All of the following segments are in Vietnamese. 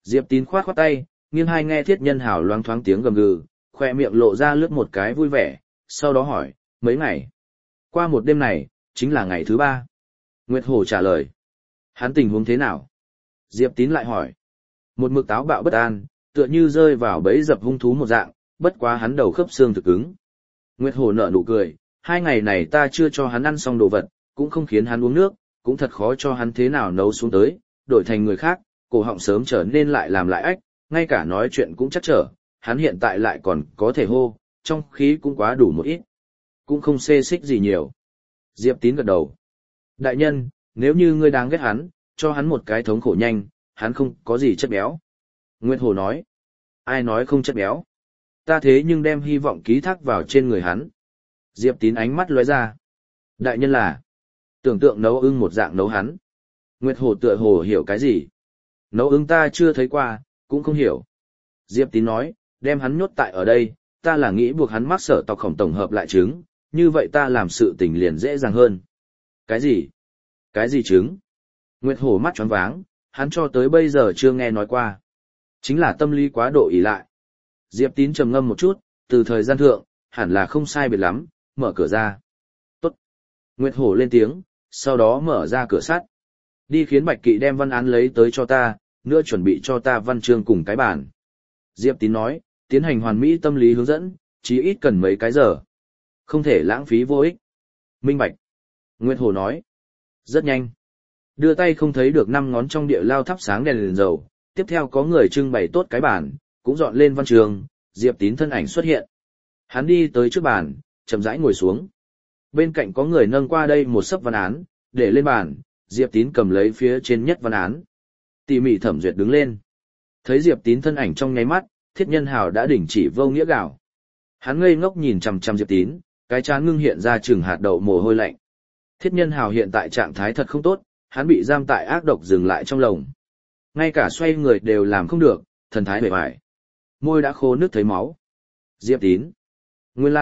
Diệp Tín khoát khoát tay, nghiêng hai nghe Thiết Nhân Hảo loáng thoáng tiếng gầm gừ, khoe miệng lộ ra lướt một cái vui vẻ, sau đó hỏi, mấy ngày? Qua một đêm này, chính là ngày thứ 3. Nguyệt Hổ trả lời. Hắn tình huống thế nào? Diệp Tín lại hỏi. Một mực táo bạo bất an, tựa như rơi vào bẫy dập hung thú một dạng, bất quá hắn đầu khớp xương thực cứng. Nguyệt Hổ nở nụ cười, 2 ngày này ta chưa cho hắn ăn xong đồ vật, cũng không khiến hắn uống nước, cũng thật khó cho hắn thế nào nấu xuống tới, đổi thành người khác, cổ họng sớm trở nên lại làm lại ách, ngay cả nói chuyện cũng chắc trở, hắn hiện tại lại còn có thể hô, trong khí cũng quá đủ một ít. Cũng không xê xích gì nhiều. Diệp Tín gật đầu. Đại nhân, nếu như ngươi đáng ghét hắn, cho hắn một cái thống khổ nhanh, hắn không có gì chất béo. Nguyệt Hổ nói. Ai nói không chất béo? Ta thế nhưng đem hy vọng ký thác vào trên người hắn. Diệp Tín ánh mắt lóe ra. Đại nhân là tưởng tượng nấu ưng một dạng nấu hắn. Nguyệt Hổ tựa hồ hiểu cái gì? Nấu ưng ta chưa thấy qua, cũng không hiểu. Diệp Tín nói, đem hắn nhốt tại ở đây, ta là nghĩ buộc hắn mắc sở tộc khổng tổng hợp lại trứng, như vậy ta làm sự tình liền dễ dàng hơn. Cái gì? Cái gì trứng? Nguyệt Hổ mắt tròn váng, hắn cho tới bây giờ chưa nghe nói qua. Chính là tâm lý quá độ ỷ lại. Diệp Tín trầm ngâm một chút, từ thời gian thượng, hẳn là không sai biệt lắm, mở cửa ra. Tốt. Nguyệt Hổ lên tiếng, sau đó mở ra cửa sắt. Đi khiến Bạch Kỵ đem văn án lấy tới cho ta, nữa chuẩn bị cho ta văn chương cùng cái bản. Diệp Tín nói, tiến hành hoàn mỹ tâm lý hướng dẫn, chí ít cần mấy cái giờ. Không thể lãng phí vô ích. Minh bạch. Nguyệt Hổ nói. Rất nhanh. Đưa tay không thấy được 5 ngón trong địa lao thắp sáng đèn dầu, tiếp theo có người trưng bày tốt cái bàn, cũng dọn lên văn trường, Diệp Tín thân ảnh xuất hiện. Hắn đi tới trước bàn, chậm rãi ngồi xuống. Bên cạnh có người nâng qua đây một sấp văn án, để lên bàn, Diệp Tín cầm lấy phía trên nhất văn án. Tỉ mỉ thẩm duyệt đứng lên. Thấy Diệp Tín thân ảnh trong nháy mắt, Thiết Nhân Hào đã đình chỉ vô nghĩa gạo. Hắn ngây ngốc nhìn chằm chằm Diệp Tín, cái trán ngưng hiện ra chừng hạt đậu mồ hôi lạnh. Thiết Nhân Hào hiện tại trạng thái thật không tốt, hắn bị giam tại ác độc dừng lại trong lồng. Ngay cả xoay người đều làm không được, thần thái bề bại. Môi đã khô nước thấy máu. Diệp Tín. Nguyên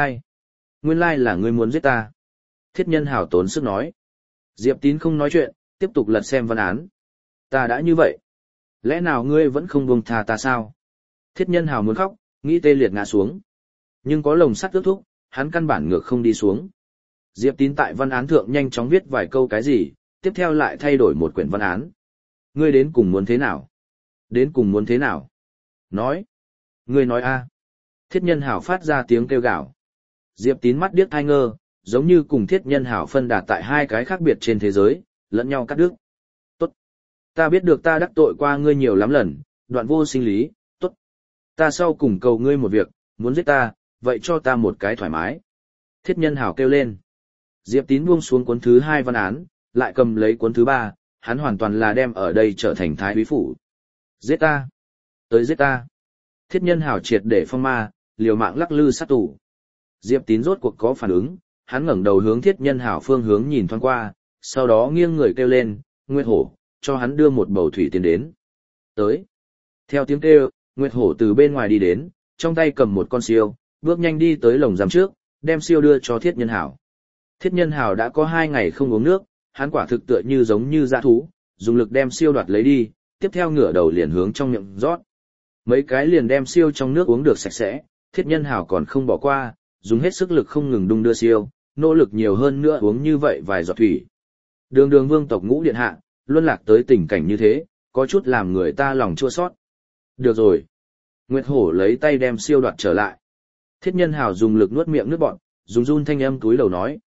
lai là ngươi muốn giết ta. Thiết Nhân Hào tốn sức nói. Diệp Tín không nói chuyện, tiếp tục lật xem văn án. Ta đã như vậy. Lẽ nào ngươi vẫn không buông tha ta sao? Thiết Nhân Hào muốn khóc, nghĩ tê liệt ngã xuống. Nhưng có lồng sắt ước thúc, hắn căn bản ngược không đi xuống. Diệp Tín tại văn án thượng nhanh chóng viết vài câu cái gì, tiếp theo lại thay đổi một quyển văn án. Ngươi đến cùng muốn thế nào? Đến cùng muốn thế nào? Nói. Ngươi nói a. Thiết Nhân Hào phát ra tiếng kêu gào. Diệp Tín mắt điếc thai ngơ, giống như cùng Thiết Nhân Hào phân đạt tại hai cái khác biệt trên thế giới, lẫn nhau cắt đứt. Tốt. Ta biết được ta đắc tội qua ngươi nhiều lắm lần, đoạn vô sinh lý, tốt. Ta sau cùng cầu ngươi một việc, muốn giết ta, vậy cho ta một cái thoải mái. Thiết Nhân Hào kêu lên. Diệp Tín buông xuống cuốn thứ 2 văn án, lại cầm lấy cuốn thứ 3, hắn hoàn toàn là đem ở đây trở thành thái úy phủ. Giết ta! Tới giết ta! Thiết Nhân Hào triệt để phong ma, liều mạng lắc lư sát tủ. Diệp Tín rốt cuộc có phản ứng, hắn ngẩng đầu hướng Thiết Nhân Hào phương hướng nhìn thoáng qua, sau đó nghiêng người kêu lên, Nguyệt Hổ, cho hắn đưa một bầu thủy tiến đến. Tới! Theo tiếng kêu, Nguyệt Hổ từ bên ngoài đi đến, trong tay cầm một con siêu, bước nhanh đi tới lồng giam trước, đem siêu đưa cho Thiết Nhân Hào. Thiết Nhân Hào đã có 2 ngày không uống nước, hắn quả thực tựa như giống như dã thú, dùng lực đem siêu đoạt lấy đi, tiếp theo ngửa đầu liền hướng trong miệng rót. Mấy cái liền đem siêu trong nước uống được sạch sẽ, Thiết Nhân Hào còn không bỏ qua, dùng hết sức lực không ngừng đung đưa siêu, nỗ lực nhiều hơn nữa uống như vậy vài giọt thủy. Đường Đường vương tộc Ngũ điện hạ, luân lạc tới tình cảnh như thế, có chút làm người ta lòng chua xót. Được rồi. Nguyệt Hổ lấy tay đem siêu đoạt trở lại. Thiết Nhân Hào dùng lực nuốt miệng nước bọt, dùng run thanh âm túi đầu nói,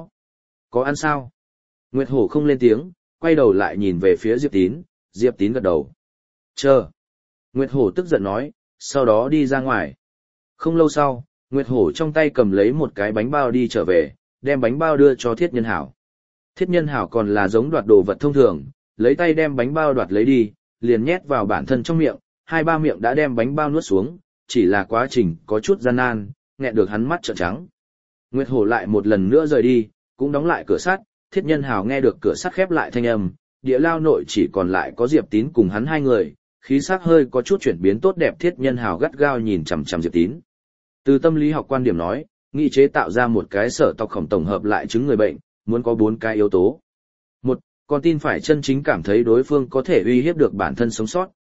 có ăn sao? Nguyệt Hổ không lên tiếng, quay đầu lại nhìn về phía Diệp Tín, Diệp Tín gật đầu. Chờ. Nguyệt Hổ tức giận nói, sau đó đi ra ngoài. Không lâu sau, Nguyệt Hổ trong tay cầm lấy một cái bánh bao đi trở về, đem bánh bao đưa cho Thiết Nhân Hảo. Thiết Nhân Hảo còn là giống đoạt đồ vật thông thường, lấy tay đem bánh bao đoạt lấy đi, liền nhét vào bản thân trong miệng, 2-3 miệng đã đem bánh bao nuốt xuống, chỉ là quá trình có chút gian nan, nghẹn được hắn mắt trợn trắng. Nguyệt Hổ lại một lần nữa rời đi, cũng đóng lại cửa sắt, Thiết Nhân Hào nghe được cửa sắt khép lại thanh âm, địa lao nội chỉ còn lại có Diệp Tín cùng hắn 2 người, khí sắc hơi có chút chuyển biến tốt đẹp. Thiết Nhân Hào gắt gao nhìn chằm chằm Diệp Tín. Từ tâm lý học quan điểm nói, nghị chế tạo ra một cái sở tộc khổng tổng hợp lại chứng người bệnh, muốn có 4 cái yếu tố. 1. Con tin phải chân chính cảm thấy đối phương có thể uy hiếp được bản thân sống sót.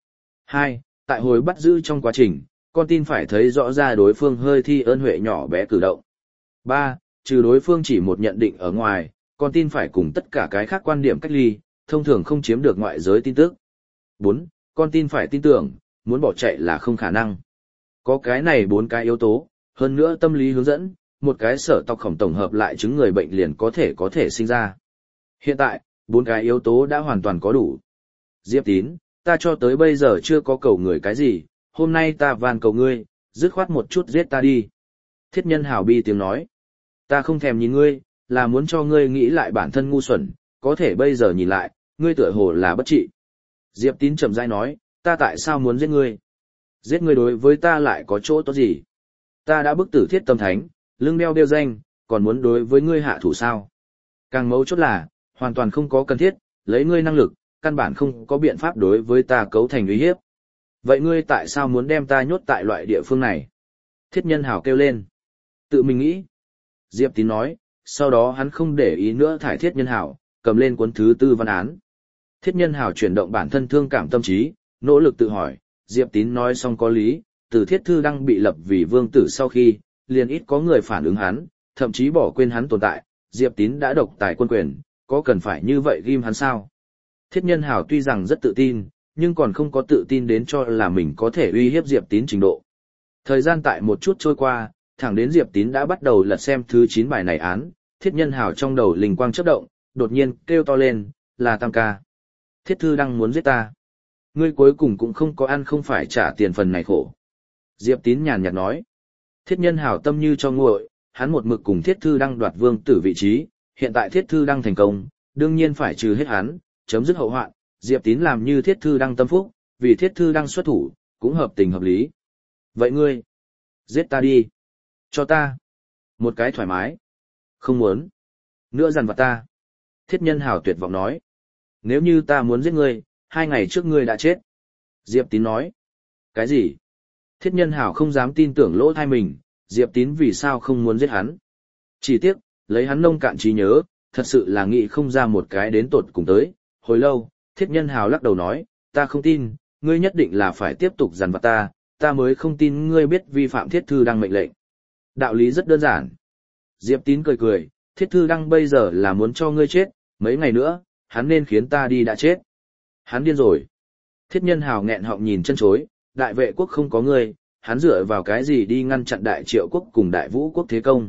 2. Tại hồi bắt giữ trong quá trình, con tin phải thấy rõ ra đối phương hơi thi ơn huệ nhỏ bé cử động. 3. Trừ đối phương chỉ một nhận định ở ngoài, con tin phải cùng tất cả cái khác quan điểm cách ly, thông thường không chiếm được ngoại giới tin tức. 4. Con tin phải tin tưởng, muốn bỏ chạy là không khả năng. Có cái này 4 cái yếu tố, hơn nữa tâm lý hướng dẫn, một cái sở tộc khổng tổng hợp lại chứng người bệnh liền có thể sinh ra. Hiện tại, 4 cái yếu tố đã hoàn toàn có đủ. Diệp Tín, ta cho tới bây giờ chưa có cầu người cái gì, hôm nay ta van cầu ngươi, dứt khoát một chút giết ta đi. Thiết Nhân Hào bi tiếng nói. Ta không thèm nhìn ngươi, là muốn cho ngươi nghĩ lại bản thân ngu xuẩn, có thể bây giờ nhìn lại, ngươi tựa hồ là bất trị. Diệp Tín chậm rãi nói, ta tại sao muốn giết ngươi? Giết ngươi đối với ta lại có chỗ tốt gì? Ta đã bức tử Thiết Tâm Thánh, lưng đeo đeo danh, còn muốn đối với ngươi hạ thủ sao? Càng mấu chốt là, hoàn toàn không có cần thiết, lấy ngươi năng lực, căn bản không có biện pháp đối với ta cấu thành uy hiếp. Vậy ngươi tại sao muốn đem ta nhốt tại loại địa phương này? Thiết Nhân Hào kêu lên. Tự mình nghĩ. Diệp Tín nói, sau đó hắn không để ý nữa thải Thiết Nhân Hào, cầm lên cuốn thứ 4 văn án. Thiết Nhân Hào chuyển động bản thân thương cảm tâm trí, nỗ lực tự hỏi, Diệp Tín nói xong có lý, từ Thiết Thư Đăng bị lập vì vương tử sau khi, liền ít có người phản ứng hắn, thậm chí bỏ quên hắn tồn tại, Diệp Tín đã độc tài quân quyền, có cần phải như vậy ghim hắn sao? Thiết Nhân Hào tuy rằng rất tự tin, nhưng còn không có tự tin đến cho là mình có thể uy hiếp Diệp Tín trình độ. Thời gian tại một chút trôi qua, thẳng đến Diệp Tín đã bắt đầu lật xem thứ 9 bài này án, Thiết Nhân Hào trong đầu linh quang chớp động, đột nhiên kêu to lên, là Tam ca. Thiết Thư Đăng muốn giết ta. Ngươi cuối cùng cũng không có ăn không phải trả tiền phần này khổ. Diệp Tín nhàn nhạt nói. Thiết Nhân Hào tâm như cho nguội, hắn một mực cùng Thiết Thư Đăng đoạt vương tử vị trí, hiện tại Thiết Thư Đăng thành công, đương nhiên phải trừ hết hắn, chấm dứt hậu hoạn, Diệp Tín làm như Thiết Thư Đăng tâm phúc, vì Thiết Thư Đăng xuất thủ, cũng hợp tình hợp lý. Vậy ngươi, giết ta đi. Cho ta. Một cái thoải mái. Không muốn. Nữa dằn vặt ta. Thiết Nhân Hào tuyệt vọng nói. Nếu như ta muốn giết ngươi, 2 ngày trước ngươi đã chết. Diệp Tín nói. Cái gì? Thiết Nhân Hào không dám tin tưởng lỗ thai mình, Diệp Tín vì sao không muốn giết hắn. Chỉ tiếc, lấy hắn nông cạn trí nhớ, thật sự là nghĩ không ra một cái đến tột cùng tới. Hồi lâu, Thiết Nhân Hào lắc đầu nói, ta không tin, ngươi nhất định là phải tiếp tục dằn vặt ta mới không tin ngươi biết vi phạm Thiết Thư Đăng mệnh lệnh. Đạo lý rất đơn giản. Diệp Tín cười cười, Thiết Thư Đăng bây giờ là muốn cho ngươi chết, mấy ngày nữa, hắn nên khiến ta đi đã chết. Hắn điên rồi. Thiết Nhân Hào nghẹn họng nhìn chân chối, đại vệ quốc không có ngươi, hắn dựa vào cái gì đi ngăn chặn đại triệu quốc cùng đại vũ quốc thế công.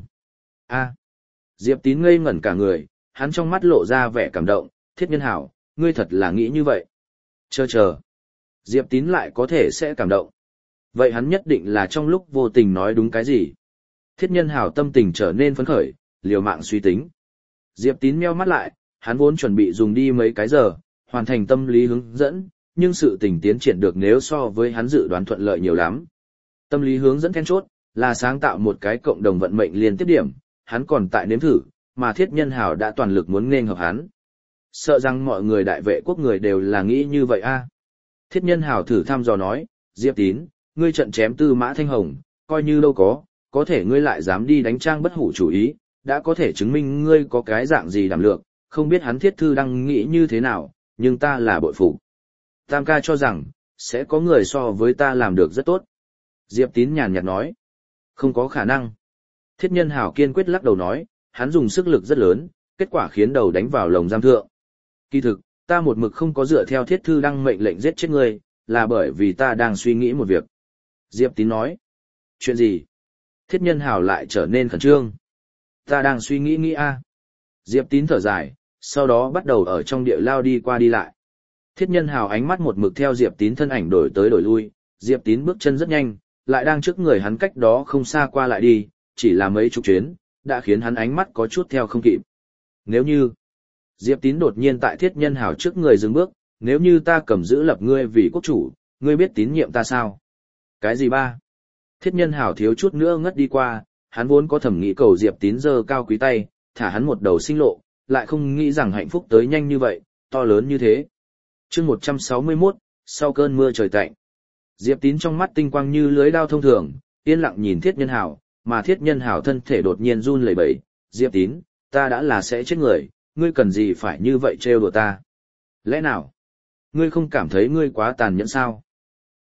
Diệp Tín ngây ngẩn cả người, hắn trong mắt lộ ra vẻ cảm động, Thiết Nhân Hào, ngươi thật là nghĩ như vậy. Chờ. Diệp Tín lại có thể sẽ cảm động. Vậy hắn nhất định là trong lúc vô tình nói đúng cái gì. Thiết Nhân Hào tâm tình trở nên phấn khởi, liều mạng suy tính. Diệp Tín meo mắt lại, hắn vốn chuẩn bị dùng đi mấy cái giờ, hoàn thành tâm lý hướng dẫn, nhưng sự tình tiến triển được nếu so với hắn dự đoán thuận lợi nhiều lắm. Tâm lý hướng dẫn then chốt, là sáng tạo một cái cộng đồng vận mệnh liên tiếp điểm, hắn còn tại nếm thử, mà Thiết Nhân Hào đã toàn lực muốn nghênh hợp hắn. Sợ rằng mọi người đại vệ quốc người đều là nghĩ như vậy a. Thiết Nhân Hào thử thăm dò nói, Diệp Tín, ngươi trận chém Tư Mã Thanh Hồng, coi như đâu có thể ngươi lại dám đi đánh Trang Bất Hủ chủ ý, đã có thể chứng minh ngươi có cái dạng gì đảm lượng, không biết hắn Thiết Thư Đăng nghĩ như thế nào, nhưng ta là bội phục. Tam ca cho rằng, sẽ có người so với ta làm được rất tốt. Diệp Tín nhàn nhạt nói, không có khả năng. Thiết Nhân Hào kiên quyết lắc đầu nói, hắn dùng sức lực rất lớn, kết quả khiến đầu đánh vào lồng giam thượng. Kỳ thực, ta một mực không có dựa theo Thiết Thư Đăng mệnh lệnh giết chết ngươi, là bởi vì ta đang suy nghĩ một việc. Diệp Tín nói, chuyện gì? Thiết Nhân Hào lại trở nên khẩn trương. Ta đang suy nghĩ a. Diệp Tín thở dài, sau đó bắt đầu ở trong địa lao đi qua đi lại. Thiết Nhân Hào ánh mắt một mực theo Diệp Tín thân ảnh đổi tới đổi lui, Diệp Tín bước chân rất nhanh, lại đang trước người hắn cách đó không xa qua lại đi, chỉ là mấy chục chuyến, đã khiến hắn ánh mắt có chút theo không kịp. Nếu như, Diệp Tín đột nhiên tại Thiết Nhân Hào trước người dừng bước, nếu như ta cầm giữ lập ngươi vì quốc chủ, ngươi biết tín nhiệm ta sao? Cái gì ba? Thiết Nhân Hào thiếu chút nữa ngất đi qua, hắn vốn có thẩm nghĩ cầu Diệp Tín giơ cao quý tay, thả hắn một đầu sinh lộ, lại không nghĩ rằng hạnh phúc tới nhanh như vậy, to lớn như thế. Chương 161, sau cơn mưa trời tạnh. Diệp Tín trong mắt tinh quang như lưới đao thông thường, yên lặng nhìn Thiết Nhân Hào, mà Thiết Nhân Hào thân thể đột nhiên run lẩy bẩy, Diệp Tín, ta đã là sẽ chết người, ngươi cần gì phải như vậy trêu đùa ta? Lẽ nào? Ngươi không cảm thấy ngươi quá tàn nhẫn sao?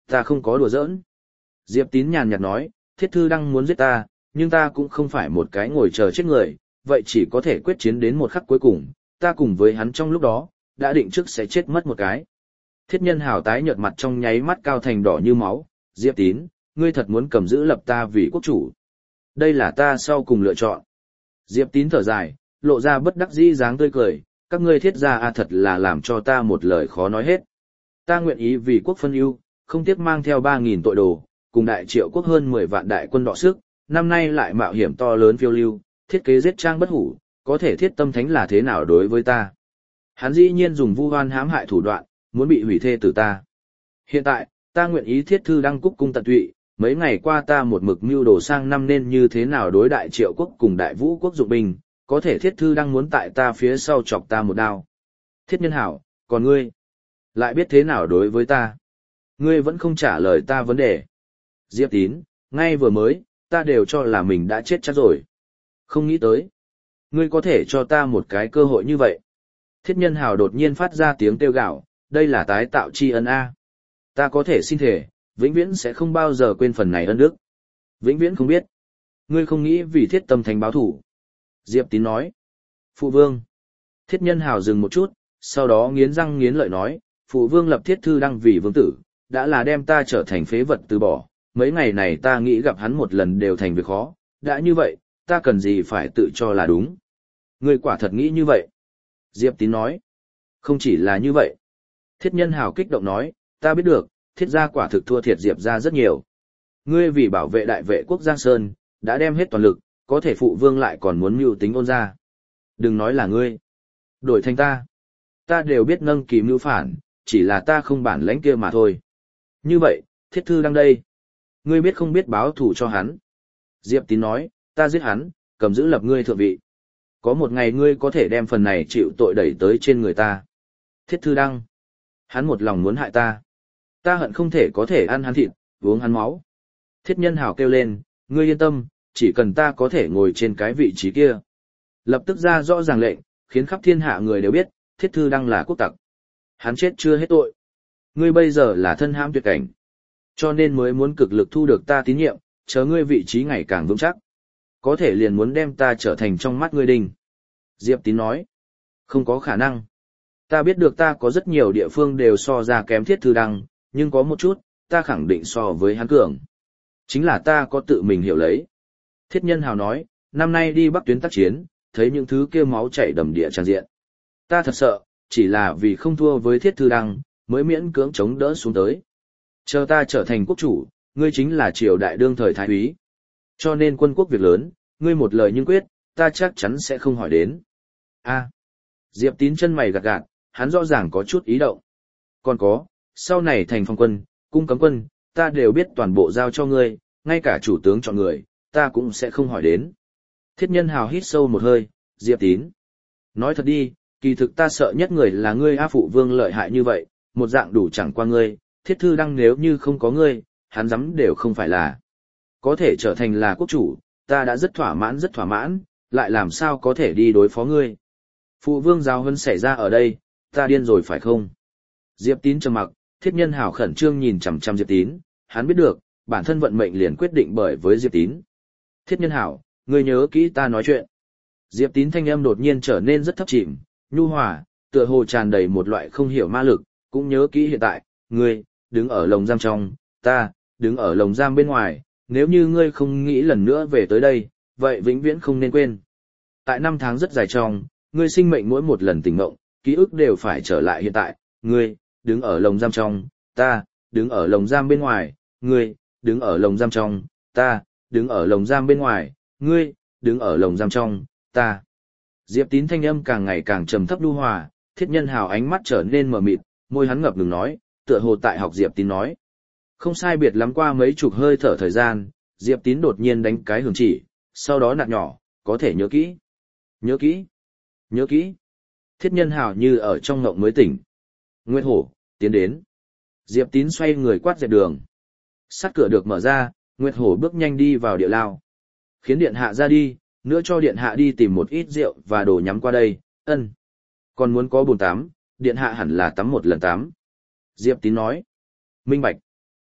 Ta không có đùa giỡn. Diệp Tín nhàn nhạt nói, Thiết Thư Đăng muốn giết ta, nhưng ta cũng không phải một cái ngồi chờ chết người, vậy chỉ có thể quyết chiến đến một khắc cuối cùng, ta cùng với hắn trong lúc đó, đã định trước sẽ chết mất một cái. Thiết Nhân Hào tái nhợt mặt trong nháy mắt cao thành đỏ như máu, Diệp Tín, ngươi thật muốn cầm giữ lập ta vì quốc chủ. Đây là ta sau cùng lựa chọn. Diệp Tín thở dài, lộ ra bất đắc dĩ dáng tươi cười, các ngươi Thiết gia thật là làm cho ta một lời khó nói hết. Ta nguyện ý vì quốc phân ưu, không tiếc mang theo 3.000 tội đồ, cùng đại triệu quốc hơn 10 vạn đại quân đọ sức, năm nay lại mạo hiểm to lớn phiêu lưu, thiết kế giết Trang Bất Hủ, có thể Thiết Tâm Thánh là thế nào đối với ta? Hắn dĩ nhiên dùng vu oan hãm hại thủ đoạn, muốn bị hủy thê tử ta. Hiện tại, ta nguyện ý Thiết Thư Đăng cúc cung tận tụy, mấy ngày qua ta một mực mưu đồ sang năm nên như thế nào đối đại triệu quốc cùng đại vũ quốc dụng binh, có thể Thiết Thư Đăng muốn tại ta phía sau chọc ta một đao. Thiết Nhân Hảo, còn ngươi, lại biết thế nào đối với ta? Ngươi vẫn không trả lời ta vấn đề. Diệp Tín, ngay vừa mới, ta đều cho là mình đã chết chắc rồi. Không nghĩ tới. Ngươi có thể cho ta một cái cơ hội như vậy. Thiết Nhân Hào đột nhiên phát ra tiếng kêu gào, đây là tái tạo tri ân A. Ta có thể xin thể, vĩnh viễn sẽ không bao giờ quên phần này ân đức. Vĩnh viễn không biết. Ngươi không nghĩ vì Thiết Tâm Thánh báo thủ. Diệp Tín nói. Phụ vương. Thiết Nhân Hào dừng một chút, sau đó nghiến răng nghiến lợi nói, phụ vương lập Thiết Thư Đăng vì vương tử, đã là đem ta trở thành phế vật từ bỏ. Mấy ngày này ta nghĩ gặp hắn một lần đều thành việc khó, đã như vậy, ta cần gì phải tự cho là đúng. Ngươi quả thật nghĩ như vậy. Diệp Tín nói. Không chỉ là như vậy. Thiết Nhân Hào kích động nói, ta biết được, Thiết gia quả thực thua thiệt Diệp gia rất nhiều. Ngươi vì bảo vệ đại vệ quốc Giang Sơn, đã đem hết toàn lực, có thể phụ vương lại còn muốn mưu tính ôn gia. Đừng nói là ngươi. Đổi thành ta. Ta đều biết nâng kỳ mưu phản, chỉ là ta không bản lãnh kia mà thôi. Như vậy, Thiết Thư Đăng đây. Ngươi biết không biết báo thù cho hắn. Diệp Tín nói, ta giết hắn, cầm giữ lập ngươi thượng vị. Có một ngày ngươi có thể đem phần này chịu tội đẩy tới trên người ta. Thiết Thư Đăng. Hắn một lòng muốn hại ta. Ta hận không thể có thể ăn hắn thịt, uống hắn máu. Thiết Nhân Hào kêu lên, ngươi yên tâm, chỉ cần ta có thể ngồi trên cái vị trí kia. Lập tức ra rõ ràng lệnh, khiến khắp thiên hạ người đều biết, Thiết Thư Đăng là quốc tặc. Hắn chết chưa hết tội. Ngươi bây giờ là thân hãm tuyệt cảnh. Cho nên mới muốn cực lực thu được ta tín nhiệm, chờ ngươi vị trí ngày càng vững chắc. Có thể liền muốn đem ta trở thành trong mắt ngươi đình. Diệp Tín nói. Không có khả năng. Ta biết được ta có rất nhiều địa phương đều so ra kém Thiết Thư Đăng, nhưng có một chút, ta khẳng định so với hắn cường. Chính là ta có tự mình hiểu lấy. Thiết Nhân Hào nói, năm nay đi Bắc tuyến tác chiến, thấy những thứ kia máu chảy đầm địa tràn diện. Ta thật sợ, chỉ là vì không thua với Thiết Thư Đăng, mới miễn cưỡng chống đỡ xuống tới. Chờ ta trở thành quốc chủ, ngươi chính là triều đại đương thời thái úy. Cho nên quân quốc việc lớn, ngươi một lời nhưng quyết, ta chắc chắn sẽ không hỏi đến. A. Diệp Tín chân mày gạt gạt, hắn rõ ràng có chút ý động. Còn có, sau này thành phong quân, cung cấm quân, ta đều biết toàn bộ giao cho ngươi, ngay cả chủ tướng chọn người, ta cũng sẽ không hỏi đến. Thiết Nhân Hào hít sâu một hơi, Diệp Tín. Nói thật đi, kỳ thực ta sợ nhất người là ngươi A phụ vương lợi hại như vậy, một dạng đủ chẳng qua ngươi, Thiết Thư Đăng nếu như không có ngươi, hắn dám đều không phải là. Có thể trở thành là quốc chủ, ta đã rất thỏa mãn, lại làm sao có thể đi đối phó ngươi. Phụ vương giáo huấn xảy ra ở đây, ta điên rồi phải không? Diệp Tín trầm mặc, Thiết Nhân Hào khẩn trương nhìn chằm chằm Diệp Tín, hắn biết được, bản thân vận mệnh liền quyết định bởi với Diệp Tín. Thiết Nhân Hào, ngươi nhớ kỹ ta nói chuyện. Diệp Tín thanh âm đột nhiên trở nên rất thấp chìm, nhu hòa, tựa hồ tràn đầy một loại không hiểu ma lực, cũng nhớ kỹ hiện tại, ngươi đứng ở lồng giam trong, ta đứng ở lồng giam bên ngoài, nếu như ngươi không nghĩ lần nữa về tới đây, vậy vĩnh viễn không nên quên. Tại năm tháng rất dài trong, ngươi sinh mệnh mỗi một lần tỉnh mộng, ký ức đều phải trở lại hiện tại, ngươi đứng ở lồng giam trong, ta đứng ở lồng giam bên ngoài, ngươi đứng ở lồng giam trong, ta đứng ở lồng giam bên ngoài, ngươi đứng ở lồng giam trong, ta. Diệp Tín thanh âm càng ngày càng trầm thấp nhu hòa, Thiết Nhân Hào ánh mắt trở nên mờ mịt, môi hắn ngập ngừng nói, tựa hồ tại học Diệp Tín nói. Không sai biệt lắm qua mấy chục hơi thở thời gian, Diệp Tín đột nhiên đánh cái hưởng chỉ, sau đó nạt nhỏ, có thể nhớ kỹ. Nhớ kỹ. Nhớ kỹ. Thiết Nhân Hào như ở trong ngộng mới tỉnh. Nguyệt Hổ, tiến đến. Diệp Tín xoay người quát dẹp đường. Sắt cửa được mở ra, Nguyệt Hổ bước nhanh đi vào địa lao. Khiến điện hạ ra đi, nữa cho điện hạ đi tìm một ít rượu và đồ nhắm qua đây, ân. Còn muốn có bồn tắm, điện hạ hẳn là tắm một lần tắm. Diệp Tín nói. Minh bạch.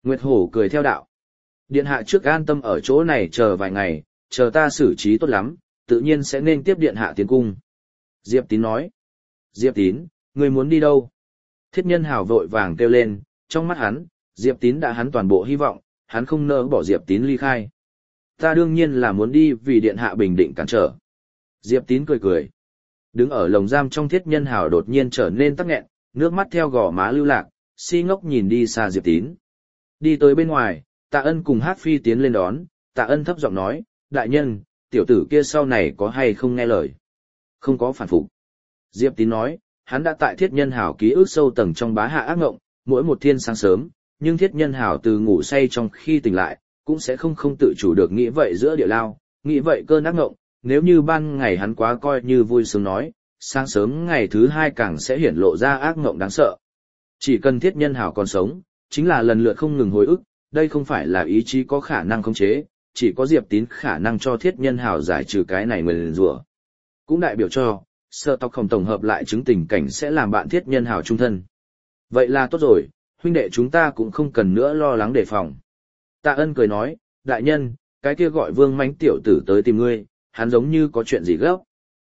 Nguyệt Hổ cười theo đạo. Điện hạ trước an tâm ở chỗ này chờ vài ngày, chờ ta xử trí tốt lắm, tự nhiên sẽ nên tiếp điện hạ tiến cung. Diệp Tín nói. Diệp Tín, ngươi muốn đi đâu? Thiết Nhân Hảo vội vàng kêu lên, trong mắt hắn, Diệp Tín đã hắn toàn bộ hy vọng, hắn không nỡ bỏ Diệp Tín ly khai. Ta đương nhiên là muốn đi vì điện hạ bình định cản trở. Diệp Tín cười cười. Đứng ở lồng giam trong Thiết Nhân Hảo đột nhiên trở nên tắc nghẹn, nước mắt theo gò má lưu lạc, si ngốc nhìn đi xa Diệp Tín. Đi tới bên ngoài, Tạ Ân cùng Hát Phi tiến lên đón, Tạ Ân thấp giọng nói, đại nhân, tiểu tử kia sau này có hay không nghe lời? Không có phản phục. Diệp Tín nói, hắn đã tại Thiết Nhân Hảo ký ức sâu tầng trong bá hạ ác ngộng, mỗi một thiên sáng sớm, nhưng Thiết Nhân Hảo từ ngủ say trong khi tỉnh lại, cũng sẽ không tự chủ được nghĩ vậy giữa địa lao, nghĩ vậy cơn ác ngộng, nếu như ban ngày hắn quá coi như vui sướng nói, sáng sớm ngày thứ hai càng sẽ hiển lộ ra ác ngộng đáng sợ. Chỉ cần Thiết Nhân Hảo còn sống, chính là lần lượt không ngừng hồi ức, đây không phải là ý chí có khả năng khống chế, chỉ có Diệp Tín khả năng cho Thiết Nhân Hảo giải trừ cái này nguyền rủa. Cũng đại biểu cho, sợ tộc khổng tổng hợp lại chứng tình cảnh sẽ làm bạn Thiết Nhân Hảo trung thân. Vậy là tốt rồi, huynh đệ chúng ta cũng không cần nữa lo lắng đề phòng. Tạ Ân cười nói, đại nhân, cái kia gọi Vương Mánh tiểu tử tới tìm ngươi, hắn giống như có chuyện gì gấp.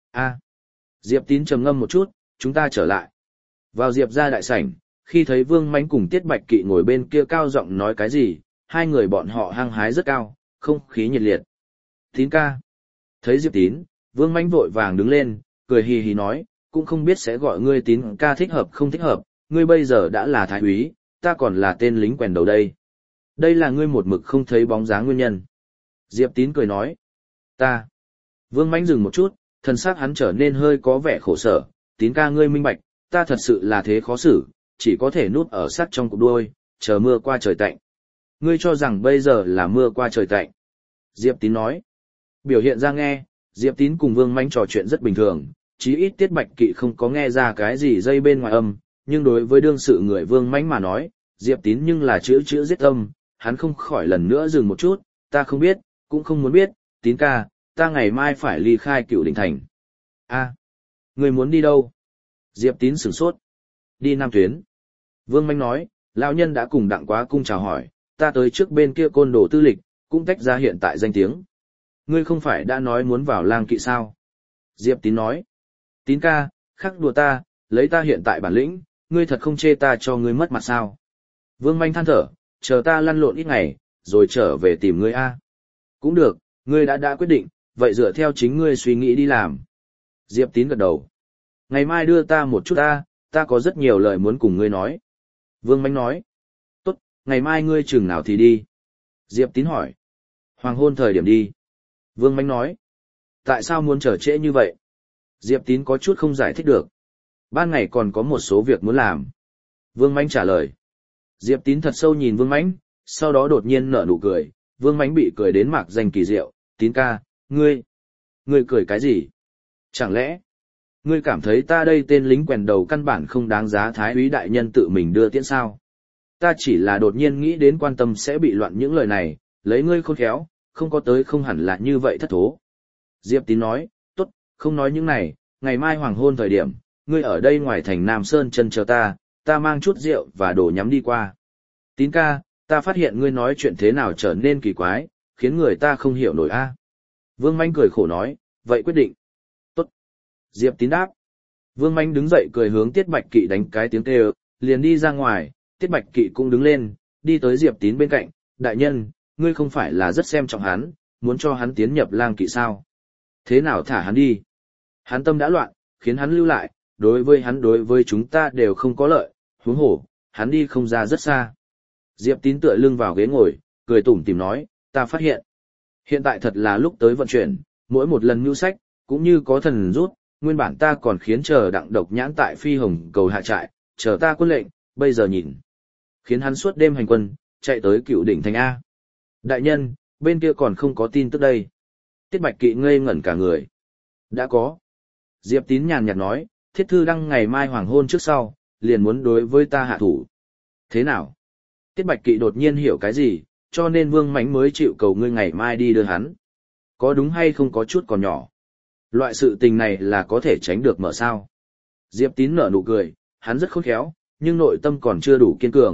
Diệp Tín trầm ngâm một chút, chúng ta trở lại. Vào Diệp ra đại sảnh, khi thấy Vương Mánh cùng Tiết Bạch Kỵ ngồi bên kia cao giọng nói cái gì, hai người bọn họ hăng hái rất cao, không khí nhiệt liệt. Tín ca. Thấy Diệp Tín, Vương Mánh vội vàng đứng lên, cười hì hì nói, cũng không biết sẽ gọi ngươi Tín ca thích hợp không thích hợp, ngươi bây giờ đã là thái úy, ta còn là tên lính quèn đầu đây. Đây là ngươi một mực không thấy bóng dáng nguyên nhân. Diệp Tín cười nói, ta. Vương Mánh dừng một chút, thân xác hắn trở nên hơi có vẻ khổ sở, Tín ca ngươi minh bạch, ta thật sự là thế khó xử, chỉ có thể núp ở sát trong cục đuôi, chờ mưa qua trời tạnh. Ngươi cho rằng bây giờ là mưa qua trời tạnh. Diệp Tín nói, biểu hiện ra nghe, Diệp Tín cùng Vương Mánh trò chuyện rất bình thường, chí ít Tiết Bạch Kỵ không có nghe ra cái gì dây bên ngoài âm, nhưng đối với đương sự người Vương Mánh mà nói, Diệp Tín nhưng là chữ giết âm, hắn không khỏi lần nữa dừng một chút, ta không biết, cũng không muốn biết, Tín ca, ta ngày mai phải ly khai Cựu Đỉnh Thành. Người muốn đi đâu? Diệp Tín sửng sốt. Đi Nam Tuyến. Vương Mánh nói, lão nhân đã cùng Đặng Quá Cung chào hỏi, ta tới trước bên kia côn đồ tư lịch, cũng tách ra hiện tại danh tiếng. Ngươi không phải đã nói muốn vào lang kỵ sao? Diệp Tín nói, Tín ca, khắc đùa ta, lấy ta hiện tại bản lĩnh, ngươi thật không chê ta cho ngươi mất mặt sao? Vương Mánh than thở, chờ ta lăn lộn ít ngày, rồi trở về tìm ngươi a. Cũng được, ngươi đã quyết định, vậy dựa theo chính ngươi suy nghĩ đi làm. Diệp Tín gật đầu. Ngày mai đưa ta một chút ta có rất nhiều lời muốn cùng ngươi nói. Vương Mánh nói. Tốt, ngày mai ngươi chừng nào thì đi. Diệp Tín hỏi. Hoàng hôn thời điểm đi. Vương Mánh nói. Tại sao muốn chờ trễ như vậy? Diệp Tín có chút không giải thích được. Ban ngày còn có một số việc muốn làm. Vương Mánh trả lời. Diệp Tín thật sâu nhìn Vương Mánh, sau đó đột nhiên nở nụ cười. Vương Mánh bị cười đến mạc danh kỳ diệu. Tín ca, ngươi cười cái gì? Chẳng lẽ, ngươi cảm thấy ta đây tên lính quèn đầu căn bản không đáng giá thái úy đại nhân tự mình đưa tiễn sao? Ta chỉ là đột nhiên nghĩ đến quan tâm sẽ bị loạn những lời này, lấy ngươi khôn khéo, không có tới không hẳn là như vậy thất thố. Diệp Tín nói, tốt, không nói những này, ngày mai hoàng hôn thời điểm, ngươi ở đây ngoài thành Nam Sơn chân chờ ta mang chút rượu và đồ nhắm đi qua. Tín ca, ta phát hiện ngươi nói chuyện thế nào trở nên kỳ quái, khiến người ta không hiểu nổi a. Vương Mánh cười khổ nói, vậy quyết định. Tốt. Diệp Tín đáp. Vương Mánh đứng dậy cười hướng Tiết Bạch Kỵ đánh cái tiếng kêu, liền đi ra ngoài, Tiết Bạch Kỵ cũng đứng lên, đi tới Diệp Tín bên cạnh, đại nhân, ngươi không phải là rất xem trọng hắn, muốn cho hắn tiến nhập lang kỵ sao? Thế nào thả hắn đi? Hắn tâm đã loạn, khiến hắn lưu lại, đối với chúng ta đều không có lợi, huống hồ, hắn đi không ra rất xa. Diệp Tín tựa lưng vào ghế ngồi, cười tủm tỉm nói, ta phát hiện tại thật là lúc tới vận chuyển, mỗi một lần mưu sách, cũng như có thần rút, nguyên bản ta còn khiến chờ Đặng Độc Nhãn tại Phi Hồng cầu hạ trại, chờ ta quân lệnh, bây giờ nhìn. Khiến hắn suốt đêm hành quân, chạy tới Cựu Đỉnh Thành A. Đại nhân, bên kia còn không có tin tức đây. Tiết Bạch Kỵ ngây ngẩn cả người. Đã có. Diệp Tín nhàn nhạt nói, thiết thư đăng ngày mai hoàng hôn trước sau, liền muốn đối với ta hạ thủ. Thế nào? Tiết Bạch Kỵ đột nhiên hiểu cái gì, cho nên Vương Mánh mới chịu cầu ngươi ngày mai đi đưa hắn. Có đúng hay không có chút còn nhỏ. Loại sự tình này là có thể tránh được mở sao. Diệp Tín nở nụ cười, hắn rất khôn khéo, nhưng nội tâm còn chưa đủ kiên cường,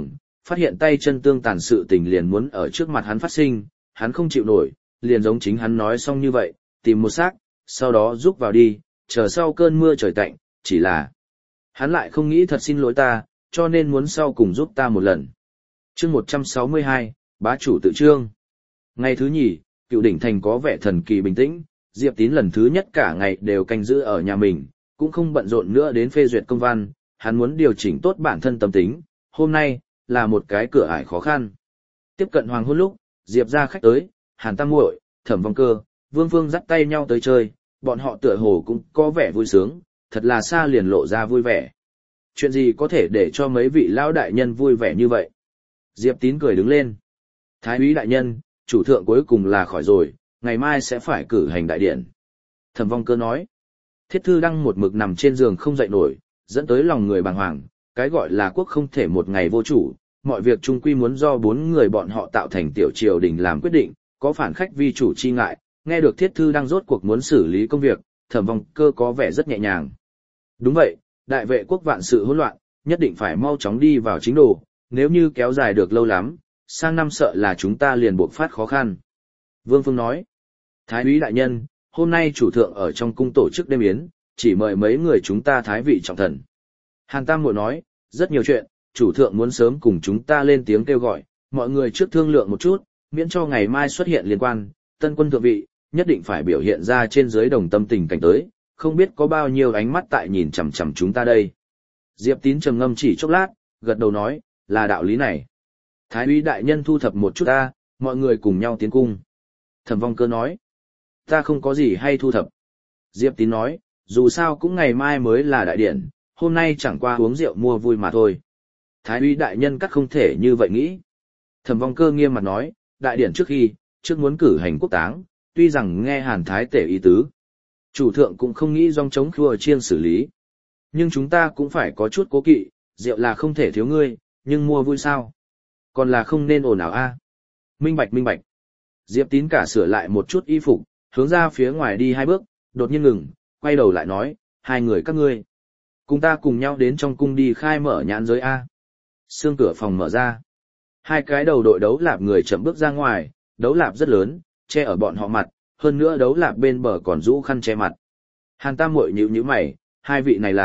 phát hiện tay chân tương tàn sự tình liền muốn ở trước mặt hắn phát sinh, hắn không chịu nổi, liền giống chính hắn nói xong như vậy, tìm một xác, sau đó rúc vào đi, chờ sau cơn mưa trời tạnh, chỉ là hắn lại không nghĩ thật xin lỗi ta, cho nên muốn sau cùng giúp ta một lần. Chương 162, bá chủ tự trương. Ngày thứ nhì, Cựu Đỉnh Thành có vẻ thần kỳ bình tĩnh, Diệp Tín lần thứ nhất cả ngày đều canh giữ ở nhà mình, cũng không bận rộn nữa đến phê duyệt công văn, hắn muốn điều chỉnh tốt bản thân tâm tính, hôm nay là một cái cửa ải khó khăn. Tiếp cận hoàng hôn lúc, Diệp ra khách tới, Hàn Tam Muội, Thẩm Vong Cơ, Vương Phương dắt tay nhau tới chơi, bọn họ tựa hồ cũng có vẻ vui sướng, thật là xa liền lộ ra vui vẻ. Chuyện gì có thể để cho mấy vị lão đại nhân vui vẻ như vậy? Diệp Tín cười đứng lên. Thái úy đại nhân, chủ thượng cuối cùng là khỏi rồi, ngày mai sẽ phải cử hành đại điện. Thẩm Vong Cơ nói. Thiết Thư Đăng một mực nằm trên giường không dậy nổi, dẫn tới lòng người bàng hoàng, cái gọi là quốc không thể một ngày vô chủ, mọi việc chung quy muốn do 4 người bọn họ tạo thành tiểu triều đình làm quyết định, có phản khách vi chủ chi ngại, nghe được Thiết Thư Đăng rốt cuộc muốn xử lý công việc, Thẩm Vong Cơ có vẻ rất nhẹ nhàng. Đúng vậy, đại vệ quốc vạn sự hỗn loạn, nhất định phải mau chóng đi vào chính đồ, nếu như kéo dài được lâu lắm, sang năm sợ là chúng ta liền buộc phát khó khăn. Vương Phương nói, Thái úy đại nhân, hôm nay chủ thượng ở trong cung tổ chức đêm yến, chỉ mời mấy người chúng ta thái vị trọng thần. Hàn Tam Muội nói, rất nhiều chuyện, chủ thượng muốn sớm cùng chúng ta lên tiếng kêu gọi, mọi người trước thương lượng một chút, miễn cho ngày mai xuất hiện liên quan, tân quân thượng vị, nhất định phải biểu hiện ra trên dưới đồng tâm tình cảnh tới, không biết có bao nhiêu ánh mắt tại nhìn chằm chằm chúng ta đây. Diệp Tín trầm ngâm chỉ chốc lát, gật đầu nói, là đạo lý này. Thái úy đại nhân thu thập một chút ta, mọi người cùng nhau tiến cung. Thẩm Vong Cơ nói, ta không có gì hay thu thập. Diệp Tín nói, dù sao cũng ngày mai mới là đại điển, hôm nay chẳng qua uống rượu mua vui mà thôi. Thái úy đại nhân các không thể như vậy nghĩ. Thẩm Vong Cơ nghiêm mặt nói, đại điển trước muốn cử hành quốc táng, tuy rằng nghe Hàn Thái Tể ý tứ. Chủ thượng cũng không nghĩ dòng chống khua chiêng xử lý. Nhưng chúng ta cũng phải có chút cố kỵ, rượu là không thể thiếu ngươi, nhưng mua vui sao? Còn là không nên ồn ào a. Minh bạch. Diệp Tín cả sửa lại một chút y phục, hướng ra phía ngoài đi 2 bước, đột nhiên ngừng, quay đầu lại nói, 2 người các ngươi. Cùng ta cùng nhau đến trong cung đi khai mở nhãn giới A. Xương cửa phòng mở ra. 2 cái đầu đội đấu lạp người chậm bước ra ngoài, đấu lạp rất lớn, che ở bọn họ mặt, hơn nữa đấu lạp bên bờ còn rũ khăn che mặt. Hàn Tam Muội nhíu mày, 2 vị này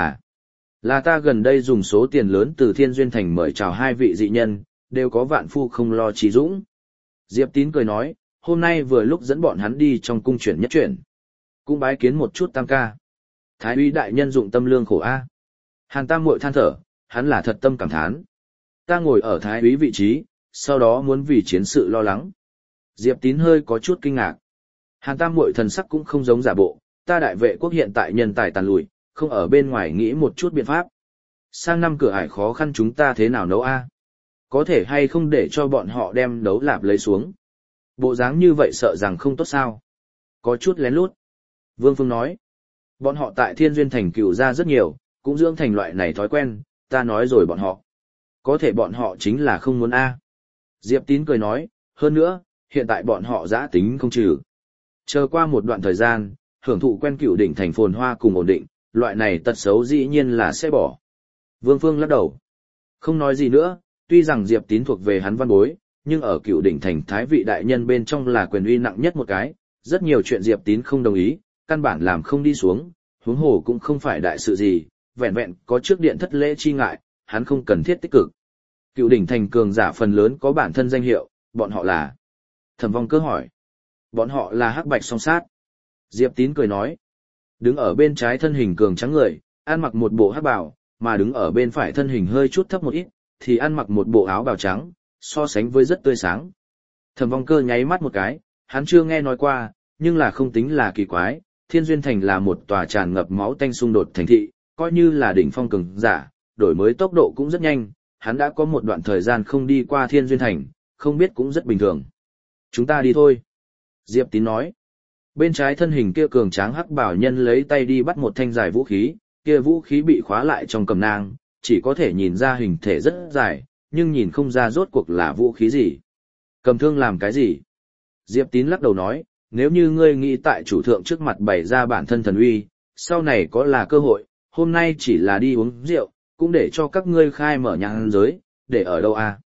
là ta gần đây dùng số tiền lớn từ Thiên Duyên Thành mời chào 2 vị dị nhân, đều có vạn phu không lo trí dũng. Diệp Tín cười nói, hôm nay vừa lúc dẫn bọn hắn đi trong cung chuyển nhất chuyển. Cũng bái kiến một chút tam ca. Thái úy đại nhân dụng tâm lương khổ A. Hàn Tam Muội than thở, hắn là thật tâm cảm thán. Ta ngồi ở thái úy vị trí, sau đó muốn vì chiến sự lo lắng. Diệp Tín hơi có chút kinh ngạc. Hàn Tam Muội thần sắc cũng không giống giả bộ, ta đại vệ quốc hiện tại nhân tài tàn lụi, không ở bên ngoài nghĩ một chút biện pháp. Sang năm cửa ải khó khăn chúng ta thế nào nấu A? Có thể hay không để cho bọn họ đem đấu lạp lấy xuống? Bộ dáng như vậy sợ rằng không tốt sao? Có chút lén lút. Vương Phương nói, bọn họ tại Thiên Duyên Thành cựu ra rất nhiều, cũng dưỡng thành loại này thói quen, ta nói rồi bọn họ. Có thể bọn họ chính là không muốn A. Diệp Tín cười nói, hơn nữa, hiện tại bọn họ giã tính không trừ. Chờ qua một đoạn thời gian, hưởng thụ quen Cựu Đỉnh Thành phồn hoa cùng ổn định, loại này tật xấu dĩ nhiên là sẽ bỏ. Vương Phương lắc đầu. Không nói gì nữa, tuy rằng Diệp Tín thuộc về hắn văn bối, nhưng ở Cựu Đỉnh Thành thái vị đại nhân bên trong là quyền uy nặng nhất một cái, rất nhiều chuyện Diệp Tín không đồng ý, căn bản làm không đi xuống, huống hồ cũng không phải đại sự gì, vẹn vẹn có trước điện thất lễ chi ngại, hắn không cần thiết tích cực. Cựu Đỉnh Thành cường giả phần lớn có bản thân danh hiệu, bọn họ là. Thẩm Vong Cơ hỏi. Bọn họ là Hắc Bạch Song Sát. Diệp Tín cười nói. Đứng ở bên trái thân hình cường trắng người, ăn mặc một bộ hắc bào, mà đứng ở bên phải thân hình hơi chút thấp một ít, thì ăn mặc một bộ áo bào trắng, so sánh với rất tươi sáng. Thẩm Vong Cơ nháy mắt một cái, hắn chưa nghe nói qua, nhưng là không tính là kỳ quái, Thiên Duyên Thành là một tòa tràn ngập máu tanh xung đột thành thị, coi như là đỉnh phong cường giả, đổi mới tốc độ cũng rất nhanh, hắn đã có một đoạn thời gian không đi qua Thiên Duyên Thành, không biết cũng rất bình thường. Chúng ta đi thôi. Diệp Tín nói. Bên trái thân hình kia cường tráng hắc bảo nhân lấy tay đi bắt một thanh dài vũ khí, kia vũ khí bị khóa lại trong cầm nang, chỉ có thể nhìn ra hình thể rất dài, nhưng nhìn không ra rốt cuộc là vũ khí gì. Cầm thương làm cái gì? Diệp Tín lắc đầu nói, nếu như ngươi nghĩ tại chủ thượng trước mặt bày ra bản thân thần uy, sau này có là cơ hội, hôm nay chỉ là đi uống rượu, cũng để cho các ngươi khai mở nhãn giới, để ở đâu à?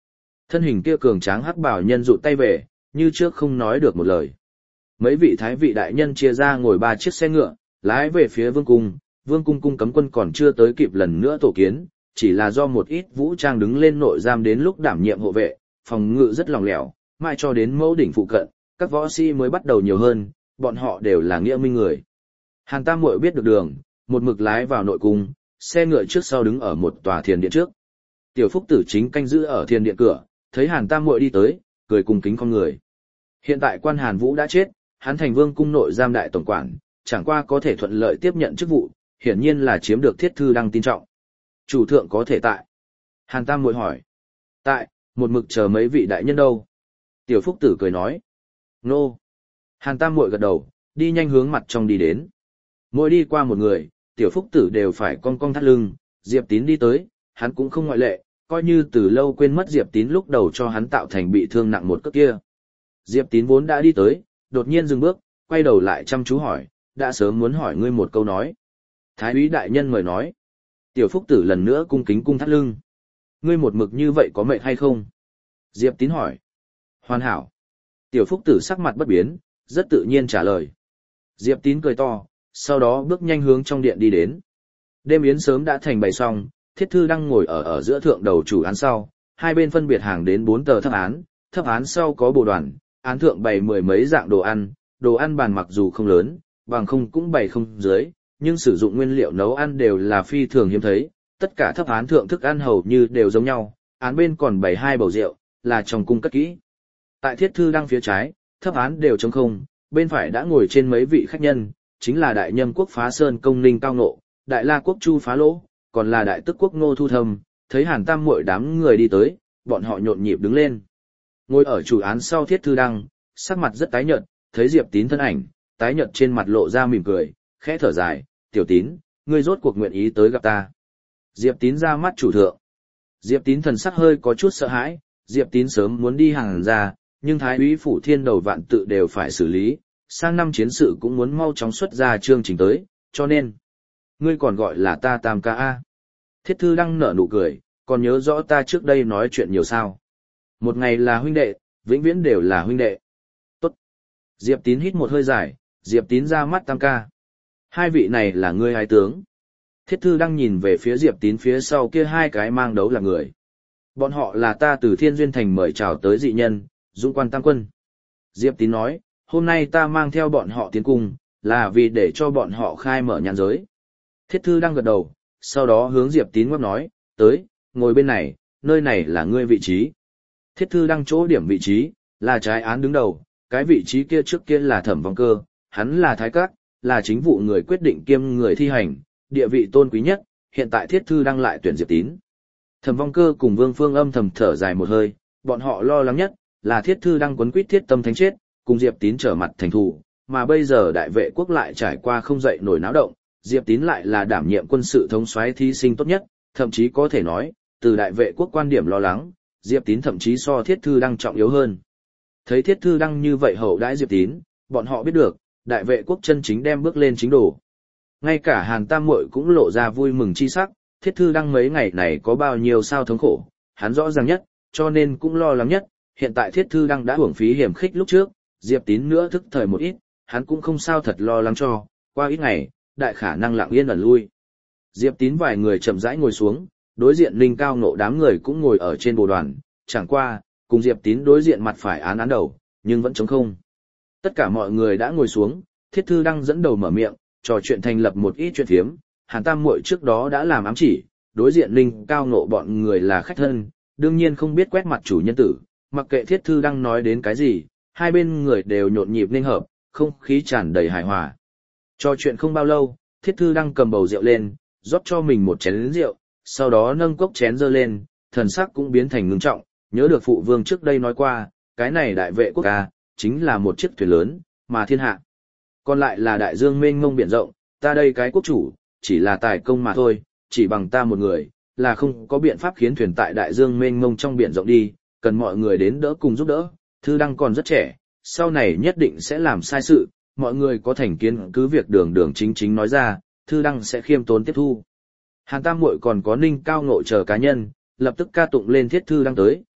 Thân hình kia cường tráng hắc bảo nhân rụt tay về, như trước không nói được một lời. Mấy vị thái vị đại nhân chia ra ngồi 3 chiếc xe ngựa, lái về phía vương cung cung cấm quân còn chưa tới kịp lần nữa tổ kiến, chỉ là do một ít vũ trang đứng lên nội giam đến lúc đảm nhiệm hộ vệ, phòng ngự rất lỏng lẻo, mãi cho đến mẫu đỉnh phụ cận, các võ sĩ mới bắt đầu nhiều hơn, bọn họ đều là nghĩa minh người. Hàn Tam Muội biết được đường, một mực lái vào nội cung, xe ngựa trước sau đứng ở một tòa thiền điện trước. Tiểu Phúc Tử chính canh giữ ở thiền điện cửa, thấy Hàn Tam Muội đi tới, cười cùng kính con người. Hiện tại quan Hàn Vũ đã chết, hắn thành vương cung nội giam đại tổng quản, chẳng qua có thể thuận lợi tiếp nhận chức vụ, hiển nhiên là chiếm được Thiết Thư Đăng tin trọng. Chủ thượng có thể tại. Hàn Tam Muội hỏi. Tại, một mực chờ mấy vị đại nhân đâu? Tiểu Phúc Tử cười nói. Nô. Hàn Tam Muội gật đầu, đi nhanh hướng mặt trong đi đến. Mỗi đi qua một người, Tiểu Phúc Tử đều phải cong cong thắt lưng, Diệp Tín đi tới, hắn cũng không ngoại lệ, coi như từ lâu quên mất Diệp Tín lúc đầu cho hắn tạo thành bị thương nặng một cước kia. Diệp Tín vốn đã đi tới, đột nhiên dừng bước, quay đầu lại chăm chú hỏi, đã sớm muốn hỏi ngươi một câu nói. Thái úy đại nhân mời nói. Tiểu Phúc Tử lần nữa cung kính cung thắt lưng. Ngươi một mực như vậy có mệt hay không? Diệp Tín hỏi. Hoàn hảo. Tiểu Phúc Tử sắc mặt bất biến, rất tự nhiên trả lời. Diệp Tín cười to, sau đó bước nhanh hướng trong điện đi đến. Đêm yến sớm đã thành bày xong, Thiết Thư đang ngồi ở giữa thượng đầu chủ án sau, hai bên phân biệt hàng đến 4 tờ thấp án sau có bộ đoàn, án thượng bày 10 mấy dạng đồ ăn bàn mặc dù không lớn, bằng không cũng bày không dưới, nhưng sử dụng nguyên liệu nấu ăn đều là phi thường hiếm thấy, tất cả thấp án thượng thức ăn hầu như đều giống nhau, án bên còn bày 2 bầu rượu, là trong cung cất kỹ. Tại Thiết Thư Đăng phía trái, thấp án đều trống không, bên phải đã ngồi trên mấy vị khách nhân, chính là đại nhâm quốc Phá Sơn công Ninh Cao Nộ, đại la quốc Chu Phá Lỗ, còn là đại tức quốc Ngô Thu Thâm. Thấy Hàn Tam Muội đám người đi tới, bọn họ nhộn nhịp đứng lên. Ngồi ở chủ án sau Thiết Thư Đăng, sắc mặt rất tái nhợt, thấy Diệp Tín thân ảnh, tái nhợt trên mặt lộ ra mỉm cười, khẽ thở dài, "Tiểu Tín, ngươi rốt cuộc nguyện ý tới gặp ta." Diệp Tín ra mắt chủ thượng. Diệp Tín thần sắc hơi có chút sợ hãi, Diệp Tín sớm muốn đi hàng ra, nhưng Thái úy phủ thiên đầu vạn tự đều phải xử lý, sang năm chiến sự cũng muốn mau chóng xuất ra chương trình tới, cho nên, ngươi còn gọi là ta Tam ca a. Thiết Thư Đăng nở nụ cười, còn nhớ rõ ta trước đây nói chuyện nhiều sao. Một ngày là huynh đệ, vĩnh viễn đều là huynh đệ. Tốt. Diệp Tín hít một hơi dài, Diệp Tín ra mắt Tam ca. Hai vị này là ngươi hai tướng. Thiết Thư Đăng nhìn về phía Diệp Tín phía sau kia hai cái mang đấu là người. Bọn họ là ta từ Thiên Duyên Thành mời chào tới dị nhân, Dũng Quan Tam Quân. Diệp Tín nói, hôm nay ta mang theo bọn họ tiến cung, là vì để cho bọn họ khai mở nhãn giới. Thiết Thư Đăng gật đầu, sau đó hướng Diệp Tín ngoắc nói, tới, ngồi bên này, nơi này là ngươi vị trí. Thiết Thư Đăng chỗ điểm vị trí, là trái án đứng đầu, cái vị trí kia trước kia là Thẩm Vong Cơ, hắn là Thái Các, là chính vụ người quyết định kiêm người thi hành, địa vị tôn quý nhất, hiện tại Thiết Thư Đăng lại tuyển Diệp Tín. Thẩm Vong Cơ cùng Vương Phương âm thầm thở dài một hơi, bọn họ lo lắng nhất là Thiết Thư Đăng quấn quýt Thiết Tâm Thánh chết, cùng Diệp Tín trở mặt thành thù, mà bây giờ đại vệ quốc lại trải qua không dậy nổi náo động, Diệp Tín lại là đảm nhiệm quân sự thống soái thí sinh tốt nhất, thậm chí có thể nói, từ đại vệ quốc quan điểm lo lắng, Diệp Tín thậm chí so Thiết Thư Đăng trọng yếu hơn. Thấy Thiết Thư Đăng như vậy hậu đãi Diệp Tín, bọn họ biết được, đại vệ quốc chân chính đem bước lên chính đồ. Ngay cả Hàn Tam Muội cũng lộ ra vui mừng chi sắc, Thiết Thư Đăng mấy ngày này có bao nhiêu sao thống khổ, hắn rõ ràng nhất, cho nên cũng lo lắng nhất, hiện tại Thiết Thư Đăng đã hưởng phí hiểm khích lúc trước, Diệp Tín nữa thức thời một ít, hắn cũng không sao thật lo lắng cho, qua ít ngày, đại khả năng lặng yên ẩn lui. Diệp Tín vài người chậm rãi ngồi xuống, đối diện Linh Cao Nộ đám người cũng ngồi ở trên bồ đoàn, chẳng qua, cùng Diệp Tín đối diện mặt phải án đầu, nhưng vẫn trống không. Tất cả mọi người đã ngồi xuống, Thiết Thư Đăng dẫn đầu mở miệng, trò chuyện thành lập một ít chuyện thiếm, Hàn Tam Muội trước đó đã làm ám chỉ, đối diện Linh Cao Nộ bọn người là khách thân, đương nhiên không biết quét mặt chủ nhân tử, mặc kệ Thiết Thư Đăng nói đến cái gì, hai bên người đều nhộn nhịp nên hợp, không khí tràn đầy hài hòa. Trò chuyện không bao lâu, Thiết Thư Đăng cầm bầu rượu lên, rót cho mình một chén rượu, sau đó nâng cốc chén dơ lên, thần sắc cũng biến thành ngưng trọng, nhớ được phụ vương trước đây nói qua, cái này đại vệ quốc ca, chính là một chiếc thuyền lớn, mà thiên hạ. Còn lại là đại dương mênh mông biển rộng, ta đây cái quốc chủ, chỉ là tài công mà thôi, chỉ bằng ta một người, là không có biện pháp khiến thuyền tại đại dương mênh mông trong biển rộng đi, cần mọi người đến đỡ cùng giúp đỡ. Thư Đăng còn rất trẻ, sau này nhất định sẽ làm sai sự, mọi người có thành kiến cứ việc đường đường chính chính nói ra, Thư Đăng sẽ khiêm tốn tiếp thu. Hàn Tam Muội còn có Ninh Cao Nộ chờ cá nhân, lập tức ca tụng lên Thiết Thư Đăng tới,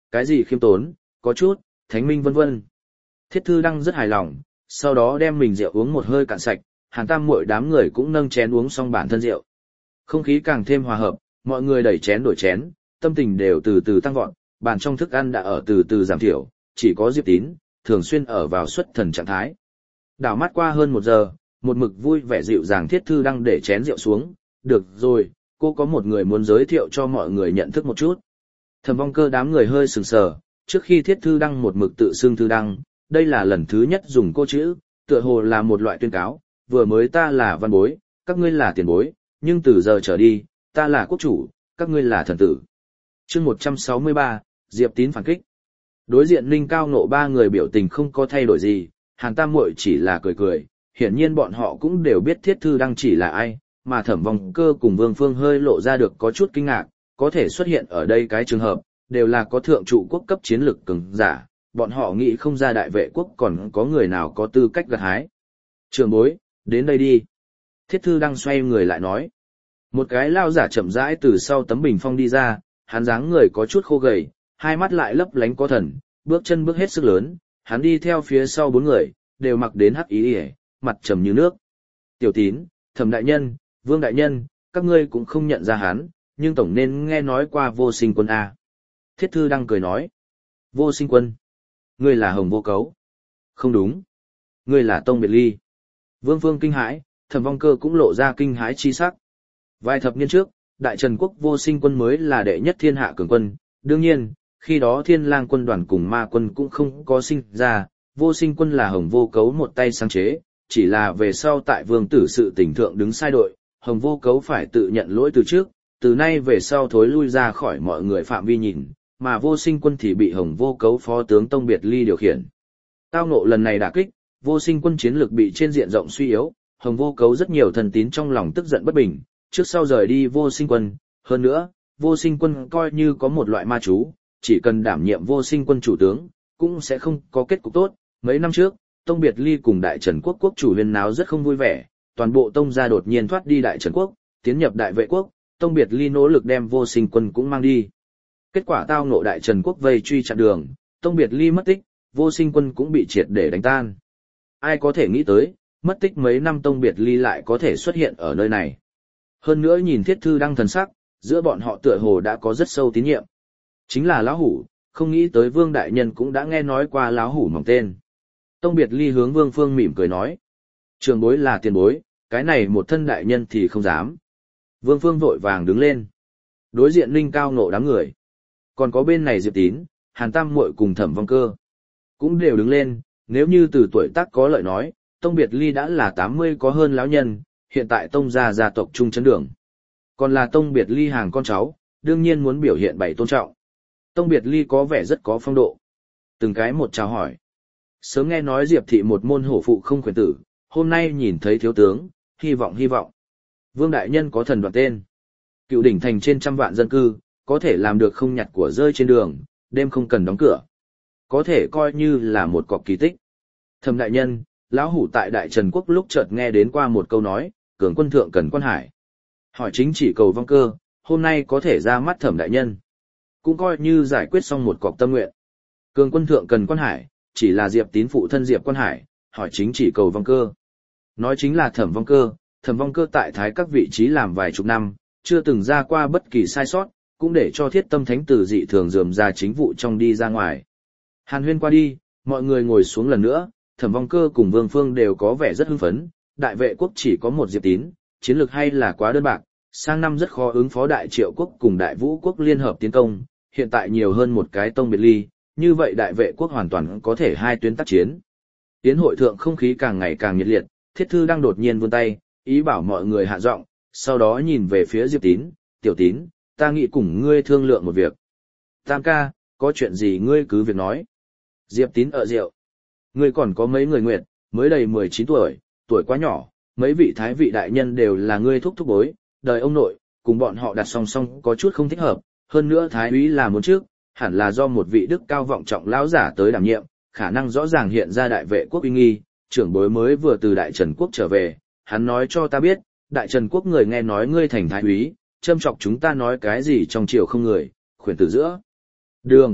cái gì khiêm tốn, có chút, thánh minh vân vân. Thiết Thư Đăng rất hài lòng, sau đó đem mình rượu uống một hơi cạn sạch, Hàn Tam Muội đám người cũng nâng chén uống xong bản thân rượu. Không khí càng thêm hòa hợp, mọi người đẩy chén đổi chén, tâm tình đều từ từ tăng vọt, bàn trong thức ăn đã ở từ từ giảm thiểu, chỉ có Diệp Tín thường xuyên ở vào xuất thần trạng thái. Đảo mắt qua hơn 1 giờ, một mực vui vẻ dịu dàng Thiết Thư Đăng để chén rượu xuống, được rồi, cô có một người muốn giới thiệu cho mọi người nhận thức một chút. Thẩm Vong Cơ đám người hơi sừng sờ, trước khi Thiết Thư Đăng một mực tự xưng Thư Đăng, đây là lần thứ nhất dùng cô chữ, tựa hồ là một loại tuyên cáo, vừa mới ta là văn bối, các ngươi là tiền bối, nhưng từ giờ trở đi, ta là quốc chủ, các ngươi là thần tử. Chương 163, Diệp Tín phản kích. Đối diện Ninh Cao Ngộ ba người biểu tình không có thay đổi gì, Hàn Tam Muội chỉ là cười cười, hiển nhiên bọn họ cũng đều biết Thiết Thư Đăng chỉ là ai, mà Thẩm Vong Cơ cùng Vương Phương hơi lộ ra được có chút kinh ngạc, có thể xuất hiện ở đây cái trường hợp, đều là có thượng trụ quốc cấp chiến lực cường giả, bọn họ nghĩ không ra đại vệ quốc còn có người nào có tư cách gặt hái. Trường bối, đến đây đi. Thiết Thư Đăng xoay người lại nói. Một cái lao giả chậm rãi từ sau tấm bình phong đi ra, hắn dáng người có chút khô gầy, hai mắt lại lấp lánh có thần, bước chân bước hết sức lớn, hắn đi theo phía sau 4 người, đều mặc đến hắc ý ỉa, mặt trầm như nước. Tiểu Tín, Thẩm đại nhân, Vương đại nhân, các ngươi cũng không nhận ra hắn, nhưng tổng nên nghe nói qua Vô Sinh Quân a. Thiết Thư Đăng cười nói. Vô Sinh Quân? Ngươi là Hồng Vô Cấu? Không đúng. Ngươi là Tông Biệt Ly. Vương Phương kinh hãi, Thẩm Vong Cơ cũng lộ ra kinh hãi chi sắc. Vài thập niên trước, Đại Trần Quốc Vô Sinh Quân mới là đệ nhất thiên hạ cường quân, đương nhiên, khi đó Thiên Lang quân đoàn cùng Ma quân cũng không có sinh ra, Vô Sinh Quân là Hồng Vô Cấu một tay sáng chế, chỉ là về sau tại Vương tử sự tỉnh thượng đứng sai đội, Hồng Vô Cấu phải tự nhận lỗi từ trước, từ nay về sau thối lui ra khỏi mọi người phạm vi nhìn, mà Vô Sinh Quân thì bị Hồng Vô Cấu phó tướng Tông Biệt Ly điều khiển. Tao ngộ lần này đả kích, Vô Sinh Quân chiến lược bị trên diện rộng suy yếu, Hồng Vô Cấu rất nhiều thần tín trong lòng tức giận bất bình, trước sau rời đi Vô Sinh Quân, hơn nữa, Vô Sinh Quân coi như có một loại ma chú, chỉ cần đảm nhiệm Vô Sinh Quân chủ tướng, cũng sẽ không có kết cục tốt. Mấy năm trước, Tông Biệt Ly cùng Đại Trần Quốc quốc chủ huyên náo rất không vui vẻ, toàn bộ tông gia đột nhiên thoát đi Đại Trần Quốc, tiến nhập Đại Vệ Quốc, Tông Biệt Ly nỗ lực đem Vô Sinh Quân cũng mang đi. Kết quả tao ngộ Đại Trần Quốc vây truy chặn đường, Tông Biệt Ly mất tích, Vô Sinh Quân cũng bị triệt để đánh tan. Ai có thể nghĩ tới, mất tích mấy năm Tông Biệt Ly lại có thể xuất hiện ở nơi này. Hơn nữa nhìn Thiết Thư Đăng thần sắc, giữa bọn họ tựa hồ đã có rất sâu tín nhiệm. Chính là lão hủ, không nghĩ tới Vương đại nhân cũng đã nghe nói qua lão hủ mỏng tên. Tông Biệt Ly hướng Vương Phương mỉm cười nói. Trường bối là tiền bối, cái này một thân đại nhân thì không dám. Vương Phương vội vàng đứng lên. Đối diện Ninh Cao Ngộ đám người. Còn có bên này Diệp Tín, Hàn Tam Muội cùng Thẩm Vong Cơ. Cũng đều đứng lên, nếu như từ tuổi tác có lợi nói, Tông Biệt Ly đã là 80 có hơn lão nhân, hiện tại Tông gia tộc trung chấn đường. Còn là Tông Biệt Ly hàng con cháu, đương nhiên muốn biểu hiện bày tôn trọng. Tông Biệt Ly có vẻ rất có phong độ. Từng cái một chào hỏi. Sớm nghe nói Diệp thị một môn hổ phụ không khuyển tử, hôm nay nhìn thấy thiếu tướng, hy vọng. Vương đại nhân có thần đoạt tên. Cựu đỉnh thành trên 100 vạn dân cư, có thể làm được không nhặt của rơi trên đường, đêm không cần đóng cửa. Có thể coi như là một cọc kỳ tích. Thẩm đại nhân, lão hủ tại Đại Trần Quốc lúc chợt nghe đến qua một câu nói, cường quân thượng cần quan hải. Hỏi chính chỉ cầu Vong Cơ, hôm nay có thể ra mắt Thẩm đại nhân. Cũng coi như giải quyết xong một cọc tâm nguyện. Cường quân thượng cần quan hải, chỉ là Diệp Tín phụ thân Diệp Quan Hải, hỏi chính chỉ cầu Vong Cơ. Nói chính là Thẩm Vong Cơ tại Thái các vị trí làm vài chục năm, chưa từng ra qua bất kỳ sai sót, cũng để cho Thiết Tâm Thánh tử dị thường rườm ra chính vụ trong đi ra ngoài. Hàn huyên qua đi, mọi người ngồi xuống lần nữa, Thẩm Vong Cơ cùng Vương Phương đều có vẻ rất hưng phấn, Đại Vệ Quốc chỉ có một Diệp Tín, chiến lược hay là quá đơn bạc, sang năm rất khó ứng phó Đại Triệu Quốc cùng Đại Vũ Quốc liên hợp tiến công, hiện tại nhiều hơn một cái Tông Biệt Ly, như vậy Đại Vệ Quốc hoàn toàn có thể hai tuyến tác chiến. Tiến hội thượng không khí càng ngày càng nhiệt liệt, Thiết Thư đang đột nhiên vươn tay, ý bảo mọi người hạ giọng, sau đó nhìn về phía Diệp Tín, "Tiểu Tín, ta nghĩ cùng ngươi thương lượng một việc." "Tam ca, có chuyện gì ngươi cứ việc nói." Diệp Tín ở rượu. "Ngươi còn có mấy người nguyệt, mới đầy 19 tuổi, tuổi quá nhỏ, mấy vị thái vị đại nhân đều là ngươi thúc bối, đời ông nội, cùng bọn họ đặt song song có chút không thích hợp, hơn nữa thái úy là muốn trước, hẳn là do một vị đức cao vọng trọng lão giả tới đảm nhiệm, khả năng rõ ràng hiện ra Đại Vệ Quốc uy nghi, trưởng bối mới vừa từ Đại Trần Quốc trở về, hắn nói cho ta biết, Đại Trần Quốc người nghe nói ngươi thành thái úy, châm chọc chúng ta nói cái gì trong triều không người, khuyển tử giữa đường,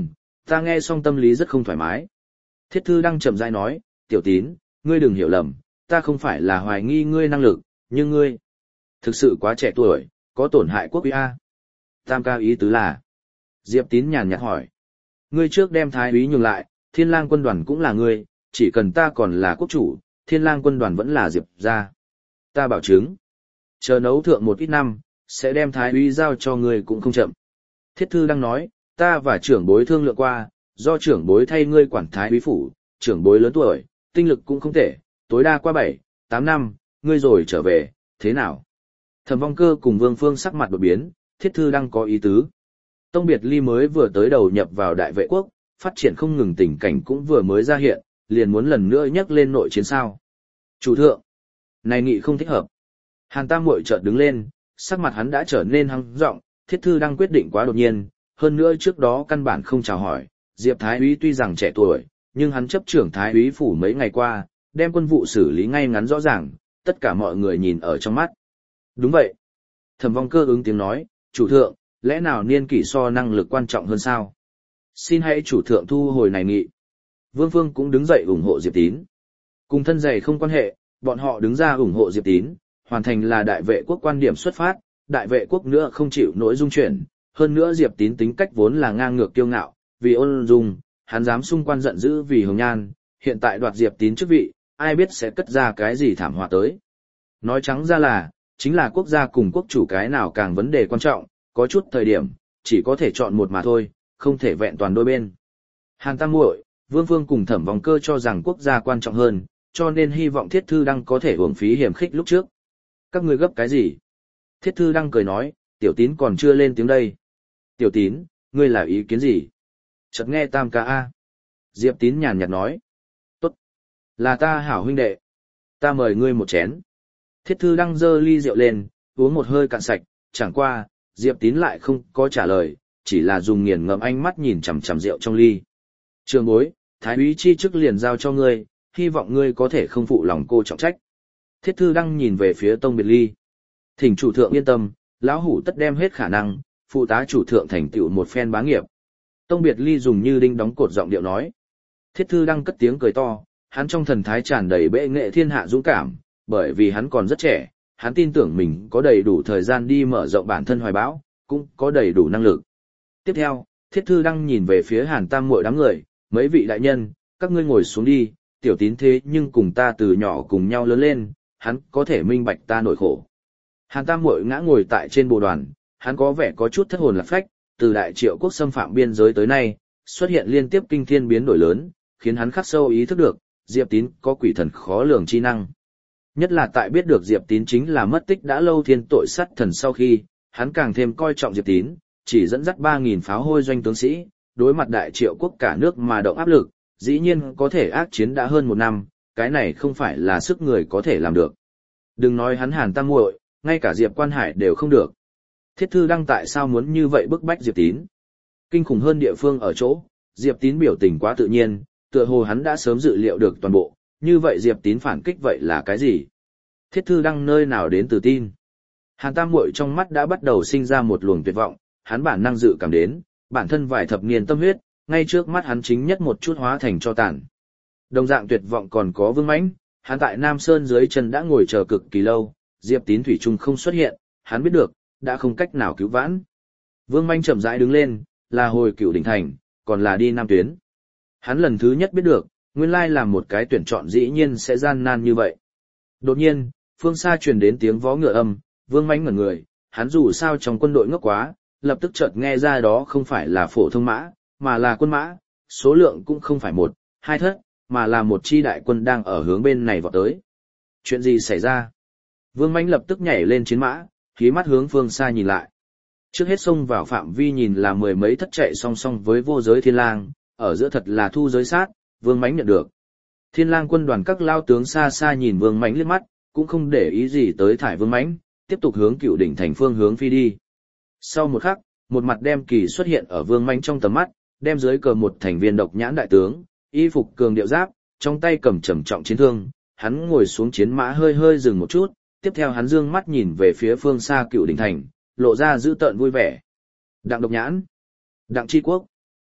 Ta nghe xong tâm lý rất không thoải mái. Thiết Thư Đăng chậm rãi nói, Tiểu Tín, ngươi đừng hiểu lầm, ta không phải là hoài nghi ngươi năng lực, nhưng ngươi thực sự quá trẻ tuổi, có tổn hại quốc uy a. Tam ca ý tứ là. Diệp Tín nhàn nhạt hỏi. Ngươi trước đem thái úy nhường lại, Thiên Lang quân đoàn cũng là ngươi, chỉ cần ta còn là quốc chủ, Thiên Lang quân đoàn vẫn là Diệp gia. Ta bảo chứng. Chờ nấu thượng một ít năm, sẽ đem thái úy giao cho ngươi cũng không chậm. Thiết Thư đang nói, ta và trưởng bối thương lượng qua, do trưởng bối thay ngươi quản thái úy phủ, trưởng bối lớn tuổi, tinh lực cũng không tệ, tối đa qua 7, 8 năm, ngươi rồi trở về, thế nào? Thẩm Vong Cơ cùng Vương Phương sắc mặt đột biến, Thiết Thư đang có ý tứ. Tông Biệt Ly mới vừa tới đầu nhập vào Đại Vệ quốc, phát triển không ngừng, tình cảnh cũng vừa mới ra hiện, liền muốn lần nữa nhắc lên nội chiến sao. Chủ thượng, này nghị không thích hợp. Hàn Tam Muội chợt đứng lên, sắc mặt hắn đã trở nên hăng giọng, Thiết Thư đang quyết định quá đột nhiên, hơn nữa trước đó căn bản không chào hỏi, Diệp Thái úy tuy rằng trẻ tuổi, nhưng hắn chấp trưởng Thái úy phủ mấy ngày qua, đem quân vụ xử lý ngay ngắn rõ ràng, tất cả mọi người nhìn ở trong mắt. Đúng vậy. Thẩm Vong Cơ ứng tiếng nói, chủ thượng, lẽ nào niên kỷ so năng lực quan trọng hơn sao? Xin hãy chủ thượng thu hồi này nghị. Vương Phương cũng đứng dậy ủng hộ Diệp Tín. Cùng thân dày không quan hệ, bọn họ đứng ra ủng hộ Diệp Tín, hoàn thành là Đại Vệ quốc quan điểm xuất phát, Đại Vệ quốc nữa không chịu nỗi dung chuyển, hơn nữa Diệp Tín tính cách vốn là ngang ngược kiêu ngạo, vì ôn dung, hắn dám xung quan giận dữ vì Hồng Nhan, hiện tại đoạt Diệp Tín chức vị, ai biết sẽ cất ra cái gì thảm họa tới. Nói trắng ra là, chính là quốc gia cùng quốc chủ cái nào càng vấn đề quan trọng, có chút thời điểm, chỉ có thể chọn một mà thôi, không thể vẹn toàn đôi bên. Hàn Tam Muội, Vương Phương cùng Thẩm Vong Cơ cho rằng quốc gia quan trọng hơn, cho nên hy vọng Thiết Thư Đăng có thể uổng phí hiểm khích lúc trước. Các ngươi gấp cái gì? Thiết Thư Đăng cười nói, Tiểu Tín còn chưa lên tiếng đây. Tiểu Tín, ngươi là ý kiến gì? Chợt nghe Tam ca a. Diệp Tín nhàn nhạt nói. Tốt. Là ta hảo huynh đệ. Ta mời ngươi một chén. Thiết Thư Đăng giơ ly rượu lên, uống một hơi cạn sạch, chẳng qua, Diệp Tín lại không có trả lời, chỉ là dùng nghiền ngẫm ánh mắt nhìn chằm chằm rượu trong ly. Trường bối, Thái úy chi chức liền giao cho ngươi, hy vọng ngươi có thể không phụ lòng cô trọng trách. Thiết Thư Đăng nhìn về phía Tông Biệt Ly. Thỉnh chủ thượng yên tâm, lão hủ tất đem hết khả năng, phụ tá chủ thượng thành tựu một phen bá nghiệp. Tông Biệt Ly dùng như đinh đóng cột giọng điệu nói. Thiết Thư Đăng cất tiếng cười to, hắn trong thần thái tràn đầy bệ nghệ thiên hạ dũng cảm, bởi vì hắn còn rất trẻ, hắn tin tưởng mình có đầy đủ thời gian đi mở rộng bản thân hoài bão, cũng có đầy đủ năng lực. Tiếp theo, Thiết Thư Đăng nhìn về phía Hàn Tam Muội đám người, mấy vị đại nhân, các ngươi ngồi xuống đi, Tiểu Tín thế nhưng cùng ta từ nhỏ cùng nhau lớn lên, hắn có thể minh bạch ta nỗi khổ. Hàn Tam Muội ngã ngồi tại trên bồ đoàn, hắn có vẻ có chút thất hồn lạc phách, từ Đại Triệu quốc xâm phạm biên giới tới nay, xuất hiện liên tiếp kinh thiên biến đổi lớn, khiến hắn khắc sâu ý thức được, Diệp Tín có quỷ thần khó lường chi năng. Nhất là tại biết được Diệp Tín chính là mất tích đã lâu thiên tội sát thần sau khi, hắn càng thêm coi trọng Diệp Tín, chỉ dẫn dắt 3.000 pháo hôi doanh tướng sĩ, đối mặt Đại Triệu quốc cả nước mà động áp lực, dĩ nhiên có thể ác chiến đã hơn 1 năm, cái này không phải là sức người có thể làm được. Đừng nói hắn Hàn Tam Muội, ngay cả Diệp Quan Hải đều không được. Thiết Thư Đăng tại sao muốn như vậy bức bách Diệp Tín? Kinh khủng hơn địa phương ở chỗ, Diệp Tín biểu tình quá tự nhiên, tựa hồ hắn đã sớm dự liệu được toàn bộ, như vậy Diệp Tín phản kích vậy là cái gì? Thiết Thư Đăng nơi nào đến tự tin? Hàn Tam Muội trong mắt đã bắt đầu sinh ra một luồng tuyệt vọng, hắn bản năng dự cảm đến, bản thân vài thập niên tâm huyết, ngay trước mắt hắn chính nhất một chút hóa thành cho tàn. Đồng dạng tuyệt vọng còn có Vương Mãnh, hắn tại Nam Sơn dưới chân đã ngồi chờ cực kỳ lâu, Diệp Tín thủy chung không xuất hiện, hắn biết được, đã không cách nào cứu vãn. Vương Mãnh chậm rãi đứng lên, là hồi Cửu Đỉnh thành, còn là đi Nam tuyến. Hắn lần thứ nhất biết được, nguyên lai làm một cái tuyển chọn dĩ nhiên sẽ gian nan như vậy. Đột nhiên, phương xa truyền đến tiếng vó ngựa âm, Vương Mãnh ngẩn người, hắn dù sao trong quân đội ngốc quá, lập tức chợt nghe ra đó không phải là phổ thông mã, mà là quân mã, số lượng cũng không phải 1, 2 thất, mà là một chi đại quân đang ở hướng bên này vọt tới. Chuyện gì xảy ra? Vương Mãnh lập tức nhảy lên chiến mã, khí mắt hướng phương xa nhìn lại. Trước hết xông vào phạm vi nhìn là 10 mấy thất chạy song song với vô giới thiên lang, ở giữa thật là thu giới sát, Vương Mãnh nhận được. Thiên lang quân đoàn các lao tướng xa xa nhìn Vương Mãnh liếc mắt, cũng không để ý gì tới thải Vương Mãnh, tiếp tục hướng Cửu Đỉnh thành phương hướng phi đi. Sau một khắc, một mặt đem kỳ xuất hiện ở Vương Mãnh trong tầm mắt, đem dưới cờ một thành viên độc nhãn đại tướng, y phục cường điệu giáp, trong tay cầm trầm trọng chiến thương, hắn ngồi xuống chiến mã hơi hơi dừng một chút, tiếp theo hắn dương mắt nhìn về phía phương xa Cửu Đỉnh thành, lộ ra dữ tợn vui vẻ. Đặng độc nhãn, Đặng Chi Quốc,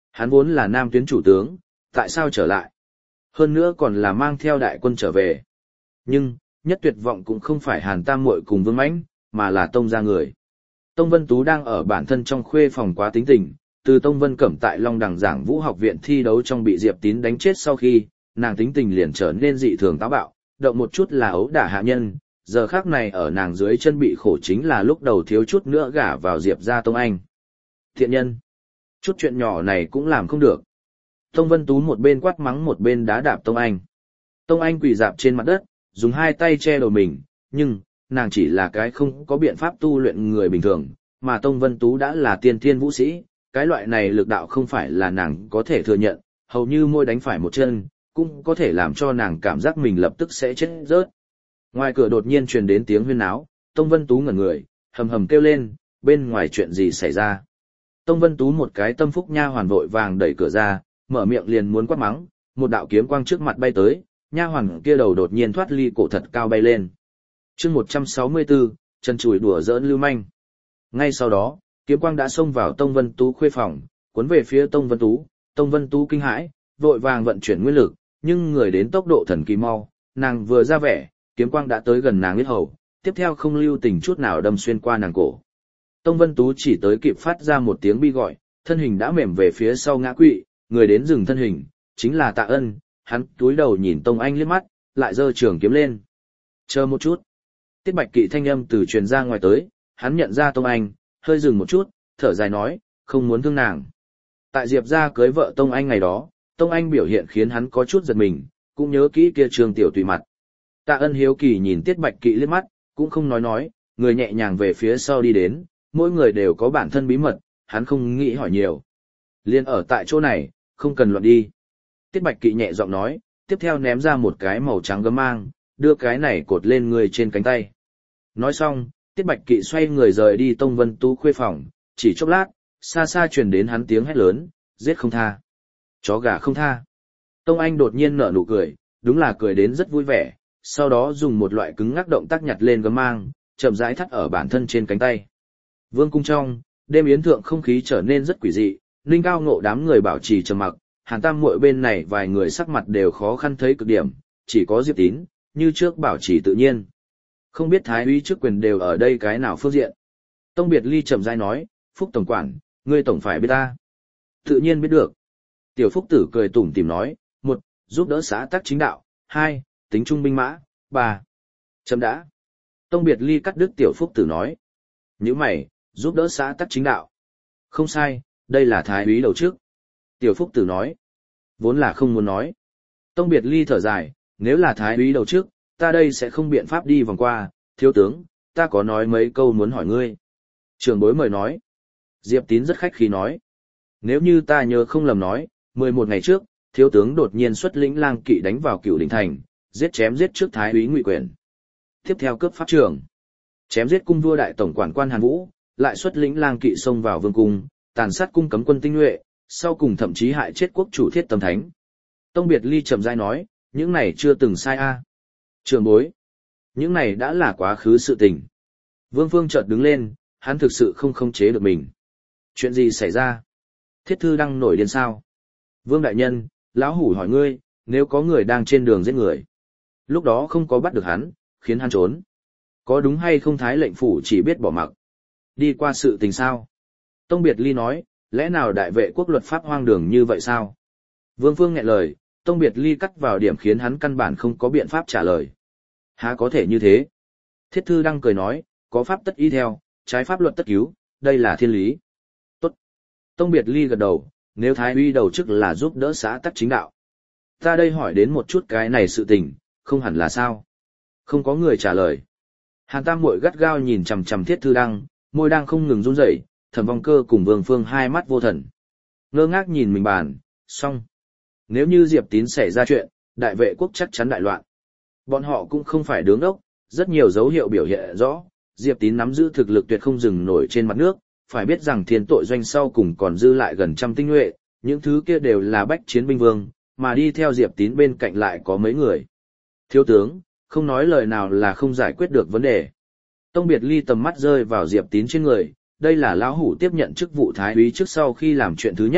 Hắn vốn là Nam tuyến chủ tướng, tại sao trở lại? Hơn nữa còn là mang theo đại quân trở về. Nhưng, nhất tuyệt vọng cũng không phải Hàn Tam Muội cùng Vương Mãnh, mà là Tông gia người. Tông Vân Tú đang ở bản thân trong khuê phòng quá tính tình, từ Tông Vân Cẩm tại Long Đằng Giảng Vũ học viện thi đấu trong bị Diệp Tín đánh chết sau khi, nàng tính tình liền trở nên dị thường táo bạo, động một chút là ấu đả hạ nhân, giờ khác này ở nàng dưới chân bị khổ chính là lúc đầu thiếu chút nữa gả vào Diệp gia Tông Anh. Thiện nhân, chút chuyện nhỏ này cũng làm không được. Tông Vân Tú một bên quát mắng một bên đá đạp Tông Anh. Tông Anh quỳ dạp trên mặt đất, dùng hai tay che đầu mình, nhưng, nàng chỉ là cái không có biện pháp tu luyện người bình thường, mà Tông Vân Tú đã là tiên thiên vũ sĩ, cái loại này lực đạo không phải là nàng có thể thừa nhận, hầu như môi đánh phải một chân, cũng có thể làm cho nàng cảm giác mình lập tức sẽ chết rớt. Ngoài cửa đột nhiên truyền đến tiếng huyên náo, Tông Vân Tú ngẩn người, hầm hầm kêu lên, bên ngoài chuyện gì xảy ra. Tông Vân Tú một cái tâm phúc nha hoàn vội vàng đẩy cửa ra, mở miệng liền muốn quát mắng, một đạo kiếm quang trước mặt bay tới, nha hoàn kia đầu đột nhiên thoát ly cổ thật cao bay lên. Chương 164, chân chùi đùa giỡn lưu manh. Ngay sau đó, kiếm quang đã xông vào Tông Vân Tú khuê phòng, cuốn về phía Tông Vân Tú kinh hãi, vội vàng vận chuyển nguyên lực, nhưng người đến tốc độ thần kỳ mau, nàng vừa ra vẻ, kiếm quang đã tới gần nàng huyết hầu, tiếp theo không lưu tình chút nào đâm xuyên qua nàng cổ. Tông Vân Tú chỉ tới kịp phát ra một tiếng bi gọi, thân hình đã mềm về phía sau ngã quỵ, người đến dừng thân hình, chính là Tạ Ân, hắn cúi đầu nhìn Tông Anh liếc mắt, lại giơ trường kiếm lên. Chờ một chút. Tiết Bạch Kỵ thanh âm từ truyền ra ngoài tới, hắn nhận ra Tông Anh, hơi dừng một chút, thở dài nói, không muốn thương nàng. Tại Diệp gia cưới vợ Tông Anh ngày đó, Tông Anh biểu hiện khiến hắn có chút giật mình, cũng nhớ kỹ kia trường tiểu tùy mặt. Tạ Ân hiếu kỳ nhìn Tiết Bạch Kỵ liếc mắt, cũng không nói, người nhẹ nhàng về phía sau đi đến, mỗi người đều có bản thân bí mật, hắn không nghĩ hỏi nhiều. Liên ở tại chỗ này, không cần loạn đi. Tiết Bạch Kỵ nhẹ giọng nói, tiếp theo ném ra một cái màu trắng gấm mang, đưa cái này cột lên người trên cánh tay. Nói xong, Tiết Bạch Kỵ xoay người rời đi Tông Vân Tú khuê phòng, chỉ chốc lát, xa xa truyền đến hắn tiếng hét lớn, giết không tha. Chó gà không tha. Tông Anh đột nhiên nở nụ cười, đúng là cười đến rất vui vẻ, sau đó dùng một loại cứng ngắc động tác nhặt lên gấm mang, chậm rãi thắt ở bản thân trên cánh tay. Vương cung trong, đêm yến thượng không khí trở nên rất quỷ dị, Ninh Cao Ngộ đám người bảo trì trầm mặc, Hàn Tam Muội bên này vài người sắc mặt đều khó khăn thấy cực điểm, chỉ có Diệp Tín, như trước bảo trì tự nhiên. Không biết Thái úy chức quyền đều ở đây cái nào phương diện. Tông Biệt Ly chậm rãi nói, Phúc tổng quản, ngươi tổng phải biết ta. Tự nhiên biết được. Tiểu Phúc Tử cười tủm tỉm nói, 1. Giúp đỡ xã tắc chính đạo, 2. Tính trung binh mã, 3. Chấm đã. Tông Biệt Ly cắt đứt Tiểu Phúc Tử nói. Những mày, giúp đỡ xã tắc chính đạo. Không sai, đây là Thái úy đầu trước. Tiểu Phúc Tử nói. Vốn là không muốn nói. Tông Biệt Ly thở dài, nếu là Thái úy đầu trước, ta đây sẽ không biện pháp đi vòng qua, thiếu tướng, ta có nói mấy câu muốn hỏi ngươi. Trưởng bối mời nói. Diệp Tín rất khách khí nói. Nếu như ta nhớ không lầm nói, 11 ngày trước, thiếu tướng đột nhiên xuất lĩnh lang kỵ đánh vào Cửu Đỉnh thành, giết chém giết trước Thái úy Ngụy Quyền. Tiếp theo cướp pháp trường. Chém giết cung vua đại tổng quản quan Hàn Vũ, lại xuất lĩnh lang kỵ xông vào vương cung, tàn sát cung cấm quân tinh nhuệ, sau cùng thậm chí hại chết quốc chủ Thiết Tâm Thánh. Tông Biệt Ly trầm rãi nói, những này chưa từng sai a. Trưởng bối, những này đã là quá khứ sự tình. Vương Phương chợt đứng lên, hắn thực sự không khống chế được mình. Chuyện gì xảy ra? Thiết Thư Đăng nổi điên sao? Vương đại nhân, lão hủ hỏi ngươi, nếu có người đang trên đường giết người, lúc đó không có bắt được hắn, khiến hắn trốn, có đúng hay không Thái lệnh phủ chỉ biết bỏ mặc? Đi qua sự tình sao? Tông Biệt Ly nói, lẽ nào đại vệ quốc luật pháp hoang đường như vậy sao? Vương Phương nghẹn lời, Tông Biệt Ly cắt vào điểm khiến hắn căn bản không có biện pháp trả lời. Há có thể như thế? Thiết Thư Đăng cười nói, có pháp tất y theo, trái pháp luật tất cứu, đây là thiên lý. Tốt. Tông Biệt Ly gật đầu, nếu Thái úy đầu chức là giúp đỡ xã tắc chính đạo. Ta đây hỏi đến một chút cái này sự tình, không hẳn là sao? Không có người trả lời. Hàn Tam Muội gắt gao nhìn chằm chằm Thiết Thư Đăng, môi đang không ngừng run rẩy, Thẩm Vong Cơ cùng Vương Phương hai mắt vô thần. Ngơ ngác nhìn mình bàn, xong. Nếu như Diệp Tín xảy ra chuyện, đại vệ quốc chắc chắn đại loạn. Bọn họ cũng không phải đứng ốc, rất nhiều dấu hiệu biểu hiện rõ, Diệp Tín nắm giữ thực lực tuyệt không dừng nổi trên mặt nước, phải biết rằng thiên tội doanh sau cùng còn dư lại gần trăm tinh nhuệ, những thứ kia đều là bách chiến binh vương, mà đi theo Diệp Tín bên cạnh lại có mấy người. Thiếu tướng, không nói lời nào là không giải quyết được vấn đề. Tông Biệt Ly tầm mắt rơi vào Diệp Tín trên người, đây là lão hủ tiếp nhận chức vụ thái úy trước sau khi làm chuyện thứ nhất,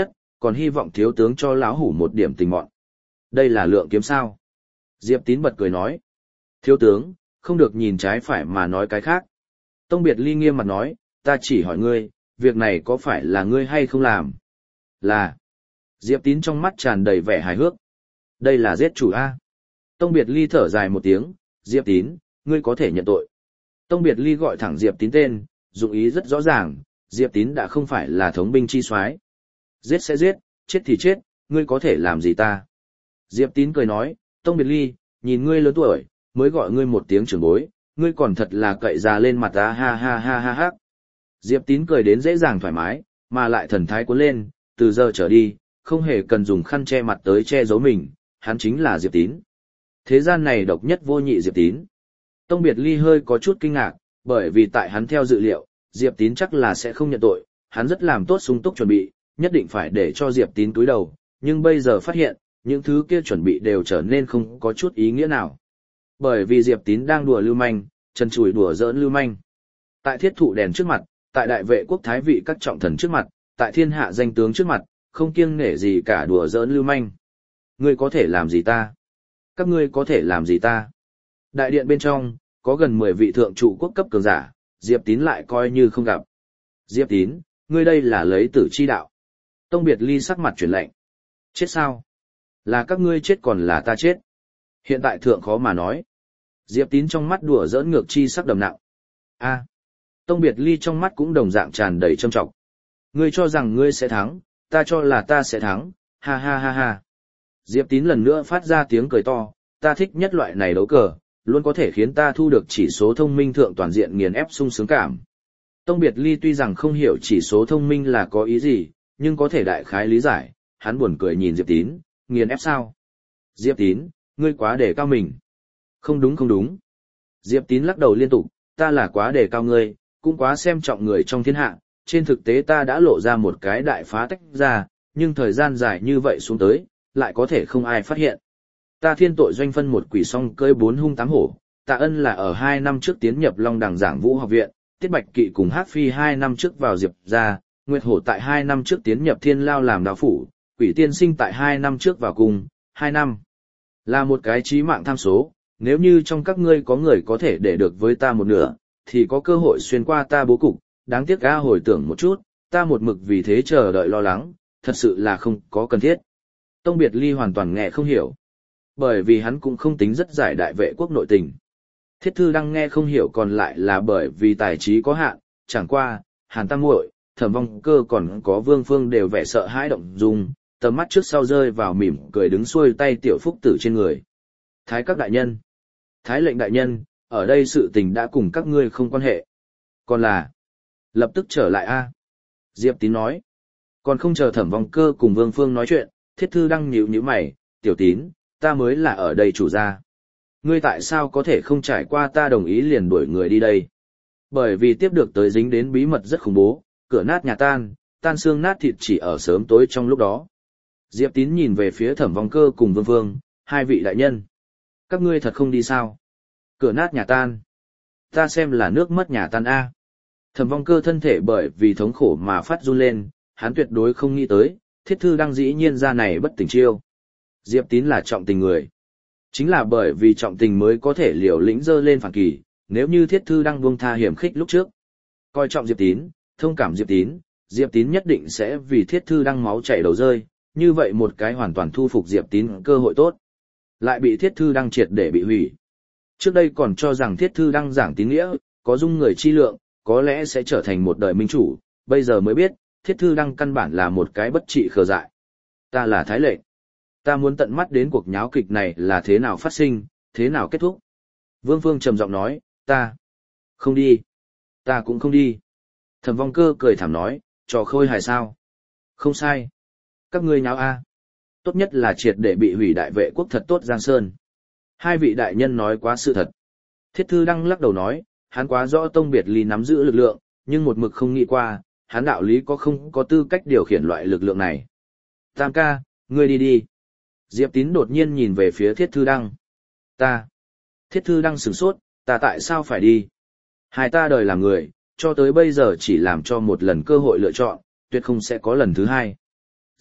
còn hy vọng thiếu tướng cho lão hủ một điểm tình mọn. Đây là lượng kiếm sao? Diệp Tín bật cười nói. Thiếu tướng, không được nhìn trái phải mà nói cái khác. Tông Biệt Ly nghiêm mặt nói, ta chỉ hỏi ngươi, việc này có phải là ngươi hay không làm? Là. Diệp Tín trong mắt tràn đầy vẻ hài hước. Đây là giết chủ A. Tông Biệt Ly thở dài một tiếng, Diệp Tín, ngươi có thể nhận tội. Tông Biệt Ly gọi thẳng Diệp Tín tên, dụng ý rất rõ ràng, Diệp Tín đã không phải là thống binh chi soái. Giết sẽ giết, chết thì chết, ngươi có thể làm gì ta? Diệp Tín cười nói, Tông Biệt Ly, nhìn ngươi lớn tuổi, mới gọi ngươi một tiếng trưởng bối, ngươi còn thật là cậy già lên mặt ta ha ha ha ha ha. Diệp Tín cười đến dễ dàng thoải mái, mà lại thần thái cuốn lên, từ giờ trở đi, không hề cần dùng khăn che mặt tới che giấu mình, hắn chính là Diệp Tín. Thế gian này độc nhất vô nhị Diệp Tín. Tông Biệt Ly hơi có chút kinh ngạc, bởi vì tại hắn theo dự liệu, Diệp Tín chắc là sẽ không nhận tội, hắn rất làm tốt sung túc chuẩn bị, nhất định phải để cho Diệp Tín cúi đầu, nhưng bây giờ phát hiện, những thứ kia chuẩn bị đều trở nên không có chút ý nghĩa nào. Bởi vì Diệp Tín đang đùa lưu manh, trần trụi đùa giỡn lưu manh. Tại thiết thụ đèn trước mặt, tại đại vệ quốc thái vị các trọng thần trước mặt, tại thiên hạ danh tướng trước mặt, không kiêng nể gì cả đùa giỡn lưu manh. Ngươi có thể làm gì ta? Các ngươi có thể làm gì ta? Đại điện bên trong, có gần 10 vị thượng trụ quốc cấp cường giả, Diệp Tín lại coi như không gặp. Diệp Tín, ngươi đây là lấy tử chi đạo. Tông Biệt Ly sắc mặt chuyển lạnh. Chết sao? Là các ngươi chết còn là ta chết? Hiện tại thượng khó mà nói. Diệp Tín trong mắt đùa giỡn ngược chi sắc đầm nặng. A. Tông Biệt Ly trong mắt cũng đồng dạng tràn đầy châm trọng. Ngươi cho rằng ngươi sẽ thắng, ta cho là ta sẽ thắng, ha ha ha ha. Diệp Tín lần nữa phát ra tiếng cười to, ta thích nhất loại này đấu cờ, luôn có thể khiến ta thu được chỉ số thông minh thượng toàn diện nghiền ép sung sướng cảm. Tông Biệt Ly tuy rằng không hiểu chỉ số thông minh là có ý gì, nhưng có thể đại khái lý giải, hắn buồn cười nhìn Diệp Tín, nghiền ép sao? Diệp Tín, ngươi quá đề cao mình. Không đúng không đúng. Diệp Tín lắc đầu liên tục, ta là quá đề cao ngươi, cũng quá xem trọng người trong thiên hạ, trên thực tế ta đã lộ ra một cái đại phá tách ra, nhưng thời gian dài như vậy xuống tới, lại có thể không ai phát hiện. Ta thiên tội doanh phân một quỷ song cơi 4 hung 8 hổ, Tạ Ân là ở 2 năm trước tiến nhập Long Đằng Giảng Vũ học viện, Tiết Bạch Kỵ cùng Hắc Phi 2 năm trước vào Diệp gia, Nguyệt Hổ tại 2 năm trước tiến nhập Thiên Lao làm đạo phủ, Quỷ Tiên Sinh tại 2 năm trước vào cùng, 2 năm. Là một cái chí mạng tham số, nếu như trong các ngươi có người có thể để được với ta một nửa, thì có cơ hội xuyên qua ta bố cục, đáng tiếc ga hồi tưởng một chút, ta một mực vì thế chờ đợi lo lắng, thật sự là không có cần thiết. Tông Biệt Ly hoàn toàn nghe không hiểu, bởi vì hắn cũng không tính rất giải đại vệ quốc nội tình. Thiết Thư Đăng nghe không hiểu còn lại là bởi vì tài trí có hạn, chẳng qua, Hàn Tam Muội, Thẩm Vong Cơ còn có Vương Phương đều vẻ sợ hãi động dung, tầm mắt trước sau rơi vào mỉm cười đứng xuôi tay tiểu phúc tử trên người. Thái các đại nhân, Thái lệnh đại nhân, ở đây sự tình đã cùng các ngươi không quan hệ. Còn là, lập tức trở lại a. Diệp Tín nói. Còn không chờ Thẩm Vong Cơ cùng Vương Phương nói chuyện, Thiết Thư Đăng nhíu nhíu mày, tiểu Tín, ta mới là ở đây chủ gia. Ngươi tại sao có thể không trải qua ta đồng ý liền đuổi người đi đây? Bởi vì tiếp được tới dính đến bí mật rất khủng bố, cửa nát nhà tan, tan xương nát thịt chỉ ở sớm tối trong lúc đó. Diệp Tín nhìn về phía Thẩm Vong Cơ cùng Vương Phương, hai vị đại nhân. Các ngươi thật không đi sao? Cửa nát nhà tan. Ta xem là nước mất nhà tan a. Thẩm Vong Cơ thân thể bởi vì thống khổ mà phát run lên, hắn tuyệt đối không nghĩ tới, Thiết Thư Đăng dĩ nhiên ra này bất tỉnh chiêu. Diệp Tín là trọng tình người. Chính là bởi vì trọng tình mới có thể liều lĩnh dơ lên phản kỳ, nếu như Thiết Thư Đăng buông tha hiểm khích lúc trước. Coi trọng Diệp Tín, thông cảm Diệp Tín nhất định sẽ vì Thiết Thư Đăng máu chảy đầu rơi, như vậy một cái hoàn toàn thu phục Diệp Tín cơ hội tốt. Lại bị Thiết Thư Đăng triệt để bị hủy. Trước đây còn cho rằng Thiết Thư Đăng giảng tín nghĩa, có dung người chi lượng, có lẽ sẽ trở thành một đời minh chủ, bây giờ mới biết, Thiết Thư Đăng căn bản là một cái bất trị khờ dại. Ta là Thái lệnh. Ta muốn tận mắt đến cuộc nháo kịch này là thế nào phát sinh, thế nào kết thúc. Vương Phương trầm giọng nói, ta không đi. Ta cũng không đi. Thẩm Vong Cơ cười thảm nói, trò khôi hài sao. Không sai. Các ngươi nháo a. Tốt nhất là triệt để bị hủy đại vệ quốc thật tốt Giang Sơn. Hai vị đại nhân nói quá sự thật. Thiết Thư Đăng lắc đầu nói, hắn quá rõ Tông Biệt Ly nắm giữ lực lượng, nhưng một mực không nghĩ qua, hắn đạo lý có không có tư cách điều khiển loại lực lượng này. Tam ca, ngươi đi đi. Diệp Tín đột nhiên nhìn về phía Thiết Thư Đăng. Ta. Thiết Thư Đăng sửng sốt, ta tại sao phải đi? Hai ta đời làm người, cho tới bây giờ chỉ làm cho một lần cơ hội lựa chọn, tuyệt không sẽ có lần thứ hai.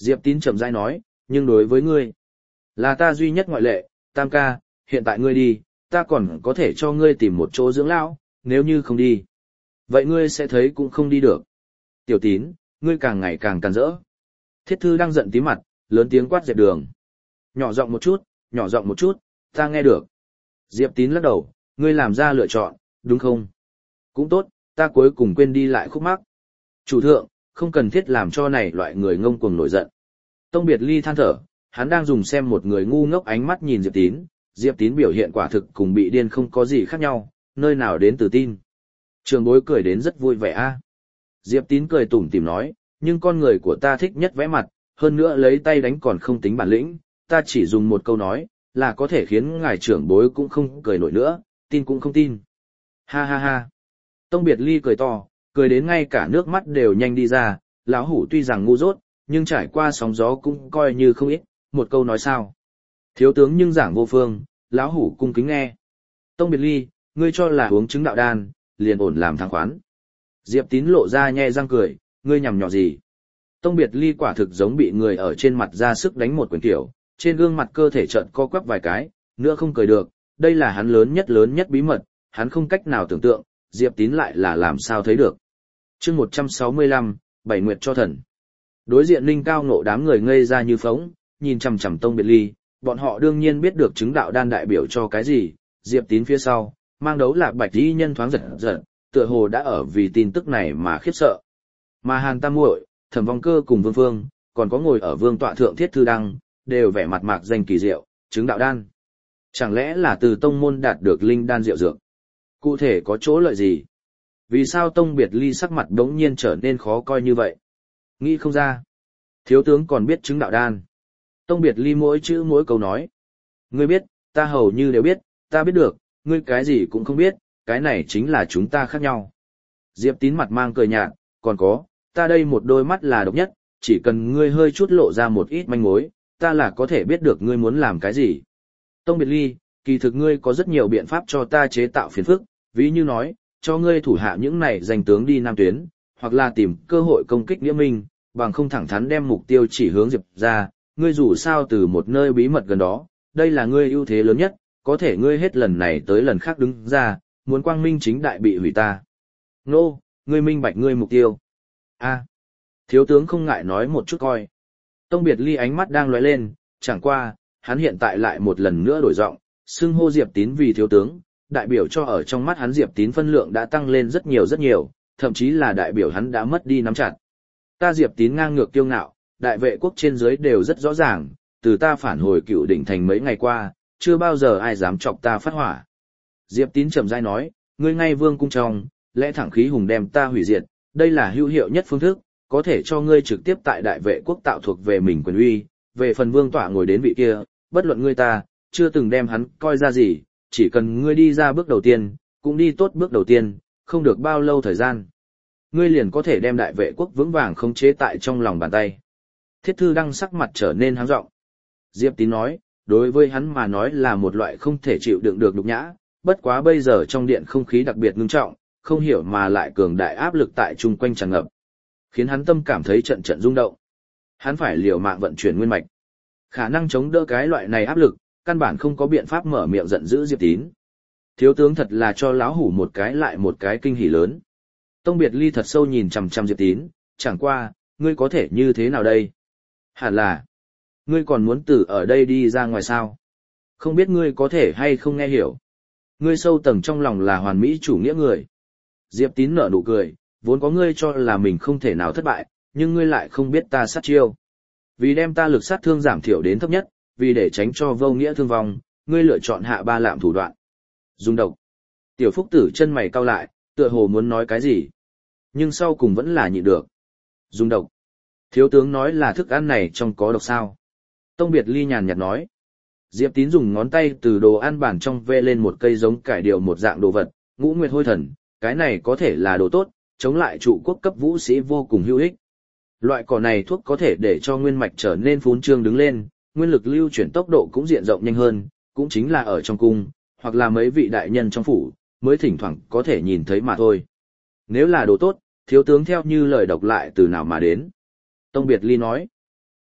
Diệp Tín chậm rãi nói, nhưng đối với ngươi, là ta duy nhất ngoại lệ, Tam ca, hiện tại ngươi đi, ta còn có thể cho ngươi tìm một chỗ dưỡng lão, nếu như không đi. Vậy ngươi sẽ thấy cũng không đi được. Tiểu Tín, ngươi càng ngày càng càn rỡ. Thiết Thư đang giận tí mặt, lớn tiếng quát dẹp đường. Nhỏ giọng một chút, ta nghe được. Diệp Tín lắc đầu, ngươi làm ra lựa chọn, đúng không? Cũng tốt, ta cuối cùng quên đi lại khúc mắc. Chủ thượng, không cần thiết làm cho này loại người ngông cuồng nổi giận. Tông Biệt Ly than thở, hắn đang dùng xem một người ngu ngốc ánh mắt nhìn Diệp Tín biểu hiện quả thực cùng bị điên không có gì khác nhau, nơi nào đến tự tin. Trường bối cười đến rất vui vẻ a. Diệp Tín cười tủm tỉm nói, nhưng con người của ta thích nhất vẽ mặt, hơn nữa lấy tay đánh còn không tính bản lĩnh, ta chỉ dùng một câu nói, là có thể khiến ngài trưởng bối cũng không cười nổi nữa, tin cũng không tin. Ha ha ha. Tông Biệt Ly cười to, cười đến ngay cả nước mắt đều nhanh đi ra, lão hủ tuy rằng ngu dốt, nhưng trải qua sóng gió cũng coi như không ít, một câu nói sao. Thiếu tướng nhưng giảng vô phương, lão hủ cung kính nghe. Tông Biệt Ly, ngươi cho là uống trứng đạo đan, liền ổn làm thắng khoán. Diệp Tín lộ ra nhe răng cười, ngươi nhằm nhỏ gì. Tông Biệt Ly quả thực giống bị người ở trên mặt ra sức đánh một quyền kiểu, trên gương mặt cơ thể trợn co quắp vài cái, nữa không cười được, đây là hắn lớn nhất bí mật, hắn không cách nào tưởng tượng, Diệp Tín lại là làm sao thấy được. Chương 165, Bảy Nguyệt cho thần. Đối diện Linh Cao Ngộ đám người ngây ra như phỗng, nhìn chằm chằm Tông Biệt Ly, bọn họ đương nhiên biết được chứng đạo đan đại biểu cho cái gì, Diệp Tín phía sau, mang đấu lạc bạch y nhân thoáng giật giật, tựa hồ đã ở vì tin tức này mà khiếp sợ. Mà Hàn Tam Muội, Thẩm Vong Cơ cùng Vương Phương, còn có ngồi ở vương tọa thượng Thiết Thư Đăng, đều vẻ mặt mạc danh kỳ diệu, chứng đạo đan. Chẳng lẽ là từ tông môn đạt được linh đan diệu dược? Cụ thể có chỗ lợi gì? Vì sao Tông Biệt Ly sắc mặt đống nhiên trở nên khó coi như vậy? Nghĩ không ra. Thiếu tướng còn biết chứng đạo đan. Tông Biệt Ly mỗi chữ mỗi câu nói. Ngươi biết, ta hầu như đều biết, ta biết được, ngươi cái gì cũng không biết, cái này chính là chúng ta khác nhau. Diệp Tín mặt mang cười nhạt, còn có, ta đây một đôi mắt là độc nhất, chỉ cần ngươi hơi chút lộ ra một ít manh mối, ta là có thể biết được ngươi muốn làm cái gì. Tông Biệt Ly, kỳ thực ngươi có rất nhiều biện pháp cho ta chế tạo phiền phức, ví như nói, cho ngươi thủ hạ những này danh tướng đi Nam Tuyến, hoặc là tìm cơ hội công kích Nghĩa Minh, bằng không thẳng thắn đem mục tiêu chỉ hướng Diệp ra, ngươi dù sao từ một nơi bí mật gần đó, đây là ngươi ưu thế lớn nhất, có thể ngươi hết lần này tới lần khác đứng ra, muốn quang minh chính đại bị hủy ta. Nô, ngươi minh bạch ngươi mục tiêu. A, thiếu tướng không ngại nói một chút coi. Tông Biệt Ly ánh mắt đang lóe lên, chẳng qua, hắn hiện tại lại một lần nữa đổi giọng, xưng hô Diệp Tín vì thiếu tướng, đại biểu cho ở trong mắt hắn Diệp Tín phân lượng đã tăng lên rất nhiều, thậm chí là đại biểu hắn đã mất đi nắm chặt. Ta Diệp Tín ngang ngược kiêu ngạo, đại vệ quốc trên dưới đều rất rõ ràng, từ ta phản hồi Cựu Đỉnh thành mấy ngày qua, chưa bao giờ ai dám chọc ta phát hỏa. Diệp Tín trầm rãi nói, ngươi ngay vương cung trong, lẽ thẳng khí hùng đem ta hủy diệt, đây là hữu hiệu nhất phương thức, có thể cho ngươi trực tiếp tại đại vệ quốc tạo thuộc về mình quyền uy, về phần vương tọa ngồi đến vị kia, bất luận ngươi ta, chưa từng đem hắn coi ra gì, chỉ cần ngươi đi ra bước đầu tiên, cũng đi tốt bước đầu tiên, không được bao lâu thời gian. Ngươi liền có thể đem đại vệ quốc vững vàng khống chế tại trong lòng bàn tay. Thiết Thư Đăng sắc mặt trở nên háng rộng. Diệp Tín nói, đối với hắn mà nói là một loại không thể chịu đựng được nhục nhã, bất quá bây giờ trong điện không khí đặc biệt ngưng trọng, không hiểu mà lại cường đại áp lực tại chung quanh tràn ngập, khiến hắn tâm cảm thấy trận trận rung động. Hắn phải liều mạng vận chuyển nguyên mạch. Khả năng chống đỡ cái loại này áp lực, căn bản không có biện pháp mở miệng giận dữ Diệp Tín. Thiếu tướng thật là cho lão hủ một cái lại một cái kinh hỉ lớn. Tông Biệt Ly thật sâu nhìn chằm chằm Diệp Tín, chẳng qua, ngươi có thể như thế nào đây? Hẳn là, ngươi còn muốn từ ở đây đi ra ngoài sao? Không biết ngươi có thể hay không nghe hiểu. Ngươi sâu tầng trong lòng là hoàn mỹ chủ nghĩa người. Diệp Tín nở nụ cười, vốn có ngươi cho là mình không thể nào thất bại, nhưng ngươi lại không biết ta sát chiêu. Vì đem ta lực sát thương giảm thiểu đến thấp nhất, vì để tránh cho vô nghĩa thương vong, ngươi lựa chọn hạ ba lạm thủ đoạn. Dùng độc. Tiểu Phúc Tử chân mày cau lại, tựa hồ muốn nói cái gì. Nhưng sau cùng vẫn là nhịn được. Dùng độc. Thiếu tướng nói là thức ăn này trong có độc sao. Tông Biệt Ly nhàn nhạt nói. Diệp Tín dùng ngón tay từ đồ ăn bản trong vê lên một cây giống cải điều một dạng đồ vật, Ngũ Nguyệt Hôi Thần, cái này có thể là đồ tốt, chống lại trụ quốc cấp vũ sĩ vô cùng hữu ích. Loại cỏ này thuốc có thể để cho nguyên mạch trở nên phún trương đứng lên, nguyên lực lưu chuyển tốc độ cũng diện rộng nhanh hơn, cũng chính là ở trong cung, hoặc là mấy vị đại nhân trong phủ, mới thỉnh thoảng có thể nhìn thấy mà thôi. Nếu là đồ tốt, thiếu tướng theo như lời đọc lại từ nào mà đến. Tông Biệt Ly nói.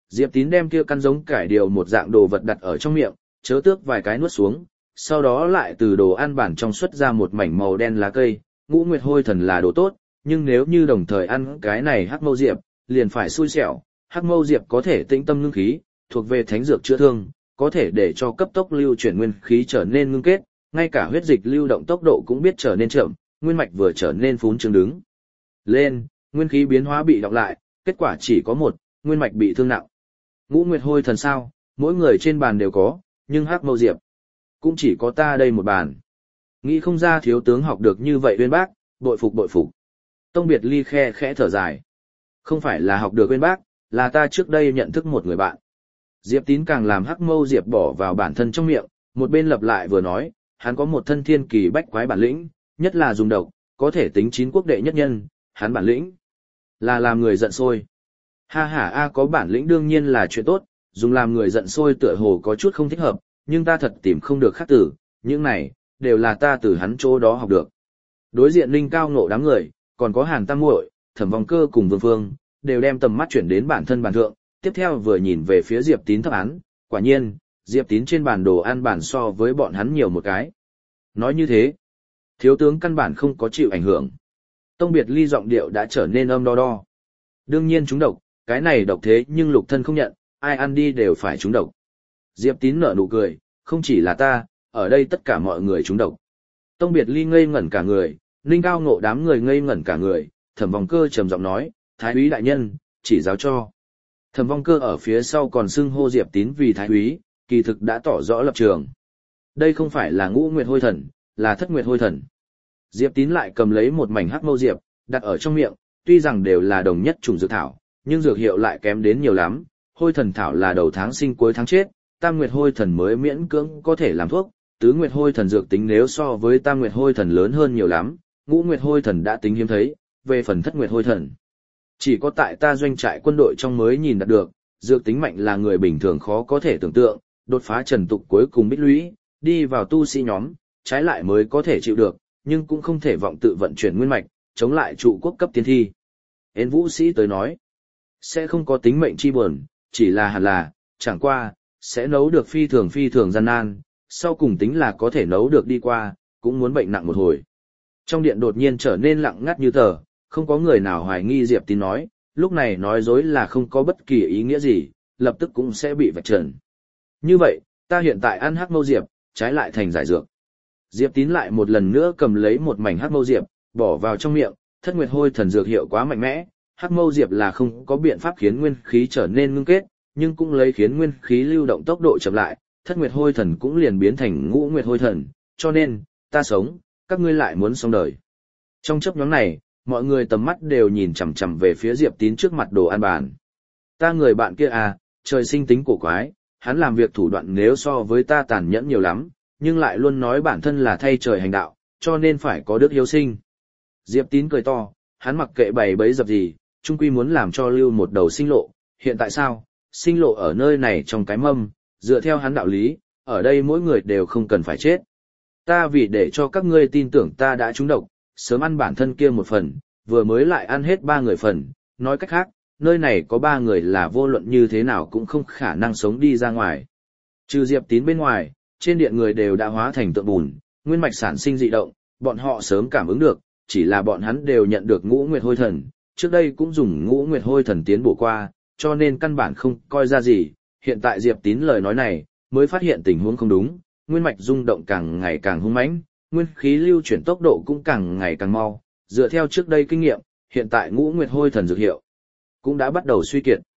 Diệp Tín đem kia căn giống cải điều một dạng đồ vật đặt ở trong miệng, chớ tước vài cái nuốt xuống, sau đó lại từ đồ ăn bản trong xuất ra một mảnh màu đen lá cây, ngũ nguyệt hôi thần là đồ tốt, nhưng nếu như đồng thời ăn cái này hắc mâu diệp, liền phải xui xẻo, hắc mâu diệp có thể tĩnh tâm ngưng khí, thuộc về thánh dược chữa thương, có thể để cho cấp tốc lưu chuyển nguyên khí trở nên ngưng kết, ngay cả huyết dịch lưu động tốc độ cũng biết trở nên chậm, nguyên mạch vừa trở nên phún trương đứng lên, nguyên khí biến hóa bị đọc lại, kết quả chỉ có một, nguyên mạch bị thương nặng. Ngũ nguyệt hôi thần sao, mỗi người trên bàn đều có, nhưng hắc mâu diệp cũng chỉ có ta đây một bàn. Nghĩ không ra thiếu tướng học được như vậy uyên bác, bội phục bội phục. Tông Biệt Ly khe khẽ thở dài. Không phải là học được uyên bác, là ta trước đây nhận thức một người bạn. Diệp Tín càng làm hắc mâu diệp bỏ vào bản thân trong miệng, một bên lặp lại vừa nói, hắn có một thân thiên kỳ bách quái bản lĩnh, nhất là dùng độc, có thể tính 9 quốc đệ nhất nhân, hắn bản lĩnh là làm người giận sôi. Ha ha a, có bản lĩnh đương nhiên là chuyện tốt, dùng làm người giận sôi tựa hồ có chút không thích hợp, nhưng ta thật tìm không được khác từ, những này đều là ta từ hắn chỗ đó học được. Đối diện Linh Cao Ngộ đám người, còn có Hàn Tam Muội, Thẩm Vong Cơ cùng Vương Phương, đều đem tầm mắt chuyển đến bản thân bàn thượng, tiếp theo vừa nhìn về phía Diệp Tín thấp án, quả nhiên, Diệp Tín trên bản đồ ăn bản so với bọn hắn nhiều một cái. Nói như thế, thiếu tướng căn bản không có chịu ảnh hưởng. Tông Biệt Ly giọng điệu đã trở nên âm đo đo. Đương nhiên chúng độc, cái này độc thế nhưng lục thân không nhận, ai ăn đi đều phải trúng độc. Diệp Tín nở nụ cười, không chỉ là ta, ở đây tất cả mọi người trúng độc. Tông Biệt Ly ngây ngẩn cả người, Linh Cao Ngộ đám người ngây ngẩn cả người, Thẩm Vong Cơ trầm giọng nói, Thái úy đại nhân, chỉ giáo cho. Thẩm Vong Cơ ở phía sau còn xưng hô Diệp Tín vì Thái úy, kỳ thực đã tỏ rõ lập trường. Đây không phải là ngũ nguyệt hôi thần, là thất nguyệt hôi thần. Diệp Tín lại cầm lấy một mảnh hắc mâu diệp, đặt ở trong miệng, tuy rằng đều là đồng nhất chủng dược thảo, nhưng dược hiệu lại kém đến nhiều lắm. Hôi thần thảo là đầu tháng sinh cuối tháng chết, tam nguyệt hôi thần mới miễn cưỡng có thể làm thuốc, tứ nguyệt hôi thần dược tính nếu so với tam nguyệt hôi thần lớn hơn nhiều lắm, ngũ nguyệt hôi thần đã tính hiếm thấy, về phần thất nguyệt hôi thần, chỉ có tại ta doanh trại quân đội trong mới nhìn đạt được, dược tính mạnh là người bình thường khó có thể tưởng tượng, đột phá trần tục cuối cùng bích lũy, đi vào tu sĩ nhóm, trái lại mới có thể chịu được, nhưng cũng không thể vọng tự vận chuyển nguyên mạch, chống lại trụ quốc cấp tiên thi. Hến Vũ Sĩ tới nói, sẽ không có tính mệnh chi buồn, chỉ là hẳn là, chẳng qua, sẽ nấu được phi thường gian nan, sau cùng tính là có thể nấu được đi qua, cũng muốn bệnh nặng một hồi. Trong điện đột nhiên trở nên lặng ngắt như tờ, không có người nào hoài nghi Diệp Tín nói, lúc này nói dối là không có bất kỳ ý nghĩa gì, lập tức cũng sẽ bị vạch trần. Như vậy, ta hiện tại ăn hắc mâu diệp, trái lại thành giải dược. Diệp Tín lại một lần nữa cầm lấy một mảnh hắc mâu diệp, bỏ vào trong miệng, thất nguyệt hôi thần dược hiệu quá mạnh mẽ, hắc mâu diệp là không có biện pháp khiến nguyên khí trở nên ngưng kết, nhưng cũng lấy khiến nguyên khí lưu động tốc độ chậm lại, thất nguyệt hôi thần cũng liền biến thành ngũ nguyệt hôi thần, cho nên, ta sống, các ngươi lại muốn xong đời. Trong chốc nhoáng này, mọi người tầm mắt đều nhìn chằm chằm về phía Diệp Tín trước mặt đồ ăn bàn. Ta người bạn kia à, trời sinh tính cổ quái, hắn làm việc thủ đoạn nếu so với ta tàn nhẫn nhiều lắm, nhưng lại luôn nói bản thân là thay trời hành đạo, cho nên phải có đức hiếu sinh. Diệp Tín cười to, hắn mặc kệ bày bấy dập gì, chung quy muốn làm cho lưu một đầu sinh lộ, hiện tại sao, sinh lộ ở nơi này trong cái mâm, dựa theo hắn đạo lý, ở đây mỗi người đều không cần phải chết. Ta vì để cho các ngươi tin tưởng ta đã trúng độc, sớm ăn bản thân kia một phần, vừa mới lại ăn hết 3 người phần, nói cách khác, nơi này có 3 người là vô luận như thế nào cũng không khả năng sống đi ra ngoài. Trừ Diệp Tín bên ngoài, trên điện người đều đã hóa thành tượng bùn, nguyên mạch sản sinh dị động, bọn họ sớm cảm ứng được, chỉ là bọn hắn đều nhận được ngũ nguyệt hôi thần, trước đây cũng dùng ngũ nguyệt hôi thần tiến bổ qua, cho nên căn bản không coi ra gì, hiện tại Diệp Tín lời nói này, mới phát hiện tình huống không đúng, nguyên mạch rung động càng ngày càng hung mãnh, nguyên khí lưu chuyển tốc độ cũng càng ngày càng mau, dựa theo trước đây kinh nghiệm, hiện tại ngũ nguyệt hôi thần dược hiệu cũng đã bắt đầu suy kiệt.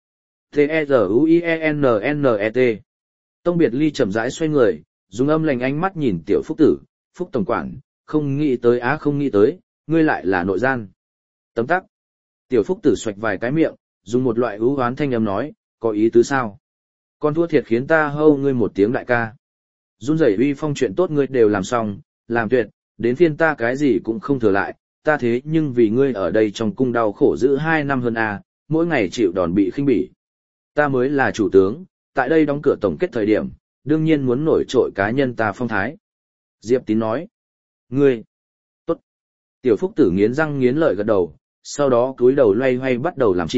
T-E-Z-U-I-E-N-N-E-T Tông Biệt Ly chậm rãi xoay người, dùng âm lành ánh mắt nhìn Tiểu Phúc Tử, Phúc Tổng Quản, không nghĩ tới không nghĩ tới, ngươi lại là nội gian. Tấm tắc. Tiểu Phúc Tử xoạch vài cái miệng, dùng một loại ưu hoán thanh âm nói, có ý tứ sao? Con thua thiệt khiến ta hâu ngươi một tiếng đại ca. Run rẩy uy phong chuyện tốt ngươi đều làm xong, làm tuyệt, đến phiên ta cái gì cũng không thừa lại, ta thế nhưng vì ngươi ở đây trong cung đau khổ giữ 2 năm hơn mỗi ngày chịu đòn bị khinh bỉ. Ta mới là chủ tướng, tại đây đóng cửa tổng kết thời điểm, đương nhiên muốn nổi trội cá nhân ta phong thái. Diệp Tín nói, ngươi, tốt. Tiểu Phúc Tử nghiến răng nghiến lợi gật đầu, sau đó cúi đầu loay hoay bắt đầu làm chỉ,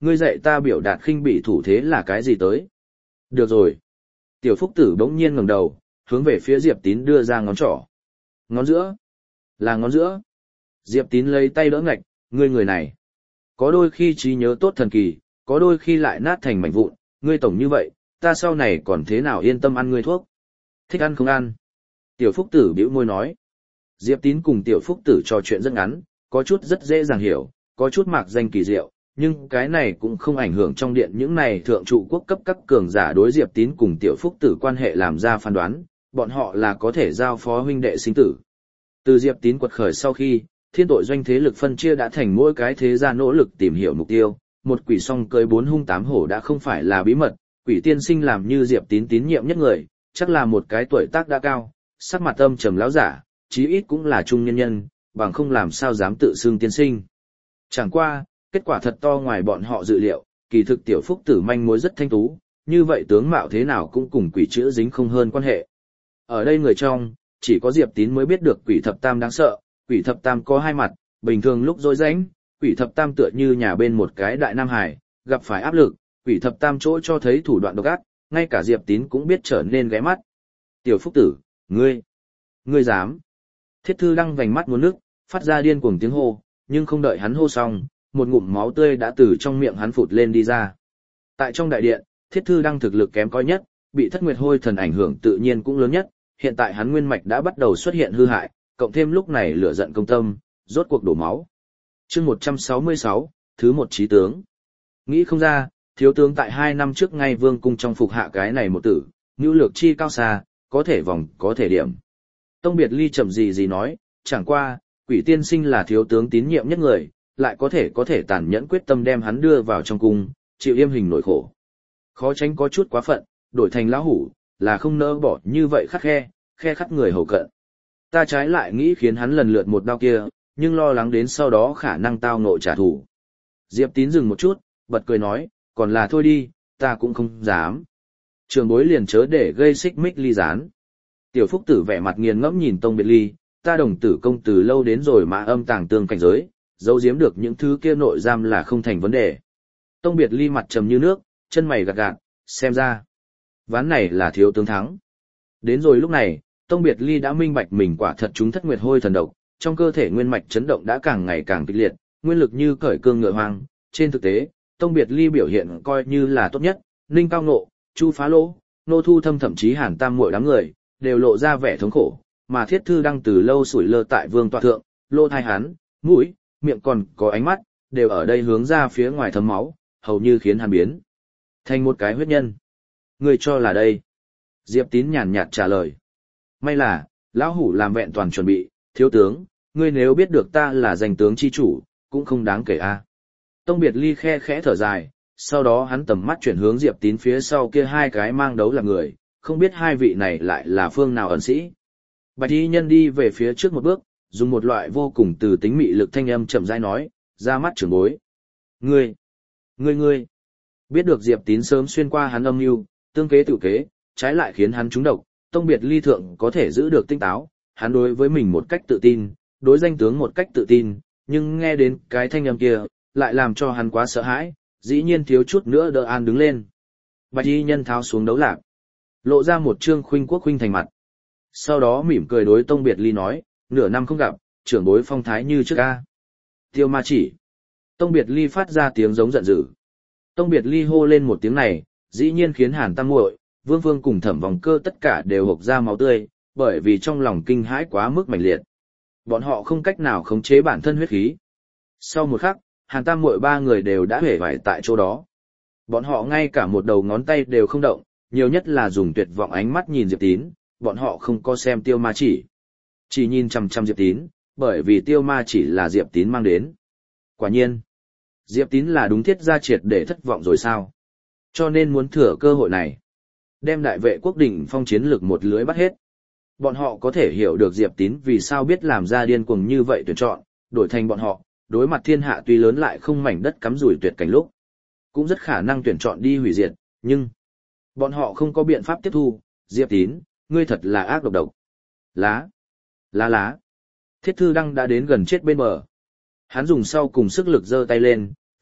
ngươi dạy ta biểu đạt khinh bỉ thủ thế là cái gì tới? Được rồi. Tiểu Phúc Tử bỗng nhiên ngẩng đầu, hướng về phía Diệp Tín đưa ra ngón trỏ. Ngón giữa? Là ngón giữa. Diệp Tín lấy tay đỡ ngạch, ngươi người này. Có đôi khi trí nhớ tốt thần kỳ, có đôi khi lại nát thành mảnh vụn, ngươi tổng như vậy, ta sau này còn thế nào yên tâm ăn ngươi thuốc? Thích ăn không ăn? Tiểu Phúc Tử bĩu môi nói. Diệp Tín cùng Tiểu Phúc Tử trò chuyện rất ngắn, có chút rất dễ dàng hiểu, có chút mạc danh kỳ diệu, nhưng cái này cũng không ảnh hưởng trong điện những này thượng trụ quốc cấp các cường giả đối Diệp Tín cùng Tiểu Phúc Tử quan hệ làm ra phán đoán, bọn họ là có thể giao phó huynh đệ sinh tử. Từ Diệp Tín quật khởi sau khi, thiên tội doanh thế lực phân chia đã thành mỗi cái thế gia nỗ lực tìm hiểu mục tiêu, một quỷ song cưới 4 hung 8 hổ đã không phải là bí mật, quỷ tiên sinh làm như Diệp Tín tín nhiệm nhất người, chắc là một cái tuổi tác đã cao, sắc mặt âm trầm lão giả, chí ít cũng là trung nhân nhân, bằng không làm sao dám tự xưng tiên sinh. Chẳng qua, kết quả thật to ngoài bọn họ dự liệu, kỳ thực Tiểu Phúc Tử manh mối rất thanh tú, như vậy tướng mạo thế nào cũng cùng quỷ chữ dính không hơn quan hệ. Ở đây người trong, chỉ có Diệp Tín mới biết được quỷ thập tam đáng sợ, quỷ thập tam có hai mặt, bình thường lúc rối rãnh, quỷ thập tam tựa như nhà bên một cái đại nam hải, gặp phải áp lực, quỷ thập tam chỗ cho thấy thủ đoạn độc ác, ngay cả Diệp Tín cũng biết trở nên ghé mắt. Tiểu Phúc Tử, ngươi dám. Thiết Thư Đăng vành mắt muốn nước, phát ra điên cuồng tiếng hô, nhưng không đợi hắn hô xong, một ngụm máu tươi đã từ trong miệng hắn phụt lên đi ra. Tại trong đại điện, Thiết Thư Đăng thực lực kém cỏi nhất, bị Thất Nguyệt Hôi thần ảnh hưởng tự nhiên cũng lớn nhất, hiện tại hắn nguyên mạch đã bắt đầu xuất hiện hư hại, cộng thêm lúc này lửa giận công tâm, rốt cuộc đổ máu. Chương 166, thứ một chí tướng. Nghĩ không ra, thiếu tướng tại 2 năm trước ngay vương cung trong phục hạ cái này một tử, nhu lược chi cao xa, có thể vòng, có thể điểm. Tông Biệt Ly chậm gì nói, chẳng qua, quỷ tiên sinh là thiếu tướng tín nhiệm nhất người, lại có thể tàn nhẫn quyết tâm đem hắn đưa vào trong cung, chịu yêm hình nỗi khổ. Khó tránh có chút quá phận, đổi thành lão hủ, là không nỡ bỏ như vậy khắc khe khắc người hầu cận. Ta trái lại nghĩ khiến hắn lần lượt một đao kia, nhưng lo lắng đến sau đó khả năng tao ngộ trả thù. Diệp Tín dừng một chút, bật cười nói, còn là thôi đi, ta cũng không dám. Trường bối liền chớ để gây xích mích ly gián. Tiểu Phúc Tử vẻ mặt nghiền ngẫm nhìn Tông Biệt Ly, ta đồng tử công từ lâu đến rồi mà âm tàng tương cảnh giới, giấu giếm được những thứ kia nội giam là không thành vấn đề. Tông Biệt Ly mặt trầm như nước, chân mày gạt gạt, xem ra. Ván này là thiếu tướng thắng. Đến rồi lúc này, Tông Biệt Ly đã minh bạch mình quả thật trúng Thất Nguyệt Hôi thần độc, trong cơ thể nguyên mạch chấn động đã càng ngày càng kịch liệt, nguyên lực như cởi cương ngựa hoang. Trên thực tế, Tông Biệt Ly biểu hiện coi như là tốt nhất, Ninh Cao Ngộ, Chu Phá Lỗ, Nô Thu Thâm thậm chí Hàn Tam muội đám người đều lộ ra vẻ thống khổ, mà Thiết Thư Đăng từ lâu sủi lơ tại vương tọa thượng, lô thai hắn, mũi, miệng còn có ánh mắt, đều ở đây hướng ra phía ngoài thấm máu, hầu như khiến hắn biến thành một cái huyết nhân. Ngươi cho là đây? Diệp Tín nhàn nhạt trả lời. May là, lão hủ làm vẹn toàn chuẩn bị, thiếu tướng, ngươi nếu biết được ta là danh tướng chi chủ, cũng không đáng kể a. Tông Biệt Ly khe khẽ thở dài, sau đó hắn tầm mắt chuyển hướng Diệp Tín phía sau kia hai cái mang đấu là người, không biết hai vị này lại là phương nào ẩn sĩ. Bạch y nhân đi về phía trước một bước, dùng một loại vô cùng từ tính mị lực thanh âm chậm rãi nói, ra mắt trưởng bối. Ngươi. Biết được Diệp Tín sớm xuyên qua hắn âm mưu, tương kế tự kế, trái lại khiến hắn trúng độc, Tông Biệt Ly thượng có thể giữ được tinh táo, hắn đối với mình một cách tự tin, đối danh tướng một cách tự tin, nhưng nghe đến cái thanh âm kia, lại làm cho hắn quá sợ hãi, dĩ nhiên thiếu chút nữa đỡ an đứng lên. Bạch y nhân tháo xuống đấu lạc, lộ ra một trương khuynh quốc khuynh thành mặt. Sau đó mỉm cười đối Tông Biệt Ly nói, nửa năm không gặp, trưởng bối phong thái như trước ca. Tiêu Ma Chỉ. Tông Biệt Ly phát ra tiếng giống giận dữ. Tông Biệt Ly hô lên một tiếng này, dĩ nhiên khiến Hàn Tam muội, Vương Vương cùng Thẩm Vòng Cơ tất cả đều hộc ra máu tươi, bởi vì trong lòng kinh hãi quá mức mãnh liệt. Bọn họ không cách nào khống chế bản thân huyết khí. Sau một khắc, Hàn Tam muội ba người đều đã hể vải tại chỗ đó. Bọn họ ngay cả một đầu ngón tay đều không động, nhiều nhất là dùng tuyệt vọng ánh mắt nhìn Diệp Tín, bọn họ không có xem Tiêu Ma Chỉ. Chỉ nhìn chằm chằm Diệp Tín, bởi vì Tiêu Ma Chỉ là Diệp Tín mang đến. Quả nhiên, Diệp Tín là đúng thiết gia triệt để thất vọng rồi sao? Cho nên muốn thừa cơ hội này, đem đại vệ quốc đỉnh phong chiến lực một lưới bắt hết. Bọn họ có thể hiểu được Diệp Tín vì sao biết làm ra điên cuồng như vậy tuyển chọn, đổi thành bọn họ, đối mặt thiên hạ tuy lớn lại không mảnh đất cắm rủi tuyệt cảnh lúc. Cũng rất khả năng tuyển chọn đi hủy diệt, nhưng bọn họ không có biện pháp tiếp thu. Diệp Tín, ngươi thật là ác độc. Lá. Thiết Thư Đăng đã đến gần chết bên bờ. Hắn dùng sau cùng sức lực giơ tay lên,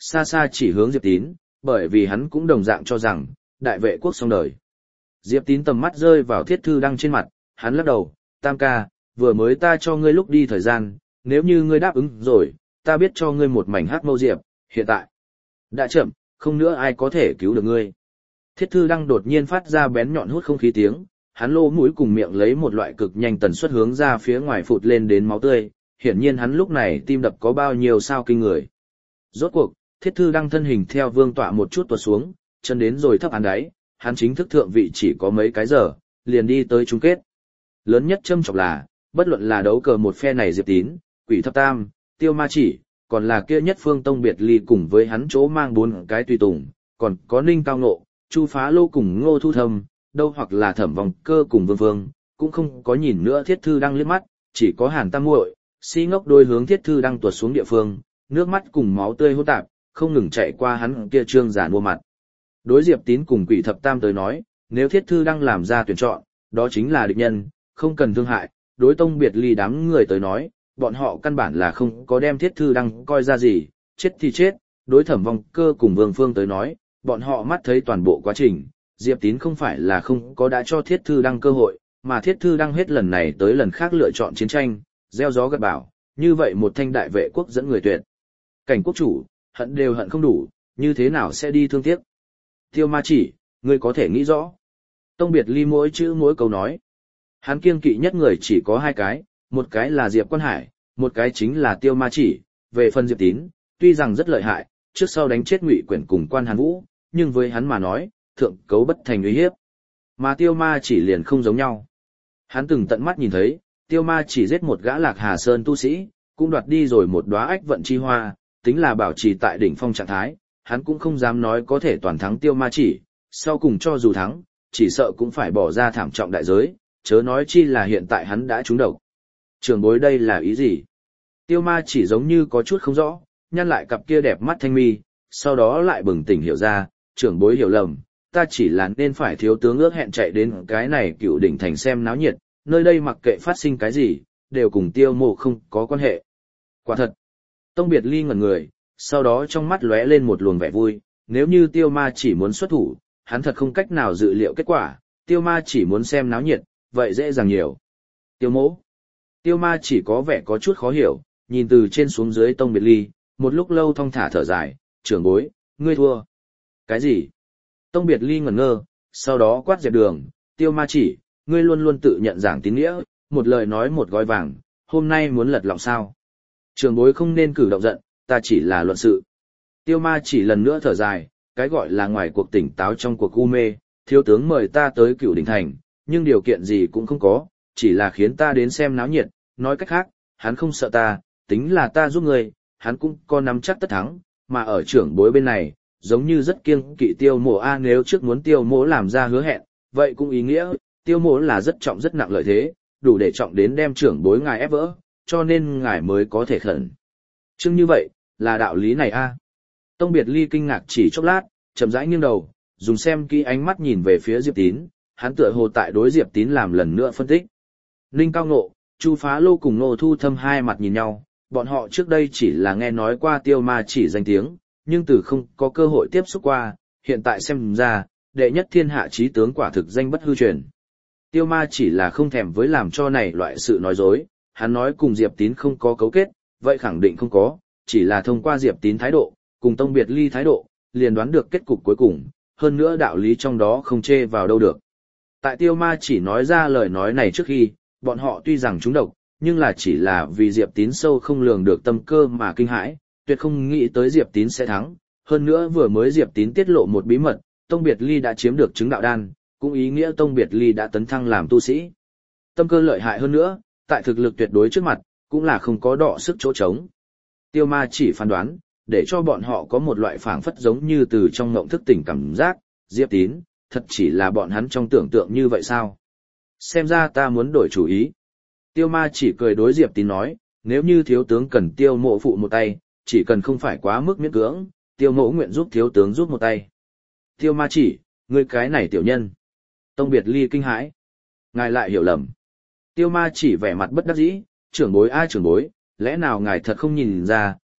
xa xa chỉ hướng Diệp Tín, bởi vì hắn cũng đồng dạng cho rằng, đại vệ quốc xong đời. Diệp Tín tầm mắt rơi vào Thiết Thư Đăng trên mặt, hắn lắc đầu, Tam ca, vừa mới ta cho ngươi lúc đi thời gian, nếu như ngươi đáp ứng rồi, ta biết cho ngươi một mảnh hắc mâu diệp, hiện tại. Đã chậm, không nữa ai có thể cứu được ngươi. Thiết Thư Đăng đột nhiên phát ra bén nhọn hút không khí tiếng, hắn lô mũi cùng miệng lấy một loại cực nhanh tần suất hướng ra phía ngoài phụt lên đến máu tươi, hiển nhiên hắn lúc này tim đập có bao nhiêu sao kinh người. Rốt cuộc, Thiết Thư Đăng thân hình theo vương tọa một chút tuột xuống, chân đến rồi thấp án đáy, hắn chính thức thượng vị chỉ có mấy cái giờ, liền đi tới chung kết. Lớn nhất châm chọc là, bất luận là đấu cờ một phe này Diệp Tín, Quỷ Thập Tam, Tiêu Ma Chỉ, còn là kia nhất Phương Tông Biệt Ly cùng với hắn chỗ mang 4 cái tùy tùng, còn có Ninh Cao Nộ, Chu Phá Lô cùng Ngô Thu Thâm, đâu hoặc là Thẩm Vòng Cơ cùng Vương Vương, cũng không có nhìn nữa Thiết Thư Đăng liếc mắt, chỉ có Hàn Tam Muội, si ngốc đôi hướng Thiết Thư Đăng tuột xuống địa phương, nước mắt cùng máu tươi hỗn tạp, không ngừng chạy qua hắn kia trương giản mua mặt. Đối Diệp Tín cùng Quỷ Thập Tam tới nói, nếu Thiết Thư Đăng làm ra tuyển chọn, đó chính là địch nhân, không cần thương hại, đối Tông Biệt Ly đám người tới nói, bọn họ căn bản là không có đem Thiết Thư Đăng coi ra gì, chết thì chết, đối Thẩm Vong Cơ cùng Vương Phương tới nói, bọn họ mắt thấy toàn bộ quá trình, Diệp Tín không phải là không có đã cho Thiết Thư Đăng cơ hội, mà Thiết Thư Đăng hết lần này tới lần khác lựa chọn chiến tranh, gieo gió gặt bão, như vậy một thanh đại vệ quốc dẫn người tuyệt. Cảnh quốc chủ, hận đều hận không đủ, như thế nào sẽ đi thương tiếc. Tiêu Ma Chỉ, ngươi có thể nghĩ rõ. Tông Biệt Ly mỗi chữ mỗi câu nói. Hắn kiêng kỵ nhất người chỉ có 2 cái, một cái là Diệp Quan Hải, một cái chính là Tiêu Ma Chỉ. Về phần Diệp Tín, tuy rằng rất lợi hại, trước sau đánh chết Ngụy Quyển cùng Quan Hàn Vũ, nhưng với hắn mà nói, thượng cấu bất thành uy hiếp. Mà Tiêu Ma Chỉ liền không giống nhau. Hắn từng tận mắt nhìn thấy, Tiêu Ma Chỉ giết một gã Lạc Hà Sơn tu sĩ, cũng đoạt đi rồi một đóa ách vận chi hoa, tính là bảo trì tại đỉnh phong trạng thái, hắn cũng không dám nói có thể toàn thắng Tiêu Ma Chỉ, sau cùng cho dù thắng, chỉ sợ cũng phải bỏ ra thảm trọng đại giới, chớ nói chi là hiện tại hắn đã trúng độc. Trưởng bối đây là ý gì? Tiêu Ma Chỉ giống như có chút không rõ, nhăn lại cặp kia đẹp mắt thanh mi, sau đó lại bừng tỉnh hiểu ra, trưởng bối hiểu lầm, ta chỉ là nên phải thiếu tướng ước hẹn chạy đến cái này Cựu Đỉnh thành xem náo nhiệt, nơi đây mặc kệ phát sinh cái gì, đều cùng Tiêu Mộ không có quan hệ. Quả thật. Tông Biệt Ly ngẩn người, sau đó trong mắt lóe lên một luồng vẻ vui, nếu như Tiêu Ma Chỉ muốn xuất thủ, hắn thật không cách nào dự liệu kết quả, Tiêu Ma Chỉ muốn xem náo nhiệt, vậy dễ dàng nhiều. Tiêu Mỗ. Tiêu Ma Chỉ có vẻ có chút khó hiểu, nhìn từ trên xuống dưới Tông Biệt Ly, một lúc lâu thong thả thở dài, trưởng bối, ngươi thua. Cái gì? Tông Biệt Ly ngẩn ngơ, sau đó quát dẹp đường, Tiêu Ma Chỉ, ngươi luôn luôn tự nhận giảng tín nghĩa, một lời nói một gói vàng, hôm nay muốn lật lọng sao? Trưởng bối không nên cử động giận, ta chỉ là luận sự. Tiêu Ma Chỉ lần nữa thở dài, cái gọi là ngoài cuộc tỉnh táo trong cuộc u mê, thiếu tướng mời ta tới Cựu Đỉnh thành, nhưng điều kiện gì cũng không có, chỉ là khiến ta đến xem náo nhiệt, nói cách khác, hắn không sợ ta, tính là ta giúp người, hắn cũng có nắm chắc tất thắng, mà ở trưởng bối bên này, giống như rất kiêng kỵ Tiêu Mộ a, nếu trước muốn Tiêu Mộ làm ra hứa hẹn, vậy cũng ý nghĩa, Tiêu Mộ là rất trọng rất nặng lợi thế, đủ để trọng đến đem trưởng bối ngài ép vỡ, cho nên ngài mới có thể khẩn. Chứ như vậy, là đạo lý này a. Tông Biệt Ly kinh ngạc chỉ chốc lát, chậm rãi nghiêng đầu, dùng xem kỹ ánh mắt nhìn về phía Diệp Tín, hắn tựa hồ tại đối Diệp Tín làm lần nữa phân tích. Ninh Cao Nộ, Chu Phá Lô cùng Ngô Thu Thâm hai mặt nhìn nhau, bọn họ trước đây chỉ là nghe nói qua Tiêu Ma Chỉ danh tiếng, nhưng từ không có cơ hội tiếp xúc qua, hiện tại xem ra, đệ nhất thiên hạ chí tướng quả thực danh bất hư truyền. Tiêu Ma Chỉ là không thèm với làm cho này loại sự nói dối, hắn nói cùng Diệp Tín không có cấu kết, vậy khẳng định không có, chỉ là thông qua Diệp Tín thái độ, cùng Tông Biệt Ly thái độ, liền đoán được kết cục cuối cùng, hơn nữa đạo lý trong đó không chê vào đâu được. Tại Tiêu Ma Chỉ nói ra lời nói này trước khi, bọn họ tuy rằng trúng độc, nhưng là chỉ là vì Diệp Tín sâu không lường được tâm cơ mà kinh hãi, tuyệt không nghĩ tới Diệp Tín sẽ thắng. Hơn nữa vừa mới Diệp Tín tiết lộ một bí mật, Tông Biệt Ly đã chiếm được chứng đạo đan, cũng ý nghĩa Tông Biệt Ly đã tấn thăng làm tu sĩ. Tâm cơ lợi hại hơn nữa, tại thực lực tuyệt đối trước mặt, cũng là không có đọ sức chỗ trống. Tiêu Ma Chỉ phán đoán, để cho bọn họ có một loại phảng phất giống như từ trong ngộng thức tỉnh cảm giác, Diệp Tín, thật chỉ là bọn hắn trong tưởng tượng như vậy sao? Xem ra ta muốn đổi chủ ý. Tiêu Ma Chỉ cười đối Diệp Tín nói, nếu như thiếu tướng cần Tiêu Mộ phụ một tay, chỉ cần không phải quá mức miễn cưỡng, Tiêu Mộ nguyện giúp thiếu tướng giúp một tay. Tiêu Ma Chỉ, ngươi cái này tiểu nhân. Tông Biệt Ly kinh hãi. Ngài lại hiểu lầm. Tiêu Ma Chỉ vẻ mặt bất đắc dĩ, trưởng bối ai trưởng bối, lẽ nào ngài thật không nhìn ra,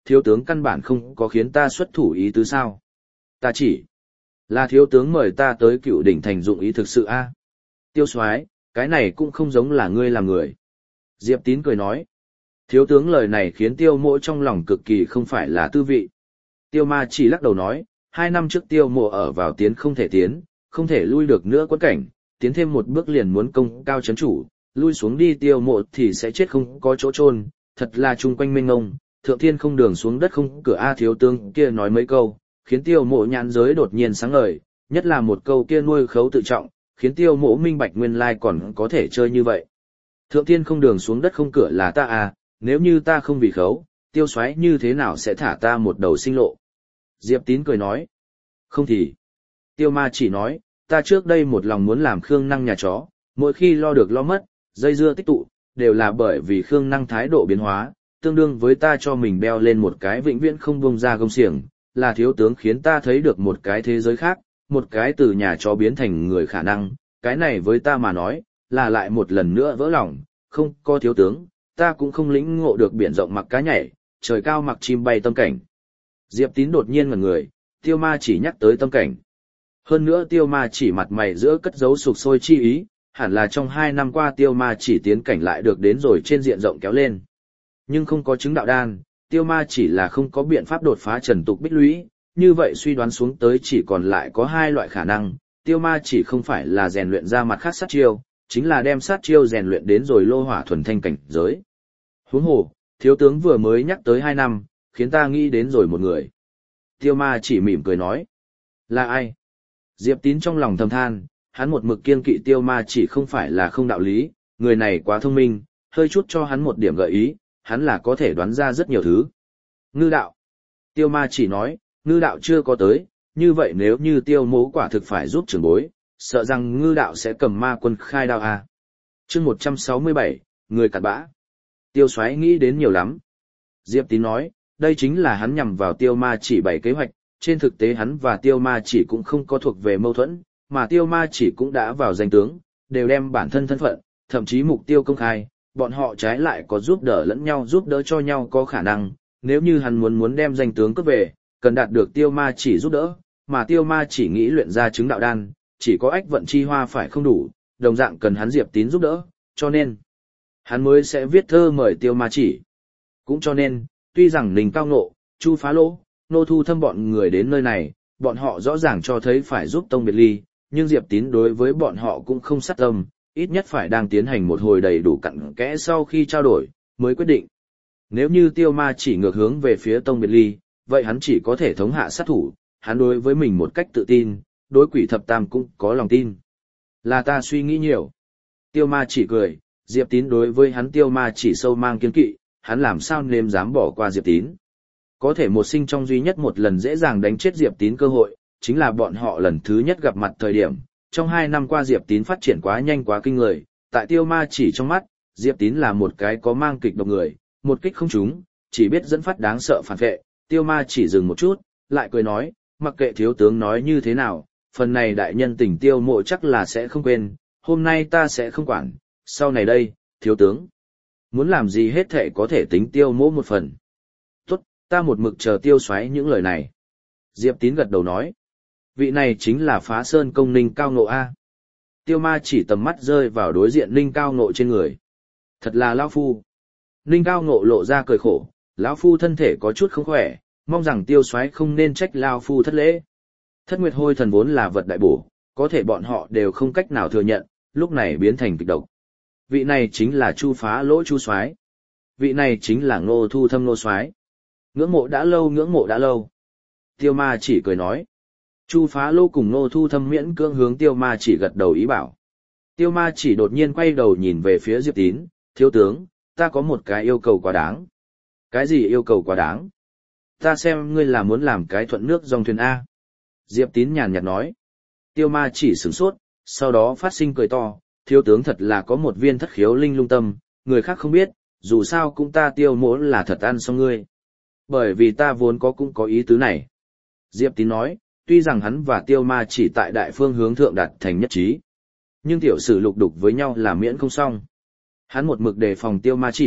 thiếu tướng căn bản không có khiến ta xuất thủ ý tứ sao. Ta chỉ là thiếu tướng mời ta tới Cựu Đỉnh Thành dụng ý thực sự a. Tiêu soái, cái này cũng không giống là ngươi làm người. Diệp Tín cười nói. Thiếu tướng lời này khiến Tiêu Mộ trong lòng cực kỳ không phải là tư vị. Tiêu Ma chỉ lắc đầu nói, 2 năm trước Tiêu Mộ ở vào tiến, không thể lui được nữa quẫn cảnh, tiến thêm một bước liền muốn công cao chấn chủ, lui xuống đi Tiêu Mộ thì sẽ chết không có chỗ chôn, thật là chung quanh mênh mông, thượng thiên không đường xuống đất không cửa a. Thiếu tướng kia nói mấy câu, khiến Tiêu Mộ nhãn giới đột nhiên sáng ngời, nhất là một câu kia nuôi khấu tự trọng, khiến Tiêu Mộ minh bạch nguyên lai còn có thể chơi như vậy. Thượng thiên không đường xuống đất không cửa là ta à, nếu như ta không vì khấu, Tiêu soái như thế nào sẽ thả ta một đầu sinh lộ? Diệp Tín cười nói. Không thì. Tiêu Ma chỉ nói, ta trước đây một lòng muốn làm Khương Năng nhà chó, mỗi khi lo được lo mất, dây dưa tích tụ, đều là bởi vì Khương Năng thái độ biến hóa, tương đương với ta cho mình đeo lên một cái vĩnh viễn không buông ra gông xiềng, là thiếu tướng khiến ta thấy được một cái thế giới khác, một cái từ nhà chó biến thành người khả năng, cái này với ta mà nói, là lại một lần nữa vỡ lòng, không có thiếu tướng, ta cũng không lĩnh ngộ được biển rộng mặc cá nhảy, trời cao mặc chim bay tâm cảnh. Diệp Tín đột nhiên ngẩn người, Tiêu Ma chỉ nhắc tới tâm cảnh. Hơn nữa Tiêu Ma chỉ mặt mày giữa cất giấu sục sôi chi ý, hẳn là trong 2 năm qua Tiêu Ma chỉ tiến cảnh lại được đến rồi trên diện rộng kéo lên. Nhưng không có chứng đạo đan, Tiêu Ma chỉ là không có biện pháp đột phá trần tục bích lũy, như vậy suy đoán xuống tới chỉ còn lại có 2 loại khả năng, Tiêu Ma chỉ không phải là rèn luyện ra mặt khác sát chiêu, chính là đem sát chiêu rèn luyện đến rồi lô hỏa thuần thanh cảnh giới. Huống hồ, thiếu tướng vừa mới nhắc tới 2 năm, khiến ta nghĩ đến rồi một người. Tiêu Ma chỉ mỉm cười nói. Là ai? Diệp Tín trong lòng thầm than, hắn một mực kiên kỵ Tiêu Ma chỉ không phải là không đạo lý, người này quá thông minh, hơi chút cho hắn một điểm gợi ý, hắn là có thể đoán ra rất nhiều thứ. Ngư đạo. Tiêu Ma chỉ nói, ngư đạo chưa có tới, như vậy nếu như Tiêu Mỗ quả thực phải giúp trưởng bối, sợ rằng ngư đạo sẽ cầm ma quân khai đao à. Chương 167, người cặn bã. Tiêu soái nghĩ đến nhiều lắm. Diệp Tín nói, đây chính là hắn nhằm vào Tiêu Ma chỉ 7 kế hoạch, trên thực tế hắn và Tiêu Ma chỉ cũng không có thuộc về mâu thuẫn, mà Tiêu Ma chỉ cũng đã vào danh tướng, đều đem bản thân thân phận, thậm chí mục tiêu công khai, bọn họ trái lại có giúp đỡ lẫn nhau, giúp đỡ cho nhau có khả năng, nếu như hắn muốn đem danh tướng cướp về, cần đạt được Tiêu Ma chỉ giúp đỡ, mà Tiêu Ma chỉ nghĩ luyện ra chứng đạo đan, chỉ có ách vận chi hoa phải không đủ, đồng dạng cần hắn Diệp Tín giúp đỡ, cho nên hắn mới sẽ viết thơ mời Tiêu Ma chỉ. Cũng cho nên, tuy rằng Ninh Cao Ngộ, Chu Phá Lỗ, Nô Thu Thâm bọn người đến nơi này, bọn họ rõ ràng cho thấy phải giúp tông biệt ly, nhưng Diệp Tín đối với bọn họ cũng không sát tâm, ít nhất phải đang tiến hành một hồi đầy đủ cặn kẽ sau khi trao đổi, mới quyết định. Nếu như Tiêu Ma chỉ ngược hướng về phía tông biệt ly, vậy hắn chỉ có thể thống hạ sát thủ, hắn đối với mình một cách tự tin, đối Quỷ Thập Tam cũng có lòng tin. Là ta suy nghĩ nhiều. Tiêu Ma chỉ cười, Diệp Tín đối với hắn Tiêu Ma chỉ sâu mang kiên kỵ, hắn làm sao nên dám bỏ qua Diệp Tín. Có thể một sinh trong duy nhất một lần dễ dàng đánh chết Diệp Tín cơ hội, chính là bọn họ lần thứ nhất gặp mặt thời điểm. Trong 2 năm qua Diệp Tín phát triển quá nhanh quá kinh người, tại Tiêu Ma chỉ trong mắt, Diệp Tín là một cái có mang kịch độc người, một kích không trúng, chỉ biết dẫn phát đáng sợ phản vệ. Tiêu Ma chỉ dừng một chút, lại cười nói, mặc kệ thiếu tướng nói như thế nào, phần này đại nhân tình Tiêu Mộ chắc là sẽ không quên, hôm nay ta sẽ không quản, sau này đây, thiếu tướng. Muốn làm gì hết thệ có thể tính Tiêu Mộ một phần. Tốt, ta một mực chờ Tiêu soái những lời này. Diệp Tín gật đầu nói. Vị này chính là Phá Sơn công Ninh Cao Ngộ A. Tiêu Ma chỉ tầm mắt rơi vào đối diện Ninh Cao Ngộ trên người. Thật là lão phu. Ninh Cao Ngộ lộ ra cười khổ, lão phu thân thể có chút không khỏe, mong rằng Tiêu soái không nên trách lão phu thất lễ. Thất Nguyệt Hôi Thần vốn là vật đại bổ, có thể bọn họ đều không cách nào thừa nhận, lúc này biến thành kịch độc. Vị này chính là Chu Phá Lỗ Chu soái. Vị này chính là Ngô Thu Thâm Ngô soái. Ngưỡng mộ đã lâu, ngưỡng mộ đã lâu. Tiêu Ma chỉ cười nói. Chu Phá Lỗ cùng Ngô Thu Thâm miễn cưỡng hướng Tiêu Ma chỉ gật đầu ý bảo. Tiêu Ma chỉ đột nhiên quay đầu nhìn về phía Diệp Tín, thiếu tướng, ta có một cái yêu cầu quá đáng. Cái gì yêu cầu quá đáng? Ta xem ngươi là muốn làm cái thuận nước dòng thuyền A. Diệp Tín nhàn nhạt nói. Tiêu Ma chỉ sửng sốt, sau đó phát sinh cười to, thiếu tướng thật là có một viên thất khiếu linh lung tâm, người khác không biết, dù sao cũng ta Tiêu Mỗ là thật ăn xong ngươi. Bởi vì ta vốn cũng có ý tứ này. Diệp Tín nói, tuy rằng hắn và Tiêu Ma chỉ tại đại phương hướng thượng đạt thành nhất trí, nhưng tiểu sử lục đục với nhau là miễn không xong. Hắn một mực đề phòng Tiêu Ma chỉ,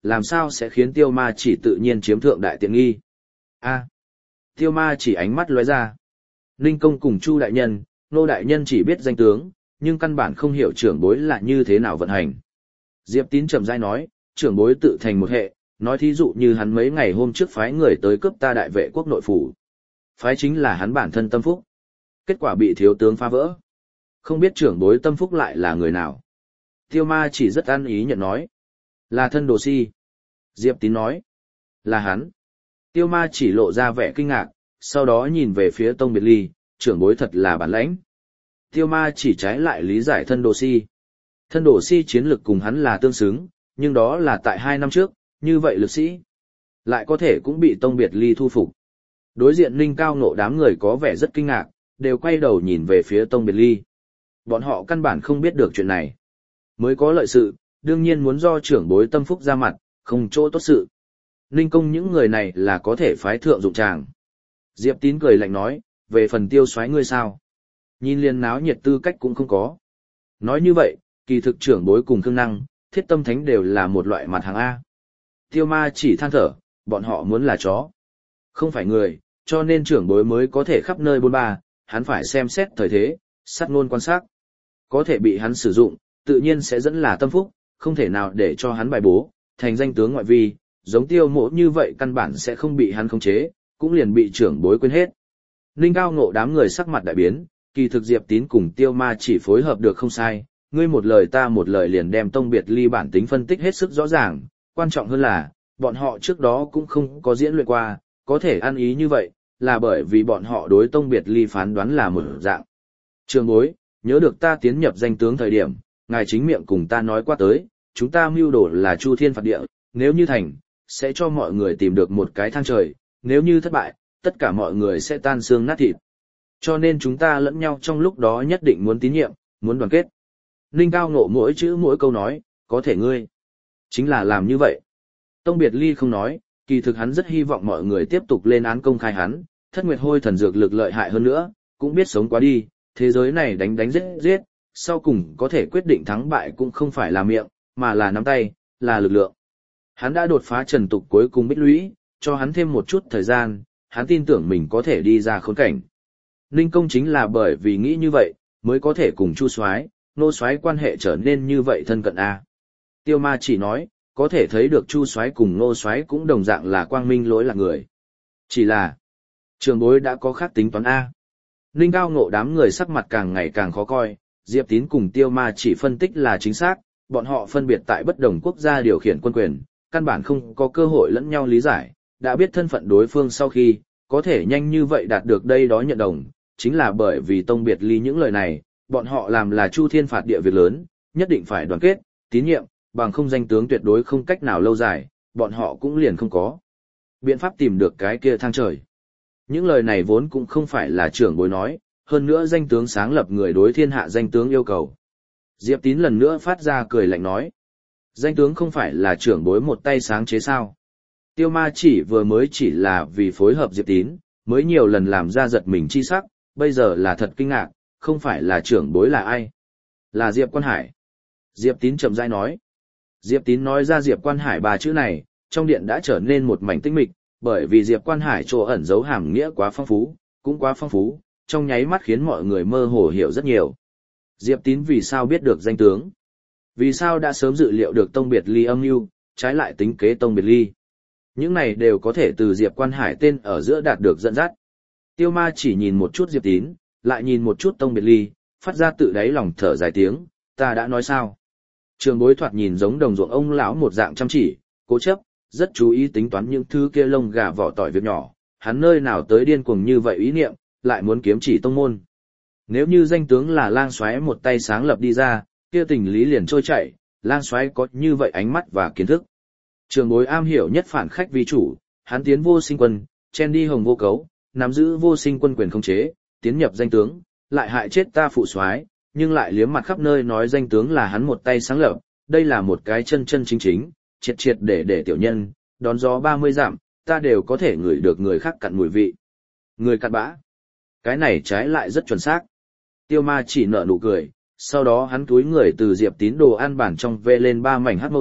làm sao sẽ khiến Tiêu Ma Chỉ tự nhiên chiếm thượng đại tiện nghi. A. Tiêu Ma Chỉ ánh mắt lóe ra. Ninh Công cùng Chu đại nhân, Nô đại nhân chỉ biết danh tướng, nhưng căn bản không hiểu trưởng bối là như thế nào vận hành. Diệp Tín chậm rãi nói, trưởng bối tự thành một hệ, nói thí dụ như hắn mấy ngày hôm trước phái người tới cướp ta đại vệ quốc nội phủ. Phái chính là hắn bản thân tâm phúc. Kết quả bị thiếu tướng phá vỡ. Không biết trưởng bối tâm phúc lại là người nào. Tiêu Ma Chỉ rất ăn ý nhận nói. Là thân đồ si. Diệp Tín nói. Là hắn. Tiêu Ma Chỉ lộ ra vẻ kinh ngạc, sau đó nhìn về phía Tông Biệt Ly, trưởng bối thật là bản lãnh. Tiêu Ma Chỉ trái lại lý giải thân đồ si. Thân đồ si chiến lực cùng hắn là tương xứng, nhưng đó là tại 2 năm trước, như vậy lực sĩ. Lại có thể cũng bị Tông Biệt Ly thu phục. Đối diện Ninh Cao Ngộ đám người có vẻ rất kinh ngạc, đều quay đầu nhìn về phía Tông Biệt Ly. Bọn họ căn bản không biết được chuyện này. Mới có lợi sự, đương nhiên muốn do trưởng bối tâm phúc ra mặt, không chỗ tốt sự. Ninh Công những người này là có thể phái thượng dụng tràng. Diệp Tín cười lạnh nói, về phần Tiêu soái ngươi sao? Nhìn liền náo nhiệt tư cách cũng không có. Nói như vậy, kỳ thực trưởng bối cùng Khương Năng, Thiết Tâm Thánh đều là một loại mặt hàng A. Tiêu Ma Chỉ than thở, bọn họ muốn là chó. Không phải người, cho nên trưởng bối mới có thể khắp nơi bôn ba, hắn phải xem xét thời thế, sát ngôn quan sát. Có thể bị hắn sử dụng, tự nhiên sẽ dẫn là tâm phúc, không thể nào để cho hắn bài bố, thành danh tướng ngoại vi, giống Tiêu Mộ như vậy căn bản sẽ không bị hắn khống chế, cũng liền bị trưởng bối quên hết. Ninh Cao Ngộ đám người sắc mặt đại biến, kỳ thực Diệp Tín cùng Tiêu Ma Chỉ phối hợp được không sai, ngươi một lời ta một lời liền đem Tông Biệt Ly bản tính phân tích hết sức rõ ràng, quan trọng hơn là, bọn họ trước đó cũng không có diễn luyện qua, có thể ăn ý như vậy, là bởi vì bọn họ đối Tông Biệt Ly phán đoán là một dạng. Trường bối, nhớ được ta tiến nhập danh tướng thời điểm, ngài chính miệng cùng ta nói qua tới, chúng ta mưu đồ là Chu Thiên phạt địa, nếu như thành, sẽ cho mọi người tìm được một cái thang trời, nếu như thất bại, tất cả mọi người sẽ tan xương nát thịt. Cho nên chúng ta lẫn nhau trong lúc đó nhất định muốn tín nhiệm, muốn đoàn kết. Ninh Cao Ngộ mỗi chữ mỗi câu nói, có thể ngươi. Chính là làm như vậy. Tông Biệt Ly không nói, kỳ thực hắn rất hy vọng mọi người tiếp tục lên án công khai hắn, Thất Nguyệt Hôi thần dược lực lợi hại hơn nữa, cũng biết sống quá đi, thế giới này đánh đánh giết giết, sau cùng có thể quyết định thắng bại cũng không phải là miệng, mà là nắm tay, là lực lượng. Hắn đã đột phá trần tục cuối cùng bích lũy, cho hắn thêm một chút thời gian, hắn tin tưởng mình có thể đi ra khốn cảnh. Ninh Công chính là bởi vì nghĩ như vậy, mới có thể cùng Chu Soái, Nô Soái quan hệ trở nên như vậy thân cận a. Tiêu Ma Chỉ nói, có thể thấy được Chu Soái cùng Nô Soái cũng đồng dạng là quang minh lỗi lạc người. Chỉ là, trường bối đã có khác tính toán a. Ninh Cao Ngộ đám người sắc mặt càng ngày càng khó coi, Diệp Tín cùng Tiêu Ma Chỉ phân tích là chính xác, bọn họ phân biệt tại bất đồng quốc gia điều khiển quân quyền, căn bản không có cơ hội lẫn nhau lý giải, đã biết thân phận đối phương sau khi, có thể nhanh như vậy đạt được đây đó nhận đồng, chính là bởi vì Tông Biệt Ly những lời này, bọn họ làm là Chu Thiên phạt địa việc lớn, nhất định phải đoàn kết, tín nhiệm, bằng không danh tướng tuyệt đối không cách nào lâu dài, bọn họ cũng liền không có biện pháp tìm được cái kia thang trời. Những lời này vốn cũng không phải là trưởng bối nói, hơn nữa danh tướng sáng lập người đối thiên hạ danh tướng yêu cầu. Diệp Tín lần nữa phát ra cười lạnh nói, danh tướng không phải là trưởng bối một tay sáng chế sao? Tiêu Ma Chỉ vừa mới chỉ là vì phối hợp Diệp Tín, mới nhiều lần làm ra giật mình chi sắc, bây giờ là thật kinh ngạc, không phải là trưởng bối là ai? Là Diệp Quan Hải. Diệp Tín chậm rãi nói. Diệp Tín nói ra Diệp Quan Hải 3 chữ này, trong điện đã trở nên một mảnh tĩnh mịch, bởi vì Diệp Quan Hải chỗ ẩn giấu hàm nghĩa quá phong phú, cũng quá phong phú, trong nháy mắt khiến mọi người mơ hồ hiểu rất nhiều. Diệp Tín vì sao biết được danh tướng? Vì sao đã sớm dự liệu được Tông Biệt Ly âm mưu, trái lại tính kế Tông Biệt Ly? Những này đều có thể từ Diệp Quan Hải tên ở giữa đạt được dẫn dắt. Tiêu Ma Chỉ nhìn một chút Diệp Tín, lại nhìn một chút Tông Biệt Ly, phát ra tự đáy lòng thở dài tiếng, ta đã nói sao? Trường bối thoạt nhìn giống đồng ruộng ông lão một dạng chăm chỉ, cố chấp, rất chú ý tính toán những thứ kia lông gà vỏ tỏi việc nhỏ, hắn nơi nào tới điên cuồng như vậy ý niệm, lại muốn kiếm chỉ tông môn. Nếu như danh tướng là Lang Soái một tay sáng lập đi ra, kia tình lý liền trôi chảy, Lang Soái có như vậy ánh mắt và kiến thức. Trường bối am hiểu nhất phản khách vì chủ, hắn tiến vô sinh quân, chen đi hồng vô cấu, nắm giữ vô sinh quân quyền khống chế, tiến nhập danh tướng, lại hại chết ta phụ soái, nhưng lại liếm mặt khắp nơi nói danh tướng là hắn một tay sáng lập, đây là một cái chân chân chính chính, triệt triệt để tiểu nhân, đón gió 30 dặm, ta đều có thể ngửi được người khác cặn mùi vị. Người cặn bã. Cái này trái lại rất chuẩn xác. Tiêu Ma Chỉ nở nụ cười, sau đó hắn túi người từ Diệp Tín đồ ăn bản trong vê lên 3 mảnh hắc mâu diệp,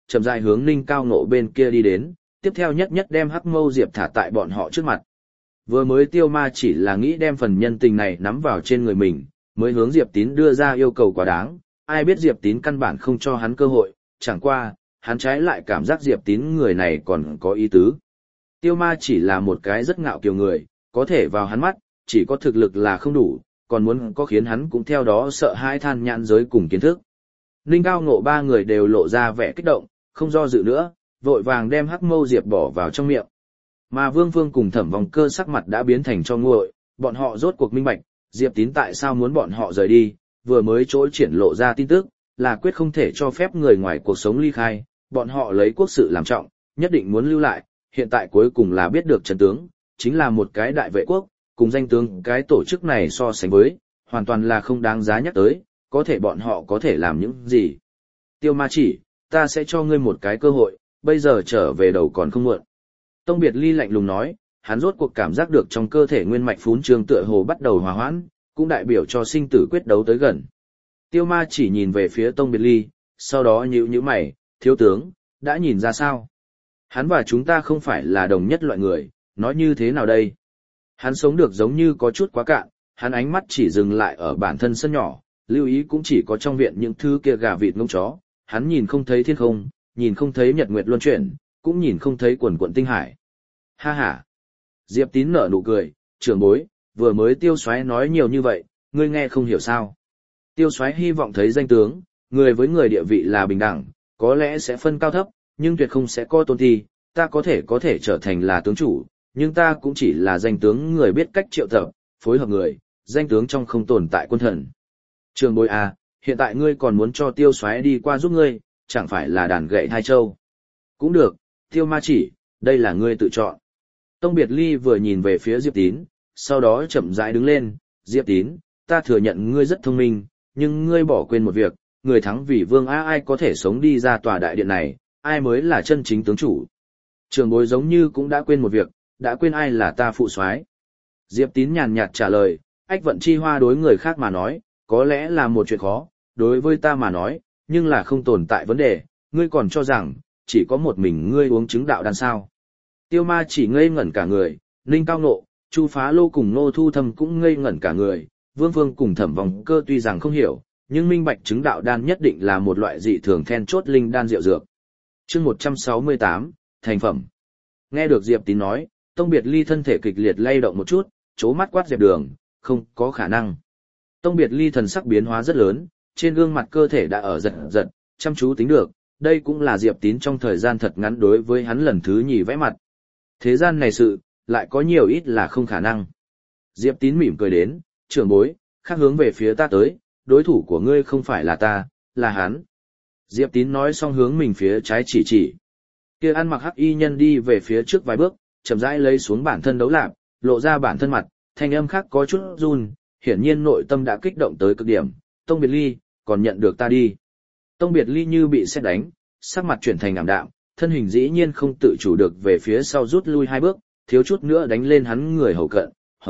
chậm rãi hướng Ninh Cao Ngộ bên kia đi đến, tiếp theo nhất nhất đem Hắc Mâu Diệp thả tại bọn họ trước mặt. Vừa mới Tiêu Ma chỉ là nghĩ đem phần nhân tình này nắm vào trên người mình, mới hướng Diệp Tín đưa ra yêu cầu quá đáng, ai biết Diệp Tín căn bản không cho hắn cơ hội, chẳng qua, hắn trái lại cảm giác Diệp Tín người này còn có ý tứ. Tiêu Ma chỉ là một cái rất ngạo kiều người, có thể vào hắn mắt, chỉ có thực lực là không đủ, còn muốn có khiến hắn cũng theo đó sợ hãi than nhãn giới cùng kiến thức. Ninh Cao Ngộ ba người đều lộ ra vẻ kích động, không do dự nữa, vội vàng đem Hắc Mâu Diệp bỏ vào trong miệng. Mà Vương Phương cùng Thẩm Vòng Cơ sắc mặt đã biến thành cho nguội, bọn họ rốt cuộc minh bạch, Diệp Tín tại sao muốn bọn họ rời đi, vừa mới trỗi triển lộ ra tin tức, là quyết không thể cho phép người ngoài cuộc sống ly khai, bọn họ lấy quốc sự làm trọng, nhất định muốn lưu lại, hiện tại cuối cùng là biết được chân tướng, chính là một cái đại vệ quốc, cùng danh tướng cái tổ chức này so sánh với, hoàn toàn là không đáng giá nhắc tới, có thể bọn họ có thể làm những gì. Tiêu Ma chỉ, ta sẽ cho ngươi một cái cơ hội, bây giờ trở về đầu còn không muộn. Tông Biệt Ly lạnh lùng nói, hắn rốt cuộc cảm giác được trong cơ thể nguyên mạch phún trương tựa hồ bắt đầu hòa hoãn, cũng đại biểu cho sinh tử quyết đấu tới gần. Tiêu Ma chỉ nhìn về phía Tông Biệt Ly, sau đó nhíu mày, thiếu tướng, đã nhìn ra sao? Hắn và chúng ta không phải là đồng nhất loại người, nói như thế nào đây? Hắn sống được giống như có chút quá cạn, hắn ánh mắt chỉ dừng lại ở bản thân sân nhỏ, lưu ý cũng chỉ có trong viện những thứ kia gà vịt ngỗng chó, hắn nhìn không thấy thiên không, nhìn không thấy nhật nguyệt luân chuyển, cũng nhìn không thấy quần quận tinh hải. Ha ha! Diệp Tín nở nụ cười, trưởng bối, vừa mới Tiêu Soái nói nhiều như vậy, ngươi nghe không hiểu sao. Tiêu Soái hy vọng thấy danh tướng, người với người địa vị là bình đẳng, có lẽ sẽ phân cao thấp, nhưng tuyệt không sẽ có tôn thi, ta có thể trở thành là tướng chủ, nhưng ta cũng chỉ là danh tướng người biết cách triệu tập, phối hợp người, danh tướng trong không tồn tại quân thần. Trường bối à, hiện tại ngươi còn muốn cho Tiêu Soái đi qua giúp ngươi, chẳng phải là đàn gậy hai châu. Cũng được, Tiêu Ma chỉ, đây là ngươi tự chọn. Tông Biệt Ly vừa nhìn về phía Diệp Tín, sau đó chậm rãi đứng lên, Diệp Tín, ta thừa nhận ngươi rất thông minh, nhưng ngươi bỏ quên một việc, người thắng vì vương ai có thể sống đi ra tòa đại điện này, ai mới là chân chính tướng chủ. Trường bối giống như cũng đã quên một việc, đã quên ai là ta phụ soái. Diệp Tín nhàn nhạt trả lời, ách vận chi hoa đối người khác mà nói, có lẽ là một chuyện khó, đối với ta mà nói, nhưng là không tồn tại vấn đề, ngươi còn cho rằng, chỉ có một mình ngươi uống chứng đạo đan sao. Tiêu Ma chỉ ngây ngẩn cả người, Ninh Cao Ngộ, Chu Phá Lô cùng Nô Thu Thâm cũng ngây ngẩn cả người, Vương Phương cùng Thẩm Vòng Cơ tuy rằng không hiểu, nhưng minh bạch chứng đạo đan nhất định là một loại dị thường then chốt linh đan diệu dược. Chương 168, thành phẩm. Nghe được Diệp Tín nói, Tông Biệt Ly thân thể kịch liệt lay động một chút, chố mắt quát Diệp Đường, không có khả năng. Tông Biệt Ly thần sắc biến hóa rất lớn, trên gương mặt cơ thể đã ở giật, chăm chú tính được, đây cũng là Diệp Tín trong thời gian thật ngắn đối với hắn lần thứ nhì vẽ mặt. Thế gian này sự, lại có nhiều ít là không khả năng. Diệp Tín mỉm cười đến, trưởng bối, khác hướng về phía ta tới, đối thủ của ngươi không phải là ta, là hắn. Diệp Tín nói xong hướng mình phía trái chỉ. Kia ăn mặc hắc y nhân đi về phía trước vài bước, chậm rãi lấy xuống bản thân đấu lạp, lộ ra bản thân mặt, thanh âm khác có chút run, hiển nhiên nội tâm đã kích động tới cực điểm. Tông Biệt Ly, còn nhận được ta đi. Tông Biệt Ly như bị sét đánh, sắc mặt chuyển thành ảm đạm, thân hình dĩ nhiên không tự chủ được về phía sau rút lui hai bước, thiếu chút nữa đánh lên hắn người hầu cận,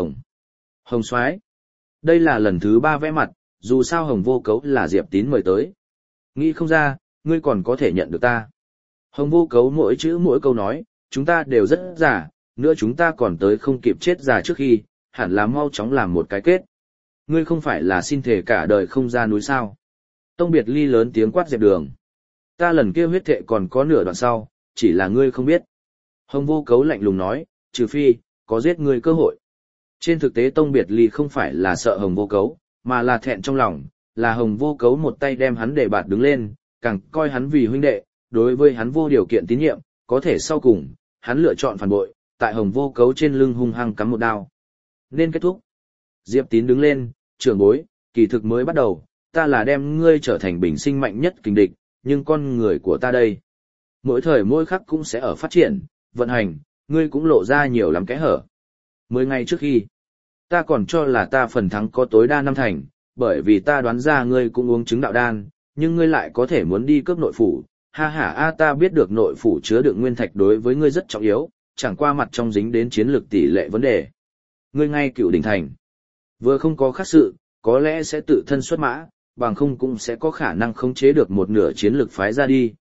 Hồng Soái. Đây là lần thứ 3 vẽ mặt, dù sao Hồng Vô Cấu là Diệp Tín mời tới. Nghĩ không ra, ngươi còn có thể nhận được ta. Hồng Vô Cấu mỗi chữ mỗi câu nói, chúng ta đều rất già, nữa chúng ta còn tới không kịp chết già trước khi, hẳn là mau chóng làm một cái kết. Ngươi không phải là xin thể cả đời không ra núi sao. Tông Biệt Ly lớn tiếng quát Diệp Đường. Ta lần kia huyết thệ còn có nửa đoạn sau, chỉ là ngươi không biết. Hồng Vô Cấu lạnh lùng nói, trừ phi, có giết ngươi cơ hội. Trên thực tế Tông Biệt Ly không phải là sợ Hồng Vô Cấu, mà là thẹn trong lòng, là Hồng Vô Cấu một tay đem hắn để bạt đứng lên, càng coi hắn vì huynh đệ, đối với hắn vô điều kiện tín nhiệm, có thể sau cùng, hắn lựa chọn phản bội, tại Hồng Vô Cấu trên lưng hung hăng cắm một đao. Nên kết thúc. Diệp Tín đứng lên, trưởng bối, kỳ thực mới bắt đầu, ta là đem ngươi trở thành bình sinh mạnh nhất kình địch, nhưng con người của ta đây. Mỗi thời mỗi khắc cũng sẽ ở phát triển, vận hành, ngươi cũng lộ ra nhiều lắm kẽ hở. 10 ngày trước khi, ta còn cho là ta phần thắng có tối đa 5 thành, bởi vì ta đoán ra ngươi cũng uống trứng đạo đan, nhưng ngươi lại có thể muốn đi cướp nội phủ. Ha ha a, ta biết được nội phủ chứa đựng nguyên thạch đối với ngươi rất trọng yếu, chẳng qua mặt trong dính đến chiến lược tỷ lệ vấn đề. Ngươi ngay cựu đỉnh thành, vừa không có khác sự, có lẽ sẽ tự thân xuất mã, bằng không cũng sẽ có khả năng khống chế được một nửa chiến lược phái ra đi,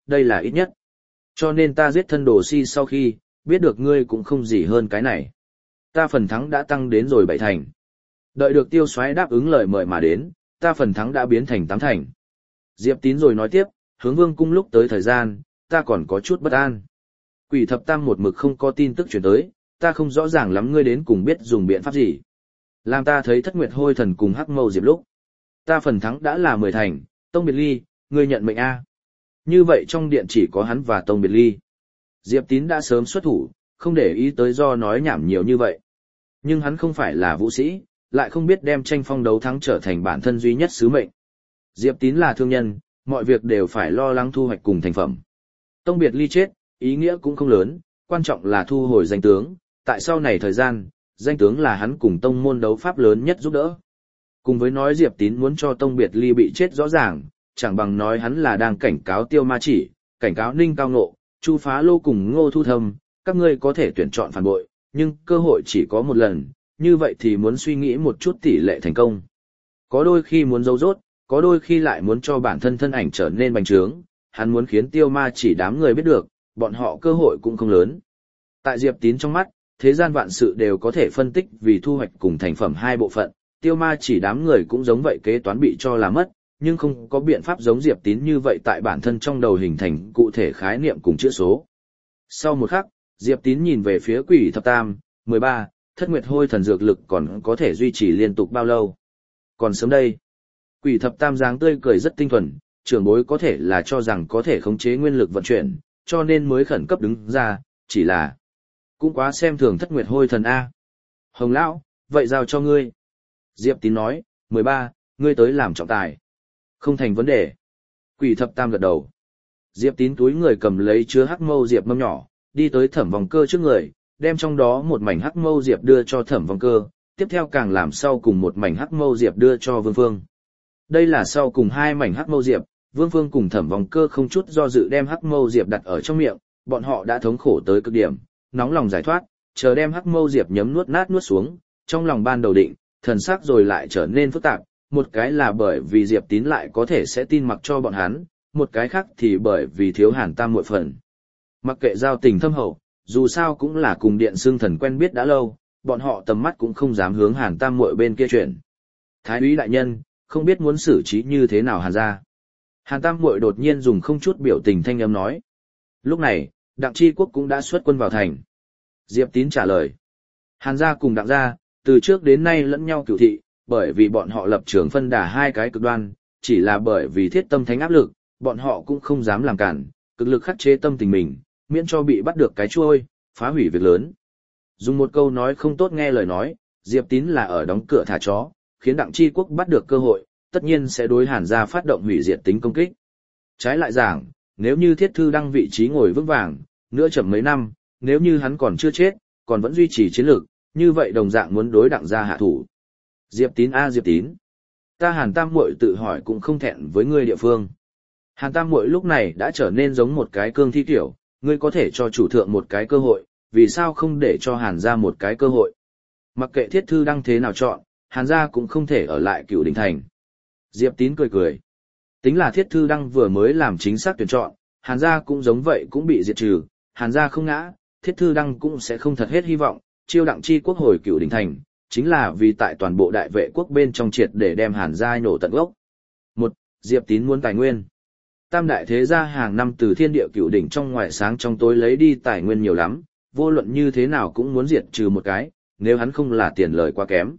đây là ít nhất. Cho nên ta giết thân đồ si sau khi, biết được ngươi cũng không gì hơn cái này. Ta phần thắng đã tăng đến rồi 7 thành. Đợi được Tiêu Soái đáp ứng lời mời mà đến, ta phần thắng đã biến thành 8 thành. Diệp Tín rồi nói tiếp, hướng Vương cung lúc tới thời gian, ta còn có chút bất an. Quỷ thập tam một mực không có tin tức chuyển tới, ta không rõ ràng lắm ngươi đến cùng biết dùng biện pháp gì. Làm ta thấy Thất Nguyệt Hôi Thần cùng Hắc Mâu Diệp lúc. Ta phần thắng đã là 10 thành, Tông Biệt Ly, ngươi nhận mệnh A. Như vậy trong điện chỉ có hắn và Tông Biệt Ly. Diệp Tín đã sớm xuất thủ, không để ý tới do nói nhảm nhiều như vậy. Nhưng hắn không phải là vũ sĩ, lại không biết đem tranh phong đấu thắng trở thành bản thân duy nhất sứ mệnh. Diệp Tín là thương nhân, mọi việc đều phải lo lắng thu hoạch cùng thành phẩm. Tông Biệt Ly chết, ý nghĩa cũng không lớn, quan trọng là thu hồi danh tướng, tại sau này thời gian, danh tướng là hắn cùng tông môn đấu pháp lớn nhất giúp đỡ. Cùng với nói Diệp Tín muốn cho Tông Biệt Ly bị chết rõ ràng, chẳng bằng nói hắn là đang cảnh cáo Tiêu Ma Chỉ, cảnh cáo Ninh Cao Ngộ, Chu Phá Lô cùng Ngô Thu Thâm, các ngươi có thể tuyển chọn phản bội, nhưng cơ hội chỉ có một lần, như vậy thì muốn suy nghĩ một chút tỷ lệ thành công. Có đôi khi muốn giấu rốt, có đôi khi lại muốn cho bản thân thân ảnh trở nên bành trướng, hắn muốn khiến Tiêu Ma Chỉ đám người biết được, bọn họ cơ hội cũng không lớn. Tại Diệp Tín trong mắt, thế gian vạn sự đều có thể phân tích vì thu hoạch cùng thành phẩm hai bộ phận, Tiêu Ma Chỉ đám người cũng giống vậy kế toán bị cho là mất, nhưng không có biện pháp giống Diệp Tín như vậy tại bản thân trong đầu hình thành cụ thể khái niệm cùng chữ số. Sau một khắc, Diệp Tín nhìn về phía Quỷ thập tam, 13, Thất Nguyệt Hôi Thần dược lực còn có thể duy trì liên tục bao lâu? Còn sớm đây. Quỷ thập tam dáng tươi cười rất tinh thuần, trưởng bối có thể là cho rằng có thể khống chế nguyên lực vận chuyển, cho nên mới khẩn cấp đứng ra, chỉ là cũng quá xem thường Thất Nguyệt Hôi Thần A. Hồng Lão, vậy giao cho ngươi. Diệp Tín nói, 13, ngươi tới làm trọng tài. Không thành vấn đề. Quỷ thập tam gật đầu. Diệp Tín túi người cầm lấy chứa hắc mâu diệp mâm nhỏ, đi tới Thẩm Vòng Cơ trước người, đem trong đó một mảnh hắc mâu diệp đưa cho Thẩm Vòng Cơ, tiếp theo càng làm sau cùng một mảnh hắc mâu diệp đưa cho Vương Phương. Đây là sau cùng hai mảnh hắc mâu diệp, Vương Phương cùng Thẩm Vòng Cơ không chút do dự đem hắc mâu diệp đặt ở trong miệng, bọn họ đã thống khổ tới cực điểm, nóng lòng giải thoát, chờ đem hắc mâu diệp nhấm nuốt nát nuốt xuống, trong lòng ban đầu định, thần sắc rồi lại trở nên phức tạp, một cái là bởi vì Diệp Tín lại có thể sẽ tin mặc cho bọn hắn, một cái khác thì bởi vì thiếu Hàn Tam muội phần. Mặc kệ giao tình thâm hậu, dù sao cũng là cùng Điện Xương Thần quen biết đã lâu, bọn họ tầm mắt cũng không dám hướng Hàn Tam muội bên kia chuyển. Thái úy đại nhân, không biết muốn xử trí như thế nào Hàn gia. Hàn Tam muội đột nhiên dùng không chút biểu tình thanh âm nói. Lúc này, Đặng Chi Quốc cũng đã xuất quân vào thành. Diệp Tín trả lời. Hàn gia cùng Đặng gia, từ trước đến nay lẫn nhau cửu thị, bởi vì bọn họ lập trường phân đà hai cái cực đoan, chỉ là bởi vì thiết tâm thánh áp lực, bọn họ cũng không dám làm cản, cực lực khắc chế tâm tình mình, miễn cho bị bắt được cái chuôi, phá hủy việc lớn. Dùng một câu nói không tốt nghe lời nói, Diệp Tín là ở đóng cửa thả chó, khiến Đặng Chi Quốc bắt được cơ hội, tất nhiên sẽ đối Hàn gia phát động hủy diệt tính công kích. Trái lại giảng, nếu như Thiết Thư Đăng vị trí ngồi vững vàng, nữa chậm mấy năm, nếu như hắn còn chưa chết, còn vẫn duy trì chiến lược, như vậy đồng dạng muốn đối Đặng gia hạ thủ. Diệp Tín a Diệp Tín, ta Hàn Tam muội tự hỏi cũng không thẹn với ngươi địa phương. Hàn Tam muội lúc này đã trở nên giống một cái cương thi tiểu, ngươi có thể cho chủ thượng một cái cơ hội, vì sao không để cho Hàn gia một cái cơ hội? Mặc kệ Thiết Thư Đăng thế nào chọn, Hàn gia cũng không thể ở lại Cửu Đình thành. Diệp Tín cười cười. Tính là Thiết Thư Đăng vừa mới làm chính xác tuyển chọn, Hàn gia cũng giống vậy cũng bị diệt trừ, Hàn gia không ngã, Thiết Thư Đăng cũng sẽ không thật hết hy vọng, chiêu Đặng Chi Quốc hồi Cửu Đình thành, chính là vì tại toàn bộ đại vệ quốc bên trong triệt để đem Hàn gia nổ tận gốc. Một, Diệp Tín muốn tài nguyên. Tam đại thế gia hàng năm từ thiên địa Cửu đỉnh trong ngoài sáng trong tối lấy đi tài nguyên nhiều lắm, vô luận như thế nào cũng muốn diệt trừ một cái, nếu hắn không là tiền lời quá kém.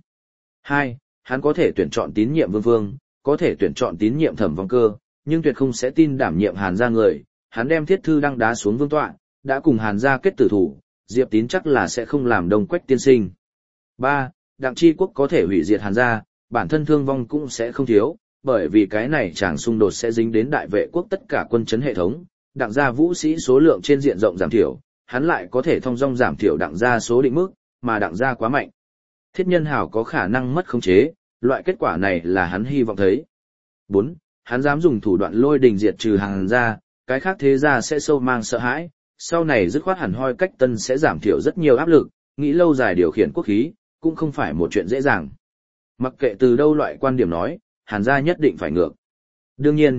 2. Hắn có thể tuyển chọn tín nhiệm Vương Vương, có thể tuyển chọn tín nhiệm Thẩm Vong Cơ, nhưng tuyệt không sẽ tin đảm nhiệm Hàn gia người, hắn đem Thiết Thư Đăng đá xuống vương tọa, đã cùng Hàn gia kết tử thủ, Diệp Tín chắc là sẽ không làm Đông Quách tiên sinh. 3. Đặng Chi Quốc có thể hủy diệt Hàn gia, bản thân thương vong cũng sẽ không thiếu, bởi vì cái này chẳng xung đột sẽ dính đến đại vệ quốc tất cả quân chấn hệ thống, Đặng gia vũ sĩ số lượng trên diện rộng giảm thiểu, hắn lại có thể thông dong giảm thiểu Đặng gia số định mức, mà Đặng gia quá mạnh. Thiết Nhân Hảo có khả năng mất khống chế, loại kết quả này là hắn hy vọng thấy. 4. Hắn dám dùng thủ đoạn lôi đình diệt trừ Hàn gia, cái khác thế gia sẽ sâu mang sợ hãi, sau này dứt khoát hẳn hoi cách tân sẽ giảm thiểu rất nhiều áp lực, nghĩ lâu dài điều khiển quốc khí, cũng không phải một chuyện dễ dàng. Mặc kệ từ đâu loại quan điểm nói, Hàn gia nhất định phải ngược. Đương nhiên,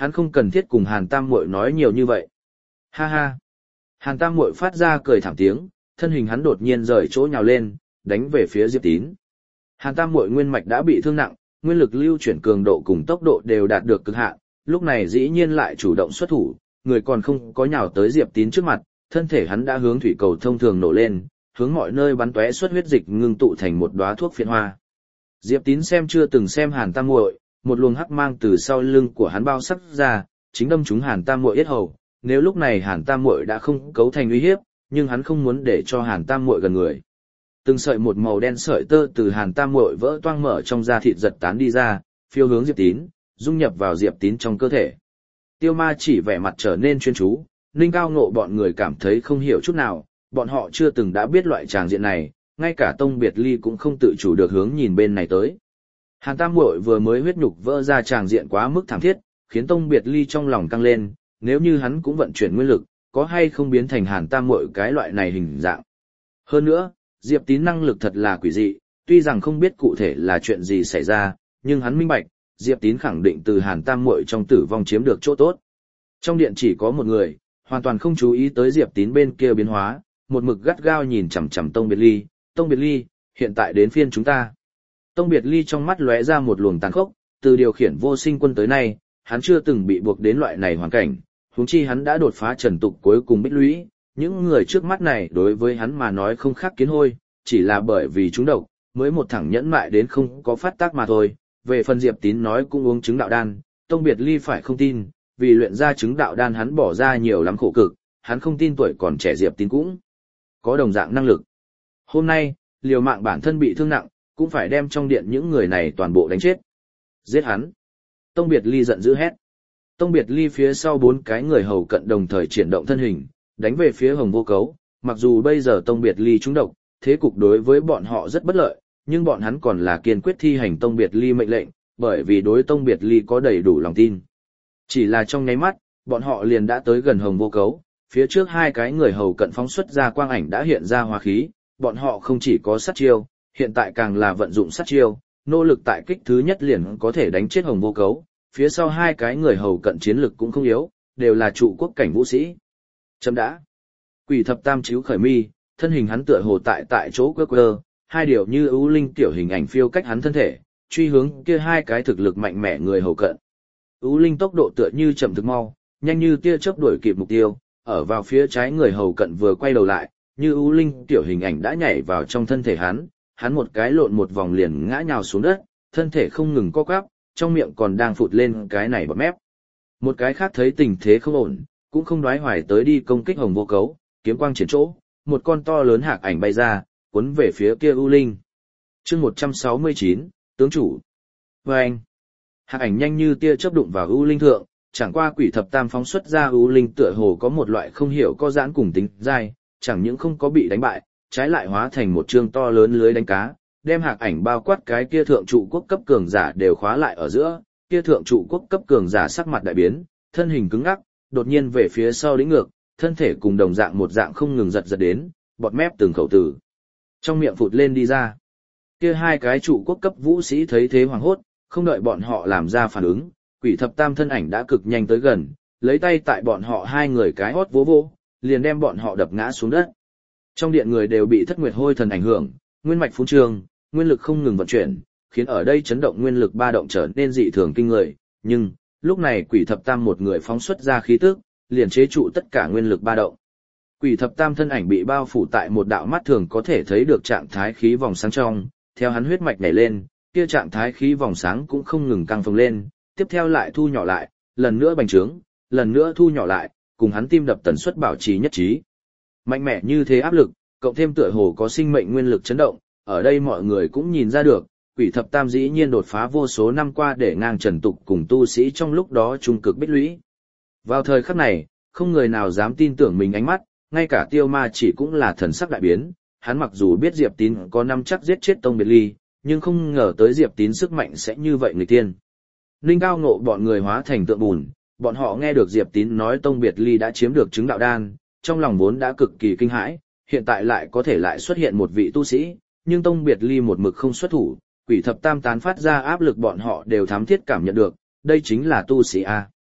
hắn không cần thiết cùng Hàn Tam Muội nói nhiều như vậy. Ha ha. Hàn Tam Muội phát ra cười thảm tiếng, thân hình hắn đột nhiên rời chỗ nhào lên, đánh về phía Diệp Tín. Hàn Tam Muội nguyên mạch đã bị thương nặng, nguyên lực lưu chuyển cường độ cùng tốc độ đều đạt được cực hạn, lúc này dĩ nhiên lại chủ động xuất thủ, người còn không có nhào tới Diệp Tín trước mặt, thân thể hắn đã hướng thủy cầu thông thường nổ lên, hướng mọi nơi bắn tóe xuất huyết dịch ngưng tụ thành một đóa thuốc phiện hoa. Diệp Tín xem chưa từng xem Hàn Tam Muội, một luồng hắc mang từ sau lưng của hắn bao sắc ra, chính đâm trúng Hàn Tam Muội yết hầu. Nếu lúc này Hàn Tam Muội đã không cấu thành uy hiếp, nhưng hắn không muốn để cho Hàn Tam Muội gần người. Từng sợi một màu đen sợi tơ từ Hàn Tam Muội vỡ toang mở trong da thịt giật tán đi ra, phiêu hướng Diệp Tín, dung nhập vào Diệp Tín trong cơ thể. Tiêu Ma chỉ vẻ mặt trở nên chuyên chú, Ninh Cao Ngộ bọn người cảm thấy không hiểu chút nào, bọn họ chưa từng đã biết loại tràng diện này, ngay cả Tông Biệt Ly cũng không tự chủ được hướng nhìn bên này tới. Hàn Tam Muội vừa mới huyết nhục vỡ ra tràng diện quá mức thảm thiết, khiến Tông Biệt Ly trong lòng căng lên, nếu như hắn cũng vận chuyển nguyên lực, có hay không biến thành Hàn Tam Muội cái loại này hình dạng. Hơn nữa, Diệp Tín năng lực thật là quỷ dị, tuy rằng không biết cụ thể là chuyện gì xảy ra, nhưng hắn minh bạch, Diệp Tín khẳng định từ Hàn Tam Muội trong tử vong chiếm được chỗ tốt. Trong điện chỉ có một người, hoàn toàn không chú ý tới Diệp Tín bên kia biến hóa, một mực gắt gao nhìn chằm chằm Tông Biệt Ly, "Tông Biệt Ly, hiện tại đến phiên chúng ta." Tông Biệt Ly trong mắt lóe ra một luồng tàn khốc, từ điều khiển vô sinh quân tới nay, hắn chưa từng bị buộc đến loại này hoàn cảnh, huống chi hắn đã đột phá trần tục cuối cùng bích lũy, những người trước mắt này đối với hắn mà nói không khác kiến hôi, chỉ là bởi vì chúng độc, mới một thẳng nhẫn mại đến không có phát tác mà thôi. Về phần Diệp Tín nói cũng uống chứng đạo đan, Tông Biệt Ly phải không tin, vì luyện ra chứng đạo đan hắn bỏ ra nhiều lắm khổ cực, hắn không tin tuổi còn trẻ Diệp Tín cũng có đồng dạng năng lực. Hôm nay, liều mạng bản thân bị thương nặng, cũng phải đem trong điện những người này toàn bộ đánh chết. Giết hắn. Tông Biệt Ly giận dữ hét. Tông Biệt Ly phía sau 4 cái người hầu cận đồng thời triển động thân hình, đánh về phía Hồng Vô Cấu. Mặc dù bây giờ Tông Biệt Ly trúng độc, thế cục đối với bọn họ rất bất lợi, nhưng bọn hắn còn là kiên quyết thi hành Tông Biệt Ly mệnh lệnh, bởi vì đối Tông Biệt Ly có đầy đủ lòng tin. Chỉ là trong nháy mắt, bọn họ liền đã tới gần Hồng Vô Cấu, phía trước 2 cái người hầu cận phóng xuất ra quang ảnh đã hiện ra hóa khí, bọn họ không chỉ có sát chiêu, hiện tại càng là vận dụng sát chiêu, nỗ lực tại kích thứ nhất liền có thể đánh chết Hồng Vô Cấu, phía sau 2 cái người hầu cận chiến lực cũng không yếu, đều là trụ quốc cảnh vũ sĩ. Chấm đã. Quỷ Thập Tam chíu khởi mi, thân hình hắn tựa hồ tại chỗ quơ, hai điều như ưu linh tiểu hình ảnh phiêu cách hắn thân thể, truy hướng kia 2 cái thực lực mạnh mẽ người hầu cận. Ưu linh tốc độ tựa như chậm thực mau, nhanh như tia chớp đuổi kịp mục tiêu, ở vào phía trái người hầu cận vừa quay đầu lại, như ưu linh tiểu hình ảnh đã nhảy vào trong thân thể hắn một cái lộn một vòng liền ngã nhào xuống đất, thân thể không ngừng co quắp, trong miệng còn đang phụt lên cái này bọt mép. Một cái khác thấy tình thế không ổn, cũng không đoái hoài tới đi công kích Hồng Vô Cấu, kiếm quang triển chỗ, một con to lớn hạc ảnh bay ra, cuốn về phía kia ưu linh. Chương 169, tướng chủ. Vâng! Hạc ảnh nhanh như tia chớp đụng vào ưu linh thượng, chẳng qua Quỷ Thập Tam phóng xuất ra ưu linh tựa hồ có một loại không hiểu có giãn cùng tính dai, chẳng những không có bị đánh bại, trái lại hóa thành một chương to lớn lưới đánh cá, đem hạc ảnh bao quát cái kia thượng trụ quốc cấp cường giả đều khóa lại ở giữa, kia thượng trụ quốc cấp cường giả sắc mặt đại biến, thân hình cứng ngắc, đột nhiên về phía sau đĩnh ngược, thân thể cùng đồng dạng một dạng không ngừng giật đến, bọt mép từng khẩu tử trong miệng phụt lên đi ra. Kia 2 cái trụ quốc cấp vũ sĩ thấy thế hoảng hốt, không đợi bọn họ làm ra phản ứng, Quỷ Thập Tam thân ảnh đã cực nhanh tới gần, lấy tay tại bọn họ 2 người cái hót vỗ, liền đem bọn họ đập ngã xuống đất. Trong điện người đều bị Thất Nguyệt Hôi thần ảnh hưởng, nguyên mạch phun trương, nguyên lực không ngừng vận chuyển, khiến ở đây chấn động nguyên lực ba động trở nên dị thường kinh người, nhưng lúc này Quỷ Thập Tam một người phóng xuất ra khí tức, liền chế trụ tất cả nguyên lực ba động. Quỷ Thập Tam thân ảnh bị bao phủ tại một đạo mắt thường có thể thấy được trạng thái khí vòng sáng trong, theo hắn huyết mạch nhảy lên, kia trạng thái khí vòng sáng cũng không ngừng căng phồng lên, tiếp theo lại thu nhỏ lại, lần nữa bành trướng, lần nữa thu nhỏ lại, cùng hắn tim đập tần suất bảo trì nhất trí. Mạnh mẽ như thế áp lực, cộng thêm tựa hồ có sinh mệnh nguyên lực chấn động, ở đây mọi người cũng nhìn ra được, Quỷ Thập Tam dĩ nhiên đột phá vô số năm qua để ngang trần tục cùng tu sĩ trong lúc đó trung cực bích lũy. Vào thời khắc này, không người nào dám tin tưởng mình ánh mắt, ngay cả Tiêu Ma chỉ cũng là thần sắc đại biến, hắn mặc dù biết Diệp Tín có năm chắc giết chết Tông Biệt Ly, nhưng không ngờ tới Diệp Tín sức mạnh sẽ như vậy người tiên. Ninh Cao Ngộ bọn người hóa thành tượng bùn, bọn họ nghe được Diệp Tín nói Tông Biệt Ly đã chiếm được chứng đạo đan, trong lòng vốn đã cực kỳ kinh hãi, hiện tại lại có thể lại xuất hiện một vị tu sĩ, nhưng Tông Biệt Ly một mực không xuất thủ, Quỷ Thập Tam tán phát ra áp lực bọn họ đều thám thiết cảm nhận được, đây chính là tu sĩ A.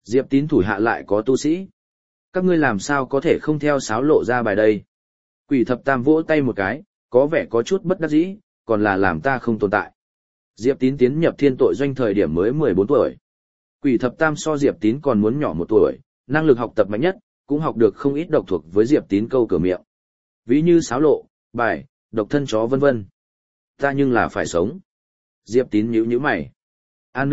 Diệp Tín thủ hạ lại có tu sĩ. Các ngươi làm sao có thể không theo sáo lộ ra bài đây? Quỷ thập tam vỗ tay một cái, có vẻ có chút bất đắc dĩ, còn là làm ta không tồn tại. Diệp Tín tiến nhập thiên tội doanh thời điểm mới 14 tuổi. Quỷ thập tam so Diệp Tín còn muốn nhỏ 1 tuổi, năng lực học tập mạnh nhất, cũng học được không ít độc thuộc với Diệp Tín câu cửa miệng. Ví như sáo lộ, bài, độc thân chó vân vân. Ta nhưng là phải sống. Diệp Tín nhíu mày. An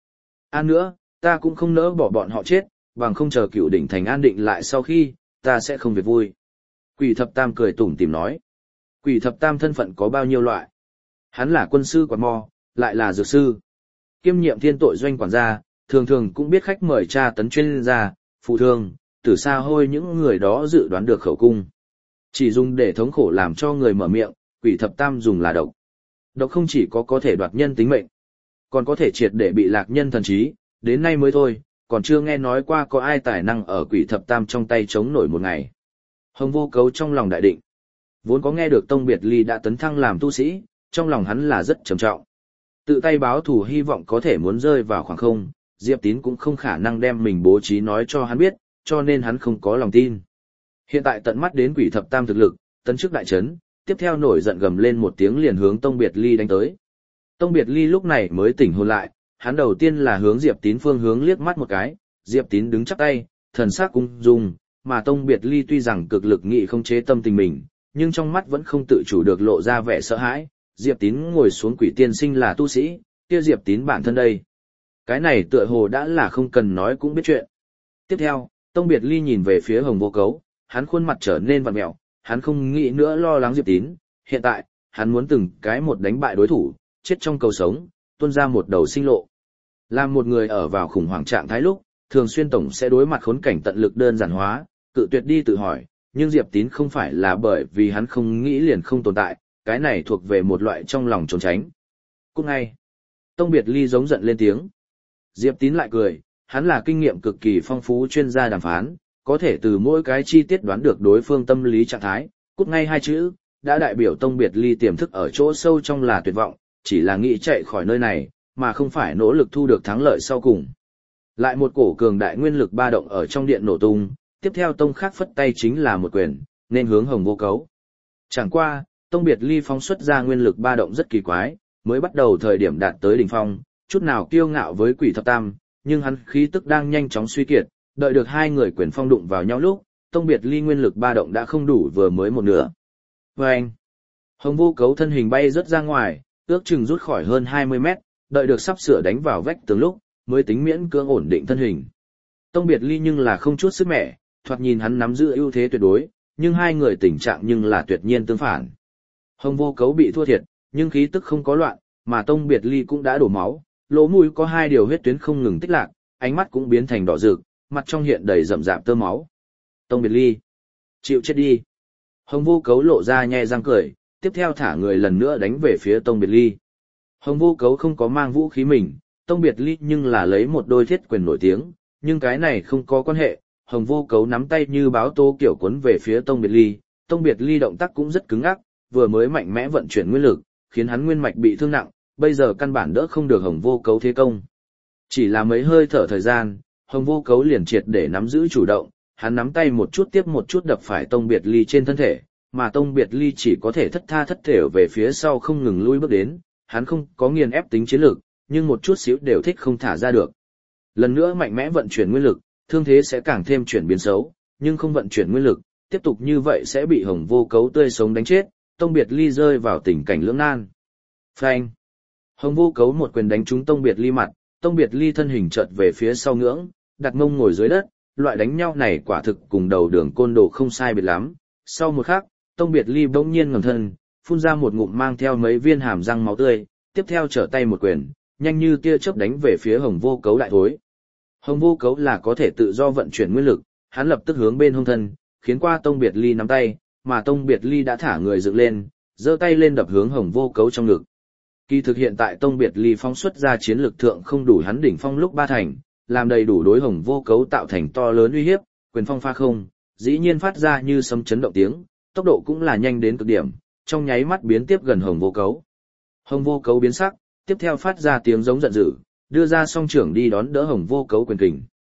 nữa, ta cũng không nỡ bỏ bọn họ chết, bằng không chờ Cựu đỉnh thành an định lại sau khi, ta sẽ không việc vui. Quỷ thập tam cười tủm tỉm nói. Quỷ thập tam thân phận có bao nhiêu loại? Hắn là quân sư quạt mo, lại là dược sư. Kiêm nhiệm thiên tội doanh quản gia, thường thường cũng biết khách mời tra tấn chuyên gia, phụ thương, từ xa hôi những người đó dự đoán được khẩu cung. Chỉ dùng để thống khổ làm cho người mở miệng, quỷ thập tam dùng là độc. Độc không chỉ có thể đoạt nhân tính mệnh, còn có thể triệt để bị lạc nhân thần trí, đến nay mới thôi, còn chưa nghe nói qua có ai tài năng ở quỷ thập tam trong tay chống nổi một ngày. Hồng Vô Cấu trong lòng đại định. Vốn có nghe được Tông Biệt Ly đã tấn thăng làm tu sĩ, trong lòng hắn là rất trầm trọng. Tự tay báo thù hy vọng có thể muốn rơi vào khoảng không, Diệp Tín cũng không khả năng đem mình bố trí nói cho hắn biết, cho nên hắn không có lòng tin. Hiện tại tận mắt đến quỷ thập tam thực lực, tấn chức đại trấn, tiếp theo nổi giận gầm lên một tiếng liền hướng Tông Biệt Ly đánh tới. Tông Biệt Ly lúc này mới tỉnh hồn lại, hắn đầu tiên là hướng Diệp Tín phương hướng liếc mắt một cái, Diệp Tín đứng chắp tay, thần sắc ung dung, mà Tông Biệt Ly tuy rằng cực lực nghị không chế tâm tình mình, nhưng trong mắt vẫn không tự chủ được lộ ra vẻ sợ hãi. Diệp Tín ngồi xuống quỷ tiên sinh là tu sĩ, kia Diệp Tín bản thân đây. Cái này tựa hồ đã là không cần nói cũng biết chuyện. Tiếp theo, Tông Biệt Ly nhìn về phía Hồng Vô Cấu, hắn khuôn mặt trở nên vặn mẹo, hắn không nghĩ nữa lo lắng Diệp Tín, hiện tại, hắn muốn từng cái một đánh bại đối thủ, chết trong cầu sống, tuôn ra một đầu sinh lộ. Làm một người ở vào khủng hoảng trạng thái lúc, thường xuyên tổng sẽ đối mặt khốn cảnh tận lực đơn giản hóa, cự tuyệt đi tự hỏi, nhưng Diệp Tín không phải là bởi vì hắn không nghĩ liền không tồn tại, cái này thuộc về một loại trong lòng trốn tránh. Cút ngay. Tông Biệt Ly giống giận lên tiếng. Diệp Tín lại cười, hắn là kinh nghiệm cực kỳ phong phú chuyên gia đàm phán, có thể từ mỗi cái chi tiết đoán được đối phương tâm lý trạng thái, cút ngay 2 chữ, đã đại biểu Tông Biệt Ly tiềm thức ở chỗ sâu trong là tuyệt vọng, chỉ là nghĩ chạy khỏi nơi này, mà không phải nỗ lực thu được thắng lợi sau cùng. Lại một cổ cường đại nguyên lực ba động ở trong điện nổ tung, tiếp theo Tông khác phất tay chính là một quyền, nên hướng Hồng Vô Cấu. Chẳng qua, Tông Biệt Ly phóng xuất ra nguyên lực ba động rất kỳ quái, mới bắt đầu thời điểm đạt tới đỉnh phong, chút nào kiêu ngạo với quỷ thập tam, nhưng hắn khí tức đang nhanh chóng suy kiệt, đợi được hai người quyền phong đụng vào nhau lúc, Tông Biệt Ly nguyên lực ba động đã không đủ vừa mới một nửa. Vâng! Hồng Vô Cấu thân hình bay rất ra ngoài, ước chừng rút khỏi hơn 20 mét, đợi được sắp sửa đánh vào vách tường lúc, mới tính miễn cưỡng ổn định thân hình. Tông Biệt Ly nhưng là không chút sức mẻ, thoạt nhìn hắn nắm giữ ưu thế tuyệt đối, nhưng hai người tình trạng nhưng là tuyệt nhiên tương phản. Hồng Vô Cấu bị thua thiệt, nhưng khí tức không có loạn, mà Tông Biệt Ly cũng đã đổ máu, lỗ mũi có 2 điều huyết tuyến không ngừng tích lạc, ánh mắt cũng biến thành đỏ rực, mặt trong hiện đầy rậm rạp tơ máu. Tông Biệt Ly, chịu chết đi. Hồng Vô Cấu lộ ra nhe răng cười, tiếp theo thả người lần nữa đánh về phía Tông Biệt Ly. Hồng Vô Cấu không có mang vũ khí mình, Tông Biệt Ly nhưng là lấy một đôi thiết quyền nổi tiếng, nhưng cái này không có quan hệ. Hồng Vô Cấu nắm tay như báo tố kiểu cuốn về phía Tông Biệt Ly, Tông Biệt Ly động tác cũng rất cứng ngắc, vừa mới mạnh mẽ vận chuyển nguyên lực, khiến hắn nguyên mạch bị thương nặng, bây giờ căn bản đỡ không được Hồng Vô Cấu thế công. Chỉ là mấy hơi thở thời gian, Hồng Vô Cấu liền triệt để nắm giữ chủ động, hắn nắm tay một chút tiếp một chút đập phải Tông Biệt Ly trên thân thể, mà Tông Biệt Ly chỉ có thể thất tha thất thểu về phía sau không ngừng lui bước đến, hắn không có nghiền ép tính chiến lược, nhưng một chút xíu đều thích không thả ra được. Lần nữa mạnh mẽ vận chuyển nguyên lực, thương thế sẽ càng thêm chuyển biến xấu, nhưng không vận chuyển nguyên lực, tiếp tục như vậy sẽ bị Hồng Vô Cấu tươi sống đánh chết, Tông Biệt Ly rơi vào tình cảnh lưỡng nan. Phanh! Hồng Vô Cấu một quyền đánh trúng Tông Biệt Ly mặt, Tông Biệt Ly thân hình chợt về phía sau ngưỡng, đặt mông ngồi dưới đất, loại đánh nhau này quả thực cùng đầu đường côn đồ không sai biệt lắm. Sau một khắc, Tông Biệt Ly bỗng nhiên ngẩng thân, phun ra một ngụm mang theo mấy viên hàm răng máu tươi, tiếp theo trở tay một quyền, nhanh như tia chớp đánh về phía Hồng Vô Cấu đại thối. Hồng Vô Cấu là có thể tự do vận chuyển nguyên lực, hắn lập tức hướng bên hông thân, khiến qua Tông Biệt Ly nắm tay, mà Tông Biệt Ly đã thả người dựng lên, giơ tay lên đập hướng Hồng Vô Cấu trong ngực. Kỳ thực hiện tại Tông Biệt Ly phóng xuất ra chiến lực thượng không đủ hắn đỉnh phong lúc 3 thành, làm đầy đủ đối Hồng Vô Cấu tạo thành to lớn uy hiếp, quyền phong pha không, dĩ nhiên phát ra như sấm chấn động tiếng, tốc độ cũng là nhanh đến cực điểm, trong nháy mắt biến tiếp gần Hồng Vô Cấu. Hồng Vô Cấu biến sắc, tiếp theo phát ra tiếng giống giận dữ, đưa ra song trưởng đi đón đỡ Hồng Vô Cấu quyền kình.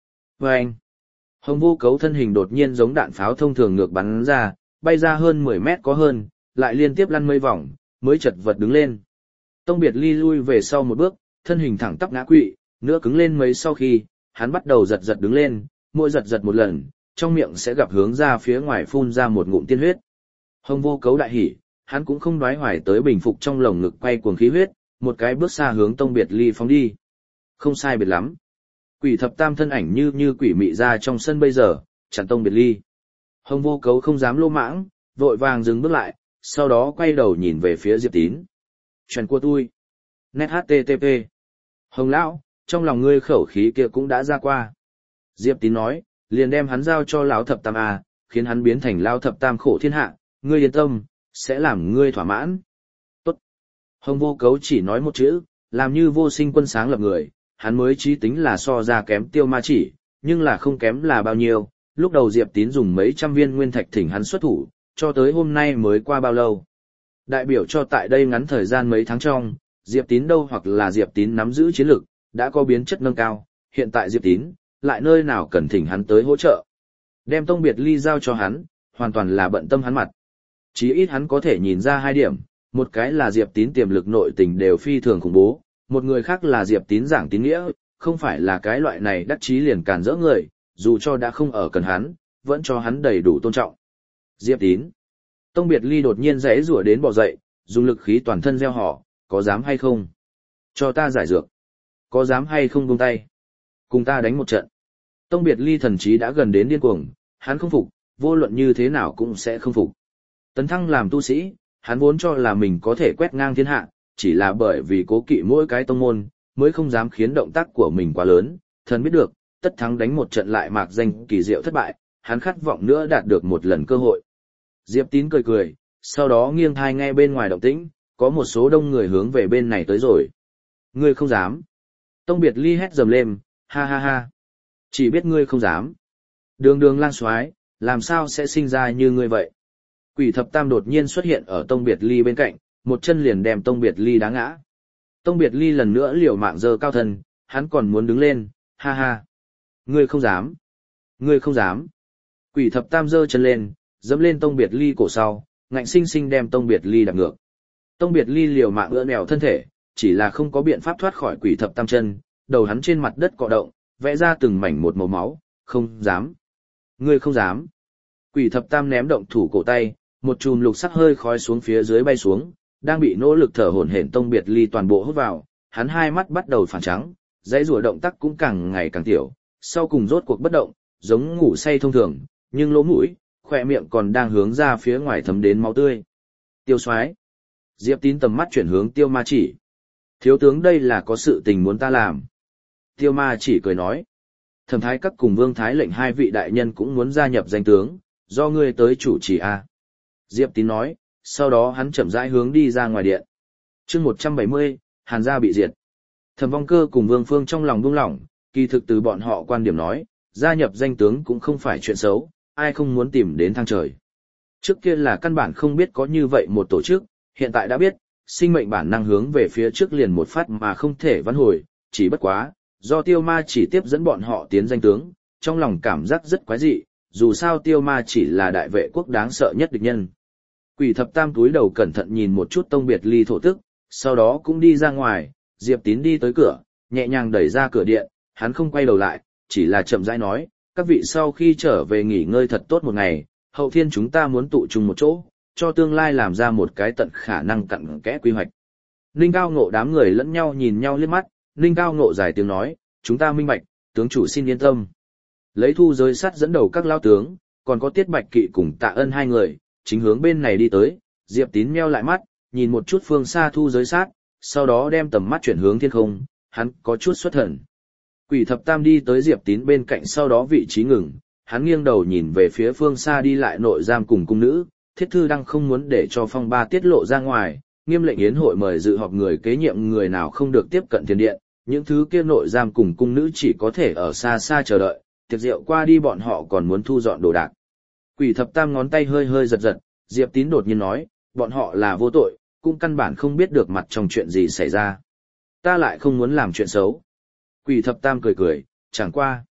Vâng! Hồng vô cấu thân hình đột nhiên giống đạn pháo thông thường ngược bắn ra, bay ra hơn 10 mét có hơn, lại liên tiếp lăn mây vòng, mới chật vật đứng lên. Tông Biệt Ly lui về sau một bước, thân hình thẳng tắp ngã quỵ, nữa cứng lên mấy sau khi, hắn bắt đầu giật giật đứng lên, mỗi giật giật một lần, trong miệng sẽ gặp hướng ra phía ngoài phun ra một ngụm tiên huyết. Hồng vô cấu đại hỉ, hắn cũng không đoái hoài tới bình phục trong lồng ngực quay cuồng khí huyết, một cái bước xa hướng Tông Biệt Ly phóng đi. Không sai biệt lắm. Quỷ thập tam thân ảnh như quỷ mị ra trong sân bây giờ, chặn Tông Biệt Ly. Hồng vô cấu không dám lô mãng, vội vàng dừng bước lại, sau đó quay đầu nhìn về phía Diệp Tín. Chuyện của tôi. Net HTTP. Hồng lão, trong lòng ngươi khẩu khí kia cũng đã ra qua. Diệp Tín nói, liền đem hắn giao cho lão thập tam A, khiến hắn biến thành lão thập tam khổ thiên hạ, ngươi yên tâm, sẽ làm ngươi thỏa mãn. Tốt. Hồng vô cấu chỉ nói một chữ, làm như vô sinh quân sáng lập người, hắn mới trí tính là so ra kém Tiêu Ma Chỉ, nhưng là không kém là bao nhiêu. Lúc đầu Diệp Tín dùng mấy trăm viên nguyên thạch thỉnh hắn xuất thủ, cho tới hôm nay mới qua bao lâu. Đại biểu cho tại đây ngắn thời gian mấy tháng trong, Diệp Tín đâu hoặc là Diệp Tín nắm giữ chiến lực, đã có biến chất nâng cao, hiện tại Diệp Tín, lại nơi nào cần thỉnh hắn tới hỗ trợ. Đem Tông Biệt Ly giao cho hắn, hoàn toàn là bận tâm hắn mặt. Chí ít hắn có thể nhìn ra hai điểm, một cái là Diệp Tín tiềm lực nội tình đều phi thường khủng bố, một người khác là Diệp Tín giảng tín nghĩa, không phải là cái loại này đắc chí liền càn rỡ người, dù cho đã không ở cần hắn, vẫn cho hắn đầy đủ tôn trọng. Diệp Tín. Tông Biệt Ly đột nhiên rẽ rủa đến bò dậy, dùng lực khí toàn thân gieo họ, có dám hay không? Cho ta giải dược. Có dám hay không buông tay? Cùng ta đánh một trận. Tông Biệt Ly thần trí đã gần đến điên cuồng, hắn không phục, vô luận như thế nào cũng sẽ không phục. Tấn thăng làm tu sĩ, hắn vốn cho là mình có thể quét ngang thiên hạ, chỉ là bởi vì cố kỵ mỗi cái tông môn, mới không dám khiến động tác của mình quá lớn, thần biết được, tất thắng đánh một trận lại mạc danh kỳ diệu thất bại, hắn khát vọng nữa đạt được một lần cơ hội. Diệp Tín cười cười, sau đó nghiêng thai nghe bên ngoài động tĩnh, có một số đông người hướng về bên này tới rồi. Ngươi không dám. Tông Biệt Ly hét dầm lên, ha ha ha. Chỉ biết ngươi không dám. Đường đường lang soái, làm sao sẽ sinh ra như ngươi vậy? Quỷ thập tam đột nhiên xuất hiện ở Tông Biệt Ly bên cạnh, một chân liền đem Tông Biệt Ly đá ngã. Tông Biệt Ly lần nữa liều mạng giơ cao thân, hắn còn muốn đứng lên, ha ha. Ngươi không dám. Ngươi không dám. Quỷ thập tam giơ chân lên, dẫm lên Tông Biệt Ly cổ sau, ngạnh sinh sinh đem Tông Biệt Ly đạp ngược. Tông Biệt Ly liều mạng ưỡn nèo thân thể, chỉ là không có biện pháp thoát khỏi quỷ thập tam chân, đầu hắn trên mặt đất cọ động, vẽ ra từng mảnh một màu máu, không dám. Ngươi không dám. Quỷ thập tam ném động thủ cổ tay, một chùm lục sắc hơi khói xuống phía dưới bay xuống, đang bị nỗ lực thở hổn hển Tông Biệt Ly toàn bộ hút vào, hắn hai mắt bắt đầu phản trắng, dãy rùa động tác cũng càng ngày càng tiểu, sau cùng rốt cuộc bất động, giống ngủ say thông thường, nhưng lỗ mũi, khỏe miệng còn đang hướng ra phía ngoài thấm đến máu tươi. Tiêu soái. Diệp Tín tầm mắt chuyển hướng Tiêu Ma Chỉ. Thiếu tướng đây là có sự tình muốn ta làm. Tiêu Ma Chỉ cười nói. Thẩm Thái Các cùng Vương Thái lệnh hai vị đại nhân cũng muốn gia nhập danh tướng, do ngươi tới chủ trì a. Diệp Tín nói, sau đó hắn chậm rãi hướng đi ra ngoài điện. Chương 170, Hàn gia bị diệt. Thẩm Vong Cơ cùng Vương Phương trong lòng buông lỏng, kỳ thực từ bọn họ quan điểm nói, gia nhập danh tướng cũng không phải chuyện xấu, ai không muốn tìm đến thang trời. Trước kia là căn bản không biết có như vậy một tổ chức, hiện tại đã biết, sinh mệnh bản năng hướng về phía trước liền một phát mà không thể vãn hồi, chỉ bất quá, do Tiêu Ma Chỉ tiếp dẫn bọn họ tiến danh tướng, trong lòng cảm giác rất quái dị, dù sao Tiêu Ma Chỉ là đại vệ quốc đáng sợ nhất địch nhân. Quỷ thập tam túi đầu cẩn thận nhìn một chút Tông Biệt Ly thổ tức, sau đó cũng đi ra ngoài, Diệp Tín đi tới cửa, nhẹ nhàng đẩy ra cửa điện, hắn không quay đầu lại, chỉ là chậm rãi nói, các vị sau khi trở về nghỉ ngơi thật tốt một ngày, hậu thiên chúng ta muốn tụ chung một chỗ, cho tương lai làm ra một cái tận khả năng cặn kẽ quy hoạch. Ninh Cao Ngộ đám người lẫn nhau nhìn nhau liếc mắt, Ninh Cao Ngộ dài tiếng nói, chúng ta minh bạch, tướng chủ xin yên tâm. Lấy Thu Giới Sắt dẫn đầu các lao tướng, còn có Tiết Bạch Kỵ cùng Tạ Ân hai người, chính hướng bên này đi tới, Diệp Tín meo lại mắt, nhìn một chút phương xa Thu Giới Sắt, sau đó đem tầm mắt chuyển hướng thiên không, hắn có chút xuất thần. Quỷ thập tam đi tới Diệp Tín bên cạnh sau đó vị trí ngừng, hắn nghiêng đầu nhìn về phía phương xa đi lại nội giam cùng cung nữ, Thiết Thư Đăng không muốn để cho phong ba tiết lộ ra ngoài, nghiêm lệnh yến hội mời dự họp người kế nhiệm người nào không được tiếp cận thiền điện, những thứ kia nội giam cùng cung nữ chỉ có thể ở xa xa chờ đợi, tiệc rượu qua đi bọn họ còn muốn thu dọn đồ đạc. Quỷ thập tam ngón tay hơi hơi giật giật, Diệp Tín đột nhiên nói, bọn họ là vô tội, cũng căn bản không biết được mặt trong chuyện gì xảy ra. Ta lại không muốn làm chuyện xấu. Quỷ thập tam cười cười, chẳng qua.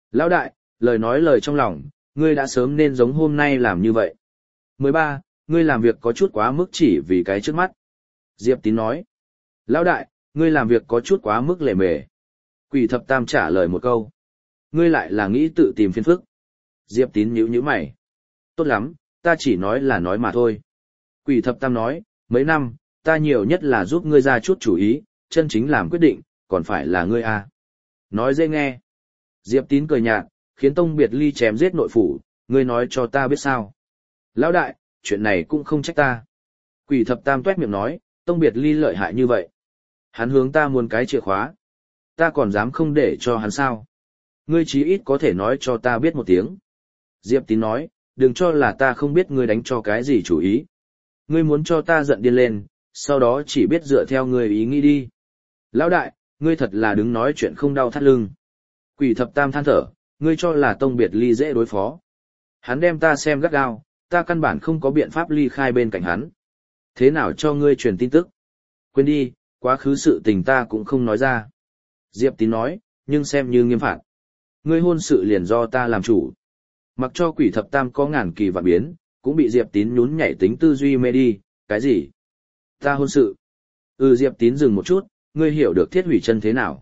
Lão đại, lời nói lời trong lòng, ngươi đã sớm nên giống hôm nay làm như vậy. 13. Ngươi làm việc có chút quá mức chỉ vì cái trước mắt. Diệp Tín nói. Lão đại, ngươi làm việc có chút quá mức lề mề. Quỷ thập tam trả lời một câu. Ngươi lại là nghĩ tự tìm phiền phức. Diệp Tín nhíu mày. Tốt lắm, ta chỉ nói là nói mà thôi. Quỷ thập tam nói, mấy năm, ta nhiều nhất là giúp ngươi ra chút chủ ý, chân chính làm quyết định, còn phải là ngươi à. Nói dễ nghe. Diệp Tín cười nhạt, khiến Tông Biệt Ly chém giết nội phủ, ngươi nói cho ta biết sao. Lão đại, chuyện này cũng không trách ta. Quỷ thập tam tuét miệng nói, Tông Biệt Ly lợi hại như vậy. Hắn hướng ta muốn cái chìa khóa. Ta còn dám không để cho hắn sao. Ngươi chí ít có thể nói cho ta biết một tiếng. Diệp Tín nói, đừng cho là ta không biết ngươi đánh cho cái gì chủ ý. Ngươi muốn cho ta giận điên lên, sau đó chỉ biết dựa theo ngươi ý nghĩ đi. Lão đại, ngươi thật là đứng nói chuyện không đau thắt lưng. Quỷ thập tam than thở, ngươi cho là Tông Biệt Ly dễ đối phó. Hắn đem ta xem gắt gao, ta căn bản không có biện pháp ly khai bên cạnh hắn. Thế nào cho ngươi truyền tin tức? Quên đi, quá khứ sự tình ta cũng không nói ra. Diệp Tín nói, nhưng xem như nghiêm phạt. Ngươi hôn sự liền do ta làm chủ. Mặc cho quỷ thập tam có ngàn kỳ vạn biến, cũng bị Diệp Tín nhún nhảy tính tư duy mê đi, cái gì? Ta hôn sự. Diệp Tín dừng một chút, ngươi hiểu được Thiết Hủy Chân thế nào?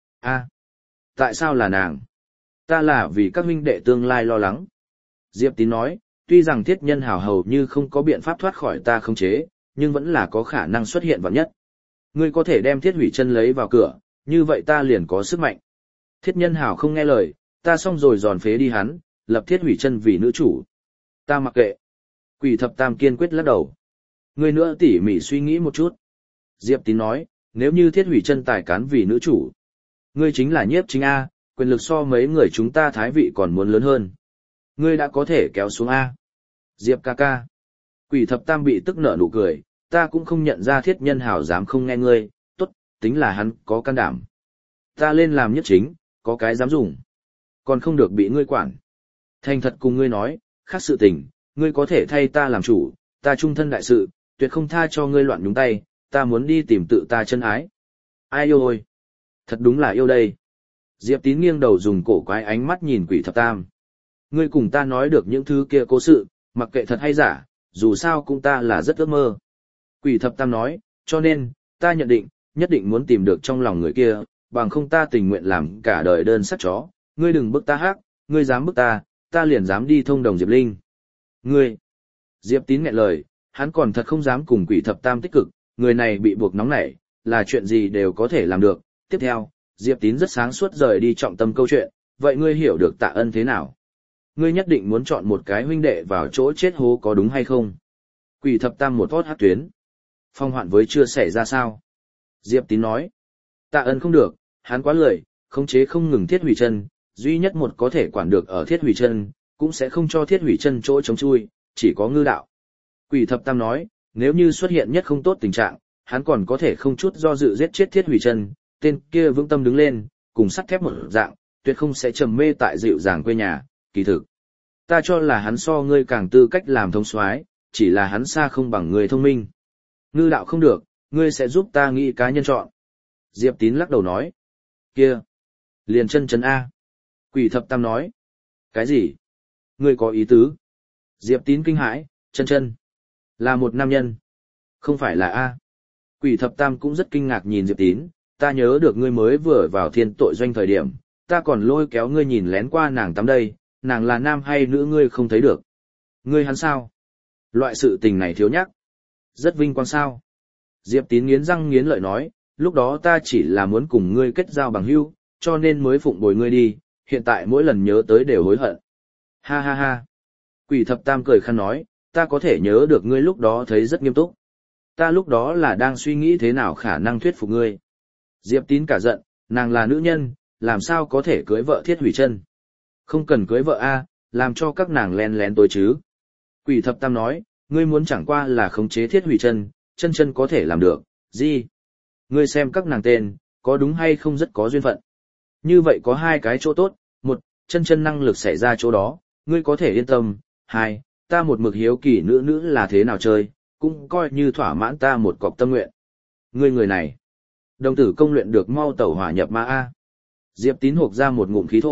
Tại sao là nàng? Ta là vì các huynh đệ tương lai lo lắng. Diệp Tín nói, tuy rằng Thiết Nhân Hảo hầu như không có biện pháp thoát khỏi ta khống chế, nhưng vẫn là có khả năng xuất hiện vạn nhất. Ngươi có thể đem Thiết Hủy Chân lấy vào cửa, như vậy ta liền có sức mạnh. Thiết Nhân Hảo không nghe lời, ta xong rồi giòn phế đi hắn, lập Thiết Hủy Chân vì nữ chủ. Ta mặc kệ. Quỷ thập tam kiên quyết lắc đầu. Ngươi nữa tỉ mỉ suy nghĩ một chút. Diệp Tín nói, nếu như Thiết Hủy Chân tài cán vì nữ chủ, ngươi chính là Nhiếp Chính A, quyền lực so mấy người chúng ta thái vị còn muốn lớn hơn. Ngươi đã có thể kéo xuống A. Diệp ca ca. Quỷ thập tam bị tức nở nụ cười, ta cũng không nhận ra Thiết Nhân Hảo dám không nghe ngươi, tốt, tính là hắn có can đảm. Ta lên làm Nhiếp Chính, có cái dám dùng. Còn không được bị ngươi quản. Thành thật cùng ngươi nói, khác sự tình, ngươi có thể thay ta làm chủ, ta trung thân đại sự, tuyệt không tha cho ngươi loạn nhúng tay, ta muốn đi tìm tự ta chân ái. Ai yêu ôi! Thật đúng là yêu đây. Diệp Tín nghiêng đầu dùng cổ quái ánh mắt nhìn quỷ thập tam. Ngươi cùng ta nói được những thứ kia cố sự, mặc kệ thật hay giả, dù sao cũng ta là rất ước mơ. Quỷ thập tam nói, cho nên, ta nhận định, nhất định muốn tìm được trong lòng người kia, bằng không ta tình nguyện làm cả đời đơn sắt chó. Ngươi đừng bức ta hát, ngươi dám bức ta liền dám đi thông đồng Diệp Linh. Ngươi! Diệp Tín nghẹn lời, hắn còn thật không dám cùng quỷ thập tam tích cực, người này bị buộc nóng nảy, là chuyện gì đều có thể làm được. Tiếp theo, Diệp Tín rất sáng suốt rời đi trọng tâm câu chuyện, vậy ngươi hiểu được Tạ Ân thế nào? Ngươi nhất định muốn chọn một cái huynh đệ vào chỗ chết hố có đúng hay không? Quỷ thập tam một thót hát tuyến. Phong hoạn với chưa xảy ra sao? Diệp Tín nói. Tạ Ân không được, hắn quá lười, khống chế không ngừng Thiết Hủy Chân, duy nhất một có thể quản được ở Thiết Hủy Chân, cũng sẽ không cho Thiết Hủy Chân chỗ chống chui, chỉ có Ngư Đạo. Quỷ thập tam nói, nếu như xuất hiện nhất không tốt tình trạng, hắn còn có thể không chút do dự giết chết Thiết Hủy Chân, tên kia vững tâm đứng lên, cùng sắt thép một dạng, tuyệt không sẽ trầm mê tại dịu dàng quê nhà, kỳ thực. Ta cho là hắn so ngươi càng tư cách làm thống soái, chỉ là hắn xa không bằng người thông minh. Ngư Đạo không được, ngươi sẽ giúp ta nghĩ cá nhân chọn. Diệp Tín lắc đầu nói. Kia! Liền chân A. Quỷ thập tam nói. Cái gì? Ngươi có ý tứ? Diệp Tín kinh hãi, chân. Là một nam nhân. Không phải là A. Quỷ thập tam cũng rất kinh ngạc nhìn Diệp Tín, ta nhớ được ngươi mới vừa vào thiên tội doanh thời điểm, ta còn lôi kéo ngươi nhìn lén qua nàng tắm đây, nàng là nam hay nữ ngươi không thấy được. Ngươi hắn sao? Loại sự tình này thiếu nhắc. Rất vinh quang sao? Diệp Tín nghiến răng nghiến lợi nói, lúc đó ta chỉ là muốn cùng ngươi kết giao bằng hữu, cho nên mới phụng bồi ngươi đi, hiện tại mỗi lần nhớ tới đều hối hận. Ha ha ha. Quỷ thập tam cười khăn nói, ta có thể nhớ được ngươi lúc đó thấy rất nghiêm túc. Ta lúc đó là đang suy nghĩ thế nào khả năng thuyết phục ngươi. Diệp Tín cả giận, nàng là nữ nhân, làm sao có thể cưới vợ Thiết Hủy Chân? Không cần cưới vợ A, làm cho các nàng len lén tối chứ. Quỷ thập tam nói, ngươi muốn chẳng qua là khống chế Thiết Hủy Chân, chân có thể làm được, gì? Ngươi xem các nàng tên, có đúng hay không rất có duyên phận. Như vậy có hai cái chỗ tốt, một, chân năng lực xảy ra chỗ đó, ngươi có thể yên tâm, hai, ta một mực hiếu kỳ nữ là thế nào chơi, cũng coi như thỏa mãn ta một cọc tâm nguyện. Ngươi người này, đồng tử công luyện được mau tẩu hỏa nhập ma A. Diệp Tín hộc ra một ngụm khí thô,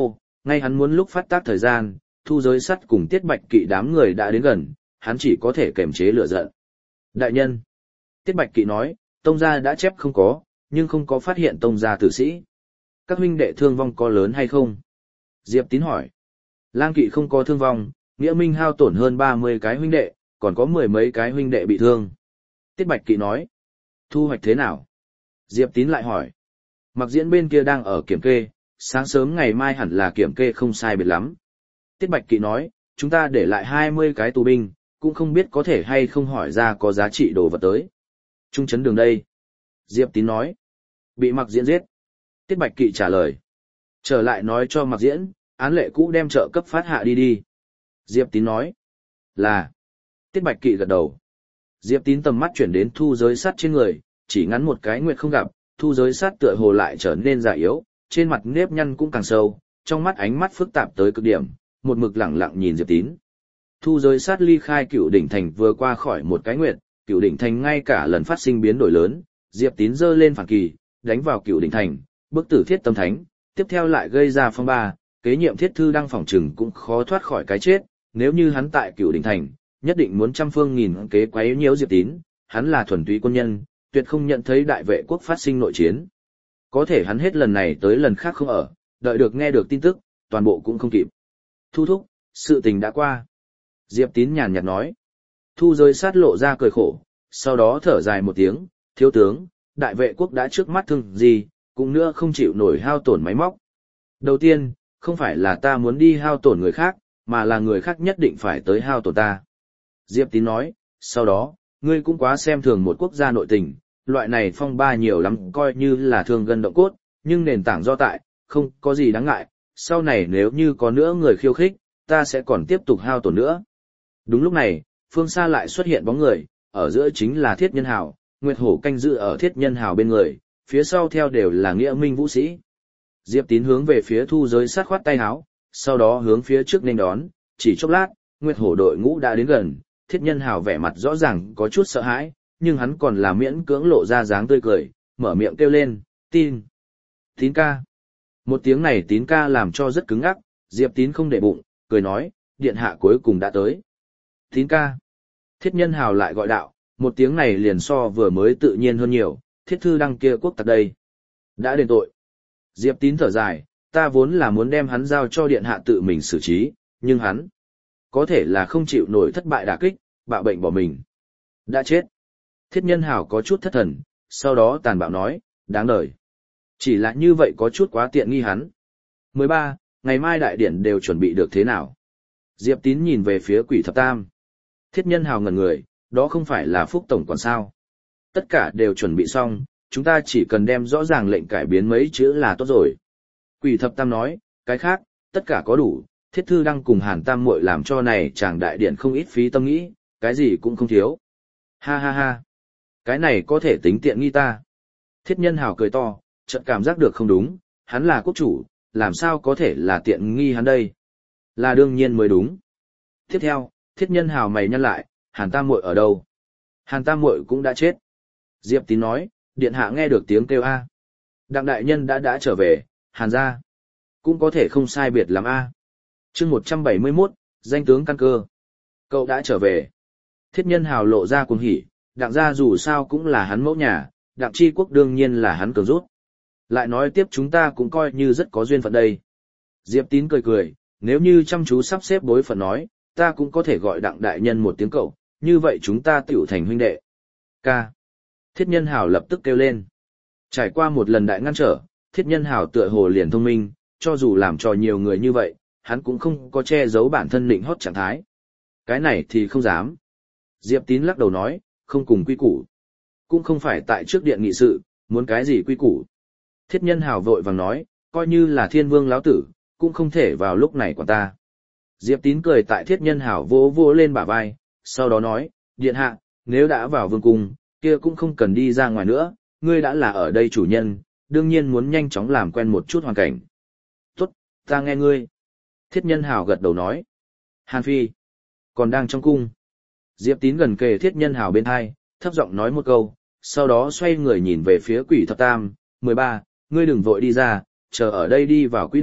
ngay hắn muốn lúc phát tác thời gian, Thu Giới Sắt cùng Tiết Bạch Kỵ đám người đã đến gần, hắn chỉ có thể kiềm chế lửa giận. Đại nhân, Tiết Bạch Kỵ nói, Tông gia đã chép không có, nhưng không có phát hiện Tông gia tử sĩ. Các huynh đệ thương vong có lớn hay không? Diệp Tín hỏi. Lang Kỵ không có thương vong, Nghĩa Minh hao tổn hơn 30 cái huynh đệ, còn có 10 mấy cái huynh đệ bị thương. Tiết Bạch Kỵ nói. Thu hoạch thế nào? Diệp Tín lại hỏi. Mặc Diễn bên kia đang ở kiểm kê, sáng sớm ngày mai hẳn là kiểm kê không sai biệt lắm. Tiết Bạch Kỵ nói, chúng ta để lại 20 cái tù binh, cũng không biết có thể hay không hỏi ra có giá trị đồ vật tới. Trung trấn đường đây. Diệp Tín nói. Bị Mặc Diễn giết. Tiết Bạch Kỵ trả lời. Trở lại nói cho Mặc Diễn, án lệ cũ đem trợ cấp phát hạ đi đi. Diệp Tín nói. Là. Tiết Bạch Kỵ gật đầu. Diệp Tín tầm mắt chuyển đến Thu Giới Sắt trên người, chỉ ngắn một cái nguyệt không gặp, Thu Giới Sắt tựa hồ lại trở nên già yếu, trên mặt nếp nhăn cũng càng sâu, trong mắt ánh mắt phức tạp tới cực điểm, một mực lẳng lặng nhìn Diệp Tín. Thu Giới Sắt ly khai Cựu Đỉnh Thành vừa qua khỏi một cái nguyệt, Cựu Đỉnh Thành ngay cả lần phát sinh biến đổi lớn, Diệp Tín giơ lên phản kỳ, đánh vào Cựu Đỉnh Thành, bức tử Thiết Tâm Thánh, tiếp theo lại gây ra phong ba, kế nhiệm Thiết Thư Đăng phỏng chừng cũng khó thoát khỏi cái chết, nếu như hắn tại Cựu Đỉnh Thành, nhất định muốn trăm phương nghìn kế quấy nhiễu Diệp Tín, hắn là thuần túy quân nhân, tuyệt không nhận thấy đại vệ quốc phát sinh nội chiến. Có thể hắn hết lần này tới lần khác không ở, đợi được nghe được tin tức, toàn bộ cũng không kịp. Thu thúc, sự tình đã qua. Diệp Tín nhàn nhạt nói. Thu Giới Sắt lộ ra cười khổ, sau đó thở dài một tiếng, thiếu tướng, đại vệ quốc đã trước mắt thương gì, cũng nữa không chịu nổi hao tổn máy móc. Đầu tiên, không phải là ta muốn đi hao tổn người khác, mà là người khác nhất định phải tới hao tổn ta. Diệp Tín nói, sau đó, ngươi cũng quá xem thường một quốc gia nội tình, loại này phong ba nhiều lắm coi như là thương gân động cốt, nhưng nền tảng do tại, không có gì đáng ngại, sau này nếu như có nữa người khiêu khích, ta sẽ còn tiếp tục hao tổn nữa. Đúng lúc này, phương xa lại xuất hiện bóng người, ở giữa chính là Thiết Nhân Hào, Nguyệt Hổ canh giữ ở Thiết Nhân Hào bên người, phía sau theo đều là Nghĩa Minh vũ sĩ. Diệp Tín hướng về phía Thu Giới Sắt khoát tay áo, sau đó hướng phía trước nên đón, chỉ chốc lát, Nguyệt Hổ đội ngũ đã đến gần, Thiết Nhân Hào vẻ mặt rõ ràng có chút sợ hãi, nhưng hắn còn là miễn cưỡng lộ ra dáng tươi cười, mở miệng kêu lên, tin. Tín ca. Một tiếng này Tín ca làm cho rất cứng ngắc, Diệp Tín không để bụng, cười nói, điện hạ cuối cùng đã tới. Tín ca. Thiết Nhân Hào lại gọi đạo, một tiếng này liền so vừa mới tự nhiên hơn nhiều, Thiết Thư Đăng kia quốc tặc đây. Đã đền tội. Diệp Tín thở dài, ta vốn là muốn đem hắn giao cho điện hạ tự mình xử trí, nhưng hắn có thể là không chịu nổi thất bại đả kích, bạo bệnh bỏ mình. Đã chết. Thiết Nhân Hào có chút thất thần, sau đó tàn bạo nói, đáng đời. Chỉ là như vậy có chút quá tiện nghi hắn. 13. Ngày mai đại điển đều chuẩn bị được thế nào? Diệp Tín nhìn về phía Quỷ Thập Tam. Thiết Nhân Hào ngẩn người, đó không phải là Phúc Tổng còn sao? Tất cả đều chuẩn bị xong, chúng ta chỉ cần đem rõ ràng lệnh cải biến mấy chữ là tốt rồi. Quỷ Thập Tam nói, cái khác, tất cả có đủ, Thiết Thư Đăng cùng Hàn Tam muội làm cho này chàng đại điện không ít phí tâm nghĩ, cái gì cũng không thiếu. Ha ha ha, cái này có thể tính tiện nghi ta. Thiết Nhân Hào cười to, chợt cảm giác được không đúng, hắn là quốc chủ, làm sao có thể là tiện nghi hắn đây? Là đương nhiên mới đúng. Tiếp theo, Thiết Nhân Hào mày nhăn lại, Hàn Tam muội ở đâu? Hàn Tam muội cũng đã chết. Diệp Tín nói, điện hạ nghe được tiếng kêu a. Đặng đại nhân đã trở về, Hàn gia cũng có thể không sai biệt lắm a. Chương 171, danh tướng căn cơ. Cậu đã trở về. Thiết Nhân Hào lộ ra cuồng hỉ, Đặng gia dù sao cũng là hắn mẫu nhà, Đặng Chi Quốc đương nhiên là hắn cường rút. Lại nói tiếp chúng ta cũng coi như rất có duyên phận đây. Diệp Tín cười cười, nếu như chăm chú sắp xếp bối phận nói, ta cũng có thể gọi Đặng đại nhân một tiếng cậu, như vậy chúng ta tiểu thành huynh đệ. Ca. Thiết Nhân Hào lập tức kêu lên. Trải qua một lần đại ngăn trở, Thiết Nhân Hào tựa hồ liền thông minh, cho dù làm trò nhiều người như vậy, hắn cũng không có che giấu bản thân định hót trạng thái. Cái này thì không dám. Diệp Tín lắc đầu nói, không cùng quy củ. Cũng không phải tại trước điện nghị sự, muốn cái gì quy củ. Thiết Nhân Hào vội vàng nói, coi như là thiên vương lão tử, cũng không thể vào lúc này quản ta. Diệp Tín cười tại Thiết Nhân Hào vỗ vỗ lên bả vai, sau đó nói, điện hạ, nếu đã vào vương cung, kia cũng không cần đi ra ngoài nữa, ngươi đã là ở đây chủ nhân, đương nhiên muốn nhanh chóng làm quen một chút hoàn cảnh. Tốt, ta nghe ngươi. Thiết Nhân Hào gật đầu nói. Hàn Phi, còn đang trong cung. Diệp Tín gần kề Thiết Nhân Hào bên hai, thấp giọng nói một câu, sau đó xoay người nhìn về phía Quỷ Thập Tam. 13, ngươi đừng vội đi ra, chờ ở đây đi vào quỹ đạo,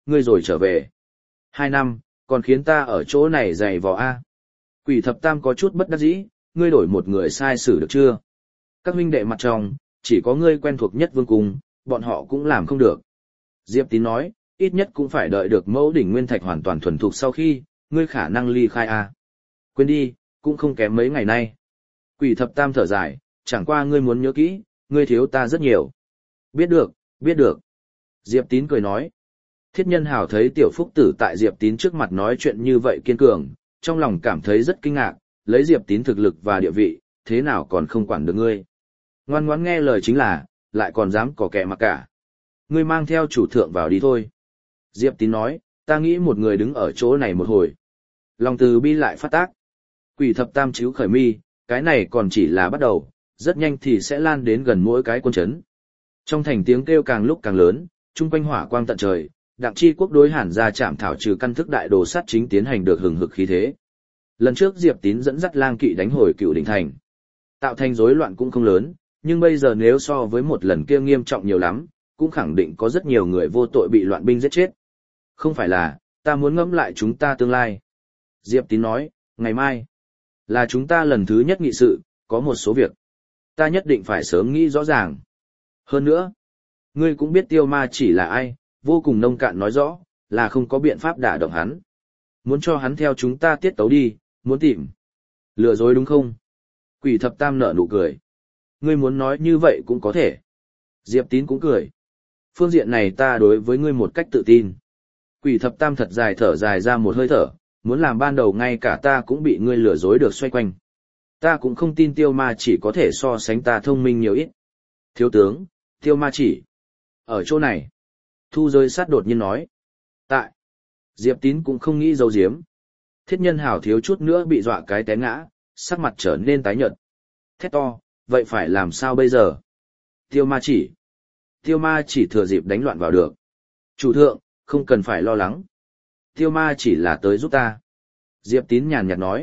ngươi rồi trở về. 2 năm, còn khiến ta ở chỗ này dày vò a. Quỷ thập tam có chút bất đắc dĩ, ngươi đổi một người sai xử được chưa? Các huynh đệ mặt trong, chỉ có ngươi quen thuộc nhất vương cung, bọn họ cũng làm không được. Diệp Tín nói, ít nhất cũng phải đợi được mẫu đỉnh nguyên thạch hoàn toàn thuần thục sau khi, ngươi khả năng ly khai a. Quên đi, cũng không kém mấy ngày nay. Quỷ thập tam thở dài, chẳng qua ngươi muốn nhớ kỹ, ngươi thiếu ta rất nhiều. Biết được, biết được. Diệp Tín cười nói. Thiết Nhân Hào thấy Tiểu Phúc Tử tại Diệp Tín trước mặt nói chuyện như vậy kiên cường, trong lòng cảm thấy rất kinh ngạc, lấy Diệp Tín thực lực và địa vị, thế nào còn không quản được ngươi. Ngoan ngoãn nghe lời chính là, lại còn dám có kẻ mặc cả. Ngươi mang theo chủ thượng vào đi thôi. Diệp Tín nói, ta nghĩ một người đứng ở chỗ này một hồi. Lòng từ bi lại phát tác. Quỷ thập tam chíu khởi mi, cái này còn chỉ là bắt đầu, rất nhanh thì sẽ lan đến gần mỗi cái quân trấn. Trong thành tiếng kêu càng lúc càng lớn, chung quanh hỏa quang tận trời, Đặng Chi Quốc đối Hàn gia chạm thảo trừ căn thức đại đồ sát chính tiến hành được hừng hực khí thế. Lần trước Diệp Tín dẫn dắt lang kỵ đánh hồi Cựu Đỉnh thành, tạo thành rối loạn cũng không lớn, nhưng bây giờ nếu so với một lần kia nghiêm trọng nhiều lắm, cũng khẳng định có rất nhiều người vô tội bị loạn binh giết chết. Không phải là, ta muốn ngẫm lại chúng ta tương lai. Diệp Tín nói, ngày mai là chúng ta lần thứ nhất nghị sự, có một số việc ta nhất định phải sớm nghĩ rõ ràng. Hơn nữa, ngươi cũng biết Tiêu Ma chỉ là ai, vô cùng nông cạn nói rõ, là không có biện pháp đả động hắn. Muốn cho hắn theo chúng ta tiết tấu đi, muốn tìm lừa dối đúng không? Quỷ thập tam nở nụ cười. Ngươi muốn nói như vậy cũng có thể. Diệp Tín cũng cười. Phương diện này ta đối với ngươi một cách tự tin. Quỷ thập tam thật dài thở dài ra một hơi thở, muốn làm ban đầu ngay cả ta cũng bị ngươi lừa dối được xoay quanh. Ta cũng không tin Tiêu Ma chỉ có thể so sánh ta thông minh nhiều ít. Thiếu tướng, Tiêu Ma chỉ ở chỗ này. Thu Giới Sát đột nhiên nói. Tại. Diệp Tín cũng không nghĩ giấu giếm. Thiết Nhân Hào thiếu chút nữa bị dọa cái té ngã, sắc mặt trở nên tái nhợt. Thét to, vậy phải làm sao bây giờ? Tiêu Ma chỉ. Tiêu Ma chỉ thừa dịp đánh loạn vào được. Chủ thượng, không cần phải lo lắng. Tiêu Ma chỉ là tới giúp ta. Diệp Tín nhàn nhạt nói.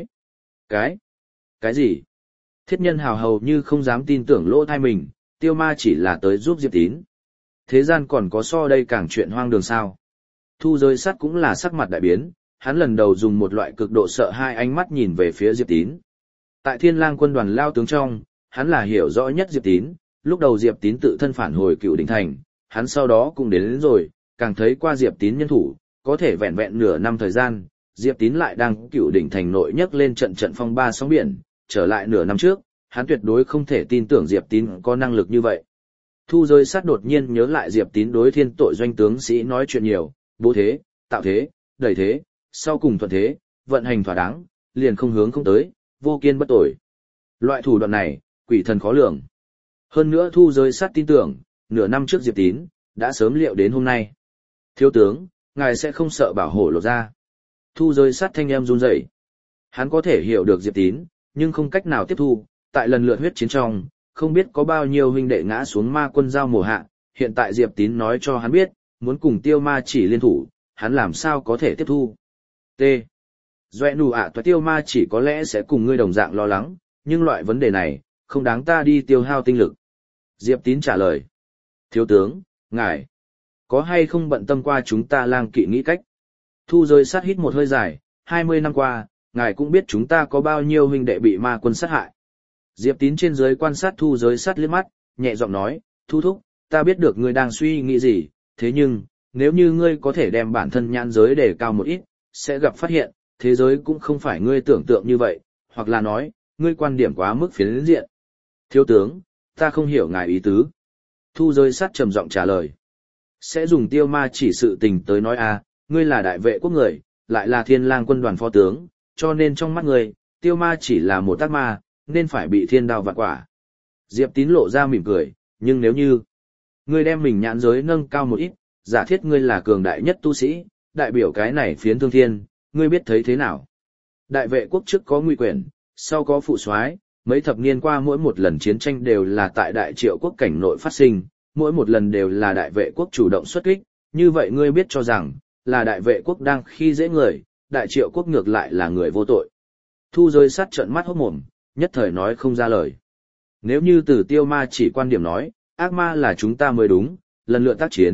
Cái gì? Thiết Nhân Hào hầu như không dám tin tưởng lỗ tai mình, Tiêu Ma chỉ là tới giúp Diệp Tín. Thế gian còn có so đây càng chuyện hoang đường sao? Thu Giới Sát cũng là sắc mặt đại biến, hắn lần đầu dùng một loại cực độ sợ hai ánh mắt nhìn về phía Diệp Tín. Tại Thiên Lang quân đoàn lao tướng trong, hắn là hiểu rõ nhất Diệp Tín, lúc đầu Diệp Tín tự thân phản hồi Cựu Đỉnh thành, hắn sau đó cũng đến rồi, càng thấy qua Diệp Tín nhân thủ, có thể vẹn vẹn nửa năm thời gian, Diệp Tín lại đang Cựu Đỉnh thành nội nhấc lên trận phong ba sóng biển, trở lại nửa năm trước, hắn tuyệt đối không thể tin tưởng Diệp Tín có năng lực như vậy. Thu Giới Sát đột nhiên nhớ lại Diệp Tín đối Thiên Tội doanh tướng sĩ nói chuyện nhiều, bố thế, tạo thế, đẩy thế, sau cùng thuận thế, vận hành thỏa đáng, liền không hướng không tới, vô kiên bất tội. Loại thủ đoạn này, quỷ thần khó lường. Hơn nữa Thu Giới Sát tin tưởng, nửa năm trước Diệp Tín đã sớm liệu đến hôm nay. Thiếu tướng, ngài sẽ không sợ bảo hổ lột ra. Thu Giới Sát thanh em run rẩy. Hắn có thể hiểu được Diệp Tín, nhưng không cách nào tiếp thu, tại lần lượt huyết chiến trong, không biết có bao nhiêu huynh đệ ngã xuống ma quân giao mùa hạ, hiện tại Diệp Tín nói cho hắn biết, muốn cùng Tiêu Ma chỉ liên thủ, hắn làm sao có thể tiếp thu. T. Doẹ nù ạ toa Tiêu Ma chỉ có lẽ sẽ cùng ngươi đồng dạng lo lắng, nhưng loại vấn đề này, không đáng ta đi tiêu hao tinh lực. Diệp Tín trả lời. Thiếu tướng, ngài, có hay không bận tâm qua chúng ta lang kỵ nghĩ cách? Thu Giới Sát hít một hơi dài, 20 năm qua, ngài cũng biết chúng ta có bao nhiêu huynh đệ bị ma quân sát hại. Diệp Tín trên dưới quan sát Thu Giới Sát liếc mắt, nhẹ giọng nói, Thu thúc, ta biết được ngươi đang suy nghĩ gì, thế nhưng, nếu như ngươi có thể đem bản thân nhãn giới đề cao một ít, sẽ gặp phát hiện, thế giới cũng không phải ngươi tưởng tượng như vậy, hoặc là nói, ngươi quan điểm quá mức phiến diện. Thiếu tướng, ta không hiểu ngài ý tứ. Thu Giới Sát trầm giọng trả lời. Sẽ dùng Tiêu Ma chỉ sự tình tới nói ngươi là đại vệ quốc người, lại là Thiên Lang quân đoàn phó tướng, cho nên trong mắt ngươi, Tiêu Ma chỉ là một ác ma, nên phải bị thiên đao vạn quả. Diệp Tín lộ ra mỉm cười, nhưng nếu như ngươi đem mình nhãn giới nâng cao một ít, giả thiết ngươi là cường đại nhất tu sĩ, đại biểu cái này phiến thương thiên, ngươi biết thấy thế nào? Đại vệ quốc trước có Ngụy Quyền, sau có Phụ Soái, mấy thập niên qua mỗi một lần chiến tranh đều là tại Đại Triệu quốc cảnh nội phát sinh, mỗi một lần đều là đại vệ quốc chủ động xuất kích, như vậy ngươi biết cho rằng là đại vệ quốc đang khi dễ người, Đại Triệu quốc ngược lại là người vô tội. Thu Giới Sát trợn mắt hốt mồm, nhất thời nói không ra lời. Nếu như từ Tiêu Ma chỉ quan điểm nói, ác ma là chúng ta mới đúng, lần lượt tác chiến,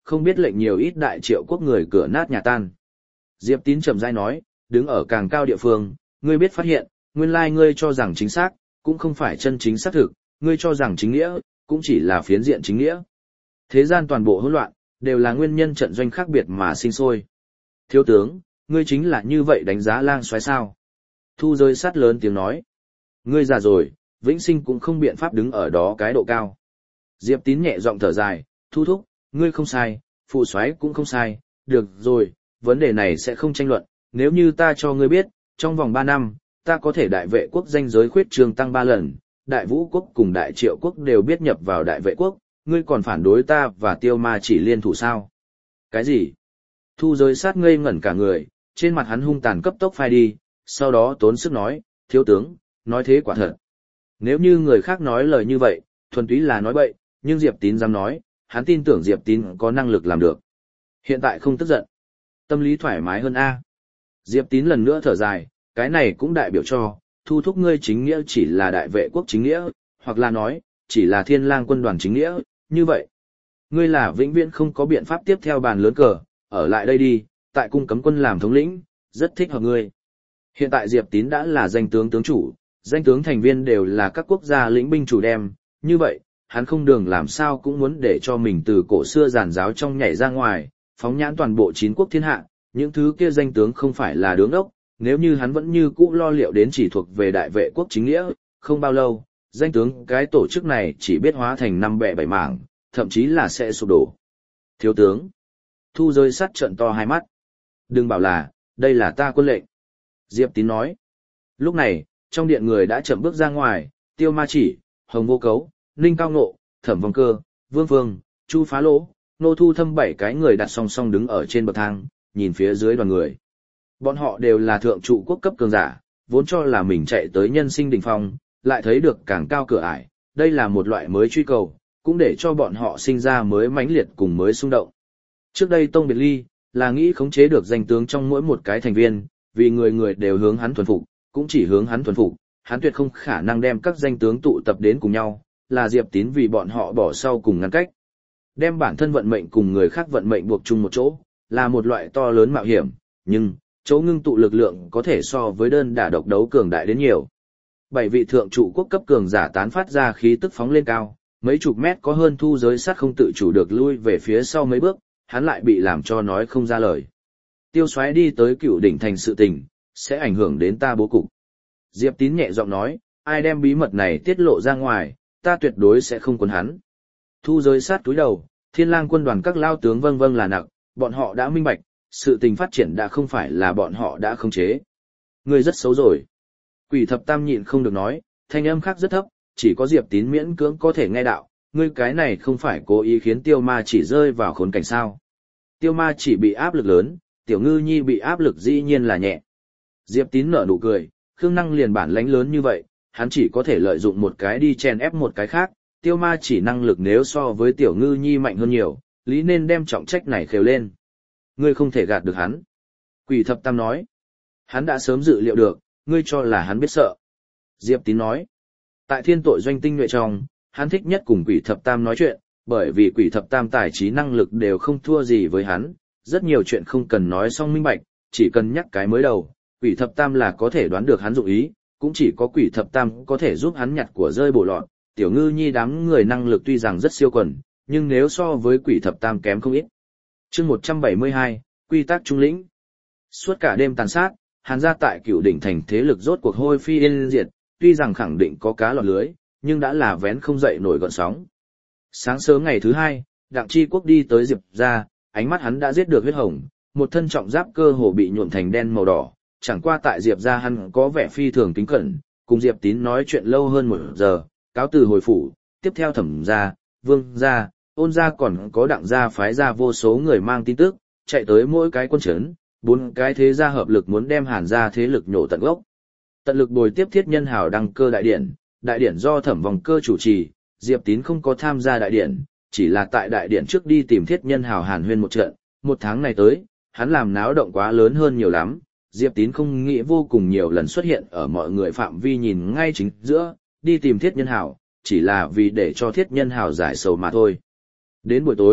không biết lệnh nhiều ít đại triệu quốc người cửa nát nhà tan. Diệp Tín chậm rãi nói, đứng ở càng cao địa phương, ngươi biết phát hiện, nguyên lai ngươi cho rằng chính xác, cũng không phải chân chính xác thực, ngươi cho rằng chính nghĩa, cũng chỉ là phiến diện chính nghĩa. Thế gian toàn bộ hỗn loạn, đều là nguyên nhân trận doanh khác biệt mà sinh sôi. Thiếu tướng, ngươi chính là như vậy đánh giá Lang Soái sao? Thu Giới Sắt lớn tiếng nói. Ngươi già rồi, vĩnh sinh cũng không biện pháp đứng ở đó cái độ cao. Diệp Tín nhẹ giọng thở dài, Thu thúc, ngươi không sai, Phụ Soái cũng không sai, được rồi, vấn đề này sẽ không tranh luận, nếu như ta cho ngươi biết, trong vòng 3 năm, ta có thể đại vệ quốc danh giới khuyết trương tăng 3 lần, đại vũ quốc cùng đại triệu quốc đều biết nhập vào đại vệ quốc, ngươi còn phản đối ta và Tiêu Ma Chỉ liên thủ sao? Cái gì? Thu Giới Sát ngây ngẩn cả người, trên mặt hắn hung tàn cấp tốc phai đi, sau đó tốn sức nói, thiếu tướng, nói thế quả thật. Nếu như người khác nói lời như vậy, thuần túy là nói bậy, nhưng Diệp Tín dám nói, hắn tin tưởng Diệp Tín có năng lực làm được. Hiện tại không tức giận, tâm lý thoải mái hơn a. Diệp Tín lần nữa thở dài, cái này cũng đại biểu cho, Thu thúc ngươi chính nghĩa chỉ là đại vệ quốc chính nghĩa, hoặc là nói, chỉ là Thiên Lang quân đoàn chính nghĩa, như vậy. Ngươi là vĩnh viễn không có biện pháp tiếp theo bàn lớn cờ, ở lại đây đi, tại cung cấm quân làm thống lĩnh, rất thích hợp ngươi. Hiện tại Diệp Tín đã là danh tướng tướng chủ, danh tướng thành viên đều là các quốc gia lĩnh binh chủ đem, như vậy, hắn không đường làm sao cũng muốn để cho mình từ cổ xưa giàn giáo trong nhảy ra ngoài, phóng nhãn toàn bộ 9 quốc thiên hạ, những thứ kia danh tướng không phải là đứng ốc, nếu như hắn vẫn như cũ lo liệu đến chỉ thuộc về đại vệ quốc chính nghĩa, không bao lâu, danh tướng cái tổ chức này chỉ biết hóa thành 5 bè 7 mảng, thậm chí là sẽ sụp đổ. Thiếu tướng, Thu Giới Sắt trợn to hai mắt. Đừng bảo là, đây là ta quân lệnh. Diệp Tín nói. Lúc này, trong điện người đã chậm bước ra ngoài, Tiêu Ma Chỉ, Hồng Vô Cấu, Ninh Cao Ngộ, Thẩm Vong Cơ, Vương Phương, Chu Phá Lỗ, Nô Thu Thâm 7 cái người đặt song song đứng ở trên bậc thang, nhìn phía dưới đoàn người. Bọn họ đều là thượng trụ quốc cấp cường giả, vốn cho là mình chạy tới nhân sinh đỉnh phong, lại thấy được càng cao cửa ải, đây là một loại mới truy cầu, cũng để cho bọn họ sinh ra mới mãnh liệt cùng mới xung động. Trước đây Tông Biệt Ly, là nghĩ khống chế được danh tướng trong mỗi một cái thành viên, vì người người đều hướng hắn thuần phục, cũng chỉ hướng hắn thuần phục, hắn tuyệt không khả năng đem các danh tướng tụ tập đến cùng nhau, là Diệp Tín vì bọn họ bỏ sau cùng ngăn cách. Đem bản thân vận mệnh cùng người khác vận mệnh buộc chung một chỗ, là một loại to lớn mạo hiểm, nhưng, chỗ ngưng tụ lực lượng có thể so với đơn đả độc đấu cường đại đến nhiều. 7 vị thượng trụ quốc cấp cường giả tán phát ra khí tức phóng lên cao, mấy chục mét có hơn Thu Giới Sắt không tự chủ được lui về phía sau mấy bước, hắn lại bị làm cho nói không ra lời. Tiêu Soái đi tới Cựu Đỉnh thành sự tình, sẽ ảnh hưởng đến ta bố cục. Diệp Tín nhẹ giọng nói, ai đem bí mật này tiết lộ ra ngoài, ta tuyệt đối sẽ không quấn hắn. Thu Giới Sắt túi đầu, Thiên Lang quân đoàn các lao tướng vâng vâng là nặng, bọn họ đã minh bạch, sự tình phát triển đã không phải là bọn họ đã khống chế. Ngươi rất xấu rồi. Quỷ Thập Tam nhịn không được nói, thanh âm khác rất thấp, chỉ có Diệp Tín miễn cưỡng có thể nghe đạo, ngươi cái này không phải cố ý khiến Tiêu Ma Chỉ rơi vào khốn cảnh sao. Tiêu Ma Chỉ bị áp lực lớn, Tiểu Ngư Nhi bị áp lực dĩ nhiên là nhẹ. Diệp Tín nở nụ cười, Khương Năng liền bản lãnh lớn như vậy, hắn chỉ có thể lợi dụng một cái đi chèn ép một cái khác, Tiêu Ma Chỉ năng lực nếu so với Tiểu Ngư Nhi mạnh hơn nhiều, lý nên đem trọng trách này khều lên. Ngươi không thể gạt được hắn. Quỷ Thập Tam nói. Hắn đã sớm dự liệu được, ngươi cho là hắn biết sợ. Diệp Tín nói. Tại Thiên Tội Doanh tinh nhuệ trong, hắn thích nhất cùng Quỷ Thập Tam nói chuyện, bởi vì Quỷ Thập Tam tài trí năng lực đều không thua gì với hắn, rất nhiều chuyện không cần nói xong minh bạch, chỉ cần nhắc cái mới đầu, Quỷ Thập Tam là có thể đoán được hắn dụng ý, cũng chỉ có Quỷ Thập Tam có thể giúp hắn nhặt của rơi bổ lọt. Tiểu Ngư Nhi đám người năng lực tuy rằng rất siêu quần, nhưng nếu so với Quỷ Thập Tam kém không ít. Chương 172, quy tắc trung lĩnh. Suốt cả đêm tàn sát, Hàn gia tại Cựu Đỉnh thành thế lực rốt cuộc hôi phi yên diệt, tuy rằng khẳng định có cá lọt lưới, nhưng đã là vén không dậy nổi gợn sóng. Sáng sớm ngày thứ 2, Đặng Chi Quốc đi tới Diệp gia, ánh mắt hắn đã giết được huyết hồng, một thân trọng giáp cơ hồ bị nhuộm thành đen màu đỏ, chẳng qua tại Diệp gia hắn có vẻ phi thường kính cẩn, cùng Diệp Tín nói chuyện lâu hơn 1 giờ, cáo từ hồi phủ, tiếp theo Thẩm gia, Vương gia, Ôn gia còn có Đặng gia phái ra vô số người mang tin tức, chạy tới mỗi cái quân trấn, 4 cái thế gia hợp lực muốn đem Hàn gia thế lực nhổ tận gốc. Tận lực bồi tiếp Thiết Nhân Hào đăng cơ đại điển do Thẩm Vòng Cơ chủ trì, Diệp Tín không có tham gia đại điển, chỉ là tại đại điển trước đi tìm Thiết Nhân Hào hàn huyên một trận, 1 tháng này tới, hắn làm náo động quá lớn hơn nhiều lắm, Diệp Tín không nghĩ vô cùng nhiều lần xuất hiện ở mọi người phạm vi nhìn ngay chính giữa, đi tìm Thiết Nhân Hào, chỉ là vì để cho Thiết Nhân Hào giải sầu mà thôi. Đến buổi tối,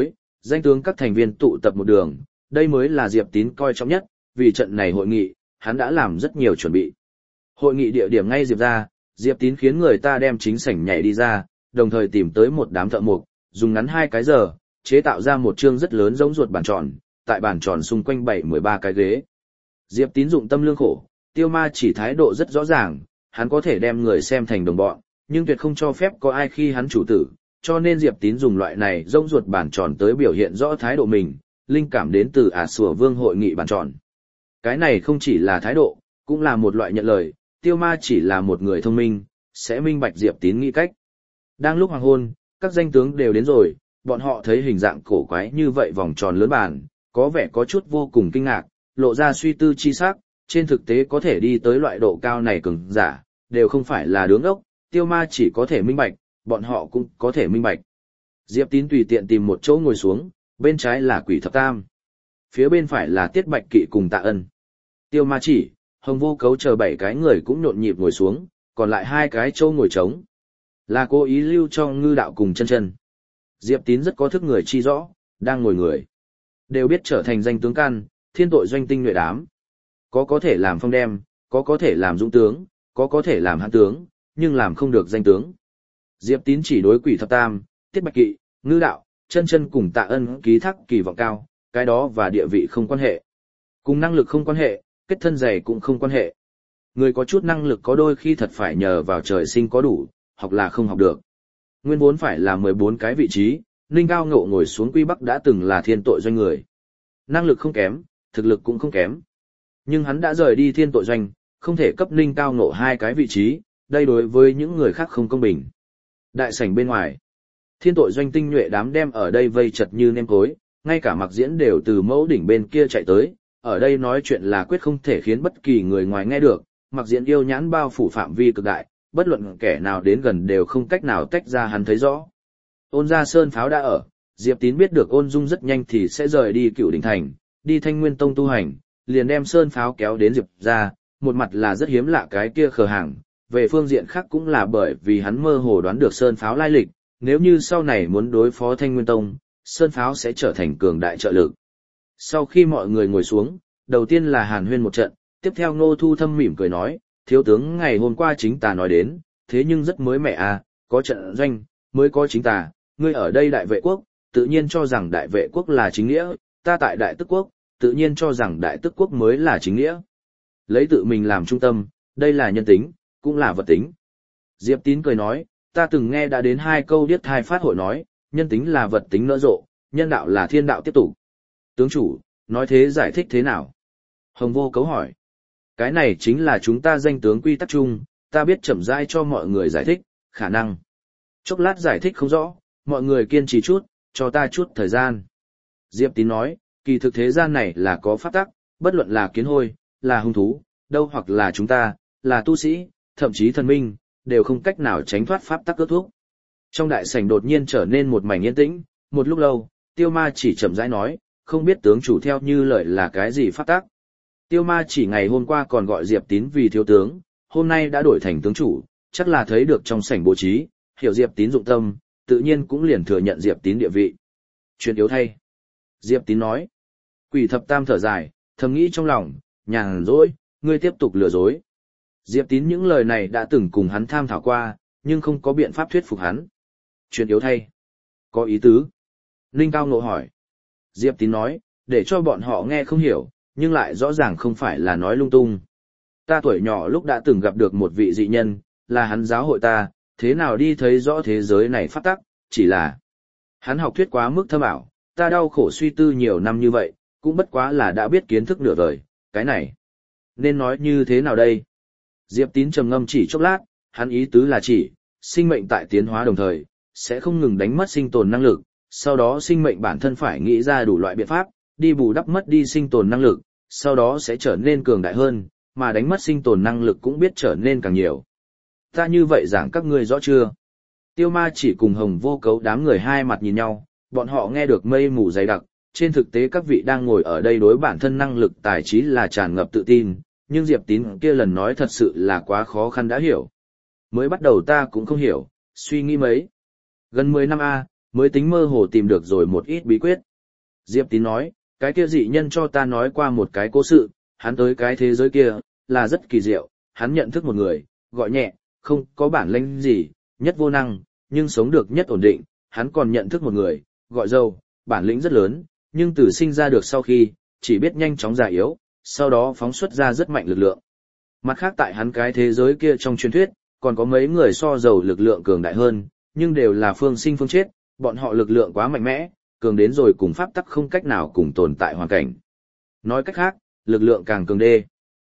danh tướng các thành viên tụ tập một đường, đây mới là Diệp Tín coi trọng nhất, vì trận này hội nghị, hắn đã làm rất nhiều chuẩn bị. Hội nghị địa điểm ngay Diệp ra, Diệp Tín khiến người ta đem chính sảnh nhảy đi ra, đồng thời tìm tới một đám thợ mộc, dùng ngắn 2 cái giờ, chế tạo ra một chương rất lớn giống ruột bàn tròn, tại bàn tròn xung quanh bày 13 cái ghế. Diệp Tín dụng tâm lương khổ, Tiêu Ma chỉ thái độ rất rõ ràng, hắn có thể đem người xem thành đồng bọn, nhưng tuyệt không cho phép có ai khi hắn chủ tử, cho nên Diệp Tín dùng loại này rông ruột bàn tròn tới biểu hiện rõ thái độ mình, linh cảm đến từ Sủa Vương hội nghị bàn tròn. Cái này không chỉ là thái độ, cũng là một loại nhận lời, Tiêu Ma chỉ là một người thông minh, sẽ minh bạch Diệp Tín nghĩ cách. Đang lúc hoàng hôn, các danh tướng đều đến rồi, bọn họ thấy hình dạng cổ quái như vậy vòng tròn lớn bàn, có vẻ có chút vô cùng kinh ngạc, lộ ra suy tư chi sắc, trên thực tế có thể đi tới loại độ cao này cường giả, đều không phải là đứng ốc, Tiêu Ma chỉ có thể minh bạch, bọn họ cũng có thể minh bạch. Diệp Tín tùy tiện tìm một chỗ ngồi xuống, bên trái là Quỷ Thập Tam, phía bên phải là Tiết Bạch Kỵ cùng Tạ Ân. Tiêu Ma chỉ, Hồng Vô Cấu chờ 7 cái người cũng nhộn nhịp ngồi xuống, còn lại 2 cái chỗ ngồi trống. Là cố ý lưu cho Ngư Đạo cùng Chân Chân. Diệp Tín rất có thức người chi rõ, đang ngồi người đều biết trở thành danh tướng căn, thiên tội doanh tinh nhuệ đám. Có thể làm phong đem, có thể làm dũng tướng, có thể làm hãn tướng, nhưng làm không được danh tướng. Diệp Tín chỉ đối Quỷ Thập Tam, Tiết Bạch Kỵ, Ngư Đạo, Chân Chân cùng Tạ Ân ký thác kỳ vọng cao, cái đó và địa vị không quan hệ. Cùng năng lực không quan hệ, kết thân dày cũng không quan hệ. Người có chút năng lực có đôi khi thật phải nhờ vào trời sinh có đủ, học là không học được. Nguyên vốn phải là 14 cái vị trí, Ninh Cao Ngộ ngồi xuống Quy Bắc đã từng là thiên tội doanh người. Năng lực không kém, thực lực cũng không kém. Nhưng hắn đã rời đi thiên tội doanh, không thể cấp Ninh Cao Ngộ 2 cái vị trí, đây đối với những người khác không công bình. Đại sảnh bên ngoài, thiên tội doanh tinh nhuệ đám đem ở đây vây chật như nêm cối, ngay cả Mặc Diễn đều từ mẫu đỉnh bên kia chạy tới, ở đây nói chuyện là quyết không thể khiến bất kỳ người ngoài nghe được, Mặc Diễn yêu nhãn bao phủ phạm vi cực đại, bất luận kẻ nào đến gần đều không cách nào tách ra hắn thấy rõ. Ôn Gia Sơn Pháo đã ở, Diệp Tín biết được Ôn Dung rất nhanh thì sẽ rời đi Cựu Đỉnh Thành, đi Thanh Nguyên Tông tu hành, liền đem Sơn Pháo kéo đến Diệp ra, một mặt là rất hiếm lạ cái kia khờ hàng, về phương diện khác cũng là bởi vì hắn mơ hồ đoán được Sơn Pháo lai lịch, nếu như sau này muốn đối phó Thanh Nguyên Tông, Sơn Pháo sẽ trở thành cường đại trợ lực. Sau khi mọi người ngồi xuống, đầu tiên là hàn huyên một trận, tiếp theo Ngô Thu Thâm mỉm cười nói, thiếu tướng ngày hôm qua chính tà nói đến, thế nhưng rất mới mẻ à, có trận doanh, mới có chính tà, ngươi ở đây đại vệ quốc, tự nhiên cho rằng đại vệ quốc là chính nghĩa, ta tại đại tức quốc, tự nhiên cho rằng đại tức quốc mới là chính nghĩa. Lấy tự mình làm trung tâm, đây là nhân tính, cũng là vật tính. Diệp Tín cười nói, ta từng nghe đã đến 2 câu điếc thai phát hội nói, nhân tính là vật tính nở rộ, nhân đạo là thiên đạo tiếp tục. Tướng chủ, nói thế giải thích thế nào? Hồng Vô Cấu hỏi. Cái này chính là chúng ta danh tướng quy tắc chung, ta biết chậm rãi cho mọi người giải thích, khả năng. Chốc lát giải thích không rõ, mọi người kiên trì chút, cho ta chút thời gian. Diệp Tín nói, kỳ thực thế gian này là có pháp tắc, bất luận là kiến hôi, là hung thú, đâu hoặc là chúng ta, là tu sĩ, thậm chí thần minh, đều không cách nào tránh thoát pháp tắc ước thúc. Trong đại sảnh đột nhiên trở nên một mảnh yên tĩnh, một lúc lâu, Tiêu Ma chỉ chậm rãi nói, không biết tướng chủ theo như lời là cái gì pháp tắc. Tiêu Ma chỉ ngày hôm qua còn gọi Diệp Tín vì thiếu tướng, hôm nay đã đổi thành tướng chủ, chắc là thấy được trong sảnh bố trí, hiểu Diệp Tín dụng tâm, tự nhiên cũng liền thừa nhận Diệp Tín địa vị. Chuyện yếu thay. Diệp Tín nói. Quỷ Thập Tam thở dài, thầm nghĩ trong lòng, nhàn rỗi, ngươi tiếp tục lừa dối. Diệp Tín những lời này đã từng cùng hắn tham thảo qua, nhưng không có biện pháp thuyết phục hắn. Chuyện yếu thay. Có ý tứ. Ninh Cao Ngộ hỏi. Diệp Tín nói, để cho bọn họ nghe không hiểu, nhưng lại rõ ràng không phải là nói lung tung. Ta tuổi nhỏ lúc đã từng gặp được một vị dị nhân, là hắn giáo hội ta, thế nào đi thấy rõ thế giới này pháp tắc, chỉ là hắn học thuyết quá mức thâm ảo, ta đau khổ suy tư nhiều năm như vậy, cũng bất quá là đã biết kiến thức nửa vời, cái này nên nói như thế nào đây? Diệp Tín trầm ngâm chỉ chốc lát, hắn ý tứ là chỉ, sinh mệnh tại tiến hóa đồng thời, sẽ không ngừng đánh mất sinh tồn năng lực, sau đó sinh mệnh bản thân phải nghĩ ra đủ loại biện pháp, đi bù đắp mất đi sinh tồn năng lực, sau đó sẽ trở nên cường đại hơn, mà đánh mất sinh tồn năng lực cũng biết trở nên càng nhiều. Ta như vậy giảng các ngươi rõ chưa? Tiêu Ma chỉ cùng Hồng Vô Cấu đám người hai mặt nhìn nhau, bọn họ nghe được mây mù dày đặc, trên thực tế các vị đang ngồi ở đây đối bản thân năng lực tài trí là tràn ngập tự tin, nhưng Diệp Tín kia lần nói thật sự là quá khó khăn đã hiểu. Mới bắt đầu ta cũng không hiểu, suy nghĩ mấy. Gần 10 năm mới tính mơ hồ tìm được rồi một ít bí quyết, Diệp Tín nói, cái kia dị nhân cho ta nói qua một cái cố sự, hắn tới cái thế giới kia, là rất kỳ diệu, hắn nhận thức một người, gọi nhẹ, không có bản lĩnh gì, nhất vô năng, nhưng sống được nhất ổn định, hắn còn nhận thức một người, gọi dâu, bản lĩnh rất lớn, nhưng từ sinh ra được sau khi, chỉ biết nhanh chóng già yếu, sau đó phóng xuất ra rất mạnh lực lượng. Mặt khác tại hắn cái thế giới kia trong truyền thuyết, còn có mấy người so giàu lực lượng cường đại hơn, nhưng đều là phương sinh phương chết, bọn họ lực lượng quá mạnh mẽ, cường đến rồi cùng pháp tắc không cách nào cùng tồn tại hoàn cảnh. Nói cách khác, lực lượng càng cường đê.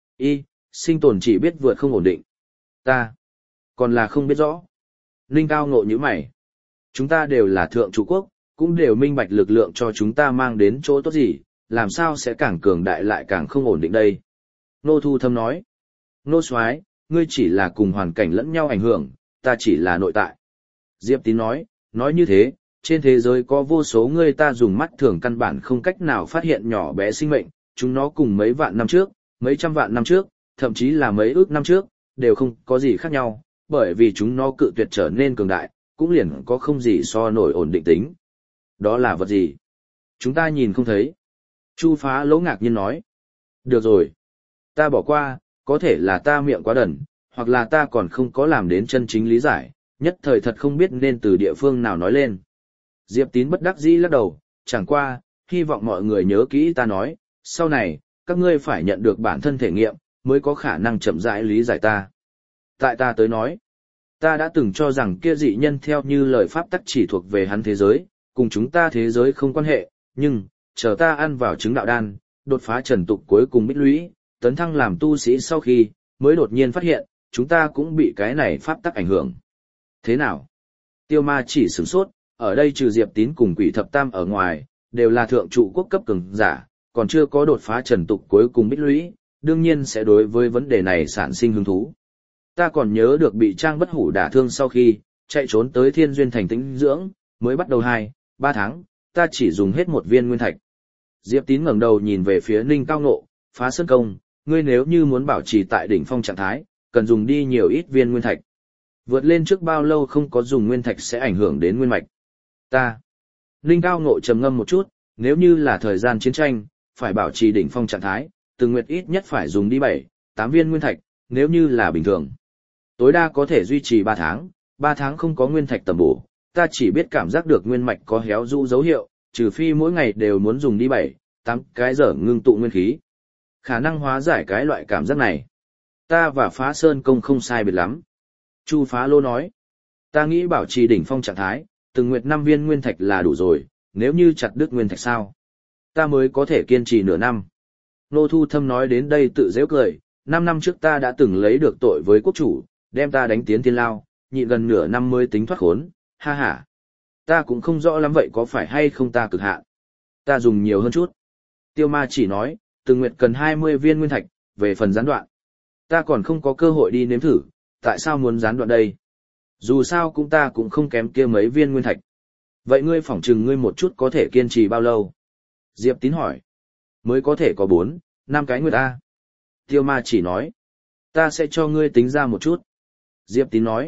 Sinh tồn chỉ biết vượt không ổn định. Ta, còn là không biết rõ. Linh Cao Ngộ như mày. Chúng ta đều là thượng chủ quốc, cũng đều minh bạch lực lượng cho chúng ta mang đến chỗ tốt gì, làm sao sẽ càng cường đại lại càng không ổn định đây. Nô Thu Thâm nói. Nô Soái, ngươi chỉ là cùng hoàn cảnh lẫn nhau ảnh hưởng, ta chỉ là nội tại. Diệp Tín nói như thế, trên thế giới có vô số người ta dùng mắt thường căn bản không cách nào phát hiện nhỏ bé sinh mệnh, chúng nó cùng mấy vạn năm trước, mấy trăm vạn năm trước, thậm chí là mấy ước năm trước, đều không có gì khác nhau, bởi vì chúng nó cự tuyệt trở nên cường đại, cũng liền có không gì so nổi ổn định tính. Đó là vật gì? Chúng ta nhìn không thấy. Chu Phá Lỗ ngạc nhiên nói. Được rồi. Ta bỏ qua, có thể là ta miệng quá đần, hoặc là ta còn không có làm đến chân chính lý giải, nhất thời thật không biết nên từ địa phương nào nói lên. Diệp Tín bất đắc dĩ lắc đầu, chẳng qua, hy vọng mọi người nhớ kỹ ta nói, sau này, các ngươi phải nhận được bản thân thể nghiệm, mới có khả năng chậm rãi lý giải ta. Tại ta tới nói, ta đã từng cho rằng kia dị nhân theo như lời pháp tắc chỉ thuộc về hắn thế giới, cùng chúng ta thế giới không quan hệ, nhưng, chờ ta ăn vào trứng đạo đan, đột phá trần tục cuối cùng bích lũy, tấn thăng làm tu sĩ sau khi, mới đột nhiên phát hiện, chúng ta cũng bị cái này pháp tắc ảnh hưởng. Thế nào? Tiêu Ma chỉ sửng sốt, ở đây trừ Diệp Tín cùng Quỷ Thập Tam ở ngoài, đều là thượng trụ quốc cấp cường giả, còn chưa có đột phá trần tục cuối cùng bích lũy, đương nhiên sẽ đối với vấn đề này sản sinh hứng thú. Ta còn nhớ được bị Trang Bất Hủ đả thương sau khi, chạy trốn tới Thiên Duyên Thành tĩnh dưỡng, mới bắt đầu 2-3 tháng, ta chỉ dùng hết một viên nguyên thạch. Diệp Tín ngẩng đầu nhìn về phía Ninh Cao Ngộ, Phá Sơn Công, ngươi nếu như muốn bảo trì tại đỉnh phong trạng thái, cần dùng đi nhiều ít viên nguyên thạch. Vượt lên trước bao lâu không có dùng nguyên thạch sẽ ảnh hưởng đến nguyên mạch. Ta. Ninh Cao Ngộ trầm ngâm một chút, nếu như là thời gian chiến tranh, phải bảo trì đỉnh phong trạng thái, từng nguyệt ít nhất phải dùng đi 7-8 viên nguyên thạch, nếu như là bình thường. Tối đa có thể duy trì 3 tháng, 3 tháng không có nguyên thạch tầm bổ, ta chỉ biết cảm giác được nguyên mạch có héo rũ dấu hiệu, trừ phi mỗi ngày đều muốn dùng đi 7-8 cái giờ ngưng tụ nguyên khí. Khả năng hóa giải cái loại cảm giác này. Ta và Phá Sơn Công không sai biệt lắm. Chu Phá Lô nói, ta nghĩ bảo trì đỉnh phong trạng thái, từng nguyệt 5 viên nguyên thạch là đủ rồi, nếu như chặt đứt nguyên thạch sao? Ta mới có thể kiên trì nửa năm. Nô Thu Thâm nói đến đây tự giễu cười, 5 năm trước ta đã từng lấy được tội với quốc chủ, đem ta đánh tiến thiên lao, nhịn gần nửa năm mới tính thoát khốn, ha ha. Ta cũng không rõ lắm vậy có phải hay không ta cực hạn. Ta dùng nhiều hơn chút. Tiêu Ma chỉ nói, từng nguyệt cần 20 viên nguyên thạch, về phần gián đoạn. Ta còn không có cơ hội đi nếm thử, tại sao muốn gián đoạn đây? Dù sao cũng ta cũng không kém kia mấy viên nguyên thạch. Vậy ngươi phỏng chừng ngươi một chút có thể kiên trì bao lâu? Diệp Tín hỏi. Mới có thể có 4-5 cái nguyệt A. Tiêu Ma chỉ nói. Ta sẽ cho ngươi tính ra một chút. Diệp Tín nói,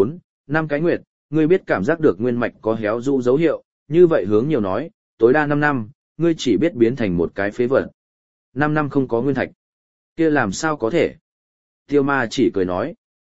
4-5 cái nguyệt, ngươi biết cảm giác được nguyên mạch có héo rũ dấu hiệu, như vậy hướng nhiều nói, tối đa 5 năm, ngươi chỉ biết biến thành một cái phế vật. 5 năm không có nguyên thạch. Kia làm sao có thể? Tiêu Ma chỉ cười nói.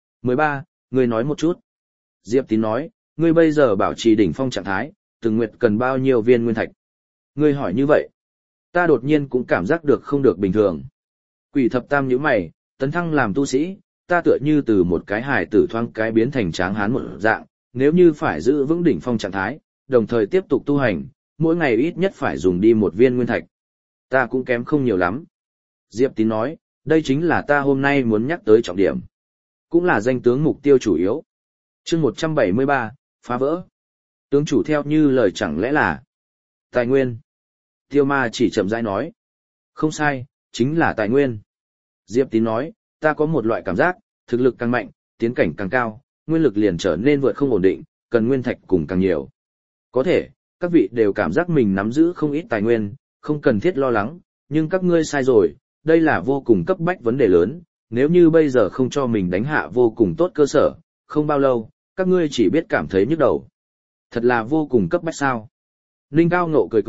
13, ngươi nói một chút. Diệp Tín nói, ngươi bây giờ bảo trì đỉnh phong trạng thái, từng nguyệt cần bao nhiêu viên nguyên thạch? Ngươi hỏi như vậy. Ta đột nhiên cũng cảm giác được không được bình thường. Quỷ Thập Tam nhíu mày, tấn thăng làm tu sĩ, ta tựa như từ một cái hài tử thoáng cái biến thành tráng hán một dạng, nếu như phải giữ vững đỉnh phong trạng thái, đồng thời tiếp tục tu hành, mỗi ngày ít nhất phải dùng đi một viên nguyên thạch. Ta cũng kém không nhiều lắm. Diệp Tín nói, đây chính là ta hôm nay muốn nhắc tới trọng điểm. Cũng là danh tướng mục tiêu chủ yếu. Chương 173, phá vỡ. Tướng chủ theo như lời chẳng lẽ là tài nguyên. Tiêu Ma chỉ chậm rãi nói. Không sai, chính là tài nguyên. Diệp Tín nói, ta có một loại cảm giác, thực lực càng mạnh, tiến cảnh càng cao, nguyên lực liền trở nên vượt không ổn định, cần nguyên thạch cùng càng nhiều. Có thể, các vị đều cảm giác mình nắm giữ không ít tài nguyên, không cần thiết lo lắng, nhưng các ngươi sai rồi, đây là vô cùng cấp bách vấn đề lớn, nếu như bây giờ không cho mình đánh hạ vô cùng tốt cơ sở, không bao lâu, các ngươi chỉ biết cảm thấy nhức đầu. Thật là vô cùng cấp bách sao. Ninh Cao Ngộ cười cười,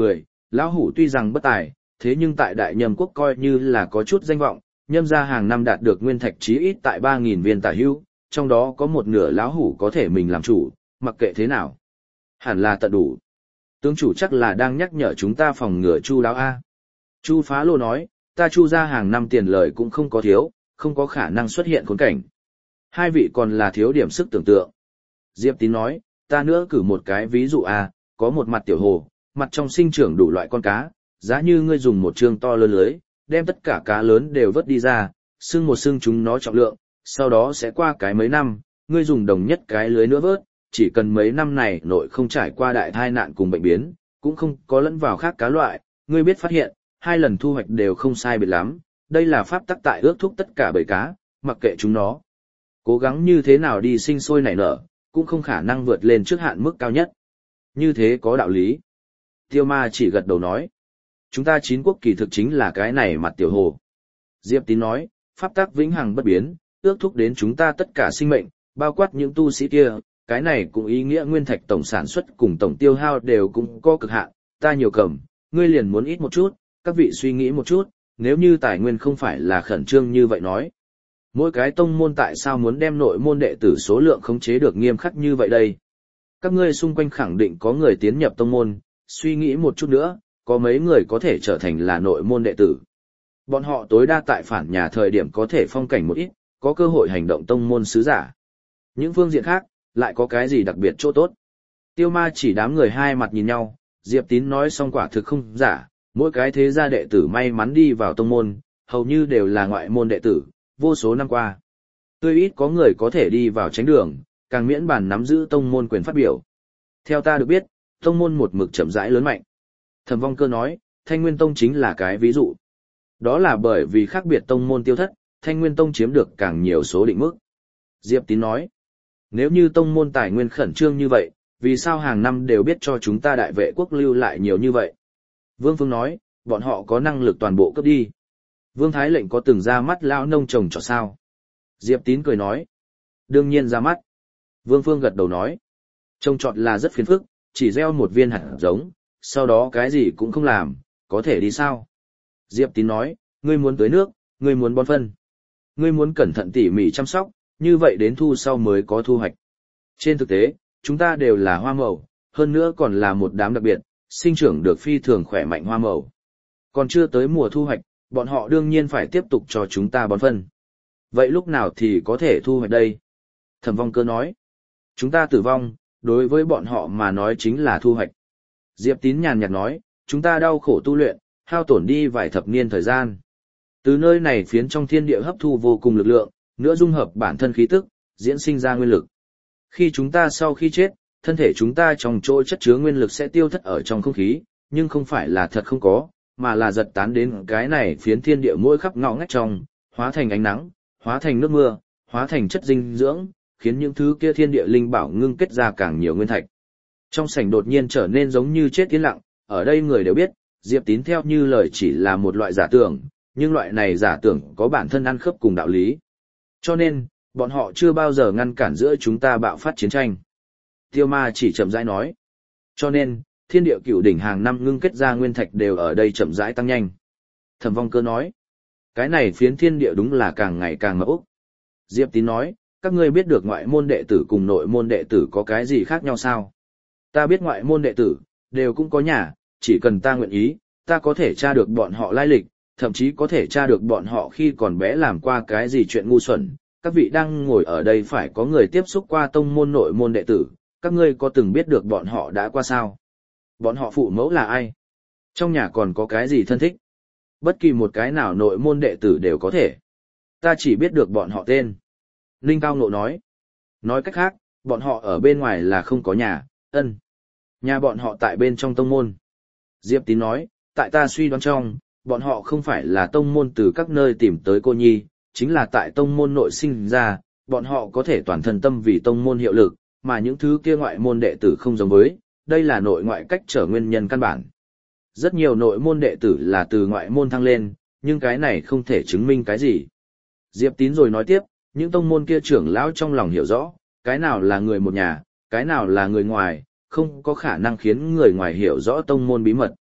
Lão hủ tuy rằng bất tài, thế nhưng tại Đại Nhâm quốc coi như là có chút danh vọng, Nhâm gia hàng năm đạt được nguyên thạch chí ít tại 3.000 viên tả hữu, trong đó có một nửa lão hủ có thể mình làm chủ, mặc kệ thế nào. Hẳn là tận đủ. Tướng chủ chắc là đang nhắc nhở chúng ta phòng ngừa Chu đáo A. Chu Phá Lô nói, ta Chu gia hàng năm tiền lời cũng không có thiếu, không có khả năng xuất hiện khốn cảnh. Hai vị còn là thiếu điểm sức tưởng tượng. Diệp Tín nói, ta nữa cử một cái ví dụ A, có một mặt tiểu hồ, mặt trong sinh trưởng đủ loại con cá, giá như ngươi dùng một chương to lớn lưới, đem tất cả cá lớn đều vớt đi ra, xưng một xưng chúng nó trọng lượng, sau đó sẽ qua cái mấy năm, ngươi dùng đồng nhất cái lưới nữa vớt, chỉ cần mấy năm này nội không trải qua đại tai nạn cùng bệnh biến, cũng không có lẫn vào khác cá loại, ngươi biết phát hiện, 2 lần thu hoạch đều không sai biệt lắm, đây là pháp tắc tại ước thúc tất cả bầy cá, mặc kệ chúng nó. Cố gắng như thế nào đi sinh sôi nảy nở, cũng không khả năng vượt lên trước hạn mức cao nhất. Như thế có đạo lý. Tiêu Ma chỉ gật đầu nói. Chúng ta 9 quốc kỳ thực chính là cái này mặt tiểu hồ. Diệp Tín nói, pháp tắc vĩnh hằng bất biến, ước thúc đến chúng ta tất cả sinh mệnh, bao quát những tu sĩ kia, cái này cũng ý nghĩa nguyên thạch tổng sản xuất cùng tổng tiêu hao đều cũng có cực hạn, ta nhiều cầm, ngươi liền muốn ít một chút, các vị suy nghĩ một chút, nếu như tài nguyên không phải là khẩn trương như vậy nói. Mỗi cái tông môn tại sao muốn đem nội môn đệ tử số lượng khống chế được nghiêm khắc như vậy đây? Các ngươi xung quanh khẳng định có người tiến nhập tông môn, suy nghĩ một chút nữa, có mấy người có thể trở thành là nội môn đệ tử. Bọn họ tối đa tại phản nhà thời điểm có thể phong cảnh một ít, có cơ hội hành động tông môn sứ giả. Những phương diện khác, lại có cái gì đặc biệt chỗ tốt? Tiêu Ma chỉ đám người hai mặt nhìn nhau, Diệp Tín nói xong quả thực không giả, mỗi cái thế gia đệ tử may mắn đi vào tông môn, hầu như đều là ngoại môn đệ tử, vô số năm qua. Tuy ít có người có thể đi vào tránh đường, càng miễn bàn nắm giữ tông môn quyền phát biểu. Theo ta được biết, tông môn một mực chậm rãi lớn mạnh. Thẩm Vong Cơ nói, Thanh Nguyên Tông chính là cái ví dụ. Đó là bởi vì khác biệt tông môn tiêu thất, Thanh Nguyên Tông chiếm được càng nhiều số định mức. Diệp Tín nói, nếu như tông môn tài nguyên khẩn trương như vậy, vì sao hàng năm đều biết cho chúng ta đại vệ quốc lưu lại nhiều như vậy? Vương Phương nói, bọn họ có năng lực toàn bộ cấp đi. Vương Thái Lệnh có từng ra mắt lão nông trồng trọt sao? Diệp Tín cười nói, đương nhiên ra mắt. Vương Phương gật đầu nói, trồng trọt là rất phiền phức, chỉ gieo một viên hạt giống, sau đó cái gì cũng không làm, có thể đi sao? Diệp Tín nói, ngươi muốn tưới nước, ngươi muốn bón phân. Ngươi muốn cẩn thận tỉ mỉ chăm sóc, như vậy đến thu sau mới có thu hoạch. Trên thực tế, chúng ta đều là hoa màu, hơn nữa còn là một đám đặc biệt, sinh trưởng được phi thường khỏe mạnh hoa màu. Còn chưa tới mùa thu hoạch, bọn họ đương nhiên phải tiếp tục cho chúng ta bón phân. Vậy lúc nào thì có thể thu hoạch đây? Thẩm Vong Cơ nói, chúng ta tử vong, đối với bọn họ mà nói chính là thu hoạch. Diệp Tín nhàn nhạt nói, chúng ta đau khổ tu luyện, hao tổn đi vài thập niên thời gian. Từ nơi này phiến trong thiên địa hấp thu vô cùng lực lượng, nữa dung hợp bản thân khí tức, diễn sinh ra nguyên lực. Khi chúng ta sau khi chết, thân thể chúng ta trong chỗ chất chứa nguyên lực sẽ tiêu thất ở trong không khí, nhưng không phải là thật không có, mà là giật tán đến cái này phiến thiên địa mỗi khắp ngõ ngách trong, hóa thành ánh nắng, hóa thành nước mưa, hóa thành chất dinh dưỡng, khiến những thứ kia thiên địa linh bảo ngưng kết ra càng nhiều nguyên thạch. Trong sảnh đột nhiên trở nên giống như chết yên lặng, ở đây người đều biết, Diệp Tín theo như lời chỉ là một loại giả tưởng, nhưng loại này giả tưởng có bản thân ăn khớp cùng đạo lý. Cho nên, bọn họ chưa bao giờ ngăn cản giữa chúng ta bạo phát chiến tranh. Tiêu Ma chỉ chậm rãi nói. Cho nên, thiên địa cửu đỉnh hàng năm ngưng kết ra nguyên thạch đều ở đây chậm rãi tăng nhanh. Thẩm Vong Cơ nói. Cái này phiến thiên địa đúng là càng ngày càng mập úc. Diệp Tín nói, các ngươi biết được ngoại môn đệ tử cùng nội môn đệ tử có cái gì khác nhau sao? Ta biết ngoại môn đệ tử, đều cũng có nhà, chỉ cần ta nguyện ý, ta có thể tra được bọn họ lai lịch, thậm chí có thể tra được bọn họ khi còn bé làm qua cái gì chuyện ngu xuẩn. Các vị đang ngồi ở đây phải có người tiếp xúc qua tông môn nội môn đệ tử, các ngươi có từng biết được bọn họ đã qua sao? Bọn họ phụ mẫu là ai? Trong nhà còn có cái gì thân thích? Bất kỳ một cái nào nội môn đệ tử đều có thể. Ta chỉ biết được bọn họ tên. Linh Cao Nộ nói. Nói cách khác, bọn họ ở bên ngoài là không có nhà, ân. Nhà bọn họ tại bên trong tông môn. Diệp Tín nói, tại ta suy đoán trong, bọn họ không phải là tông môn từ các nơi tìm tới cô nhi, chính là tại tông môn nội sinh ra, bọn họ có thể toàn thân tâm vì tông môn hiệu lực, mà những thứ kia ngoại môn đệ tử không giống với, đây là nội ngoại cách trở nguyên nhân căn bản. Rất nhiều nội môn đệ tử là từ ngoại môn thăng lên, nhưng cái này không thể chứng minh cái gì. Diệp Tín rồi nói tiếp, những tông môn kia trưởng lão trong lòng hiểu rõ, cái nào là người một nhà, cái nào là người ngoài, không có khả năng khiến người ngoài hiểu rõ tông môn bí mật.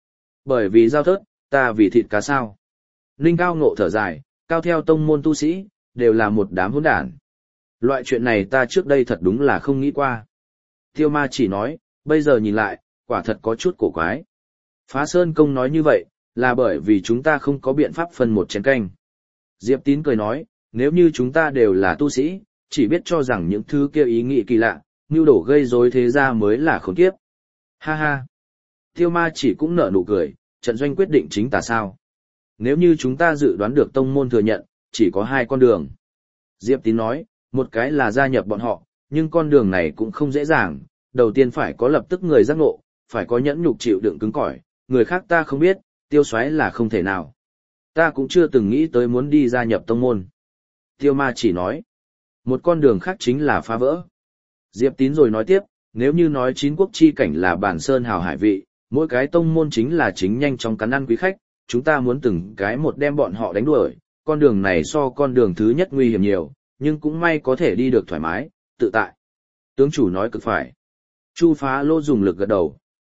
Bởi vì giao thớt, ta vì thịt cá sao. Ninh Cao Ngộ thở dài, cao theo tông môn tu sĩ, đều là một đám hỗn đản. Loại chuyện này ta trước đây thật đúng là không nghĩ qua. Tiêu Ma chỉ nói, bây giờ nhìn lại, quả thật có chút cổ quái. Phá Sơn Công nói như vậy, là bởi vì chúng ta không có biện pháp phân một chén canh. Diệp Tín cười nói, nếu như chúng ta đều là tu sĩ, chỉ biết cho rằng những thứ kia ý nghĩ kỳ lạ, mưu đổ gây rối thế ra mới là khốn kiếp. Ha ha. Tiêu Ma chỉ cũng nở nụ cười, trận doanh quyết định chính tà sao. Nếu như chúng ta dự đoán được tông môn thừa nhận, chỉ có hai con đường. Diệp Tín nói, một cái là gia nhập bọn họ, nhưng con đường này cũng không dễ dàng, đầu tiên phải có lập tức người giác ngộ, phải có nhẫn nhục chịu đựng cứng cỏi, người khác ta không biết, Tiêu Soái là không thể nào. Ta cũng chưa từng nghĩ tới muốn đi gia nhập tông môn. Tiêu Ma chỉ nói, một con đường khác chính là phá vỡ. Diệp Tín rồi nói tiếp, nếu như nói chín quốc chi cảnh là bản sơn hào hải vị, mỗi cái tông môn chính là chính nhanh trong cắn ăn quý khách, chúng ta muốn từng cái một đem bọn họ đánh đuổi, con đường này so con đường thứ nhất nguy hiểm nhiều, nhưng cũng may có thể đi được thoải mái, tự tại. Tướng chủ nói cực phải. Chu Phá Lô dùng lực gật đầu.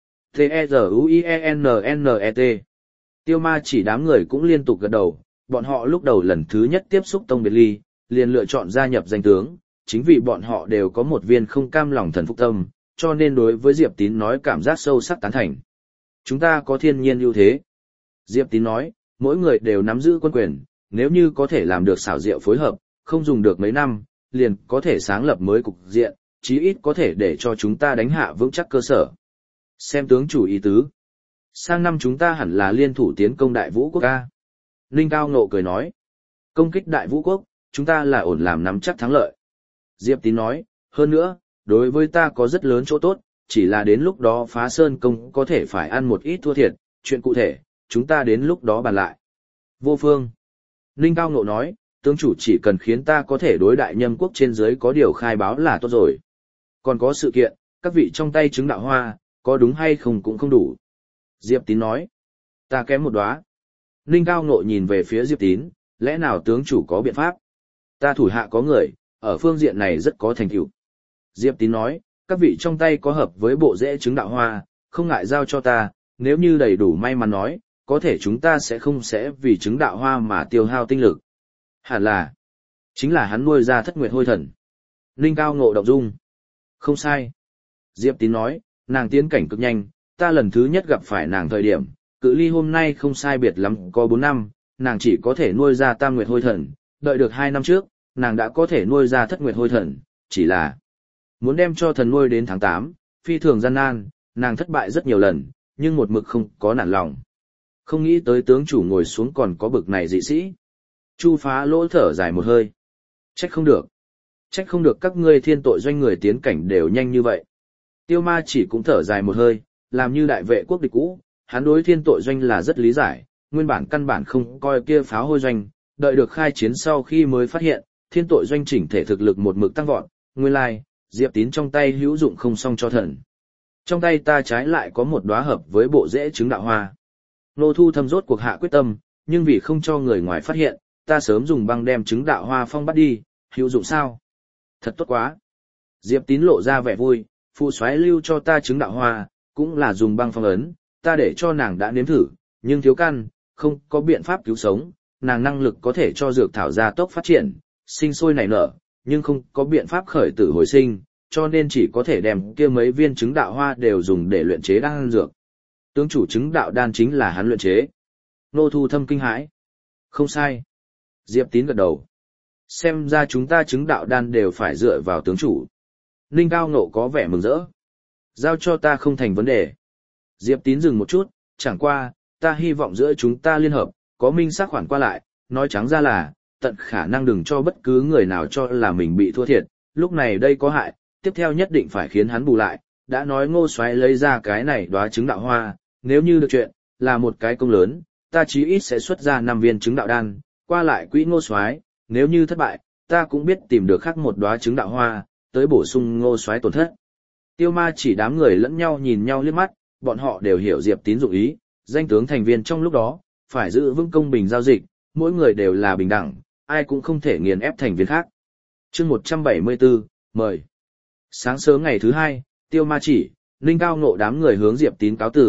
T-E-Z-U-I-E-N-N-E-T. Tiêu Ma chỉ đám người cũng liên tục gật đầu, bọn họ lúc đầu lần thứ nhất tiếp xúc tông biệt ly, liền lựa chọn gia nhập danh tướng, chính vì bọn họ đều có một viên không cam lòng thần phúc tâm, cho nên đối với Diệp Tín nói cảm giác sâu sắc tán thành. Chúng ta có thiên nhiên ưu thế. Diệp Tín nói, mỗi người đều nắm giữ quân quyền, nếu như có thể làm được xảo diệu phối hợp, không dùng được mấy năm, liền có thể sáng lập mới cục diện, chí ít có thể để cho chúng ta đánh hạ vững chắc cơ sở. Xem tướng chủ ý tứ. Sang năm chúng ta hẳn là liên thủ tiến công Đại Vũ Quốc ca. Ninh Cao Ngộ cười nói. Công kích Đại Vũ Quốc, chúng ta là ổn làm nắm chắc thắng lợi. Diệp Tín nói, hơn nữa, đối với ta có rất lớn chỗ tốt, chỉ là đến lúc đó Phá Sơn Công có thể phải ăn một ít thua thiệt, chuyện cụ thể, chúng ta đến lúc đó bàn lại. Vô phương. Ninh Cao Ngộ nói, tướng chủ chỉ cần khiến ta có thể đối đại Nhâm quốc trên dưới có điều khai báo là tốt rồi. Còn có sự kiện, các vị trong tay chứng đạo hoa, có đúng hay không cũng không đủ. Diệp Tín nói, ta kém một đóa. Ninh Cao Ngộ nhìn về phía Diệp Tín, lẽ nào tướng chủ có biện pháp? Ta thủ hạ có người, ở phương diện này rất có thành tựu. Diệp Tín nói, các vị trong tay có hợp với bộ rễ chứng đạo hoa, không ngại giao cho ta, nếu như đầy đủ may mắn nói, có thể chúng ta sẽ vì chứng đạo hoa mà tiêu hao tinh lực. Hẳn là, chính là hắn nuôi ra Thất Nguyệt Hôi Thần. Ninh Cao Ngộ động dung. Không sai. Diệp Tín nói, nàng tiến cảnh cực nhanh, ta lần thứ nhất gặp phải nàng thời điểm, cự ly hôm nay không sai biệt lắm có 4 năm, nàng chỉ có thể nuôi ra Tam Nguyệt Hôi Thần, đợi được 2 năm trước, nàng đã có thể nuôi ra Thất Nguyệt Hôi Thần, chỉ là muốn đem cho thần nuôi đến tháng 8, phi thường gian nan, nàng thất bại rất nhiều lần, nhưng một mực không có nản lòng. Không nghĩ tới tướng chủ ngồi xuống còn có bực này dị sĩ. Chu Phá Lỗ thở dài một hơi. Trách không được. Trách không được các ngươi thiên tội doanh người tiến cảnh đều nhanh như vậy. Tiêu Ma chỉ cũng thở dài một hơi, làm như đại vệ quốc địch cũ, hắn đối thiên tội doanh là rất lý giải, nguyên bản căn bản không coi kia pháo hôi doanh, đợi được khai chiến sau khi mới phát hiện, thiên tội doanh chỉnh thể thực lực một mực tăng vọt, nguyên lai, Diệp Tín trong tay hữu dụng không xong cho thần. Trong tay ta trái lại có một đóa hợp với bộ rễ chứng đạo hoa. Nô Thu Thâm rốt cuộc hạ quyết tâm, nhưng vì không cho người ngoài phát hiện, ta sớm dùng băng đem chứng đạo hoa phong bắt đi, hữu dụng sao? Thật tốt quá. Diệp Tín lộ ra vẻ vui, phụ soái lưu cho ta chứng đạo hoa, cũng là dùng băng phong ấn, ta để cho nàng đã nếm thử, nhưng thiếu căn, không có biện pháp cứu sống, nàng năng lực có thể cho dược thảo gia tốc phát triển, sinh sôi nảy nở, nhưng không có biện pháp khởi tử hồi sinh, cho nên chỉ có thể đem kia mấy viên chứng đạo hoa đều dùng để luyện chế đan dược. Tướng chủ chứng đạo đan chính là hắn luyện chế. Nô Thu Thâm kinh hãi. Không sai. Diệp Tín gật đầu. Xem ra chúng ta chứng đạo đan đều phải dựa vào tướng chủ. Ninh Cao Ngộ có vẻ mừng rỡ. Giao cho ta không thành vấn đề. Diệp Tín dừng một chút, chẳng qua, ta hy vọng giữa chúng ta liên hợp, có minh xác khoản qua lại, nói trắng ra là, tận khả năng đừng cho bất cứ người nào cho là mình bị thua thiệt, lúc này đây có hại, tiếp theo nhất định phải khiến hắn bù lại, đã nói Ngô Soái lấy ra cái này đóa trứng đạo hoa, nếu như được chuyện, là một cái công lớn, ta chí ít sẽ xuất ra 5 viên trứng đạo đan, qua lại quỹ Ngô Soái, nếu như thất bại, ta cũng biết tìm được khác một đóa trứng đạo hoa, tới bổ sung Ngô Soái tổn thất. Tiêu Ma chỉ đám người lẫn nhau nhìn nhau liếc mắt, bọn họ đều hiểu Diệp Tín dụng ý, danh tướng thành viên trong lúc đó, phải giữ vững công bình giao dịch, mỗi người đều là bình đẳng, ai cũng không thể nghiền ép thành viên khác. Chương 174, mời. Sáng sớm ngày thứ 2, Tiêu Ma chỉ, Ninh Cao Ngộ đám người hướng Diệp Tín cáo từ,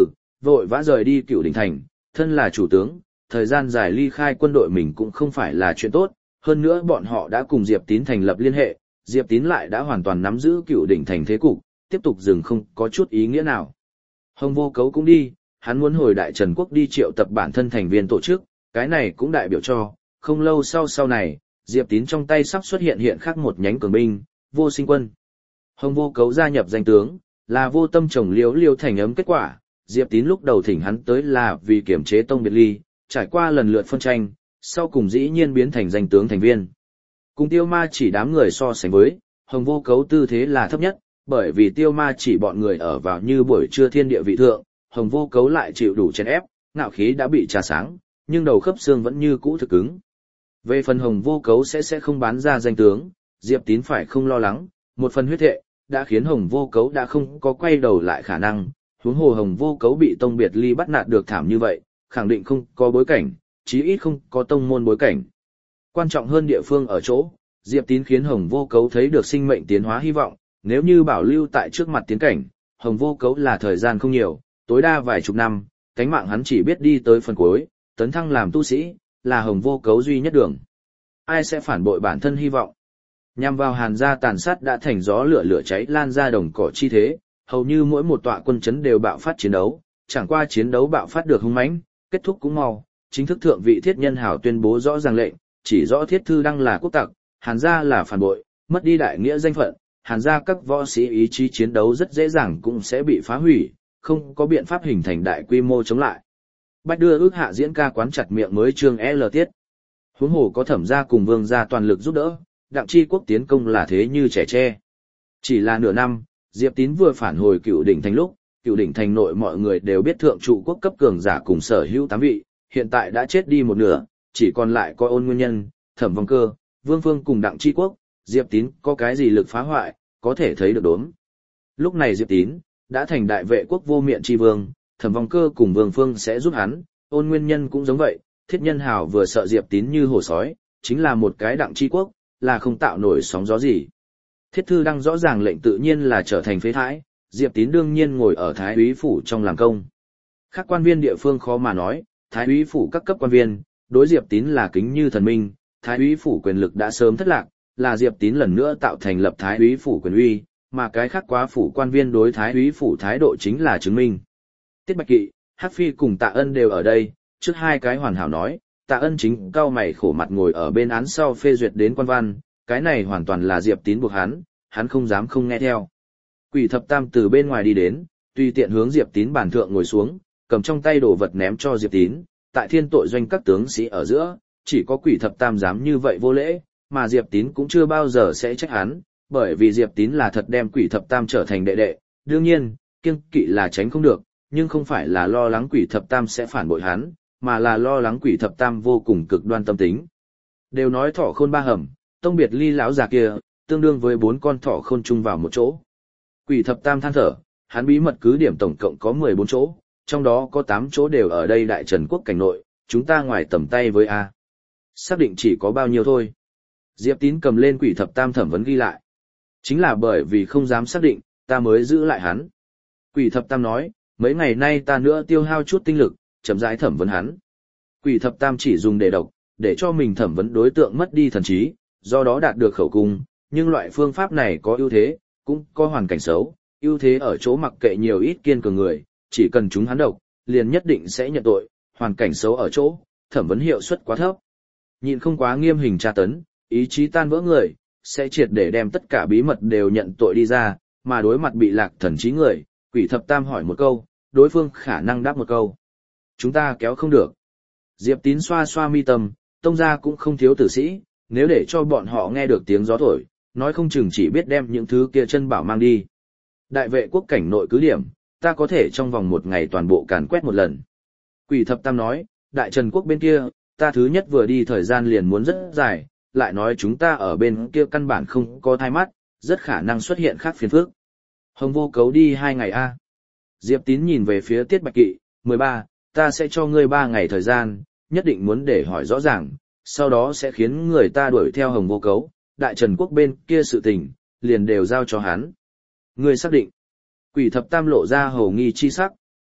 vội vã rời đi Cựu Đỉnh Thành, thân là chủ tướng, thời gian dài ly khai quân đội mình cũng không phải là chuyện tốt, hơn nữa bọn họ đã cùng Diệp Tín thành lập liên hệ, Diệp Tín lại đã hoàn toàn nắm giữ Cựu Đỉnh Thành thế cục, tiếp tục dừng không có chút ý nghĩa nào. Hồng Vô Cấu cũng đi, hắn muốn hồi Đại Trần Quốc đi triệu tập bản thân thành viên tổ chức, cái này cũng đại biểu cho, không lâu sau này, Diệp Tín trong tay sắp xuất hiện khác một nhánh cường binh, Vô Sinh Quân. Hồng Vô Cấu gia nhập danh tướng, là Vô Tâm trồng Liễu thành ấm kết quả, Diệp Tín lúc đầu thỉnh hắn tới là vì kiểm chế Tông Biệt Ly, trải qua lần lượt phân tranh, sau cùng dĩ nhiên biến thành danh tướng thành viên. Cùng Tiêu Ma Chỉ đám người so sánh với, Hồng Vô Cấu tư thế là thấp nhất, bởi vì Tiêu Ma Chỉ bọn người ở vào như buổi trưa thiên địa vị thượng, Hồng Vô Cấu lại chịu đủ chèn ép, ngạo khí đã bị trà sáng, nhưng đầu khớp xương vẫn như cũ thực cứng. Về phần Hồng Vô Cấu sẽ không bán ra danh tướng, Diệp Tín phải không lo lắng, một phần huyết thệ đã khiến Hồng Vô Cấu đã không có quay đầu lại khả năng, huống hồ Hồng Vô Cấu bị Tông Biệt Ly bắt nạt được thảm như vậy, khẳng định không có bối cảnh, chí ít không có tông môn bối cảnh. Quan trọng hơn địa phương ở chỗ, Diệp Tín khiến Hồng Vô Cấu thấy được sinh mệnh tiến hóa hy vọng, nếu như bảo lưu tại trước mặt tiến cảnh, Hồng Vô Cấu là thời gian không nhiều, tối đa vài chục năm, cánh mạng hắn chỉ biết đi tới phần cuối, tấn thăng làm tu sĩ, là Hồng Vô Cấu duy nhất đường. Ai sẽ phản bội bản thân hy vọng? Nhằm vào Hàn gia tàn sát đã thành gió lửa cháy lan ra đồng cỏ chi thế, hầu như mỗi một tọa quân trấn đều bạo phát chiến đấu, chẳng qua chiến đấu bạo phát được hung mãnh, kết thúc cũng mau, chính thức thượng vị Thiết Nhân Hảo tuyên bố rõ ràng lệnh, chỉ rõ Thiết Thư Đăng là quốc tặc, Hàn gia là phản bội, mất đi đại nghĩa danh phận, Hàn gia các võ sĩ ý chí chiến đấu rất dễ dàng cũng sẽ bị phá hủy, không có biện pháp hình thành đại quy mô chống lại. Bách đưa ước hạ diễn ca quán chặt miệng mới chương L tiết. Huống hồ có Thẩm gia cùng Vương gia toàn lực giúp đỡ, Đặng Chi Quốc tiến công là thế như trẻ tre. Chỉ là nửa năm, Diệp Tín vừa phản hồi Cựu Đỉnh Thành lúc, Cựu Đỉnh Thành nội mọi người đều biết thượng trụ quốc cấp cường giả cùng sở hữu 8 vị, hiện tại đã chết đi một nửa, chỉ còn lại có Ôn Nguyên Nhân, Thẩm Vong Cơ, Vương Phương cùng Đặng Chi Quốc, Diệp Tín có cái gì lực phá hoại, có thể thấy được đốm. Lúc này Diệp Tín đã thành đại vệ quốc vô miện chi vương, Thẩm Vong Cơ cùng Vương Phương sẽ giúp hắn, Ôn Nguyên Nhân cũng giống vậy, Thiết Nhân Hảo vừa sợ Diệp Tín như hổ sói, chính là một cái Đặng Chi Quốc, là không tạo nổi sóng gió gì. Thiết Thư Đăng rõ ràng lệnh tự nhiên là trở thành phế thải, Diệp Tín đương nhiên ngồi ở Thái úy phủ trong làm công. Các quan viên địa phương khó mà nói, Thái úy phủ các cấp quan viên, đối Diệp Tín là kính như thần minh, Thái úy phủ quyền lực đã sớm thất lạc, là Diệp Tín lần nữa tạo thành lập Thái úy phủ quyền uy, mà cái khác quá phủ quan viên đối Thái úy phủ thái độ chính là chứng minh. Tiết Bạch Kỵ, Hắc Phi cùng Tạ Ân đều ở đây, trước hai cái hoàn hảo nói, Tạ Ân chính cau mày khổ mặt ngồi ở bên án sau phê duyệt đến quan văn, cái này hoàn toàn là Diệp Tín buộc hắn không dám không nghe theo. Quỷ Thập Tam từ bên ngoài đi đến, tùy tiện hướng Diệp Tín bàn thượng ngồi xuống, cầm trong tay đồ vật ném cho Diệp Tín, tại Thiên Tội doanh các tướng sĩ ở giữa, chỉ có Quỷ Thập Tam dám như vậy vô lễ, mà Diệp Tín cũng chưa bao giờ sẽ trách hắn, bởi vì Diệp Tín là thật đem Quỷ Thập Tam trở thành đệ đệ, đương nhiên, kiêng kỵ là tránh không được, nhưng không phải là lo lắng Quỷ Thập Tam sẽ phản bội hắn, mà là lo lắng Quỷ Thập Tam vô cùng cực đoan tâm tính. Đều nói thỏ khôn ba hầm, Tông Biệt Ly lão già kia, tương đương với 4 con thỏ khôn chung vào một chỗ. Quỷ Thập Tam than thở, hắn bí mật cứ điểm tổng cộng có 14 chỗ, trong đó có 8 chỗ đều ở đây Đại Trần Quốc cảnh nội, chúng ta ngoài tầm tay với A. Xác định chỉ có bao nhiêu thôi. Diệp Tín cầm lên Quỷ Thập Tam thẩm vấn ghi lại. Chính là bởi vì không dám xác định, ta mới giữ lại hắn. Quỷ Thập Tam nói, mấy ngày nay ta nữa tiêu hao chút tinh lực, chậm rãi thẩm vấn hắn. Quỷ Thập Tam chỉ dùng để độc, để cho mình thẩm vấn đối tượng mất đi thần trí, do đó đạt được khẩu cung, nhưng loại phương pháp này có ưu thế, cũng có hoàn cảnh xấu, ưu thế ở chỗ mặc kệ nhiều ít kiên cường người, chỉ cần chúng hắn độc, liền nhất định sẽ nhận tội, hoàn cảnh xấu ở chỗ, thẩm vấn hiệu suất quá thấp. Nhịn không quá nghiêm hình tra tấn, ý chí tan vỡ người, sẽ triệt để đem tất cả bí mật đều nhận tội đi ra, mà đối mặt bị lạc thần trí người, Quỷ Thập Tam hỏi một câu, đối phương khả năng đáp một câu. Chúng ta kéo không được. Diệp Tín xoa xoa mi tâm, Tông gia cũng không thiếu tử sĩ, nếu để cho bọn họ nghe được tiếng gió thổi, nói không chừng chỉ biết đem những thứ kia chân bảo mang đi. Đại vệ quốc cảnh nội cứ điểm, ta có thể trong vòng 1 ngày toàn bộ càn quét một lần. Quỷ Thập Tam nói, Đại Trần Quốc bên kia, ta thứ nhất vừa đi thời gian liền muốn rất dài, lại nói chúng ta ở bên kia căn bản không có thai mắt, rất khả năng xuất hiện khác phiền phức. Hồng Vô Cấu đi 2 ngày a. Diệp Tín nhìn về phía Tiết Bạch Kỵ, 13, ta sẽ cho ngươi 3 ngày thời gian, nhất định muốn để hỏi rõ ràng, sau đó sẽ khiến người ta đuổi theo Hồng Vô Cấu, Đại Trần Quốc bên kia sự tình, liền đều giao cho hắn. Ngươi xác định. Quỷ Thập Tam lộ ra hầu nghi chi sắc,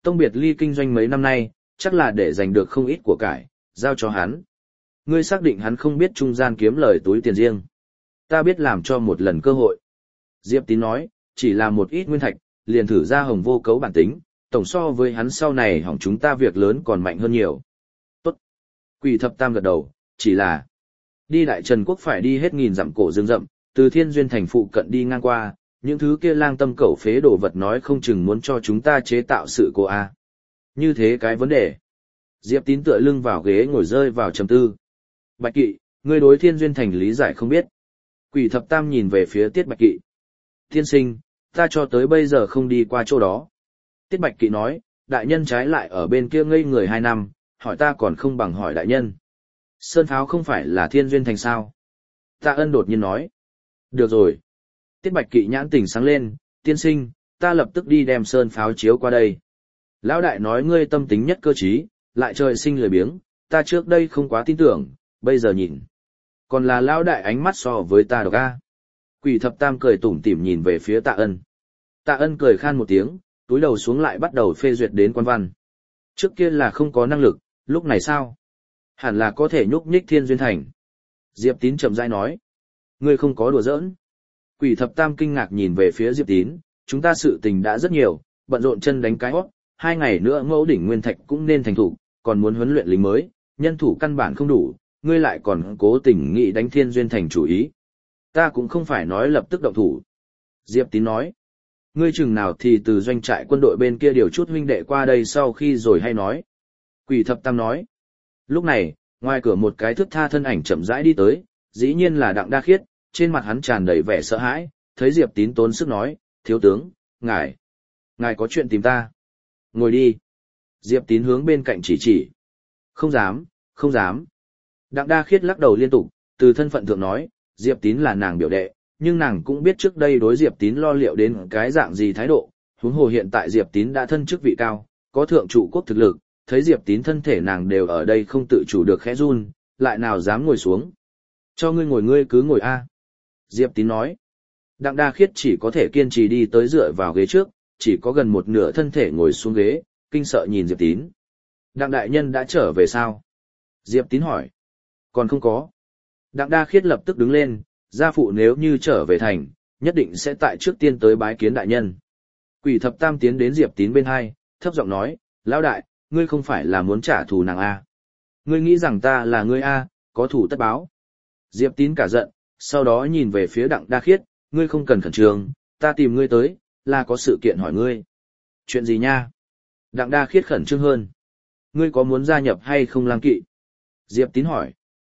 Tông biệt ly kinh doanh mấy năm nay, chắc là để giành được không ít của cải, giao cho hắn. Ngươi xác định hắn không biết trung gian kiếm lời túi tiền riêng. Ta biết làm cho một lần cơ hội. Diệp Tín nói, chỉ là một ít nguyên thạch, liền thử ra hồng vô cấu bản tính, tổng so với hắn sau này hỏng chúng ta việc lớn còn mạnh hơn nhiều. Tốt. Quỷ thập tam gật đầu, chỉ là đi Đại Trần Quốc phải đi hết nghìn dặm cổ rừng rậm, từ Thiên Duyên thành phụ cận đi ngang qua, những thứ kia lang tâm cẩu phế đồ vật nói không chừng muốn cho chúng ta chế tạo sự cố a. Như thế cái vấn đề. Diệp Tín tựa lưng vào ghế ngồi rơi vào trầm tư. Bạch Kỵ, ngươi đối Thiên Duyên thành lý giải không biết. Quỷ thập tam nhìn về phía Tiết Bạch Kỵ. Tiên sinh, ta cho tới bây giờ không đi qua chỗ đó. Tiết Bạch Kỵ nói, đại nhân trái lại ở bên kia ngây người 2 năm, hỏi ta còn không bằng hỏi đại nhân. Sơn Pháo không phải là Thiên Duyên thành sao? Tạ Ân đột nhiên nói. Được rồi. Tiết Bạch Kỵ nhãn tỉnh sáng lên, tiên sinh, ta lập tức đi đem Sơn Pháo chiếu qua đây. Lão đại nói ngươi tâm tính nhất cơ trí, lại trời sinh lười biếng, ta trước đây không quá tin tưởng, bây giờ nhìn. Còn là lão đại ánh mắt so với ta độc a. Quỷ thập tam cười tủm tỉm nhìn về phía Tạ Ân. Tạ Ân cười khan một tiếng, túi đầu xuống lại bắt đầu phê duyệt đến quan văn. Trước kia là không có năng lực, lúc này sao? Hẳn là có thể nhúc nhích Thiên Duyên thành. Diệp Tín chậm rãi nói. Ngươi không có đùa giỡn. Quỷ thập tam kinh ngạc nhìn về phía Diệp Tín, chúng ta sự tình đã rất nhiều, bận rộn chân đánh cái hót, 2 ngày nữa Mẫu đỉnh nguyên thạch cũng nên thành thủ, còn muốn huấn luyện lính mới, nhân thủ căn bản không đủ, ngươi lại còn cố tình nghĩ đánh Thiên Duyên thành chủ ý. Ta cũng không phải nói lập tức động thủ. Diệp Tín nói. Ngươi chừng nào thì từ doanh trại quân đội bên kia điều chút huynh đệ qua đây sau khi rồi hay nói. Quỷ thập tam nói. Lúc này, ngoài cửa một cái thước tha thân ảnh chậm rãi đi tới, dĩ nhiên là Đặng Đa Khiết, trên mặt hắn tràn đầy vẻ sợ hãi, thấy Diệp Tín tốn sức nói, thiếu tướng, ngài có chuyện tìm ta. Ngồi đi. Diệp Tín hướng bên cạnh chỉ. Không dám, không dám. Đặng Đa Khiết lắc đầu liên tục, từ thân phận thượng nói, Diệp Tín là nàng biểu đệ, nhưng nàng cũng biết trước đây đối Diệp Tín lo liệu đến cái dạng gì thái độ, huống hồ hiện tại Diệp Tín đã thân chức vị cao, có thượng trụ quốc thực lực, thấy Diệp Tín thân thể nàng đều ở đây không tự chủ được khẽ run, lại nào dám ngồi xuống. Cho ngươi ngồi ngươi cứ ngồi a. Diệp Tín nói. Đặng Đa Khiết chỉ có thể kiên trì đi tới dựa vào ghế trước, chỉ có gần một nửa thân thể ngồi xuống ghế, kinh sợ nhìn Diệp Tín. Đặng đại nhân đã trở về sao? Diệp Tín hỏi. Còn không có. Đặng Đa Khiết lập tức đứng lên, gia phụ nếu như trở về thành, nhất định sẽ tại trước tiên tới bái kiến đại nhân. Quỷ thập tam tiến đến Diệp Tín bên hai, thấp giọng nói, lão đại, ngươi không phải là muốn trả thù nàng a? Ngươi nghĩ rằng ta là ngươi a, có thủ tất báo. Diệp Tín cả giận, sau đó nhìn về phía Đặng Đa Khiết, ngươi không cần khẩn trương, ta tìm ngươi tới, là có sự kiện hỏi ngươi. Chuyện gì nha? Đặng Đa Khiết khẩn trương hơn. Ngươi có muốn gia nhập hay không lang kỵ? Diệp Tín hỏi.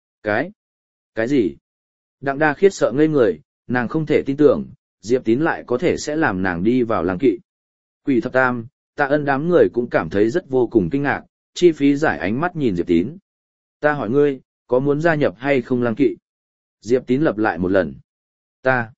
Cái gì? Đặng Đa Khiết sợ ngây người, nàng không thể tin tưởng, Diệp Tín lại có thể sẽ làm nàng đi vào lang kỵ. Quỷ thập tam, Tạ Ân đám người cũng cảm thấy rất vô cùng kinh ngạc, chi phí giải ánh mắt nhìn Diệp Tín. Ta hỏi ngươi, có muốn gia nhập hay không lang kỵ? Diệp Tín lặp lại một lần. Ta.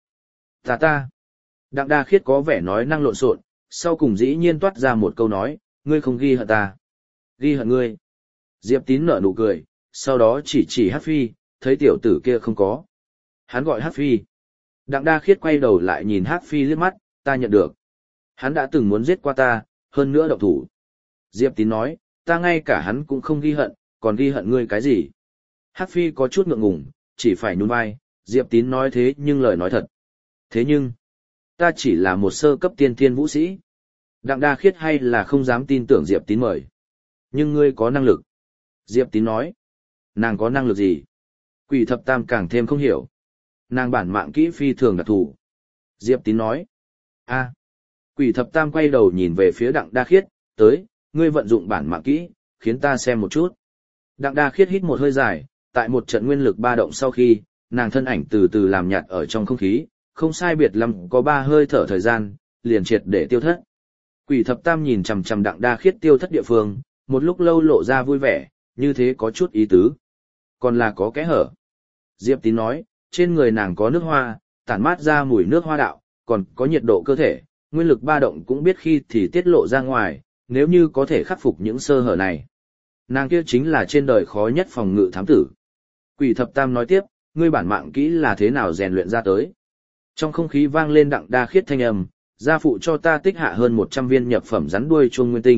Đặng Đa Khiết có vẻ nói năng lộn xộn, sau cùng dĩ nhiên toát ra một câu nói, ngươi không ghi hận ta. Ghi hận ngươi. Diệp Tín nở nụ cười, sau đó chỉ Hát Phi, thấy tiểu tử kia không có. Hắn gọi Hát Phi. Đặng Đa Khiết quay đầu lại nhìn Hát Phi liếc mắt, ta nhận được. Hắn đã từng muốn giết qua ta, hơn nữa động thủ. Diệp Tín nói, ta ngay cả hắn cũng không ghi hận, còn ghi hận ngươi cái gì? Hát Phi có chút ngượng ngùng, chỉ phải nhún vai, Diệp Tín nói thế nhưng lời nói thật. Thế nhưng, ta chỉ là một sơ cấp tiên thiên vũ sĩ. Đặng Đa Khiết hay là không dám tin tưởng Diệp Tín mời. Nhưng ngươi có năng lực. Diệp Tín nói, nàng có năng lực gì? Quỷ thập tam càng thêm không hiểu. Nàng bản mạng kỹ phi thường đặc thù. Diệp Tín nói, Quỷ thập tam quay đầu nhìn về phía Đặng Đa Khiết, tới, ngươi vận dụng bản mạng kỹ, khiến ta xem một chút. Đặng Đa Khiết hít một hơi dài, tại một trận nguyên lực ba động sau khi, nàng thân ảnh từ từ làm nhạt ở trong không khí, không sai biệt lắm có 3 hơi thở thời gian, liền triệt để tiêu thất. Quỷ thập tam nhìn chằm chằm Đặng Đa Khiết tiêu thất địa phương, một lúc lâu lộ ra vui vẻ, như thế có chút ý tứ. Còn là có kẽ hở. Diệp Tín nói, trên người nàng có nước hoa, tản mát ra mùi nước hoa đạo, còn có nhiệt độ cơ thể, nguyên lực ba động cũng biết khi thì tiết lộ ra ngoài, nếu như có thể khắc phục những sơ hở này. Nàng kia chính là trên đời khó nhất phòng ngự thám tử. Quỷ thập tam nói tiếp, ngươi bản mạng kỹ là thế nào rèn luyện ra tới. Trong không khí vang lên Đặng Đa Khiết thanh âm, gia phụ cho ta tích hạ hơn 100 viên nhập phẩm rắn đuôi chuông nguyên tinh,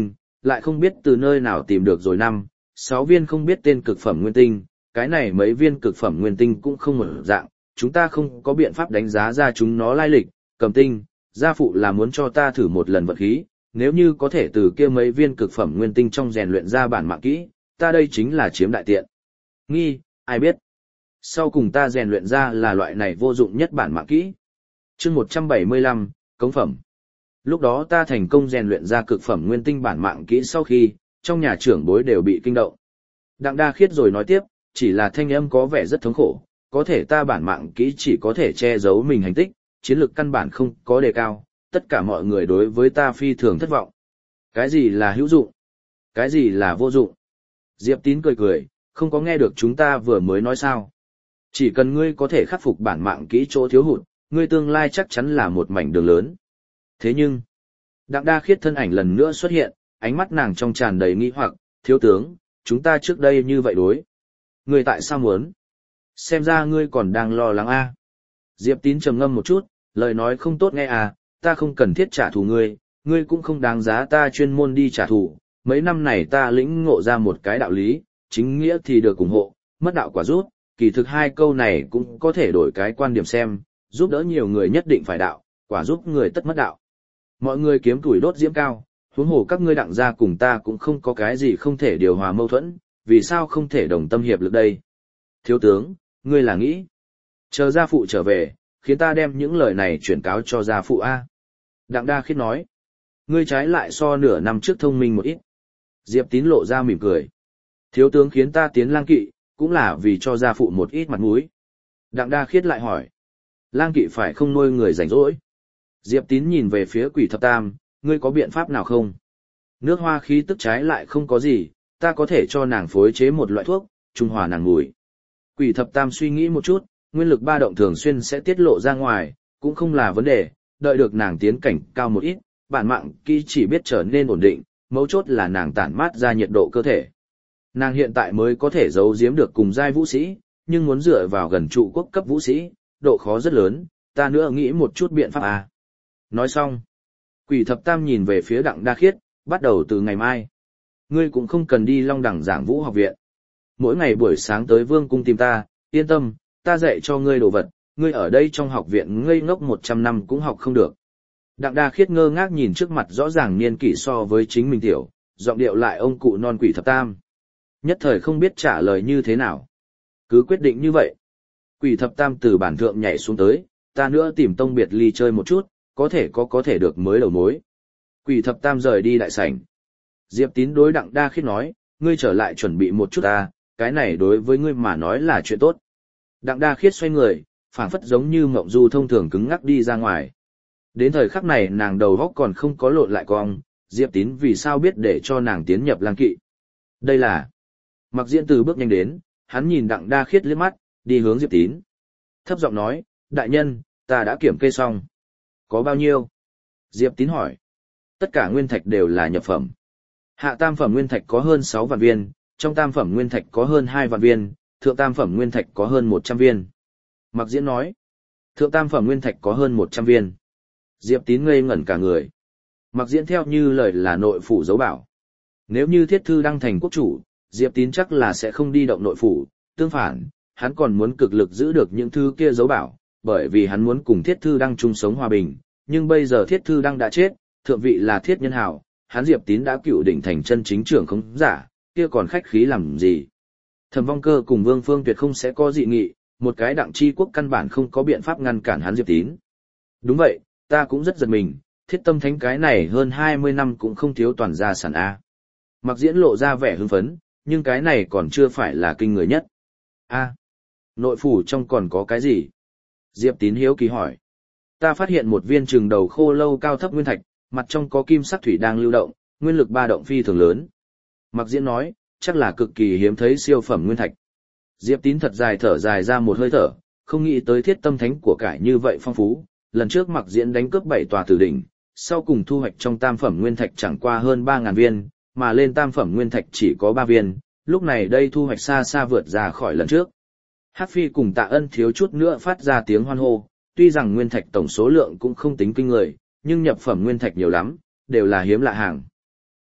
lại không biết từ nơi nào tìm được rồi 6 viên không biết tên cực phẩm nguyên tinh, cái này mấy viên cực phẩm nguyên tinh cũng không một dạng, chúng ta không có biện pháp đánh giá ra chúng nó lai lịch, Cầm Tinh, gia phụ là muốn cho ta thử một lần vật khí, nếu như có thể từ kia mấy viên cực phẩm nguyên tinh trong rèn luyện ra bản mạng kỹ, ta đây chính là chiếm đại tiện. Nghi, ai biết. Sau cùng ta rèn luyện ra là loại này vô dụng nhất bản mạng kỹ. Chương 175, cống phẩm. Lúc đó ta thành công rèn luyện ra cực phẩm nguyên tinh bản mạng kỹ sau khi, trong nhà trưởng bối đều bị kinh động. Đặng Đa Khiết rồi nói tiếp, chỉ là thanh âm có vẻ rất thống khổ, có thể ta bản mạng kỹ chỉ có thể che giấu mình hành tích, chiến lược căn bản không có đề cao, tất cả mọi người đối với ta phi thường thất vọng. Cái gì là hữu dụng? Cái gì là vô dụng? Diệp Tín cười cười, không có nghe được chúng ta vừa mới nói sao. Chỉ cần ngươi có thể khắc phục bản mạng kỹ chỗ thiếu hụt, ngươi tương lai chắc chắn là một mảnh đường lớn. Thế nhưng, Đặng Đa Khiết thân ảnh lần nữa xuất hiện, ánh mắt nàng trong tràn đầy nghi hoặc, thiếu tướng, chúng ta trước đây như vậy đối. Ngươi tại sao muốn? Xem ra ngươi còn đang lo lắng a. Diệp Tín trầm ngâm một chút, lời nói không tốt nghe à, ta không cần thiết trả thù ngươi, ngươi cũng không đáng giá ta chuyên môn đi trả thù. Mấy năm này ta lĩnh ngộ ra một cái đạo lý, chính nghĩa thì được ủng hộ, mất đạo quả rút, kỳ thực hai câu này cũng có thể đổi cái quan điểm xem, giúp đỡ nhiều người nhất định phải đạo, quả giúp người tất mất đạo. Mọi người kiếm tuổi đốt diễm cao, huống hồ các ngươi Đặng gia cùng ta cũng không có cái gì không thể điều hòa mâu thuẫn, vì sao không thể đồng tâm hiệp lực đây? Thiếu tướng, ngươi là nghĩ, chờ gia phụ trở về, khiến ta đem những lời này chuyển cáo cho gia phụ a. Đặng Đa Khiết nói, ngươi trái lại so nửa năm trước thông minh một ít. Diệp Tín lộ ra mỉm cười. Thiếu tướng khiến ta tiến lang kỵ, cũng là vì cho gia phụ một ít mặt mũi. Đặng Đa Khiết lại hỏi, lang kỵ phải không nuôi người rảnh rỗi? Diệp Tín nhìn về phía Quỷ Thập Tam, ngươi có biện pháp nào không? Nước hoa khí tức trái lại không có gì, ta có thể cho nàng phối chế một loại thuốc, trung hòa nàng mùi. Quỷ Thập Tam suy nghĩ một chút, nguyên lực ba động thường xuyên sẽ tiết lộ ra ngoài, cũng không là vấn đề, đợi được nàng tiến cảnh cao một ít, bản mạng kỹ chỉ biết trở nên ổn định, mấu chốt là nàng tản mát ra nhiệt độ cơ thể. Nàng hiện tại mới có thể giấu giếm được cùng giai vũ sĩ, nhưng muốn dựa vào gần trụ quốc cấp vũ sĩ, độ khó rất lớn, ta nữa nghĩ một chút biện pháp à. Nói xong, Quỷ Thập Tam nhìn về phía Đặng Đa Khiết, bắt đầu từ ngày mai. Ngươi cũng không cần đi Long Đẳng Giảng Vũ học viện. Mỗi ngày buổi sáng tới Vương cung tìm ta, yên tâm, ta dạy cho ngươi đồ vật, ngươi ở đây trong học viện ngây ngốc 100 năm cũng học không được. Đặng Đa Khiết ngơ ngác nhìn trước mặt rõ ràng niên kỷ so với chính mình tiểu, giọng điệu lại ông cụ non Quỷ Thập Tam. Nhất thời không biết trả lời như thế nào. Cứ quyết định như vậy. Quỷ Thập Tam từ bản thượng nhảy xuống tới, ta nữa tìm Tông Biệt Ly chơi một chút, có thể được mới đầu mối. Quỷ Thập Tam rời đi đại sảnh. Diệp Tín đối Đặng Đa Khiết nói, ngươi trở lại chuẩn bị một chút ta, cái này đối với ngươi mà nói là chuyện tốt. Đặng Đa Khiết xoay người, phảng phất giống như mộng du thông thường cứng ngắc đi ra ngoài. Đến thời khắc này nàng đầu góc còn không có lộn lại cong, Diệp Tín vì sao biết để cho nàng tiến nhập lang kỵ. Đây là... Mặc Diễn Từ bước nhanh đến, hắn nhìn Đặng Đa Khiết liếc mắt, đi hướng Diệp Tín. Thấp giọng nói, đại nhân, ta đã kiểm kê xong. Có bao nhiêu? Diệp Tín hỏi. Tất cả nguyên thạch đều là nhập phẩm. Hạ tam phẩm nguyên thạch có hơn 6 vạn viên, trong tam phẩm nguyên thạch có hơn 2 vạn viên, thượng tam phẩm nguyên thạch có hơn 100 viên. Mặc Diễn nói. Thượng tam phẩm nguyên thạch có hơn 100 viên. Diệp Tín ngây ngẩn cả người. Mặc Diễn theo như lời là nội phủ dấu bảo. Nếu như Thiết Thư Đăng thành quốc chủ, Diệp Tín chắc là sẽ không đi động nội phủ, tương phản, hắn còn muốn cực lực giữ được những thứ kia dấu bảo, bởi vì hắn muốn cùng Thiết Thư Đăng chung sống hòa bình, nhưng bây giờ Thiết Thư Đăng đã chết, thượng vị là Thiết Nhân Hào, hắn Diệp Tín đã cựu đỉnh thành chân chính trưởng không giả, kia còn khách khí làm gì. Thẩm Vong Cơ cùng Vương Phương tuyệt không sẽ có dị nghị, một cái Đặng Chi Quốc căn bản không có biện pháp ngăn cản hắn Diệp Tín. Đúng vậy, ta cũng rất giật mình, Thiết Tâm Thánh cái này hơn 20 năm cũng không thiếu toàn gia sản A. Mặc Diễn lộ ra vẻ hưng phấn, nhưng cái này còn chưa phải là kinh người nhất. A, nội phủ trong còn có cái gì? Diệp Tín hiếu kỳ hỏi. Ta phát hiện một viên trừng đầu khô lâu cao thấp nguyên thạch, mặt trong có kim sắc thủy đang lưu động, nguyên lực ba động phi thường lớn. Mặc Diễn nói, chắc là cực kỳ hiếm thấy siêu phẩm nguyên thạch. Diệp Tín thật dài thở dài ra một hơi thở, không nghĩ tới Thiết Tâm Thánh của cải như vậy phong phú. Lần trước Mặc Diễn đánh cướp 7 tòa tử đỉnh, sau cùng thu hoạch trong tam phẩm nguyên thạch chẳng qua hơn 3.000 viên, mà lên tam phẩm nguyên thạch chỉ có 3 viên, lúc này đây thu hoạch xa xa vượt ra khỏi lần trước. Hắc Phi cùng Tạ Ân thiếu chút nữa phát ra tiếng hoan hô, tuy rằng nguyên thạch tổng số lượng cũng không tính kinh người, nhưng nhập phẩm nguyên thạch nhiều lắm, đều là hiếm lạ hàng.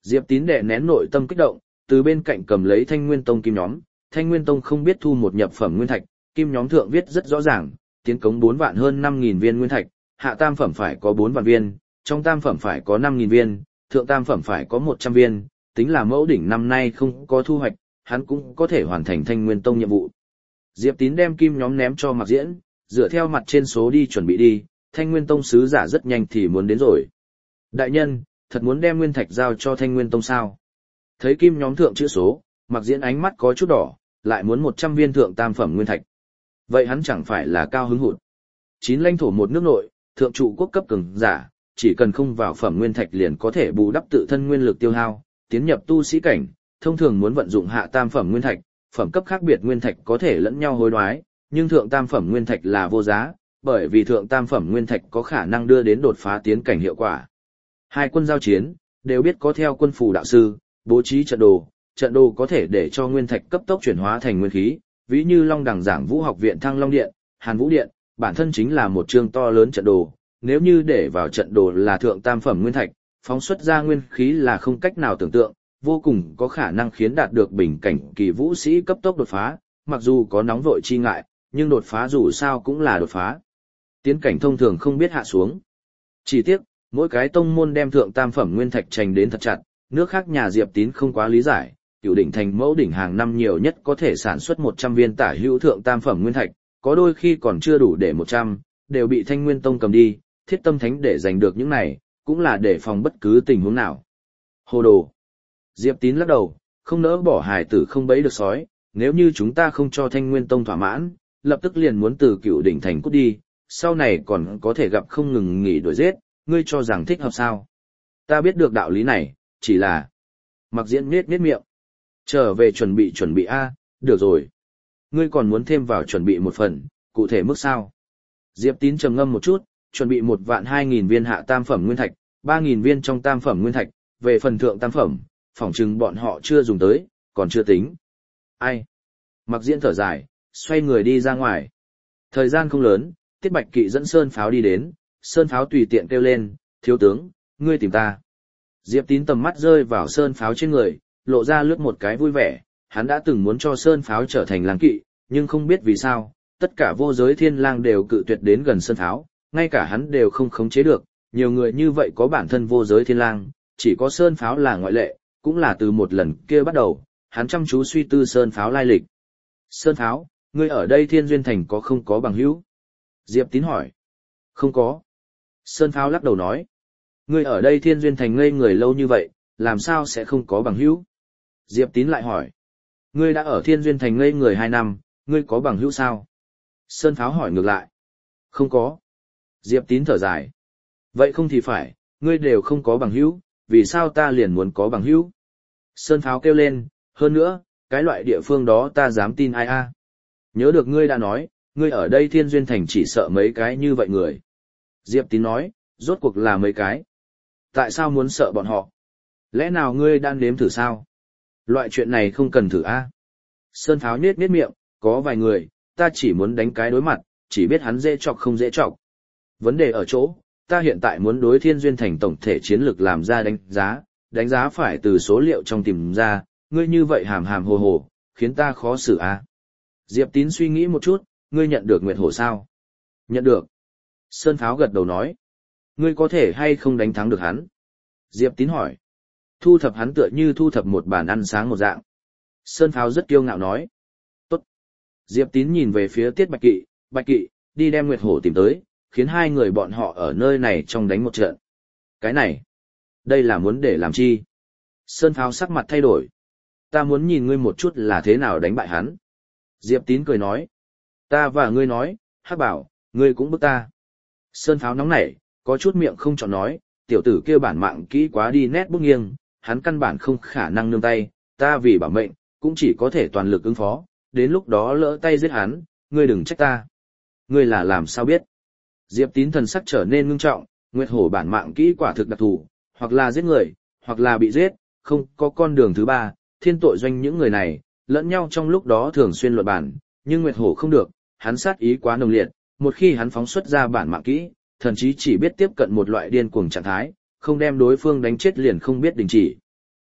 Diệp Tín đè nén nội tâm kích động, từ bên cạnh cầm lấy Thanh Nguyên Tông kim nhóm, Thanh Nguyên Tông không biết thu một nhập phẩm nguyên thạch, kim nhóm thượng viết rất rõ ràng, tiến cống 4 vạn hơn 5.000 viên nguyên thạch, hạ tam phẩm phải có 4 vạn viên, trong tam phẩm phải có 5.000 viên, thượng tam phẩm phải có 100 viên, tính là mẫu đỉnh năm nay không có thu hoạch, hắn cũng có thể hoàn thành Thanh Nguyên Tông nhiệm vụ. Diệp Tín đem kim nhóm ném cho Mạc Diễn, dựa theo mặt trên số đi chuẩn bị đi, Thanh Nguyên Tông sứ giả rất nhanh thì muốn đến rồi. Đại nhân, thật muốn đem nguyên thạch giao cho Thanh Nguyên Tông sao? Thấy kim nhóm thượng chữ số, Mạc Diễn ánh mắt có chút đỏ, lại muốn 100 viên thượng tam phẩm nguyên thạch. Vậy hắn chẳng phải là cao hứng hụt. 9 lãnh thổ một nước nội, thượng trụ quốc cấp cường giả, chỉ cần không vào phẩm nguyên thạch liền có thể bù đắp tự thân nguyên lực tiêu hao, tiến nhập tu sĩ cảnh, thông thường muốn vận dụng hạ tam phẩm nguyên thạch, phẩm cấp khác biệt nguyên thạch có thể lẫn nhau hối đoái, nhưng thượng tam phẩm nguyên thạch là vô giá, bởi vì thượng tam phẩm nguyên thạch có khả năng đưa đến đột phá tiến cảnh hiệu quả. Hai quân giao chiến, đều biết có theo quân phù đạo sư, bố trí trận đồ có thể để cho nguyên thạch cấp tốc chuyển hóa thành nguyên khí, ví như Long Đằng Giảng Vũ học viện Thăng Long Điện, Hàn Vũ Điện, bản thân chính là một chương to lớn trận đồ, nếu như để vào trận đồ là thượng tam phẩm nguyên thạch, phóng xuất ra nguyên khí là không cách nào tưởng tượng, vô cùng có khả năng khiến đạt được bình cảnh kỳ vũ sĩ cấp tốc đột phá, mặc dù có nóng vội chi ngại, nhưng đột phá dù sao cũng là đột phá. Tiến cảnh thông thường không biết hạ xuống. Chỉ tiếc, mỗi cái tông môn đem thượng tam phẩm nguyên thạch trành đến thật chặt, nước khác nhà Diệp Tín không quá lý giải, Cửu đỉnh thành mẫu đỉnh hàng năm nhiều nhất có thể sản xuất 100 viên tả hữu thượng tam phẩm nguyên thạch, có đôi khi còn chưa đủ để 100, đều bị Thanh Nguyên Tông cầm đi, Thiết Tâm Thánh để giành được những này, cũng là để phòng bất cứ tình huống nào. Hồ đồ. Diệp Tín lắc đầu, không nỡ bỏ hài tử không bẫy được sói, nếu như chúng ta không cho Thanh Nguyên Tông thỏa mãn, lập tức liền muốn từ Cửu đỉnh thành cút đi, sau này còn có thể gặp không ngừng nghỉ đuổi giết, ngươi cho rằng thích hợp sao? Ta biết được đạo lý này, chỉ là... Mặc Diễn nhếch miệng. Trở về chuẩn bị a, được rồi. Ngươi còn muốn thêm vào chuẩn bị một phần, cụ thể mức sao? Diệp Tín trầm ngâm một chút, chuẩn bị 1.200.000 viên hạ tam phẩm nguyên thạch, 3.000 viên trong tam phẩm nguyên thạch, về phần thượng tam phẩm, phỏng chừng bọn họ chưa dùng tới, còn chưa tính. Ai? Mặc Diễn thở dài, xoay người đi ra ngoài. Thời gian không lớn, Tiết Bạch Kỵ dẫn Sơn Pháo đi đến, Sơn Pháo tùy tiện kêu lên, thiếu tướng, ngươi tìm ta. Diệp Tín tầm mắt rơi vào Sơn Pháo trên người, lộ ra lướt một cái vui vẻ, hắn đã từng muốn cho Sơn Pháo trở thành lang kỵ, nhưng không biết vì sao, tất cả vô giới thiên lang đều cự tuyệt đến gần Sơn Pháo, ngay cả hắn đều không khống chế được, nhiều người như vậy có bản thân vô giới thiên lang, chỉ có Sơn Pháo là ngoại lệ, cũng là từ một lần kia bắt đầu, hắn chăm chú suy tư Sơn Pháo lai lịch. Sơn Pháo, ngươi ở đây Thiên Duyên Thành có không có bằng hữu? Diệp Tín hỏi. Không có. Sơn Pháo lắc đầu nói. Ngươi ở đây Thiên Duyên Thành ngây người lâu như vậy, làm sao sẽ không có bằng hữu? Diệp Tín lại hỏi. Ngươi đã ở Thiên Duyên Thành ngây người 2 năm, ngươi có bằng hữu sao? Sơn Pháo hỏi ngược lại. Không có. Diệp Tín thở dài. Vậy không thì phải, ngươi đều không có bằng hữu, vì sao ta liền muốn có bằng hữu? Sơn Pháo kêu lên, hơn nữa, cái loại địa phương đó ta dám tin ai a? Nhớ được ngươi đã nói, ngươi ở đây Thiên Duyên Thành chỉ sợ mấy cái như vậy người. Diệp Tín nói, rốt cuộc là mấy cái. Tại sao muốn sợ bọn họ? Lẽ nào ngươi đang nếm thử sao? Loại chuyện này không cần thử a. Sơn Pháo nhếch miệng, có vài người, ta chỉ muốn đánh cái đối mặt, chỉ biết hắn dễ chọc không dễ chọc. Vấn đề ở chỗ, ta hiện tại muốn đối Thiên Duyên Thành tổng thể chiến lược làm ra đánh giá phải từ số liệu trong tìm ra, ngươi như vậy hàm hàm hồ hồ, khiến ta khó xử a. Diệp Tín suy nghĩ một chút, ngươi nhận được Nguyệt Hổ sao? Nhận được. Sơn Pháo gật đầu nói. Ngươi có thể hay không đánh thắng được hắn? Diệp Tín hỏi. Thu thập hắn tựa như thu thập một bàn ăn sáng một dạng. Sơn Pháo rất kiêu ngạo nói. Tốt. Diệp Tín nhìn về phía Tiết Bạch Kỵ, đi đem Nguyệt Hổ tìm tới, khiến hai người bọn họ ở nơi này trong đánh một trận. Cái này, đây là muốn để làm chi? Sơn Pháo sắc mặt thay đổi. Ta muốn nhìn ngươi một chút là thế nào đánh bại hắn. Diệp Tín cười nói. Ta và ngươi nói, Hắc Bảo, ngươi cũng bức ta. Sơn Pháo nóng nảy, có chút miệng không chọn nói, tiểu tử kia bản mạng kỹ quá đi nét bút nghiêng, hắn căn bản không khả năng nương tay, ta vì bảo mệnh, cũng chỉ có thể toàn lực ứng phó, đến lúc đó lỡ tay giết hắn, ngươi đừng trách ta. Ngươi là làm sao biết? Diệp Tín thần sắc trở nên ngưng trọng, Nguyệt Hổ bản mạng kỹ quả thực đặc thù, hoặc là giết người, hoặc là bị giết, không có con đường thứ ba, thiên tội doanh những người này, lẫn nhau trong lúc đó thường xuyên luận bản, nhưng Nguyệt Hổ không được, hắn sát ý quá nồng liệt, một khi hắn phóng xuất ra bản mạng kỹ, thậm chí chỉ biết tiếp cận một loại điên cuồng trạng thái, không đem đối phương đánh chết liền không biết đình chỉ.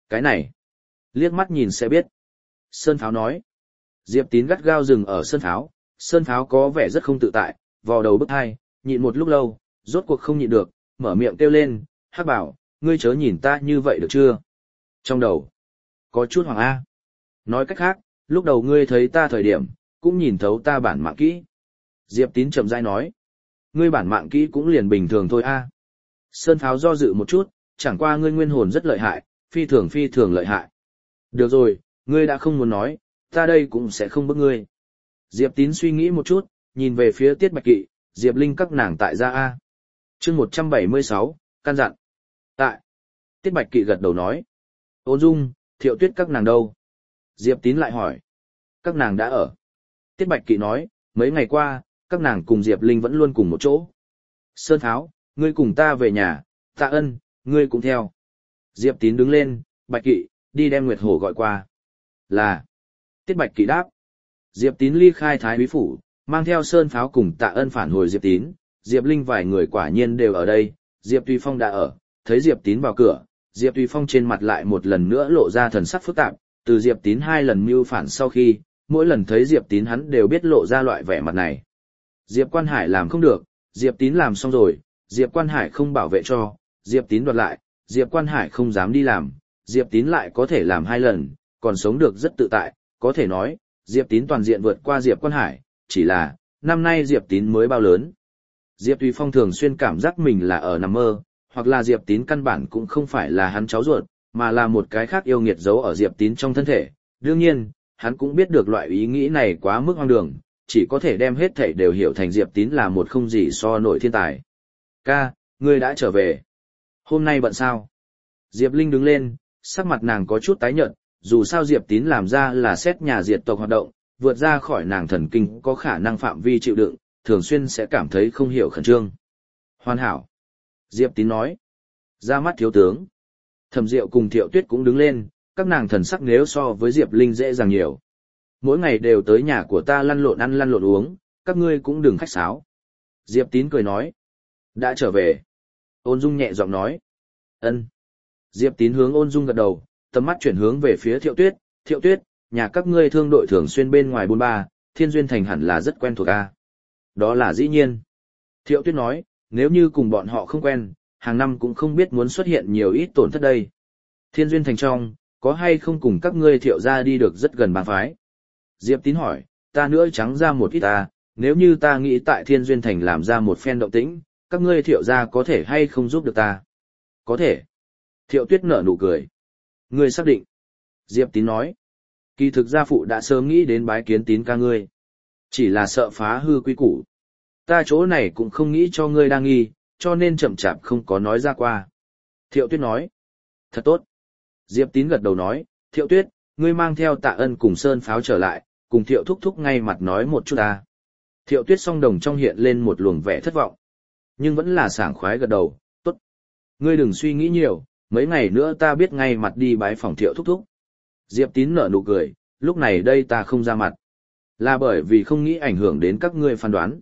Cái này, liếc mắt nhìn sẽ biết. Sơn Pháo nói. Diệp Tín gắt gao dừng ở Sơn Pháo có vẻ rất không tự tại, vò đầu bức hai, nhịn một lúc lâu, rốt cuộc không nhịn được, mở miệng kêu lên, Hắc Bảo, ngươi chớ nhìn ta như vậy được chưa? Trong đầu, có chút hoàng A. Nói cách khác, lúc đầu ngươi thấy ta thời điểm, cũng nhìn thấu ta bản mạng kỹ. Diệp Tín chậm rãi nói, ngươi bản mạng kỹ cũng liền bình thường thôi A. Sơn Pháo do dự một chút, chẳng qua ngươi nguyên hồn rất lợi hại, phi thường lợi hại. Được rồi, ngươi đã không muốn nói, ta đây cũng sẽ không bức ngươi. Diệp Tín suy nghĩ một chút, nhìn về phía Tiết Bạch Kỵ, Diệp Linh các nàng tại gia A. chương 176, căn dặn. Tại. Tiết Bạch Kỵ gật đầu nói. Ôn Dung, Thiệu Tuyết các nàng đâu? Diệp Tín lại hỏi. Các nàng đã ở. Tiết Bạch Kỵ nói, mấy ngày qua, các nàng cùng Diệp Linh vẫn luôn cùng một chỗ. Sơn Pháo, ngươi cùng ta về nhà, Tạ Ân, ngươi cũng theo. Diệp Tín đứng lên, Bạch Kỵ, đi đem Nguyệt Hổ gọi qua. Là. Tiết Bạch Kỵ đáp. Diệp Tín ly khai Thái Úy phủ, mang theo Sơn Pháo cùng Tạ Ân phản hồi Diệp Tín. Diệp Linh vài người quả nhiên đều ở đây, Diệp Tùy Phong đã ở, thấy Diệp Tín vào cửa, Diệp Tùy Phong trên mặt lại một lần nữa lộ ra thần sắc phức tạp, từ Diệp Tín 2 lần mưu phản sau khi, mỗi lần thấy Diệp Tín hắn đều biết lộ ra loại vẻ mặt này. Diệp Quan Hải làm không được, Diệp Tín làm xong rồi, Diệp Quan Hải không bảo vệ cho, Diệp Tín đoạt lại, Diệp Quan Hải không dám đi làm, Diệp Tín lại có thể làm 2 lần, còn sống được rất tự tại, có thể nói, Diệp Tín toàn diện vượt qua Diệp Quan Hải, chỉ là, năm nay Diệp Tín mới bao lớn. Diệp Tùy Phong thường xuyên cảm giác mình là ở nằm mơ, hoặc là Diệp Tín căn bản cũng không phải là hắn cháu ruột, mà là một cái khác yêu nghiệt giấu ở Diệp Tín trong thân thể. Đương nhiên, hắn cũng biết được loại ý nghĩ này quá mức hoang đường, chỉ có thể đem hết thảy đều hiểu thành Diệp Tín là một không gì so nổi thiên tài. Ca, ngươi đã trở về. Hôm nay bận sao? Diệp Linh đứng lên, sắc mặt nàng có chút tái nhợt, dù sao Diệp Tín làm ra là xét nhà diệt tộc hoạt động, vượt ra khỏi nàng thần kinh có khả năng phạm vi chịu đựng, thường xuyên sẽ cảm thấy không hiểu khẩn trương. Hoàn hảo. Diệp Tín nói. Ra mắt thiếu tướng. Thẩm Diệu cùng Thiệu Tuyết cũng đứng lên, các nàng thần sắc nếu so với Diệp Linh dễ dàng nhiều. Mỗi ngày đều tới nhà của ta lăn lộn ăn lăn lộn uống, các ngươi cũng đừng khách sáo. Diệp Tín cười nói. Đã trở về. Ôn Dung nhẹ giọng nói. Ân. Diệp Tín hướng Ôn Dung gật đầu, tầm mắt chuyển hướng về phía Thiệu Tuyết. Thiệu Tuyết, nhà các ngươi thương đội thường xuyên bên ngoài buôn ba, Thiên Duyên Thành hẳn là rất quen thuộc a. Đó là dĩ nhiên. Thiệu Tuyết nói, nếu như cùng bọn họ không quen, hàng năm cũng không biết muốn xuất hiện nhiều ít tổn thất đây. Thiên Duyên Thành trong, có hay không cùng các ngươi Thiệu ra đi được rất gần bang phái? Diệp Tín hỏi, ta nữa trắng ra một ít ta, nếu như ta nghĩ tại Thiên Duyên Thành làm ra một phen động tĩnh, các ngươi Thiệu ra có thể hay không giúp được ta? Có thể. Thiệu Tuyết nở nụ cười. Ngươi xác định. Diệp Tín nói, kỳ thực gia phụ đã sớm nghĩ đến bái kiến Tín ca ngươi. Chỉ là sợ phá hư quy củ. Ta chỗ này cũng không nghĩ cho ngươi đang nghi, cho nên chậm chạp không có nói ra qua. Thiệu Tuyết nói. Thật tốt. Diệp Tín gật đầu nói, Thiệu Tuyết, ngươi mang theo Tạ Ân cùng Sơn Pháo trở lại, cùng Thiệu Thúc Thúc ngay mặt nói một chút ta. Thiệu Tuyết song đồng trong hiện lên một luồng vẻ thất vọng. Nhưng vẫn là sảng khoái gật đầu, tốt. Ngươi đừng suy nghĩ nhiều, mấy ngày nữa ta biết ngay mặt đi bái phòng Thiệu Thúc Thúc. Diệp Tín nở nụ cười, lúc này đây ta không ra mặt. Là bởi vì không nghĩ ảnh hưởng đến các ngươi phán đoán.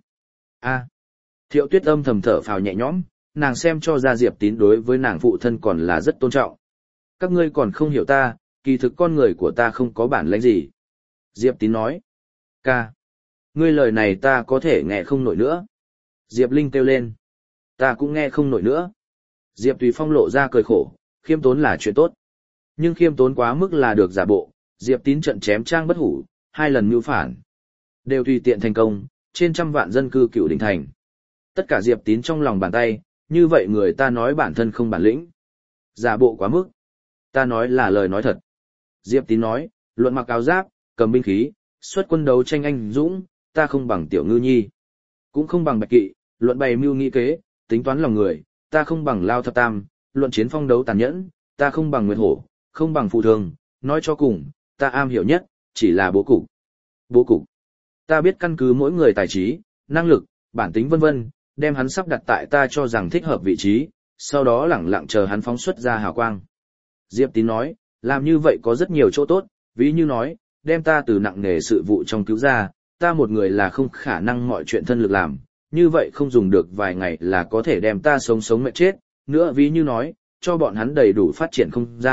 Thiệu Tuyết âm thầm thở phào nhẹ nhõm, nàng xem cho ra Diệp Tín đối với nàng phụ thân còn là rất tôn trọng. Các ngươi còn không hiểu ta, kỳ thực con người của ta không có bản lĩnh gì. Diệp Tín nói. Ca. Ngươi lời này ta có thể nghe không nổi nữa. Diệp Linh kêu lên. Ta cũng nghe không nổi nữa. Diệp Tùy Phong lộ ra cười khổ, khiêm tốn là chuyện tốt. Nhưng khiêm tốn quá mức là được giả bộ, Diệp Tín trận chém trang bất hủ, 2 lần mưu phản. Đều tùy tiện thành công, trên trăm vạn dân cư Cửu Đỉnh thành. Tất cả Diệp Tín trong lòng bàn tay, như vậy người ta nói bản thân không bản lĩnh. Giả bộ quá mức. Ta nói là lời nói thật. Diệp Tín nói, luận mặc áo giáp, cầm binh khí, xuất quân đấu tranh anh dũng, ta không bằng Tiểu Ngư Nhi. Cũng không bằng Bạch Kỵ, luận bày mưu nghị kế, tính toán lòng người, ta không bằng Lao Thập Tam, luận chiến phong đấu tàn nhẫn, ta không bằng Nguyệt Hổ, không bằng Phù Thường, nói cho cùng, ta am hiểu nhất, chỉ là bố cục. Bố cục. Ta biết căn cứ mỗi người tài trí, năng lực, bản tính vân vân, đem hắn sắp đặt tại ta cho rằng thích hợp vị trí, sau đó lẳng lặng chờ hắn phóng xuất ra hào quang. Diệp Tín nói, làm như vậy có rất nhiều chỗ tốt, ví như nói, đem ta từ nặng nề sự vụ trong cứu ra, ta một người là không khả năng mọi chuyện thân lực làm, như vậy không dùng được vài ngày là có thể đem ta sống sống mệt chết, nữa ví như nói, cho bọn hắn đầy đủ phát triển không gian,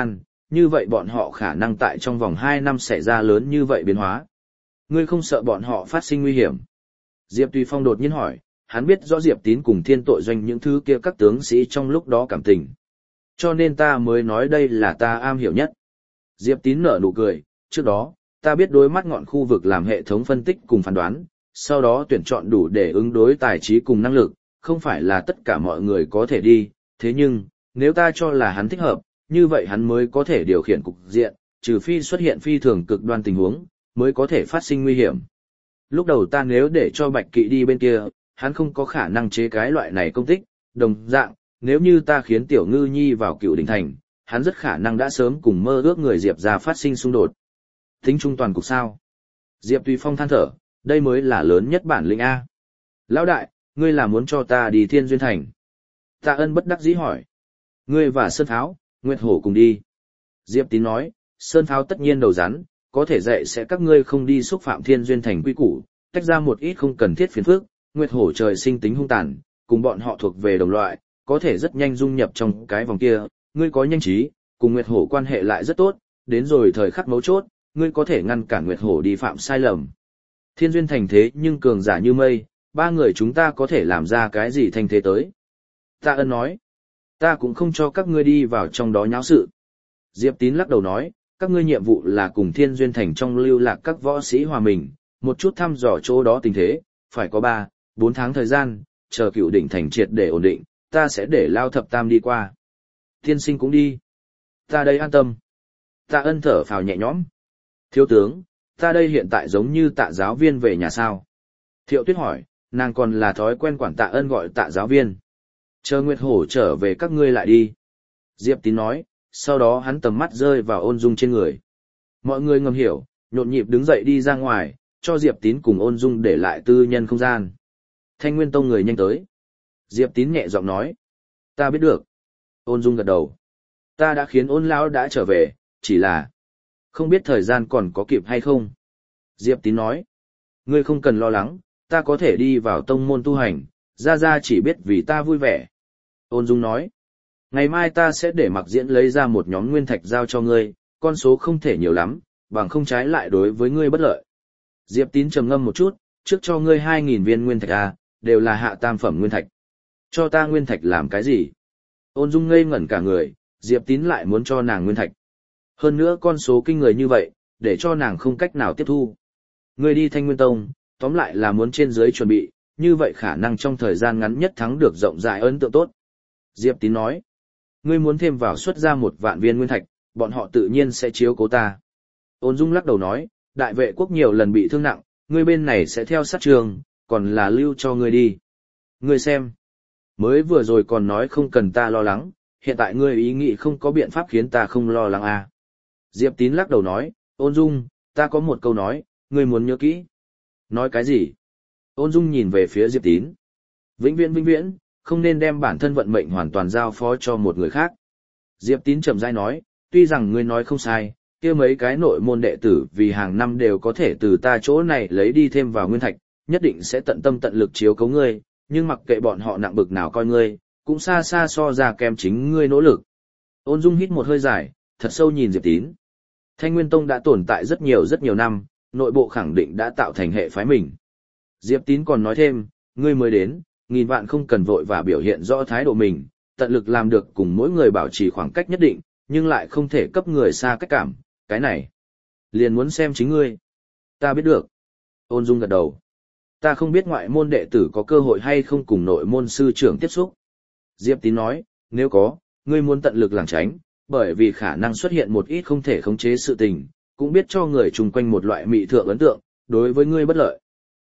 như vậy bọn họ khả năng tại trong vòng 2 năm xảy ra lớn như vậy biến hóa. Ngươi không sợ bọn họ phát sinh nguy hiểm? Diệp Tùy Phong đột nhiên hỏi, hắn biết rõ Diệp Tín cùng Thiên Tội Doanh những thứ kia các tướng sĩ trong lúc đó cảm tình. Cho nên ta mới nói đây là ta am hiểu nhất. Diệp Tín nở nụ cười, trước đó, ta biết đối mắt ngọn khu vực làm hệ thống phân tích cùng phán đoán, sau đó tuyển chọn đủ để ứng đối tài trí cùng năng lực, không phải là tất cả mọi người có thể đi, thế nhưng, nếu ta cho là hắn thích hợp, như vậy hắn mới có thể điều khiển cục diện, trừ phi xuất hiện phi thường cực đoan tình huống, mới có thể phát sinh nguy hiểm. Lúc đầu ta nếu để cho Bạch Kỵ đi bên kia, hắn không có khả năng chế cái loại này công tích, đồng dạng, nếu như ta khiến Tiểu Ngư Nhi vào Cựu Đỉnh Thành, hắn rất khả năng đã sớm cùng mơ ước người Diệp ra phát sinh xung đột. Tính trung toàn cục sao? Diệp Tùy Phong than thở, đây mới là lớn nhất bản lĩnh A. Lão đại, ngươi là muốn cho ta đi Thiên Duyên Thành? Tạ Ân bất đắc dĩ hỏi. Ngươi và Sơn Pháo, Nguyệt Hổ cùng đi. Diệp Tín nói, Sơn Pháo tất nhiên đầu rắn, có thể dạy sẽ các ngươi không đi xúc phạm Thiên Duyên Thành quy củ, tách ra một ít không cần thiết phiền phức. Nguyệt Hổ trời sinh tính hung tàn, cùng bọn họ thuộc về đồng loại, có thể rất nhanh dung nhập trong cái vòng kia. Ngươi có nhanh trí, cùng Nguyệt Hổ quan hệ lại rất tốt, đến rồi thời khắc mấu chốt, ngươi có thể ngăn cản Nguyệt Hổ đi phạm sai lầm. Thiên Duyên Thành thế nhưng cường giả như mây, 3 người chúng ta có thể làm ra cái gì thành thế tới. Tạ Ân nói, ta cũng không cho các ngươi đi vào trong đó nháo sự. Diệp Tín lắc đầu nói, các ngươi nhiệm vụ là cùng Thiên Duyên Thành trong lưu lạc các võ sĩ hòa mình, một chút thăm dò chỗ đó tình thế, phải có 3-4 tháng thời gian, chờ Cựu Đỉnh Thành triệt để ổn định, ta sẽ để Lao Thập Tam đi qua. Thiên Sinh cũng đi. Ta đây an tâm. Tạ Ân thở phào nhẹ nhõm. Thiếu tướng, ta đây hiện tại giống như Tạ giáo viên về nhà sao? Thiệu Tuyết hỏi, nàng còn là thói quen quản Tạ Ân gọi Tạ giáo viên. Chờ Nguyệt Hổ trở về các ngươi lại đi. Diệp Tín nói, sau đó hắn tầm mắt rơi vào Ôn Dung trên người. Mọi người ngầm hiểu, nhộn nhịp đứng dậy đi ra ngoài, cho Diệp Tín cùng Ôn Dung để lại tư nhân không gian. Thanh Nguyên Tông người nhanh tới. Diệp Tín nhẹ giọng nói, ta biết được. Ôn Dung gật đầu. Ta đã khiến Ôn lão đã trở về, chỉ là không biết thời gian còn có kịp hay không. Diệp Tín nói, ngươi không cần lo lắng, ta có thể đi vào tông môn tu hành, ra chỉ biết vì ta vui vẻ. Ôn Dung nói, ngày mai ta sẽ để Mặc Diễn lấy ra một nhóm nguyên thạch giao cho ngươi, con số không thể nhiều lắm, bằng không trái lại đối với ngươi bất lợi. Diệp Tín trầm ngâm một chút, trước cho ngươi 2.000 viên nguyên thạch A, đều là hạ tam phẩm nguyên thạch. Cho ta nguyên thạch làm cái gì? Ôn Dung ngây ngẩn cả người, Diệp Tín lại muốn cho nàng nguyên thạch. Hơn nữa con số kinh người như vậy, để cho nàng không cách nào tiếp thu. Ngươi đi Thanh Nguyên Tông, tóm lại là muốn trên dưới chuẩn bị, như vậy khả năng trong thời gian ngắn nhất thắng được rộng rãi ấn tượng tốt. Diệp Tín nói, ngươi muốn thêm vào xuất ra 1 vạn viên nguyên thạch, bọn họ tự nhiên sẽ chiếu cố ta. Ôn Dung lắc đầu nói, đại vệ quốc nhiều lần bị thương nặng, ngươi bên này sẽ theo sát trường, còn là lưu cho ngươi đi. Ngươi xem, mới vừa rồi còn nói không cần ta lo lắng, hiện tại ngươi ý nghĩ không có biện pháp khiến ta không lo lắng à. Diệp Tín lắc đầu nói, Ôn Dung, ta có một câu nói, ngươi muốn nhớ kỹ. Nói cái gì? Ôn Dung nhìn về phía Diệp Tín. Vĩnh viễn, không nên đem bản thân vận mệnh hoàn toàn giao phó cho một người khác. Diệp Tín chậm rãi nói, tuy rằng ngươi nói không sai, kia mấy cái nội môn đệ tử vì hàng năm đều có thể từ ta chỗ này lấy đi thêm vào nguyên thạch, nhất định sẽ tận tâm tận lực chiếu cố ngươi, nhưng mặc kệ bọn họ nặng bực nào coi ngươi, cũng xa xa so ra kém chính ngươi nỗ lực. Ôn Dung hít một hơi dài, thật sâu nhìn Diệp Tín. Thanh Nguyên Tông đã tồn tại rất nhiều năm, nội bộ khẳng định đã tạo thành hệ phái mình. Diệp Tín còn nói thêm, ngươi mới đến, nghìn vạn không cần vội và biểu hiện rõ thái độ mình, tận lực làm được cùng mỗi người bảo trì khoảng cách nhất định, nhưng lại không thể cấp người xa cách cảm, cái này. Liền muốn xem chính ngươi. Ta biết được. Ôn Dung gật đầu. Ta không biết ngoại môn đệ tử có cơ hội hay không cùng nội môn sư trưởng tiếp xúc. Diệp Tín nói, nếu có, ngươi muốn tận lực lảng tránh, bởi vì khả năng xuất hiện một ít không thể khống chế sự tình, cũng biết cho người chung quanh một loại mị thượng ấn tượng, đối với ngươi bất lợi.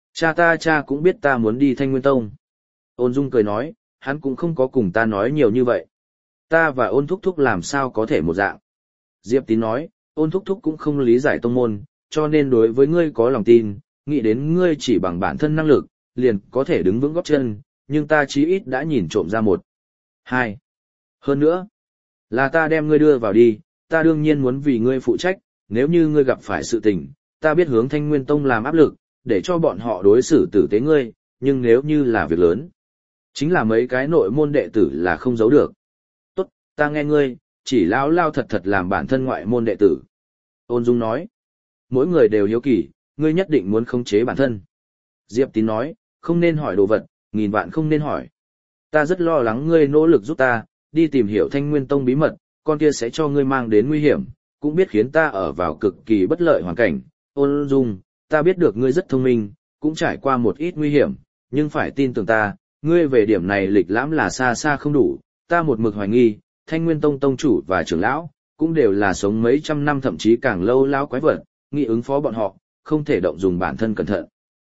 Cha cũng biết ta muốn đi Thanh Nguyên Tông. Ôn Dung cười nói, hắn cũng không có cùng ta nói nhiều như vậy. Ta và Ôn Thúc Thúc làm sao có thể một dạng. Diệp Tín nói, Ôn Thúc Thúc cũng không lý giải tông môn, cho nên đối với ngươi có lòng tin, nghĩ đến ngươi chỉ bằng bản thân năng lực, liền có thể đứng vững gót chân, nhưng ta chí ít đã nhìn trộm ra 1, 2. Hơn nữa, là ta đem ngươi đưa vào đi, ta đương nhiên muốn vì ngươi phụ trách, nếu như ngươi gặp phải sự tình, ta biết hướng Thanh Nguyên Tông làm áp lực, để cho bọn họ đối xử tử tế ngươi, nhưng nếu như là việc lớn, chính là mấy cái nội môn đệ tử là không giấu được. Tốt, ta nghe ngươi, chỉ lao lao thật thật làm bản thân ngoại môn đệ tử. Ôn Dung nói, mỗi người đều hiếu kỳ, ngươi nhất định muốn khống chế bản thân. Diệp Tín nói, không nên hỏi đồ vật, nghìn vạn không nên hỏi. Ta rất lo lắng ngươi nỗ lực giúp ta, đi tìm hiểu Thanh Nguyên Tông bí mật, con kia sẽ cho ngươi mang đến nguy hiểm, cũng biết khiến ta ở vào cực kỳ bất lợi hoàn cảnh. Ôn Dung, ta biết được ngươi rất thông minh, cũng trải qua một ít nguy hiểm, nhưng phải tin tưởng ta, ngươi về điểm này lịch lãm là xa xa không đủ, ta một mực hoài nghi, Thanh Nguyên Tông tông chủ và trưởng lão, cũng đều là sống mấy trăm năm thậm chí càng lâu lão quái vật, nghĩ ứng phó bọn họ, không thể động dùng bản thân cẩn thận.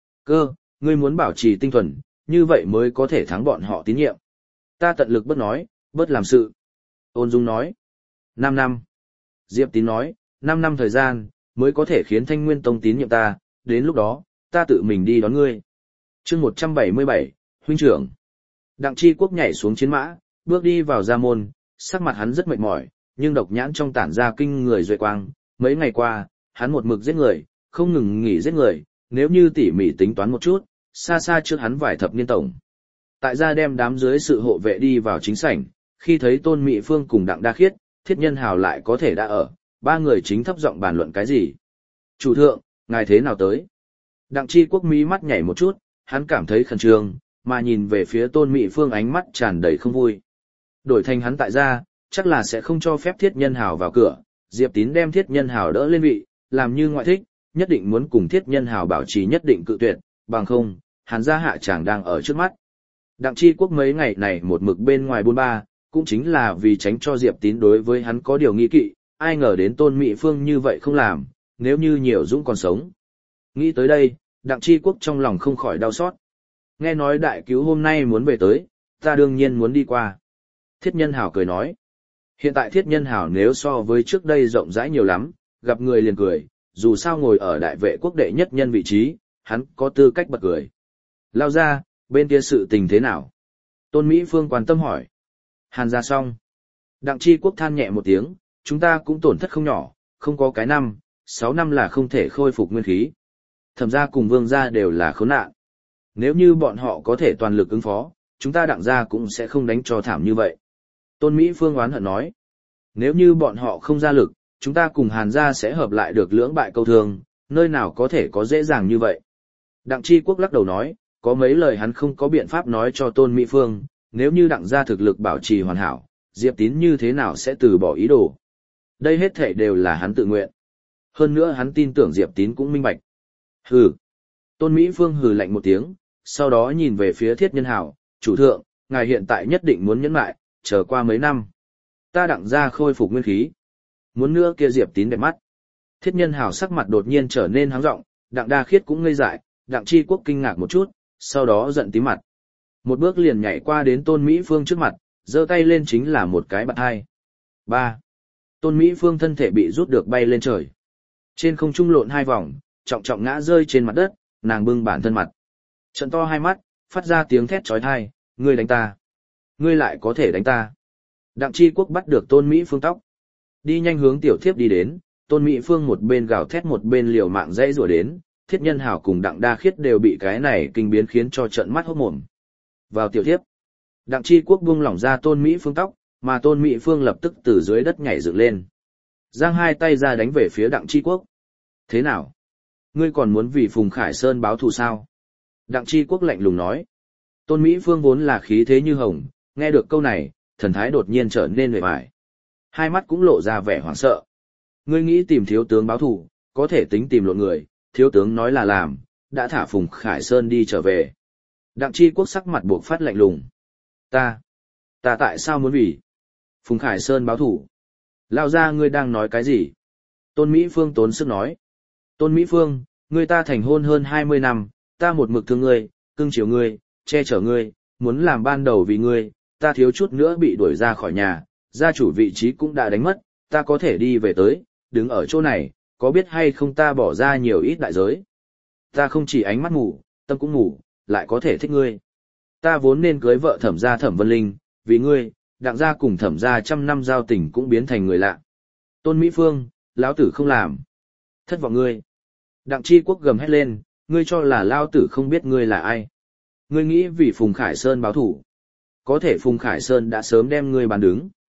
Ngươi muốn bảo trì tinh thuần, như vậy mới có thể thắng bọn họ tín nhiệm. Ta tận lực bớt nói, bớt làm sự. Ôn Dung nói. 5 năm. Diệp Tín nói, 5 năm thời gian, mới có thể khiến Thanh Nguyên Tông tín nhiệm ta, đến lúc đó, ta tự mình đi đón ngươi. chương 177, huynh trưởng. Đặng Chi Quốc nhảy xuống chiến mã, bước đi vào gia môn, sắc mặt hắn rất mệt mỏi, nhưng độc nhãn trong tản ra kinh người duệ quang. Mấy ngày qua, hắn một mực giết người, không ngừng nghỉ giết người, nếu như tỉ mỉ tính toán một chút, xa xa trước hắn vài thập niên tổng. Tại gia đem đám dưới sự hộ vệ đi vào chính sảnh, khi thấy Tôn Mị Phương cùng Đặng Đa Khiết, Thiết Nhân Hào lại có thể đã ở, ba người chính thấp giọng bàn luận cái gì. Chủ thượng, ngài thế nào tới? Đặng Chi Quốc mí mắt nhảy một chút, hắn cảm thấy khẩn trương, mà nhìn về phía Tôn Mị Phương ánh mắt tràn đầy không vui. Đổi thành hắn tại gia, chắc là sẽ không cho phép Thiết Nhân Hào vào cửa, Diệp Tín đem Thiết Nhân Hào đỡ lên vị, làm như ngoại thích, nhất định muốn cùng Thiết Nhân Hào bảo trì nhất định cự tuyệt, bằng không, Hàn gia hạ chàng đang ở trước mắt. Đặng Chi Quốc mấy ngày này một mực bên ngoài buôn ba, cũng chính là vì tránh cho Diệp Tín đối với hắn có điều nghi kỵ, ai ngờ đến Tôn Mị Phương như vậy không làm, nếu như nhiều dũng còn sống. Nghĩ tới đây, Đặng Chi Quốc trong lòng không khỏi đau xót. Nghe nói đại cứu hôm nay muốn về tới, ta đương nhiên muốn đi qua. Thiết Nhân Hảo cười nói. Hiện tại Thiết Nhân Hảo nếu so với trước đây rộng rãi nhiều lắm, gặp người liền cười, dù sao ngồi ở đại vệ quốc đệ nhất nhân vị trí, hắn có tư cách bật cười. Lao ra, bên kia sự tình thế nào? Tôn Mỹ Phương quan tâm hỏi. Hàn ra xong. Đặng Chi Quốc than nhẹ một tiếng, chúng ta cũng tổn thất không nhỏ, không có cái 6 năm là không thể khôi phục nguyên khí. Thẩm gia cùng Vương gia đều là khốn nạn. Nếu như bọn họ có thể toàn lực ứng phó, chúng ta Đặng gia cũng sẽ không đánh cho thảm như vậy. Tôn Mỹ Phương oán hận nói. Nếu như bọn họ không ra lực, chúng ta cùng Hàn gia sẽ hợp lại được lưỡng bại câu thương, nơi nào có thể có dễ dàng như vậy. Đặng Chi Quốc lắc đầu nói, có mấy lời hắn không có biện pháp nói cho Tôn Mỹ Phương, nếu như Đặng gia thực lực bảo trì hoàn hảo, Diệp Tín như thế nào sẽ từ bỏ ý đồ. Đây hết thảy đều là hắn tự nguyện. Hơn nữa hắn tin tưởng Diệp Tín cũng minh bạch. Hừ. Tôn Mỹ Phương hừ lạnh một tiếng, sau đó nhìn về phía Thiết Nhân Hảo, chủ thượng, ngài hiện tại nhất định muốn nhẫn lại, chờ qua mấy năm. Ta Đặng gia khôi phục nguyên khí. Muốn nữa kia Diệp Tín đẹp mắt. Thiết Nhân Hảo sắc mặt đột nhiên trở nên háng rộng, Đặng Đa Khiết cũng ngây dại, Đặng Chi Quốc kinh ngạc một chút, sau đó giận tím mặt. Một bước liền nhảy qua đến Tôn Mỹ Phương trước mặt, giơ tay lên chính là một cái bạt hai. 3. Tôn Mỹ Phương thân thể bị rút được bay lên trời. Trên không trung lộn 2 vòng, trọng trọng ngã rơi trên mặt đất, nàng bưng bản thân mặt. Trận to hai mắt, phát ra tiếng thét chói tai, ngươi đánh ta. Ngươi lại có thể đánh ta. Đặng Chi Quốc bắt được Tôn Mỹ Phương tóc. Đi nhanh hướng tiểu thiếp đi đến, Tôn Mỹ Phương một bên gào thét một bên liều mạng dãy rủa đến, Thiết Nhân Hảo cùng Đặng Đa Khiết đều bị cái này kinh biến khiến cho trợn mắt hốt mồm. Vào tiểu thiếp. Đặng Chi Quốc buông lỏng ra Tôn Mỹ Phương tóc, mà Tôn Mỹ Phương lập tức từ dưới đất nhảy dựng lên. Giang hai tay ra đánh về phía Đặng Chi Quốc. Thế nào? Ngươi còn muốn vì Phùng Khải Sơn báo thù sao? Đặng Chi Quốc lạnh lùng nói. Tôn Mỹ Phương vốn là khí thế như hồng, nghe được câu này, thần thái đột nhiên trở nên uể oải. Hai mắt cũng lộ ra vẻ hoảng sợ. Ngươi nghĩ tìm thiếu tướng báo thù, có thể tính tìm lộn người, thiếu tướng nói là làm, đã thả Phùng Khải Sơn đi trở về. Đặng Chi Quốc sắc mặt buộc phát lạnh lùng. Ta tại sao muốn vì Phùng Khải Sơn báo thù? Lao ra ngươi đang nói cái gì? Tôn Mỹ Phương tốn sức nói. Tôn Mỹ Phương, ngươi ta thành hôn hơn 20 năm, ta một mực thương ngươi, cưng chiều ngươi, che chở ngươi, muốn làm ban đầu vì ngươi, ta thiếu chút nữa bị đuổi ra khỏi nhà, gia chủ vị trí cũng đã đánh mất, ta có thể đi về tới, đứng ở chỗ này, có biết hay không ta bỏ ra nhiều ít đại giới. Ta không chỉ ánh mắt mù, tâm cũng mù, lại có thể thích ngươi. Ta vốn nên cưới vợ Thẩm gia Thẩm Vân Linh, vì ngươi, Đặng gia cùng Thẩm gia 100 năm giao tình cũng biến thành người lạ. Tôn Mỹ Phương, lão tử không làm. Thất vọng ngươi. Đặng Chi Quốc gầm hét lên, ngươi cho là lão tử không biết ngươi là ai. Ngươi nghĩ vì Phùng Khải Sơn báo thủ. Có thể Phùng Khải Sơn đã sớm đem ngươi bán đứng.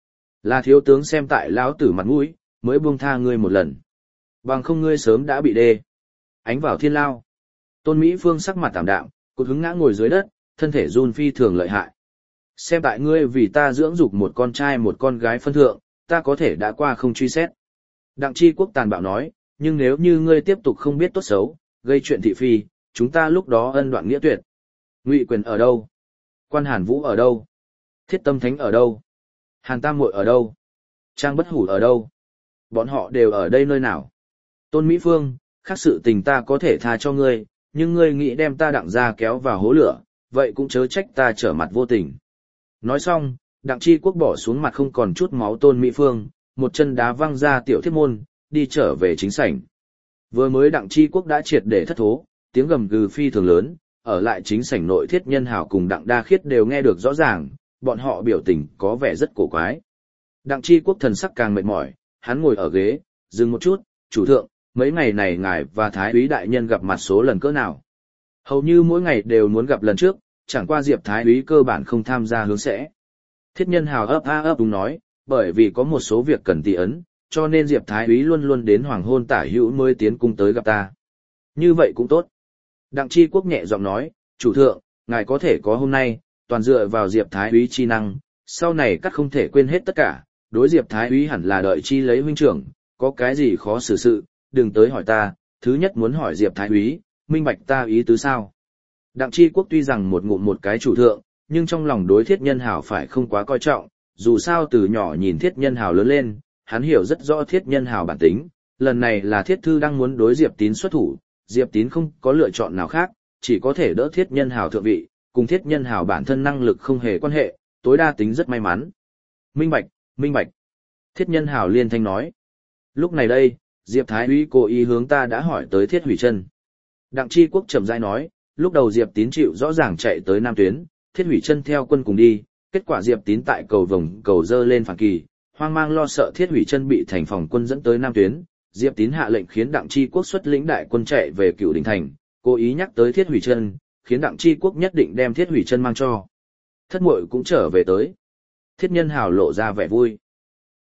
Là thiếu tướng xem tại lão tử mặt mũi, mới buông tha ngươi một lần. Bằng không ngươi sớm đã bị đê. Ánh vào thiên lao. Tôn Mỹ Phương sắc mặt tạm đạm, cột hứng ngã ngồi dưới đất, thân thể run phi thường lợi hại. Xem tại ngươi vì ta dưỡng dục một con trai một con gái phân thượng, ta có thể đã qua không truy xét. Đặng Chi Quốc tàn bạo nói, nhưng nếu như ngươi tiếp tục không biết tốt xấu, gây chuyện thị phi, chúng ta lúc đó ân đoạn nghĩa tuyệt. Ngụy Quyền ở đâu? Quan Hàn Vũ ở đâu? Thiết Tâm Thánh ở đâu? Hàn Tam Muội ở đâu? Trang Bất Hủ ở đâu? Bọn họ đều ở đây nơi nào? Tôn Mỹ Phương, khác sự tình ta có thể tha cho ngươi, nhưng ngươi nghĩ đem ta Đặng ra kéo vào hố lửa, vậy cũng chớ trách ta trở mặt vô tình. Nói xong, Đặng Chi Quốc bỏ xuống mặt không còn chút máu Tôn Mỹ Phương, một chân đá văng ra tiểu thiết môn, đi trở về chính sảnh. Vừa mới Đặng Chi Quốc đã triệt để thất thố, tiếng gầm gừ phi thường lớn, ở lại chính sảnh nội Thiết Nhân Hảo cùng Đặng Đa Khiết đều nghe được rõ ràng, bọn họ biểu tình có vẻ rất cổ quái. Đặng Chi Quốc thần sắc càng mệt mỏi, hắn ngồi ở ghế, dừng một chút, chủ thượng, mấy ngày này ngài và Thái úy đại nhân gặp mặt số lần cỡ nào? Hầu như mỗi ngày đều muốn gặp lần trước, chẳng qua Diệp Thái úy cơ bản không tham gia hướng sẽ. Thiết Nhân Hào ấp đúng nói, bởi vì có một số việc cần tỉ ấn, cho nên Diệp Thái úy luôn luôn đến hoàng hôn tả hữu mới tiến cung tới gặp ta. Như vậy cũng tốt. Đặng Chi Quốc nhẹ giọng nói, chủ thượng, ngài có thể có hôm nay, toàn dựa vào Diệp Thái úy chi năng, sau này các không thể quên hết tất cả, đối Diệp Thái úy hẳn là đợi chi lấy huynh trưởng, có cái gì khó xử sự, đừng tới hỏi ta, thứ nhất muốn hỏi Diệp Thái úy, minh bạch ta ý tứ sao. Đặng Chi Quốc tuy rằng một ngụm một cái chủ thượng, nhưng trong lòng đối Thiết Nhân Hào phải không quá coi trọng, dù sao từ nhỏ nhìn Thiết Nhân Hào lớn lên, hắn hiểu rất rõ Thiết Nhân Hào bản tính, lần này là Thiết Thư đang muốn đối Diệp Tín xuất thủ, Diệp Tín không có lựa chọn nào khác, chỉ có thể đỡ Thiết Nhân Hào thượng vị, cùng Thiết Nhân Hào bản thân năng lực không hề quan hệ, tối đa tính rất may mắn. Minh bạch, minh bạch. Thiết Nhân Hào liên thanh nói. Lúc này đây, Diệp Thái úy cố ý hướng ta đã hỏi tới Thiết Hủy Chân. Đặng Chi Quốc chậm rãi nói, lúc đầu Diệp Tín chịu rõ ràng chạy tới Nam Tuyến, Thiết Hủy Chân theo quân cùng đi, kết quả Diệp Tín tại cầu vồng cầu dơ lên phản kỳ, hoang mang lo sợ Thiết Hủy Chân bị thành phòng quân dẫn tới Nam Tuyến, Diệp Tín hạ lệnh khiến Đặng Chi Quốc xuất lĩnh đại quân chạy về Cựu Đình thành, cố ý nhắc tới Thiết Hủy Chân, khiến Đặng Chi Quốc nhất định đem Thiết Hủy Chân mang cho. Thất muội cũng trở về tới. Thiết Nhân Hào lộ ra vẻ vui.